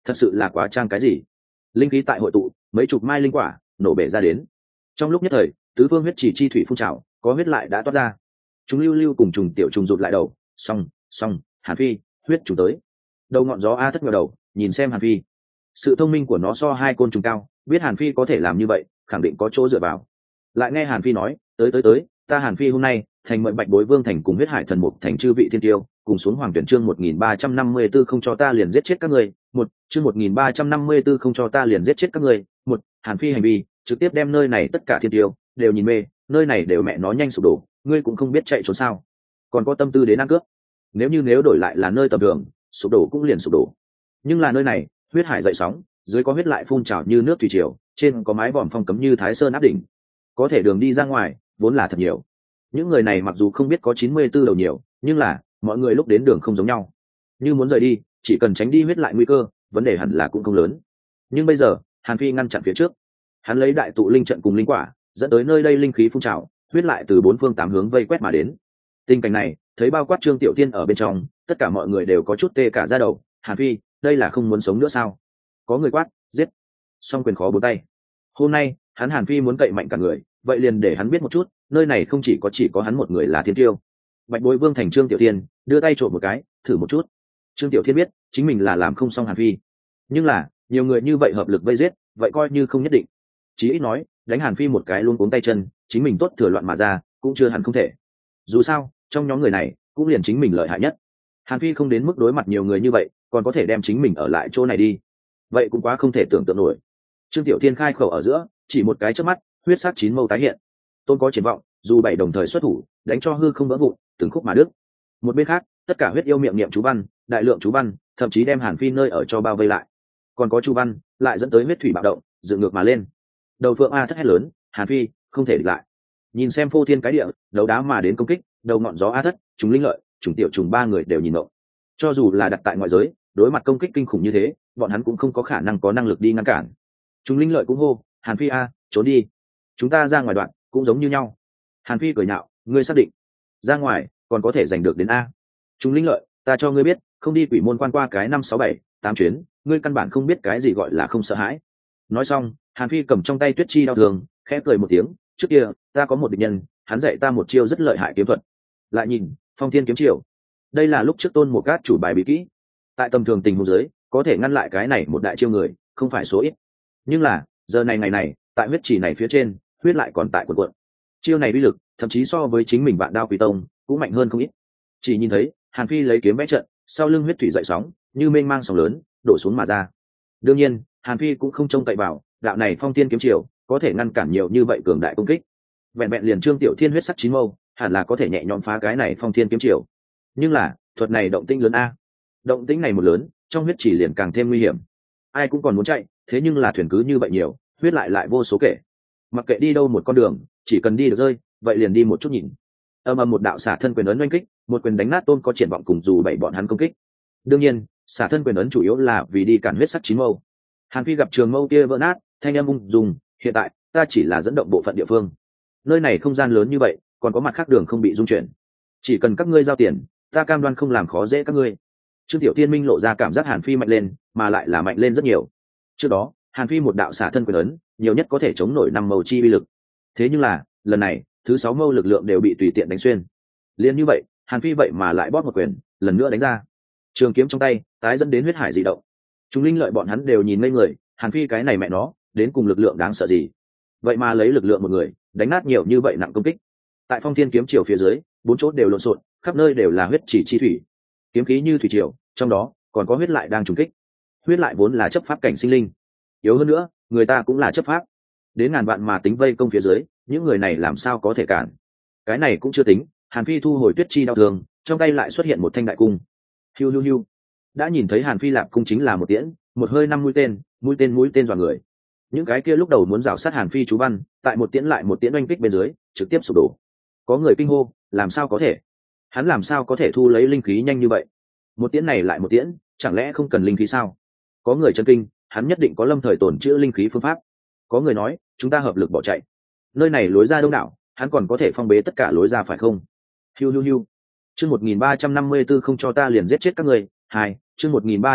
thật sự là quá trang cái gì. Linh khí tại hội tụ, mấy chục mai linh quả nổ bể ra đến. Trong lúc nhất thời, tứ phương huyết chỉ chi thủy phun trào, có huyết lại đã toát ra. Chúng lưu lưu cùng trùng tiểu trùng rụt lại đầu, xong, Hàn Phi, huyết trùng tới. Đầu ngọn gió a thất ngẩng đầu, nhìn xem Hàn Phi. Sự thông minh của nó so hai côn trùng cao, biết Hàn Phi có thể làm như vậy, khẳng định có chỗ dựa vào. Lại nghe Hàn Phi nói, tới, ta Hàn Phi hôm nay thành mệnh Bạch Bối Vương thành cùng huyết hải thần mục thành chư vị thiên tiêu, cùng xuống hoàng tuyển chương 1354 không cho ta liền giết chết các ngươi. Chương 1354 không cho ta liền giết chết các ngươi. Hàn Phi hành vi trực tiếp đem nơi này tất cả thiên tiêu đều nhìn mê, nơi này đều mẹ nó nhanh sụp đổ, ngươi cũng không biết chạy trốn sao? Còn có tâm tư đến ăn cướp? Nếu đổi lại là nơi tầm thường, sụp đổ cũng liền sụp đổ. Nhưng là nơi này, huyết hải dậy sóng, dưới có huyết lại phun trào như nước thủy triều, trên có mái vòm phong cấm như Thái Sơn áp đỉnh. Có thể đường đi ra ngoài, vốn là thật nhiều. Những người này mặc dù không biết có 94 đầu nhiều, nhưng là mọi người lúc đến đường không giống nhau. Như muốn rời đi, chỉ cần tránh đi huyết lại nguy cơ, vấn đề hẳn là cũng không lớn. Nhưng bây giờ, Hàn Phi ngăn chặn phía trước. Hắn lấy đại tụ linh trận cùng linh quả, dẫn tới nơi đây linh khí phun trào, huyết lại từ bốn phương tám hướng vây quét mà đến. Tình cảnh này, thấy bao quát Trương Tiểu Tiên ở bên trong, tất cả mọi người đều có chút tê cả da đầu. Hàn Phi, đây là không muốn sống nữa sao? Có người quát, giết. Song quyền khó bốn tay. Hôm nay, hắn Hàn Phi muốn cậy mạnh cả người, vậy liền để hắn biết một chút, nơi này không chỉ có hắn một người là thiên tiêu. Bạch Bối Vương thành Trương Tiểu Thiên đưa tay trộm một cái, thử một chút. Trương Tiểu Thiên biết chính mình là làm không xong Hàn Phi, nhưng là nhiều người như vậy hợp lực vây giết, vậy coi như không nhất định. Chí ít nói đánh Hàn Phi một cái luôn cuống tay chân, chính mình tốt thừa loạn mà ra cũng chưa hẳn không thể. Dù sao trong nhóm người này cũng liền chính mình lợi hại nhất. Hàn Phi không đến mức đối mặt nhiều người như vậy, còn có thể đem chính mình ở lại chỗ này đi, vậy cũng quá không thể tưởng tượng nổi. Trương Tiểu Thiên khai khẩu ở giữa, chỉ một cái chớp mắt, huyết sắc chín mâu tái hiện. Tôn có triển vọng, dù bảy đồng thời xuất thủ, đánh cho hư không vỡ vụn, từng khúc mà đứt. Một bên khác, tất cả huyết yêu miệng niệm chú văn, đại lượng chú văn, thậm chí đem Hàn Phi nơi ở cho bao vây lại. Còn có chú văn, lại dẫn tới huyết thủy bạo động, dựng ngược mà lên. Đầu Phượng A thất hét lớn, Hàn Phi không thể địch lại. Nhìn xem phô thiên cái địa, đấu đá mà đến công kích, đầu ngọn gió A thất, chúng linh lợi, chúng tiểu trùng ba người đều nhìn ngộng. Cho dù là đặt tại ngoại giới, đối mặt công kích kinh khủng như thế, bọn hắn cũng không có khả năng có năng lực đi ngăn cản. Chúng linh lợi cũng hô, Hàn Phi A, trốn đi, chúng ta ra ngoài đoạn cũng giống như nhau. Hàn Phi cười nhạo, ngươi xác định ra ngoài còn có thể giành được đến A? Chúng linh lợi, ta cho ngươi biết, không đi quỷ môn quan qua cái 5, 6, 7, 8 chuyến, ngươi căn bản không biết cái gì gọi là không sợ hãi. Nói xong, Hàn Phi cầm trong tay tuyết chi đao thường, khẽ cười một tiếng, trước kia ta có một địch nhân, hắn dạy ta một chiêu rất lợi hại kiếm thuật. Lại nhìn phong thiên kiếm triều, đây là lúc trước Tôn một cát chủ bài bí kỹ, tại tầm thường tình huống giới có thể ngăn lại cái này một đại chiêu người không phải số ít. Nhưng là giờ này ngày này, tại huyết chỉ này phía trên, huyết lại còn tại quần quận. Chiêu này uy lực thậm chí so với chính mình Vạn Đao Quỷ Tông cũng mạnh hơn không ít. Chỉ nhìn thấy Hàn Phi lấy kiếm vẽ trận, sau lưng huyết thủy dậy sóng như mênh mang sóng lớn đổ xuống mà ra. Đương nhiên Hàn Phi cũng không trông cậy vào đạo này phong thiên kiếm triều có thể ngăn cản nhiều như vậy cường đại công kích. Vẹn vẹn liền Trương Tiểu Thiên huyết sắc chín mâu hẳn là có thể nhẹ nhõm phá cái này phong thiên kiếm triều. Nhưng là thuật này động tĩnh lớn A, động tĩnh này một lớn, trong huyết chỉ liền càng thêm nguy hiểm. Ai cũng còn muốn chạy, thế nhưng là thuyền cứ như vậy nhiều, huyết lại vô số kể. Mặc kệ đi đâu một con đường, chỉ cần đi được rơi, vậy liền đi một chút nhìn. Một đạo xả thân quyền ấn oanh kích, một quyền đánh nát Tôn có triển vọng cùng dù bảy bọn hắn công kích. Đương nhiên xả thân quyền ấn chủ yếu là vì đi cản huyết sắc chín mâu. Hàn Phi gặp trường mâu kia vỡ nát, thanh âm ung dung, hiện tại ta chỉ là dẫn động bộ phận địa phương, nơi này không gian lớn như vậy, còn có mặt khác đường không bị dung chuyển, chỉ cần các ngươi giao tiền, ta cam đoan không làm khó dễ các ngươi. Trương Tiểu Tiên minh lộ ra cảm giác Hàn Phi mạnh lên, mà lại là mạnh lên rất nhiều. Trước đó Hàn Phi một đạo xả thân quyền ấn nhiều nhất có thể chống nổi 5 mâu chi uy lực, thế nhưng là lần này thứ 6 mâu lực lượng đều bị tùy tiện đánh xuyên. Liên như vậy Hàn Phi vậy mà lại bóp một quyền lần nữa đánh ra, trường kiếm trong tay tái dẫn đến huyết hải dị động. Chúng linh lợi bọn hắn đều nhìn ngây người, Hàn Phi cái này mẹ nó đến cùng lực lượng đáng sợ gì, vậy mà lấy lực lượng một người đánh nát nhiều như vậy nặng công kích. Tại phong thiên kiếm triều phía dưới, bốn chỗ đều lộn xộn, khắp nơi đều là huyết chỉ chi thủy, kiếm khí như thủy triều, trong đó còn có huyết lại đang trùng kích. Huyết lại vốn là chấp pháp cảnh sinh linh, yếu hơn nữa người ta cũng là chấp pháp, đến ngàn vạn mà tính vây công phía dưới, những người này làm sao có thể cản. Cái này cũng chưa tính, Hàn Phi thu hồi tuyết chi đao thường, trong tay lại xuất hiện một thanh đại cung. Hiu hiu hiu, đã nhìn thấy Hàn Phi lạp cung chính là một tiễn, một hơi 5 mũi tên dọa người. Những cái kia lúc đầu muốn rào sát Hàn Phi chú văn, tại một tiễn lại một tiễn oanh kích bên dưới, trực tiếp sụp đổ. Có người kinh hô, làm sao có thể? Hắn làm sao có thể thu lấy linh khí nhanh như vậy? Một tiễn này lại một tiễn, chẳng lẽ không cần linh khí sao? Có người chấn kinh, hắn nhất định có lâm thời tổn trữ linh khí phương pháp. Có người nói, chúng ta hợp lực bỏ chạy. Nơi này lối ra đông đảo, hắn còn có thể phong bế tất cả lối ra phải không? Hiu hiu hiu. Chương 1354 không cho ta liền giết chết các ngươi, 2, chương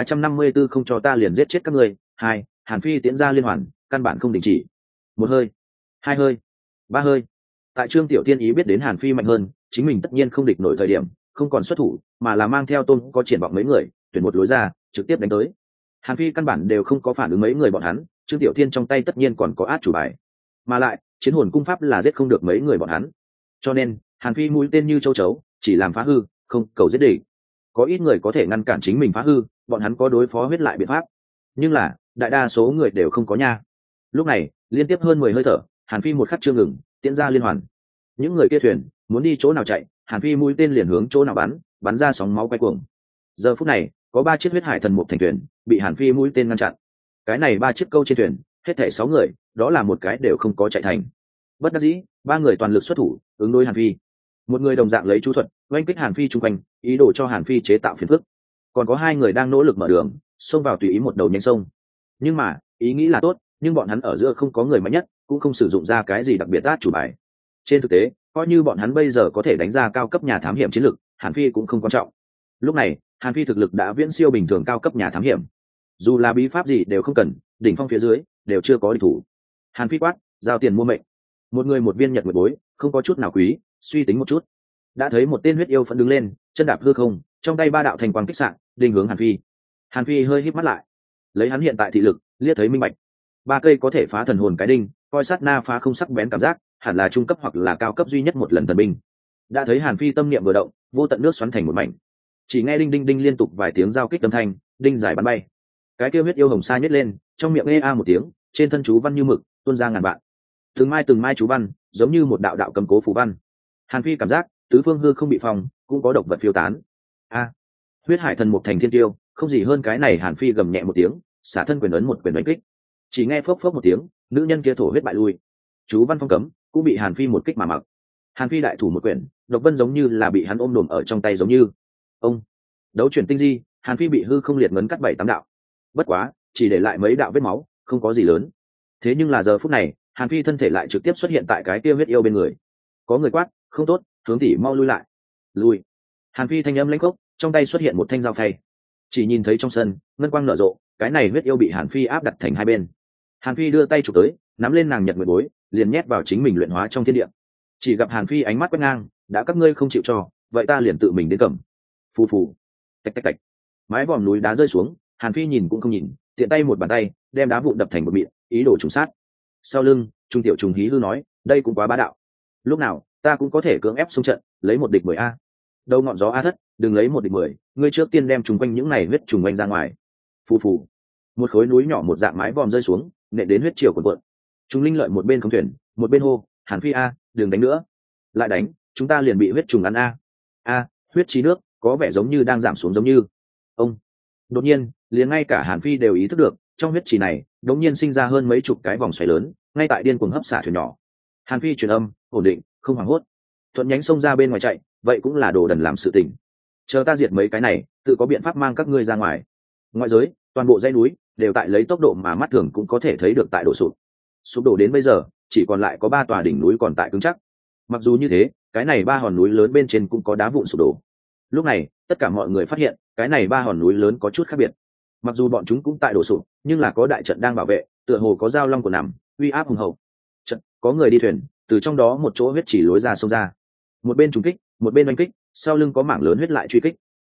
1354 không cho ta liền giết chết các ngươi. 2, Hàn Phi tiễn ra liên hoàn, căn bản không đình chỉ. Một hơi, hai hơi, ba hơi. Tại Trương Tiểu Thiên ý biết đến Hàn Phi mạnh hơn, chính mình tất nhiên không địch nổi thời điểm, không còn xuất thủ, mà là mang theo Tôn có triển vọng mấy người, tuyển một lối ra, trực tiếp đánh tới. Hàn Phi căn bản đều không có phản ứng mấy người bọn hắn, Trương Tiểu Thiên trong tay tất nhiên còn có át chủ bài, mà lại chiến hồn cung pháp là giết không được mấy người bọn hắn, cho nên Hàn Phi mũi tên như châu chấu, chỉ làm phá hư, không cầu giết địch. Có ít người có thể ngăn cản chính mình phá hư, bọn hắn có đối phó huyết lại biện pháp, nhưng là đại đa số người đều không có nha. Lúc này liên tiếp hơn 10 hơi thở, Hàn Phi một khắc chưa ngừng, tiễn ra liên hoàn. Những người kia thuyền muốn đi chỗ nào chạy, Hàn Phi mũi tên liền hướng chỗ nào bắn ra sóng máu quay cuồng. Giờ phút này có 3 chiếc huyết hải thần mục thành thuyền bị Hàn Phi mũi tên ngăn chặn. Cái này 3 chiếc câu trên thuyền hết thảy 6 người, đó là một cái đều không có chạy thành. Bất đắc dĩ, 3 người toàn lực xuất thủ ứng đối Hàn Phi. Một người đồng dạng lấy chú thuật oanh kích Hàn Phi chung quanh, ý đồ cho Hàn Phi chế tạo phiền phức. Còn có 2 người đang nỗ lực mở đường xông vào tùy ý một đầu nhánh sông. Nhưng mà ý nghĩ là tốt, nhưng bọn hắn ở giữa không có người mạnh nhất, cũng không sử dụng ra cái gì đặc biệt át chủ bài. Trên thực tế coi như bọn hắn bây giờ có thể đánh ra cao cấp nhà thám hiểm chiến lực, Hàn Phi cũng không quan trọng. Lúc này Hàn Phi thực lực đã viễn siêu bình thường cao cấp nhà thám hiểm, dù là bí pháp gì đều không cần, đỉnh phong phía dưới đều chưa có địch thủ. Hàn Phi quát, giao tiền mua mệnh. Một người một viên nhật nguyệt bối, không có chút nào quý, suy tính một chút, đã thấy một tên huyết yêu phẫn đứng lên, chân đạp hư không, trong tay 3 đạo thành quang kích sạn, định hướng Hàn Phi. Hàn Phi hơi híp mắt lại, lấy hắn hiện tại thị lực, liếc thấy minh bạch, 3 cây có thể phá thần hồn cái đinh, coi sát na phá không sắc bén cảm giác, hẳn là trung cấp hoặc là cao cấp duy nhất một lần thần binh. Đã thấy Hàn Phi tâm niệm vừa động, vô tận nước xoắn thành một mảnh, chỉ nghe đinh đinh đinh liên tục vài tiếng giao kích âm thanh, đinh dài bắn bay. Cái kia huyết yêu hồng sa nhếch lên, trong miệng nghe a một tiếng, trên thân chú văn như mực tuôn ra ngàn vạn, từng mai chú văn giống như một đạo đạo cầm cố phù văn. Hàn Phi cảm giác tứ phương hư không bị phòng, cũng có độc vật phiêu tán. A, huyết hải thần mục thành thiên tiêu, không gì hơn cái này. Hàn Phi gầm nhẹ một tiếng, xả thân quyền ấn một quyền đánh kích, chỉ nghe phốc phốc một tiếng, nữ nhân kia thổ huyết bại lui, chú văn phong cấm cũng bị Hàn Phi một kích mà mặc. Hàn Phi đại thủ một quyền, độc vân giống như là bị hắn ôm đồm ở trong tay, giống như ông đấu chuyển tinh di, Hàn Phi bị hư không liệt ngấn cắt 7-8 đạo, bất quá chỉ để lại mấy đạo vết máu, không có gì lớn. Thế nhưng là giờ phút này Hàn Phi thân thể lại trực tiếp xuất hiện tại cái kia huyết yêu bên người. Có người quát, không tốt, hướng tỷ mau lui lại. Lui. Hàn Phi thanh âm lãnh khốc, trong tay xuất hiện một thanh dao phay. Chỉ nhìn thấy trong sân ngân quang nở rộ, cái này huyết yêu bị Hàn Phi áp đặt thành hai bên. Hàn Phi đưa tay chụp tới, nắm lên nàng nhật nguyệt bối, liền nhét vào chính mình luyện hóa trong thiên địa. Chỉ gặp Hàn Phi ánh mắt quét ngang, đã các ngươi không chịu cho, vậy ta liền tự mình đến cầm. Phù phù. Tạch tạch tạch. Mái vòm núi đá rơi xuống, Hàn Phi nhìn cũng không nhìn, tiện tay một bàn tay đem đá vụn đập thành một mịn, ý đồ trùng sát. Sau lưng Trung Tiểu Trùng hí hư nói, đây cũng quá bá đạo, lúc nào ta cũng có thể cưỡng ép xung trận, lấy 1 địch 10 a. Đâu ngọn gió a thất, đừng lấy 1 địch 10, ngươi trước tiên đem trùng quanh những này huyết trùng quanh ra ngoài. Phù phù. Một khối núi nhỏ một dạng mái vòm rơi xuống, nện đến huyết triều cuộn cuộn. Chúng linh lợi một bên không thuyền, một bên hô, Hàn Phi a, đừng đánh nữa, lại đánh chúng ta liền bị huyết trùng ăn a. A, huyết trí nước có vẻ giống như đang giảm xuống giống như. Ông. Đột nhiên liền ngay cả Hàn Phi đều ý thức được, trong huyết trì này đột nhiên sinh ra hơn mấy chục cái vòng xoáy lớn, ngay tại điên cuồng hấp xả thuyền nhỏ. Hàn Phi truyền âm, ổn định, không hoảng hốt. Thuận nhánh sông ra bên ngoài chạy, vậy cũng là đồ đần làm sự tình. Chờ ta diệt mấy cái này, tự có biện pháp mang các ngươi ra ngoài. Ngoại giới, toàn bộ dãy núi đều tại lấy tốc độ mà mắt thường cũng có thể thấy được tại đổ sụp. Sụp đổ đến bây giờ, chỉ còn lại có 3 tòa đỉnh núi còn tại cứng chắc. Mặc dù như thế, cái này 3 hòn núi lớn bên trên cũng có đá vụn sụp đổ. Lúc này, tất cả mọi người phát hiện, cái này 3 hòn núi lớn có chút khác biệt. Mặc dù bọn chúng cũng tại đổ sụp, nhưng là có đại trận đang bảo vệ, tựa hồ có giao long của nằm, uy áp hùng hậu. Trận, có người đi thuyền, từ trong đó một chỗ huyết chỉ lối ra sông ra. Một bên trùng kích, một bên oanh kích, sau lưng có mảng lớn huyết lại truy kích.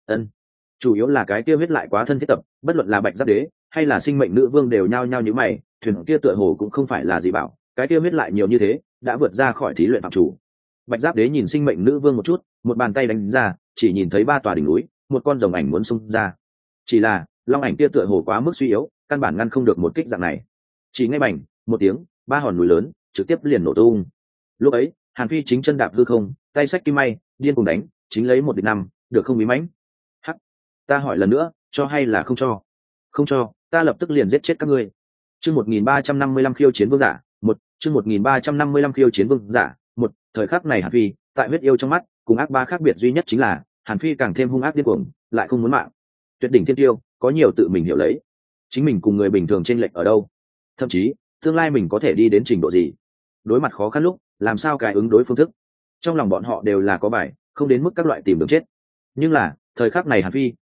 Chủ yếu là cái kia huyết lại quá thân thiết tập, bất luận là Bạch Giáp Đế hay là Sinh Mệnh Nữ Vương đều nhao nhao nhíu mày, thuyền kia tựa hồ cũng không phải là gì bảo, cái kia huyết lại nhiều như thế, đã vượt ra khỏi thí luyện phạm chủ. Bạch Giáp Đế nhìn Sinh Mệnh Nữ Vương một chút, một bàn tay đánh ra, chỉ nhìn thấy 3 tòa đỉnh núi, một con rồng ảnh muốn xung ra. Chỉ là long ảnh kia tựa hồ quá mức suy yếu, căn bản ngăn không được một kích dạng này. Chỉ nghe bành một tiếng, 3 hòn núi lớn trực tiếp liền nổ tung. Lúc ấy Hàn Phi chính chân đạp hư không, tay xách kim may, điên cùng đánh, chính lấy 1 địch 5, được không bí mãnh? Hắc, ta hỏi lần nữa, cho hay là không cho? Không cho, ta lập tức liền giết chết các ngươi. Chương 1355 khiêu chiến vương giả, 1, chương 1355 khiêu chiến vương giả, 1, thời khắc này Hàn Phi, tại huyết yêu trong mắt, cùng ác ba khác biệt duy nhất chính là, Hàn Phi càng thêm hung ác điên cuồng, lại không muốn mạng. Tuyệt đỉnh thiên tiêu, có nhiều tự mình hiểu lấy, chính mình cùng người bình thường chênh lệch ở đâu, thậm chí tương lai mình có thể đi đến trình độ gì. Đối mặt khó khăn lúc, làm sao cái ứng đối phương thức, trong lòng bọn họ đều là có bài, không đến mức các loại tìm đường chết. Nhưng là thời khắc này Hàn Phi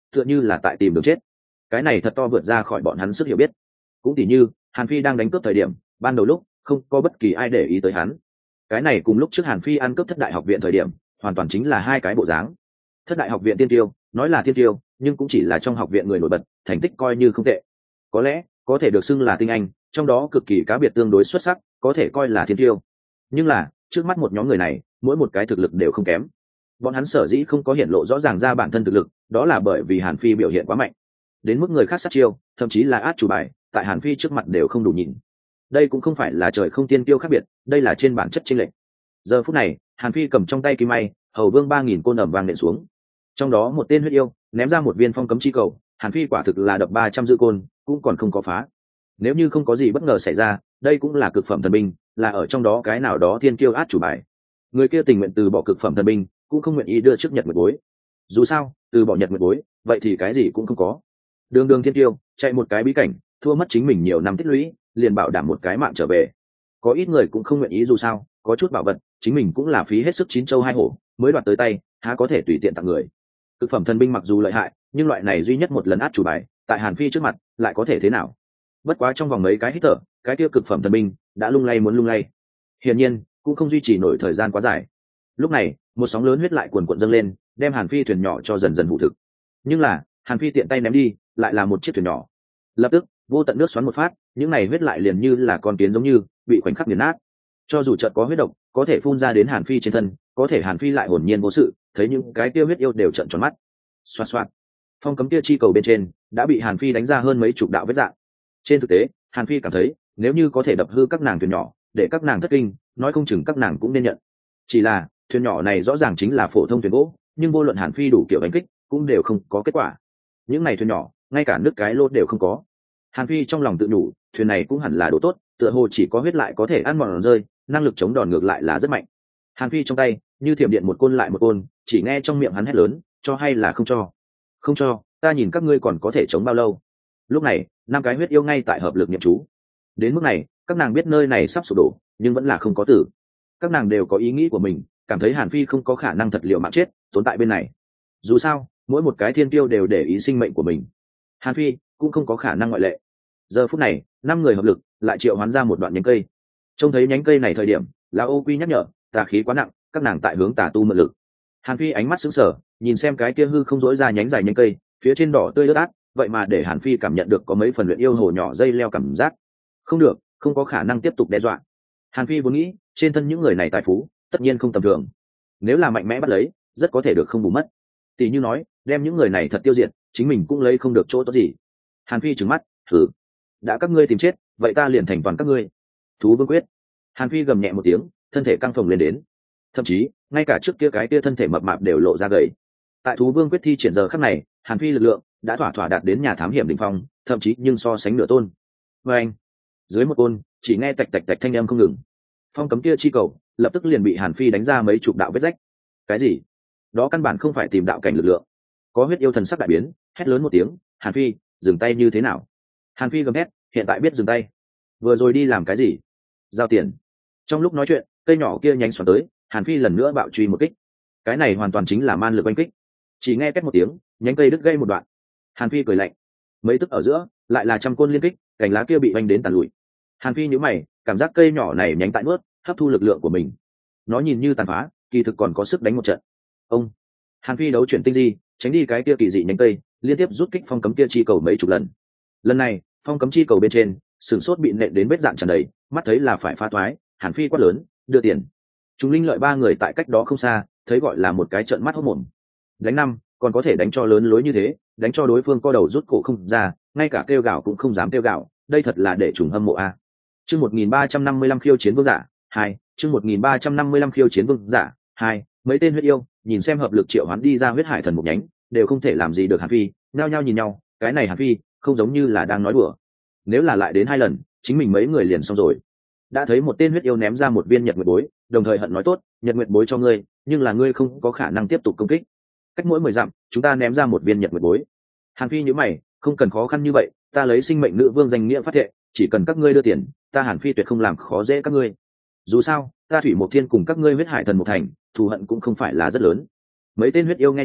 tựa như là tại tìm đường chết. Cái này thật to vượt ra khỏi bọn hắn sức hiểu biết. Cũng tỉ như Hàn Phi đang đánh cướp thời điểm, ban đầu lúc không có bất kỳ ai để ý tới hắn. Cái này cùng lúc trước Hàn Phi ăn cướp Thất Đại học viện thời điểm hoàn toàn chính là hai cái bộ dáng. Thất Đại học viện tiên tiêu, nói là tiên tiêu nhưng cũng chỉ là trong học viện người nổi bật, thành tích coi như không tệ, có lẽ có thể được xưng là tinh anh, trong đó cực kỳ cá biệt tương đối xuất sắc, có thể coi là thiên tiêu. Nhưng là trước mắt một nhóm người này, mỗi một cái thực lực đều không kém. Bọn hắn sở dĩ không có hiện lộ rõ ràng ra bản thân thực lực, đó là bởi vì Hàn Phi biểu hiện quá mạnh, đến mức người khác sát chiêu, thậm chí là át chủ bài, tại Hàn Phi trước mặt đều không đủ nhìn. Đây cũng không phải là trời không tiên tiêu khác biệt, đây là trên bản chất chênh lệch. Giờ phút này, Hàn Phi cầm trong tay kim may, hầu vương 3000 côn ầm vang nện xuống. Trong đó một tên huyết yêu ném ra một viên phong cấm chi cầu, Hàn Phi quả thực là đập 300 dư côn, cũng còn không có phá. Nếu như không có gì bất ngờ xảy ra, đây cũng là cực phẩm thần binh, là ở trong đó cái nào đó thiên kiêu át chủ bài. Người kia tình nguyện từ bỏ cực phẩm thần binh, cũng không nguyện ý đưa trước Nhật Nguyệt Bối. Dù sao, từ bỏ Nhật Nguyệt Bối, vậy thì cái gì cũng không có. Đường đường thiên kiêu, chạy một cái bí cảnh, thua mất chính mình nhiều năm tích lũy, liền bảo đảm một cái mạng trở về. Có ít người cũng không nguyện ý, dù sao, có chút bảo vật, chính mình cũng là phí hết sức chín châu hai hổ mới đoạt tới tay, há có thể tùy tiện tặng người. Cực phẩm thần binh mặc dù lợi hại, nhưng loại này duy nhất một lần át chủ bài, tại Hàn Phi trước mặt, lại có thể thế nào? Bất quá trong vòng mấy cái hít thở, cái kia cực phẩm thần binh đã lung lay muốn lung lay. Hiển nhiên, cũng không duy trì nổi thời gian quá dài. Lúc này, một sóng lớn huyết lại cuồn cuộn dâng lên, đem Hàn Phi thuyền nhỏ cho dần dần hủ thực. Nhưng là, Hàn Phi tiện tay ném đi, lại là một chiếc thuyền nhỏ. Lập tức, vô tận nước xoắn một phát, những này huyết lại liền như là con kiến giống như bị khoảnh khắc nghiền nát. Cho dù chợt có huyết độc, có thể phun ra đến Hàn Phi trên thân, có thể Hàn Phi lại hồn nhiên vô sự, thấy những cái kia huyết yêu đều trợn tròn mắt. Xoạt xoạt, phong cấm kia chi cầu bên trên đã bị Hàn Phi đánh ra hơn mấy chục đạo vết rạn. Trên thực tế, Hàn Phi cảm thấy nếu như có thể đập hư các nàng thuyền nhỏ, để các nàng thất kinh, nói không chừng các nàng cũng nên nhận. Chỉ là thuyền nhỏ này rõ ràng chính là phổ thông thuyền gỗ, nhưng vô luận Hàn Phi đủ kiểu đánh kích, cũng đều không có kết quả. Những này thuyền nhỏ, ngay cả nước cái lô đều không có. Hàn Phi trong lòng tự nhủ, thuyền này cũng hẳn là đồ tốt, tựa hồ chỉ có huyết lại có thể ăn mòn rơi, năng lực chống đòn ngược lại là rất mạnh. Hàn Phi trong tay như thiểm điện một côn lại một côn, chỉ nghe trong miệng hắn hét lớn, cho hay là không cho? Không cho, ta nhìn các ngươi còn có thể chống bao lâu. Lúc này, năm cái huyết yêu ngay tại hợp lực niệm chú. Đến mức này, các nàng biết nơi này sắp sụp đổ, nhưng vẫn là không có tử. Các nàng đều có ý nghĩ của mình, cảm thấy Hàn Phi không có khả năng thật liệu mạng chết tồn tại bên này. Dù sao, mỗi một cái thiên tiêu đều để ý sinh mệnh của mình, Hàn Phi cũng không có khả năng ngoại lệ. Giờ phút này, 5 người hợp lực lại triệu hoán ra một đoạn nhánh cây. Trông thấy nhánh cây này thời điểm, lão Ô Quy nhắc nhở, tà khí quá nặng, các nàng tại hướng tà tu mượn lực. Hàn Phi ánh mắt sững sờ, nhìn xem cái kia hư không rỗi ra nhánh dài nhánh cây, phía trên đỏ tươi ướt át, vậy mà để Hàn Phi cảm nhận được có mấy phần luyện yêu hồ nhỏ dây leo cảm giác. Không được, không có khả năng tiếp tục đe dọa. Hàn Phi vốn nghĩ, trên thân những người này tài phú, tất nhiên không tầm thường. Nếu là mạnh mẽ bắt lấy, rất có thể được không bù mất. Tỷ như nói, đem những người này thật tiêu diệt, chính mình cũng lấy không được chỗ tốt gì. Hàn Phi trừng mắt, thử, đã các ngươi tìm chết, vậy ta liền thành toàn các ngươi. Thú Vương Quyết. Hàn Phi gầm nhẹ một tiếng, thân thể căng phồng lên đến. Thậm chí, ngay cả trước kia cái kia thân thể mập mạp đều lộ ra gầy. Tại Thú Vương Quyết thi triển giờ khắc này, Hàn Phi lực lượng đã thỏa thỏa đạt đến nhà thám hiểm đỉnh phong, thậm chí nhưng so sánh nửa tôn. Và anh, dưới một côn, chỉ nghe tạch tạch tạch thanh âm không ngừng. Phong cấm kia chi cầu, lập tức liền bị Hàn Phi đánh ra mấy chục đạo vết rách. Cái gì? Đó căn bản không phải tìm đạo cảnh lực lượng. Có huyết yêu thần sắc đại biến, hét lớn một tiếng, Hàn Phi, dừng tay như thế nào? Hàn Phi gầm hét, hiện tại biết dừng tay. Vừa rồi đi làm cái gì? Giao tiền. Trong lúc nói chuyện, cây nhỏ kia nhánh xoắn tới, Hàn Phi lần nữa bạo truy một kích. Cái này hoàn toàn chính là man lực oanh kích. Chỉ nghe két một tiếng, nhánh cây đứt gây một đoạn. Hàn Phi cười lạnh, mấy tức ở giữa, lại là trăm côn liên kích, cành lá kia bị oanh đến tàn lụi. Hàn Phi nhíu mày, cảm giác cây nhỏ này nhánh tại nuốt, hấp thu lực lượng của mình. Nó nhìn như tàn phá, kỳ thực còn có sức đánh một trận. Ông. Hàn Phi đấu chuyển tinh di, tránh đi cái kia kỳ dị nhánh cây, liên tiếp rút kích phong cấm kia chi cầu mấy chục lần. Lần này, phong cấm chi cầu bên trên, sừng sốt bị nện đến vết dạn tràn đầy, mắt thấy là phải phá toái. Hàn Phi quát lớn, đưa tiền. Chúng linh lợi 3 người tại cách đó không xa, thấy gọi là một cái trợn mắt hốt mồm. Đánh 5, còn có thể đánh cho lớn lối như thế, đánh cho đối phương co đầu rút cổ không ra, ngay cả kêu gào cũng không dám kêu gào, đây thật là để trùng hâm mộ a. Chương 1355 khiêu chiến vương giả 2, chương 1355 khiêu chiến vương giả 2, mấy tên huyết yêu, nhìn xem hợp lực triệu hoán đi ra huyết hải thần một nhánh, đều không thể làm gì được Hàn Phi, nhao nhao nhìn nhau, cái này Hàn Phi, không giống như là đang nói đùa. Nếu là lại đến 2 lần, chính mình mấy người liền xong rồi. Đã thấy một tên huyết yêu ném ra một viên nhật nguyệt bối, đồng thời hận nói tốt, nhật nguyệt bối cho ngươi, nhưng là ngươi không có khả năng tiếp tục công kích. Cách mỗi 10 dặm, chúng ta ném ra một viên nhật nguyệt bối. Hàn Phi nhíu mày, không cần khó khăn như vậy, ta lấy sinh mệnh nữ vương danh nghĩa phát thệ, chỉ cần các ngươi đưa tiền, ta Hàn Phi tuyệt không làm khó dễ các ngươi. Dù sao, ta Thủy Mộc Thiên cùng các ngươi huyết hải thần một thành, thù hận cũng không phải là rất lớn. Mấy tên huyết yêu nghe chút,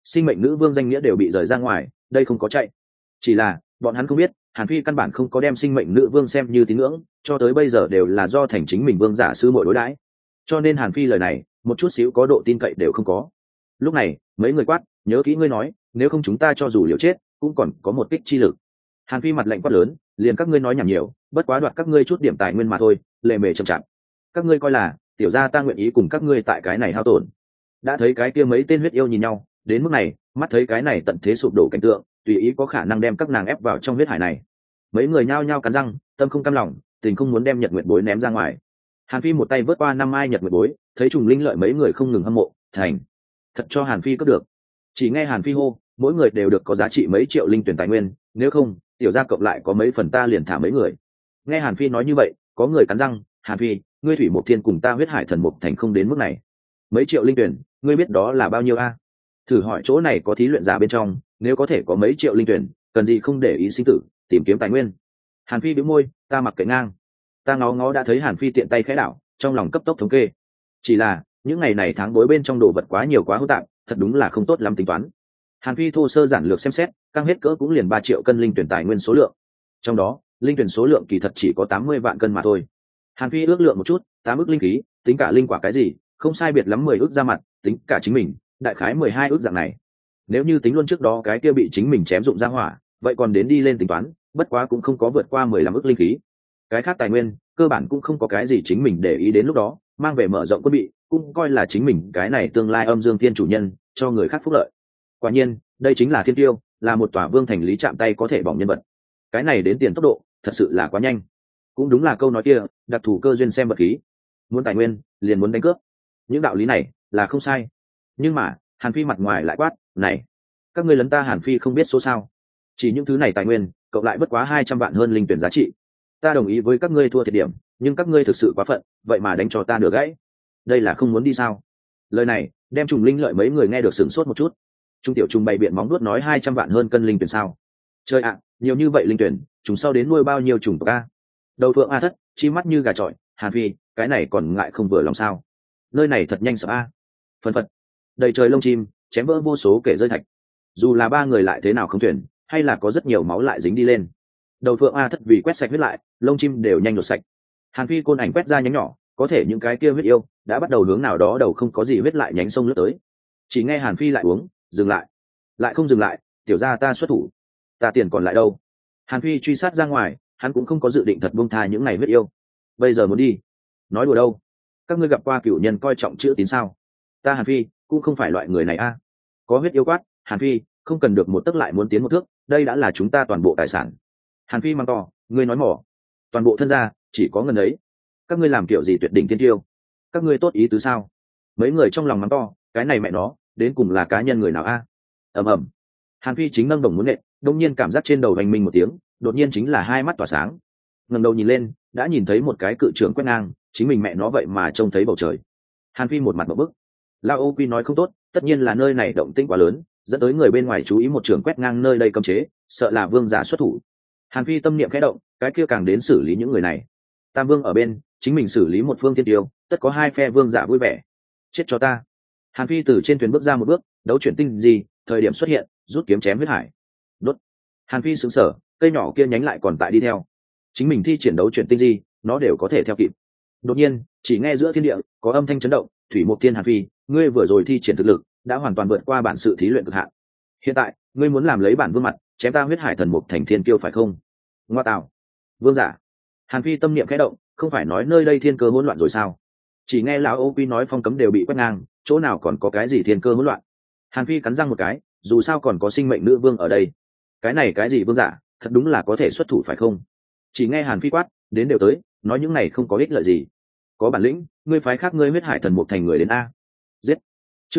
sinh mệnh nữ vương danh nghĩa đều bị rời ra ngoài, đây không có chạy. Chỉ là bọn hắn không biết, Hàn Phi căn bản không có đem sinh mệnh nữ vương xem như tín ngưỡng, cho tới bây giờ đều là do thành chính mình vương giả sư muội đối đãi. Cho nên Hàn Phi lời này một chút xíu có độ tin cậy đều không có. Lúc này mấy người quát, nhớ kỹ ngươi nói, nếu không chúng ta cho dù liều chết cũng còn có một kích chi lực. Hàn Phi mặt lạnh quát lớn, liền các ngươi nói nhảm nhiều, bất quá đoạt các ngươi chút điểm tài nguyên mà thôi, lề mề chậm chạp. Các ngươi coi là tiểu gia ta nguyện ý cùng các ngươi tại cái này hao tổn. Đã thấy cái kia mấy tên huyết yêu nhìn nhau, đến mức này mắt thấy cái này tận thế sụp đổ cảnh tượng, tùy ý có khả năng đem các nàng ép vào trong huyết hải này. Mấy người nhao nhao cắn răng, tâm không cam lòng, tình không muốn đem Nhật Nguyệt Bối ném ra ngoài. Hàn Phi một tay vớt qua 5 mai Nhật Nguyệt Bối, thấy trùng linh lợi mấy người không ngừng hâm mộ, thành thật cho Hàn Phi cướp được. Chỉ nghe Hàn Phi hô, mỗi người đều được có giá trị mấy triệu linh tuyển tài nguyên, nếu không tiểu gia cộng lại có mấy phần ta liền thả mấy người. Nghe Hàn Phi nói như vậy, có người cắn răng, Hàn Phi, ngươi thủy một thiên cùng ta huyết hải thần mục thành không đến mức này. Mấy triệu linh tuyển, ngươi biết đó là bao nhiêu a? Thử hỏi chỗ này có thí luyện giả bên trong, nếu có thể có mấy triệu linh tuyển, cần gì không để ý sinh tử, tìm kiếm tài nguyên. Hàn Phi bĩu môi, ta mặc kệ ngang. Ta ngó ngó đã thấy Hàn Phi tiện tay khẽ đảo, trong lòng cấp tốc thống kê. Chỉ là những ngày này tháng đối bên trong đồ vật quá nhiều quá hỗn tạp, thật đúng là không tốt lắm tính toán. Hàn Phi thô sơ giản lược xem xét, căng hết cỡ cũng liền 3 triệu cân linh tuyển tài nguyên số lượng. Trong đó, linh tuyển số lượng kỳ thật chỉ có 80 vạn cân mà thôi. Hàn Phi ước lượng một chút, 8 ức linh khí, tính cả linh quả cái gì, không sai biệt lắm 10 ức ra mặt, tính cả chính mình, đại khái 12 ức dạng này. Nếu như tính luôn trước đó cái kia bị chính mình chém dụng ra hỏa, vậy còn đến đi lên tính toán, bất quá cũng không có vượt qua 15 ức linh khí. Cái khác tài nguyên, cơ bản cũng không có cái gì chính mình để ý đến lúc đó, mang về mở rộng quân bị, cũng coi là chính mình cái này tương lai âm dương thiên chủ nhân, cho người khác phúc lợi. Quả nhiên, đây chính là thiên tiêu, là một tòa vương thành lý chạm tay có thể bỏng nhân vật. Cái này đến tiền tốc độ, thật sự là quá nhanh. Cũng đúng là câu nói kia, đặc thù cơ duyên xem vật khí. Muốn tài nguyên, liền muốn đánh cướp. Những đạo lý này là không sai. Nhưng mà, Hàn Phi mặt ngoài lại quát, này, các ngươi lấn ta Hàn Phi không biết số sao? Chỉ những thứ này tài nguyên, cộng lại bất quá 200 vạn hơn linh tuyển giá trị. Ta đồng ý với các ngươi thua thiệt điểm, nhưng các ngươi thực sự quá phận, vậy mà đánh cho ta nửa gãy. Đây là không muốn đi sao? Lời này đem trùng linh lợi mấy người nghe được sửng sốt một chút. Trung tiểu trùng bày biện móng nuốt nói 200 vạn hơn cân linh tuyển sao? Trời ạ, nhiều như vậy linh tuyển, chúng sau đến nuôi bao nhiêu trùng tộc a? Đầu phượng a thất, chi mắt như gà trọi, Hàn Phi, cái này còn ngại không vừa lòng sao? Nơi này thật nhanh sợ a. Phân phật, đầy trời lông chim, chém vỡ vô số kể rơi thạch. Dù là 3 người lại thế nào không thuyền, hay là có rất nhiều máu lại dính đi lên. Đầu phượng a thất vì quét sạch huyết lại, lông chim đều nhanh lột sạch. Hàn Phi côn ảnh quét ra nhánh nhỏ, có thể những cái kia huyết yêu đã bắt đầu hướng nào đó đầu không có gì huyết lại nhánh sông lướt tới. Chỉ nghe Hàn Phi lại uống, dừng lại không dừng lại, tiểu gia ta xuất thủ, ta tiền còn lại đâu? Hàn Phi truy sát ra ngoài, hắn cũng không có dự định thật buông tha những ngày huyết yêu. Bây giờ muốn đi, nói đùa đâu? Các ngươi gặp qua cửu nhân coi trọng chữ tín sao? Ta Hàn Phi cũng không phải loại người này a. Có huyết yêu quát, Hàn Phi không cần được một tấc lại muốn tiến một thước, đây đã là chúng ta toàn bộ tài sản. Hàn Phi mang to, ngươi nói mỏ, toàn bộ thân gia chỉ có ngần ấy. Các ngươi làm kiểu gì tuyệt đỉnh thiên tiêu? Các ngươi tốt ý tứ sao? Mấy người trong lòng mắng to, cái này mẹ nó đến cùng là cá nhân người nào a? Ầm ầm. Hàn Phi chính nâng đồng muốn nện, đông nhiên cảm giác trên đầu vành mình một tiếng, đột nhiên chính là hai mắt tỏa sáng. Ngẩng đầu nhìn lên, đã nhìn thấy một cái cự trưởng quét ngang, chính mình mẹ nó vậy mà trông thấy bầu trời. Hàn Phi một mặt ngộp bức. Lao Ô Quy nói không tốt, tất nhiên là nơi này động tĩnh quá lớn, dẫn tới người bên ngoài chú ý một trưởng quét ngang nơi đây cấm chế, sợ là vương giả xuất thủ. Hàn Phi tâm niệm khẽ động, cái kia càng đến xử lý những người này. Tam Vương ở bên, chính mình xử lý một phương thiên tiêu, tất có hai phe vương giả vui vẻ. Chết cho ta! Hàn Phi từ trên thuyền bước ra một bước, đấu chuyển tinh gì, thời điểm xuất hiện, rút kiếm chém huyết hải. Đốt! Hàn Phi sững sờ, cây nhỏ kia nhánh lại còn tại đi theo. Chính mình thi triển đấu chuyển tinh gì, nó đều có thể theo kịp. Đột nhiên, chỉ nghe giữa thiên địa có âm thanh chấn động, Thủy Mục Thiên Hàn Phi, ngươi vừa rồi thi triển thực lực, đã hoàn toàn vượt qua bản sự thí luyện cực hạn. Hiện tại, ngươi muốn làm lấy bản vương mặt, chém ta huyết hải thần mục thành thiên kiêu phải không? Ngoa tạo! Vương giả! Hàn Phi tâm niệm khẽ động, không phải nói nơi đây thiên cơ hỗn loạn rồi sao? Chỉ nghe lão Ô Quy nói phong cấm đều bị quét ngang, chỗ nào còn có cái gì thiên cơ hỗn loạn? Hàn Phi cắn răng một cái, dù sao còn có sinh mệnh nữ vương ở đây. Cái này cái gì vương giả, thật đúng là có thể xuất thủ phải không? Chỉ nghe Hàn Phi quát, đến đều tới, nói những này không có ích lợi gì. Có bản lĩnh, ngươi phái khác ngươi huyết hải thần mục thành người đến a. Giết! Chương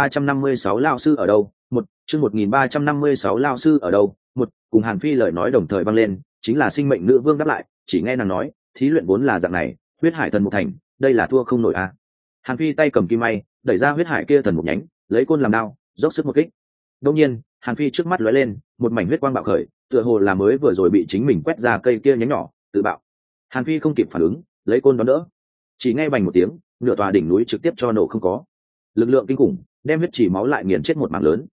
1356 lão sư ở đâu? Chương 1356 lão sư ở đâu? Cùng Hàn Phi lời nói đồng thời vang lên, chính là sinh mệnh nữ vương đáp lại, chỉ nghe nàng nói, thí luyện vốn là dạng này, huyết hải thần mục thành, đây là thua không nổi a. Hàn Phi tay cầm kim may, đẩy ra huyết hải kia thần mục nhánh, lấy côn làm đao, dốc sức một kích. Đương nhiên, Hàn Phi trước mắt lóe lên, một mảnh huyết quang bạo khởi, tựa hồ là mới vừa rồi bị chính mình quét ra cây kia nhánh nhỏ, tự bạo. Hàn Phi không kịp phản ứng, lấy côn đón đỡ. Chỉ nghe bành một tiếng, nửa tòa đỉnh núi trực tiếp cho nổ không có. Lực lượng kinh khủng, đem huyết chỉ máu lại nghiền chết một mảng lớn.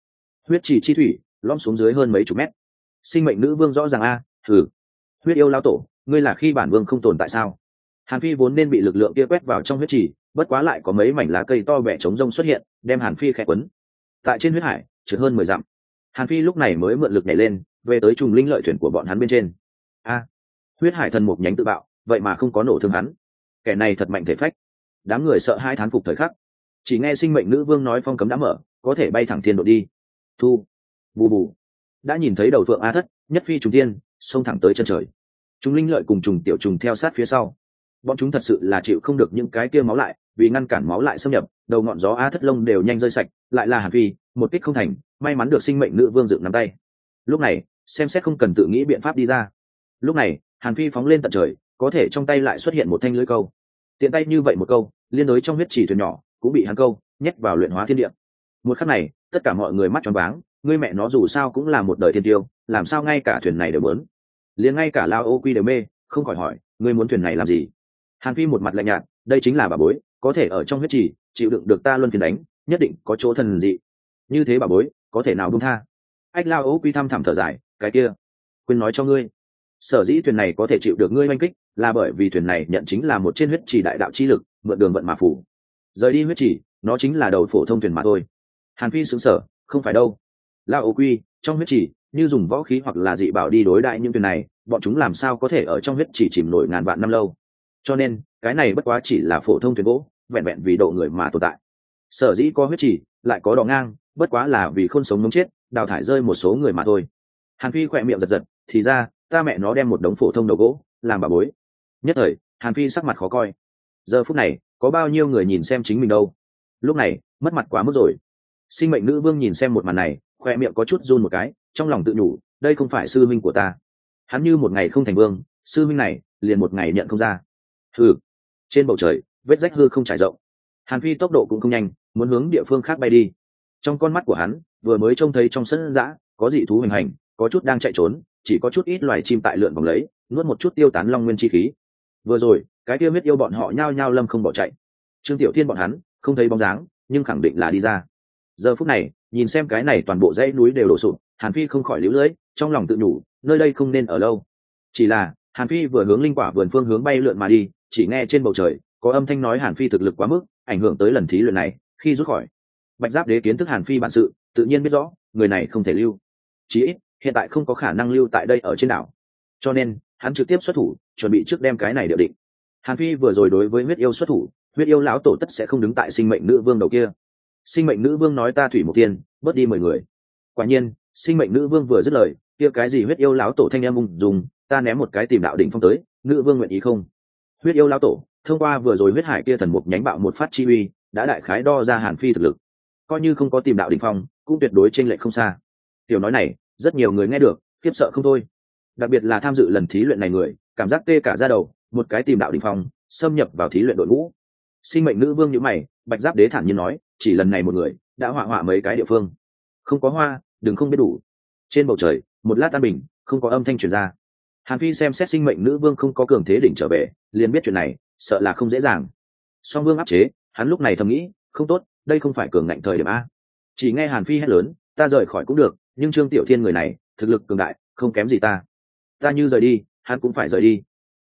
huyết trì chi thủy lõm xuống dưới hơn mấy chục mét. Sinh mệnh nữ vương rõ ràng a. Thử huyết yêu lão tổ, ngươi là khi bản vương không tồn tại sao? Hàn Phi vốn nên bị lực lượng kia quét vào trong huyết trì, bất quá lại có mấy mảnh lá cây to vẻ trống rông xuất hiện, đem Hàn Phi khẽ quấn tại trên huyết hải trượt hơn 10 dặm. Hàn Phi lúc này mới mượn lực nhảy lên, về tới trùng linh lợi thuyền của bọn hắn bên trên. A, huyết hải thần một nhánh tự bạo, vậy mà không có nổ thương hắn. Kẻ này thật mạnh thể phách. Đám người sợ hai thán phục thời khắc. Chỉ nghe sinh mệnh nữ vương nói phong cấm đã mở, có thể bay thẳng thiên độ đi. Thu, bù bù. Đã nhìn thấy đầu phượng A Thất, nhất phi trùng tiên, xông thẳng tới chân trời. Trùng linh lợi cùng trùng tiểu trùng theo sát phía sau. Bọn chúng thật sự là chịu không được những cái kia máu lại, vì ngăn cản máu lại xâm nhập, đầu ngọn gió A Thất lông đều nhanh rơi sạch, lại là Hàn Phi, một kích không thành, may mắn được sinh mệnh nữ vương dựng nắm tay. Lúc này, xem xét không cần tự nghĩ biện pháp đi ra. Lúc này, Hàn Phi phóng lên tận trời, có thể trong tay lại xuất hiện một thanh lưỡi câu. Tiện tay như vậy một câu, liên đối trong huyết chỉ thuyền nhỏ cũng bị hắn câu nhét vào luyện hóa thiên địa. Một khắc này, tất cả mọi người mắt tròn váng, ngươi mẹ nó dù sao cũng là một đời thiên tiêu, làm sao ngay cả thuyền này đều muốn? Liền ngay cả Lao Ô Quy đều mê, không khỏi hỏi, ngươi muốn thuyền này làm gì? Hàn Phi một mặt lạnh nhạt, đây chính là bà bối, có thể ở trong huyết trì chịu đựng được ta luân phiên đánh, nhất định có chỗ thần dị. Như thế bà bối, có thể nào buông tha? Ách Lao Ô Quy thăm thẳm thở dài, cái kia, quên nói cho ngươi, sở dĩ thuyền này có thể chịu được ngươi oanh kích, là bởi vì thuyền này nhận chính là một trên huyết trì đại đạo chi lực, mượn đường vận mà phủ. Rời đi huyết trì, nó chính là đầu phổ thông thuyền mà thôi. Hàn Phi sững sờ, không phải đâu. Lao Ô Quy, trong huyết trì, như dùng võ khí hoặc là dị bảo đi đối đại những thuyền này, bọn chúng làm sao có thể ở trong huyết trì chìm nổi ngàn vạn năm lâu? Cho nên, cái này bất quá chỉ là phổ thông thuyền gỗ, vẹn vẹn vì độ người mà tồn tại. Sở dĩ có huyết trì, lại có đỏ ngang, bất quá là vì khôn sống mống chết, đào thải rơi một số người mà thôi. Hàn Phi khỏe miệng giật giật, thì ra, ta mẹ nó đem một đống phổ thông đầu gỗ làm bà bối. Nhất thời, Hàn Phi sắc mặt khó coi. Giờ phút này, có bao nhiêu người nhìn xem chính mình đâu? Lúc này, mất mặt quá mức rồi. Sinh mệnh nữ vương nhìn xem một màn này, khoe miệng có chút run một cái, trong lòng tự nhủ, đây không phải sư minh của ta. Hắn như một ngày không thành vương, sư minh này liền một ngày nhận không ra. Hừ. Trên bầu trời, vết rách hư không trải rộng. Hàn Phi tốc độ cũng không nhanh, muốn hướng địa phương khác bay đi. Trong con mắt của hắn, vừa mới trông thấy trong sân dã có dị thú hình hành, có chút đang chạy trốn, chỉ có chút ít loài chim tại lượn vòng lấy, nuốt một chút tiêu tán long nguyên chi khí. Vừa rồi, cái kia huyết yêu bọn họ nhao nhao lâm không bỏ chạy. Trương Tiểu Thiên bọn hắn không thấy bóng dáng, nhưng khẳng định là đi ra. Giờ phút này, nhìn xem cái này toàn bộ dãy núi đều đổ sụp, Hàn Phi không khỏi liễu lưỡi, trong lòng tự nhủ, nơi đây không nên ở lâu. Chỉ là, Hàn Phi vừa hướng linh quả vườn phương hướng bay lượn mà đi, chỉ nghe trên bầu trời có âm thanh nói Hàn Phi thực lực quá mức, ảnh hưởng tới lần thí luyện này, khi rút khỏi. Bạch Giáp Đế kiến thức Hàn Phi bản sự, tự nhiên biết rõ, người này không thể lưu. Chí ít, hiện tại không có khả năng lưu tại đây ở trên đảo. Cho nên, hắn trực tiếp xuất thủ, chuẩn bị trước đem cái này điệu định. Hàn Phi vừa rồi đối với huyết yêu xuất thủ, huyết yêu lão tổ tất sẽ không đứng tại sinh mệnh nữ vương đầu kia. Sinh mệnh nữ vương nói ta thủy một tiên, bớt đi 10 người. Quả nhiên, sinh mệnh nữ vương vừa dứt lời, kia cái gì huyết yêu lão tổ thanh em ung dùng, ta ném một cái tìm đạo đỉnh phong tới, nữ vương nguyện ý không? Huyết yêu lão tổ, thông qua vừa rồi huyết hải kia thần mục nhánh bạo một phát chi uy, đã đại khái đo ra Hàn Phi thực lực. Coi như không có tìm đạo đỉnh phong, cũng tuyệt đối chênh lệch không xa. Tiểu nói này, rất nhiều người nghe được, khiếp sợ không thôi. Đặc biệt là tham dự lần thí luyện này người, cảm giác tê cả da đầu, một cái tìm đạo đỉnh phong, xâm nhập vào thí luyện đội ngũ. Sinh mệnh nữ vương nhíu mày, Bạch Giáp Đế thản nhiên nói, chỉ lần này một người, đã họa mấy cái địa phương. Không có hoa, đừng không biết đủ. Trên bầu trời, một lát an bình, không có âm thanh truyền ra. Hàn Phi xem xét sinh mệnh nữ vương không có cường thế đỉnh trở về, liền biết chuyện này, sợ là không dễ dàng. Song vương áp chế, hắn lúc này thầm nghĩ, không tốt, đây không phải cường ngạnh thời điểm a. Chỉ nghe Hàn Phi hét lớn, ta rời khỏi cũng được, nhưng Trương Tiểu Thiên người này, thực lực cường đại, không kém gì ta. Ta như rời đi, hắn cũng phải rời đi.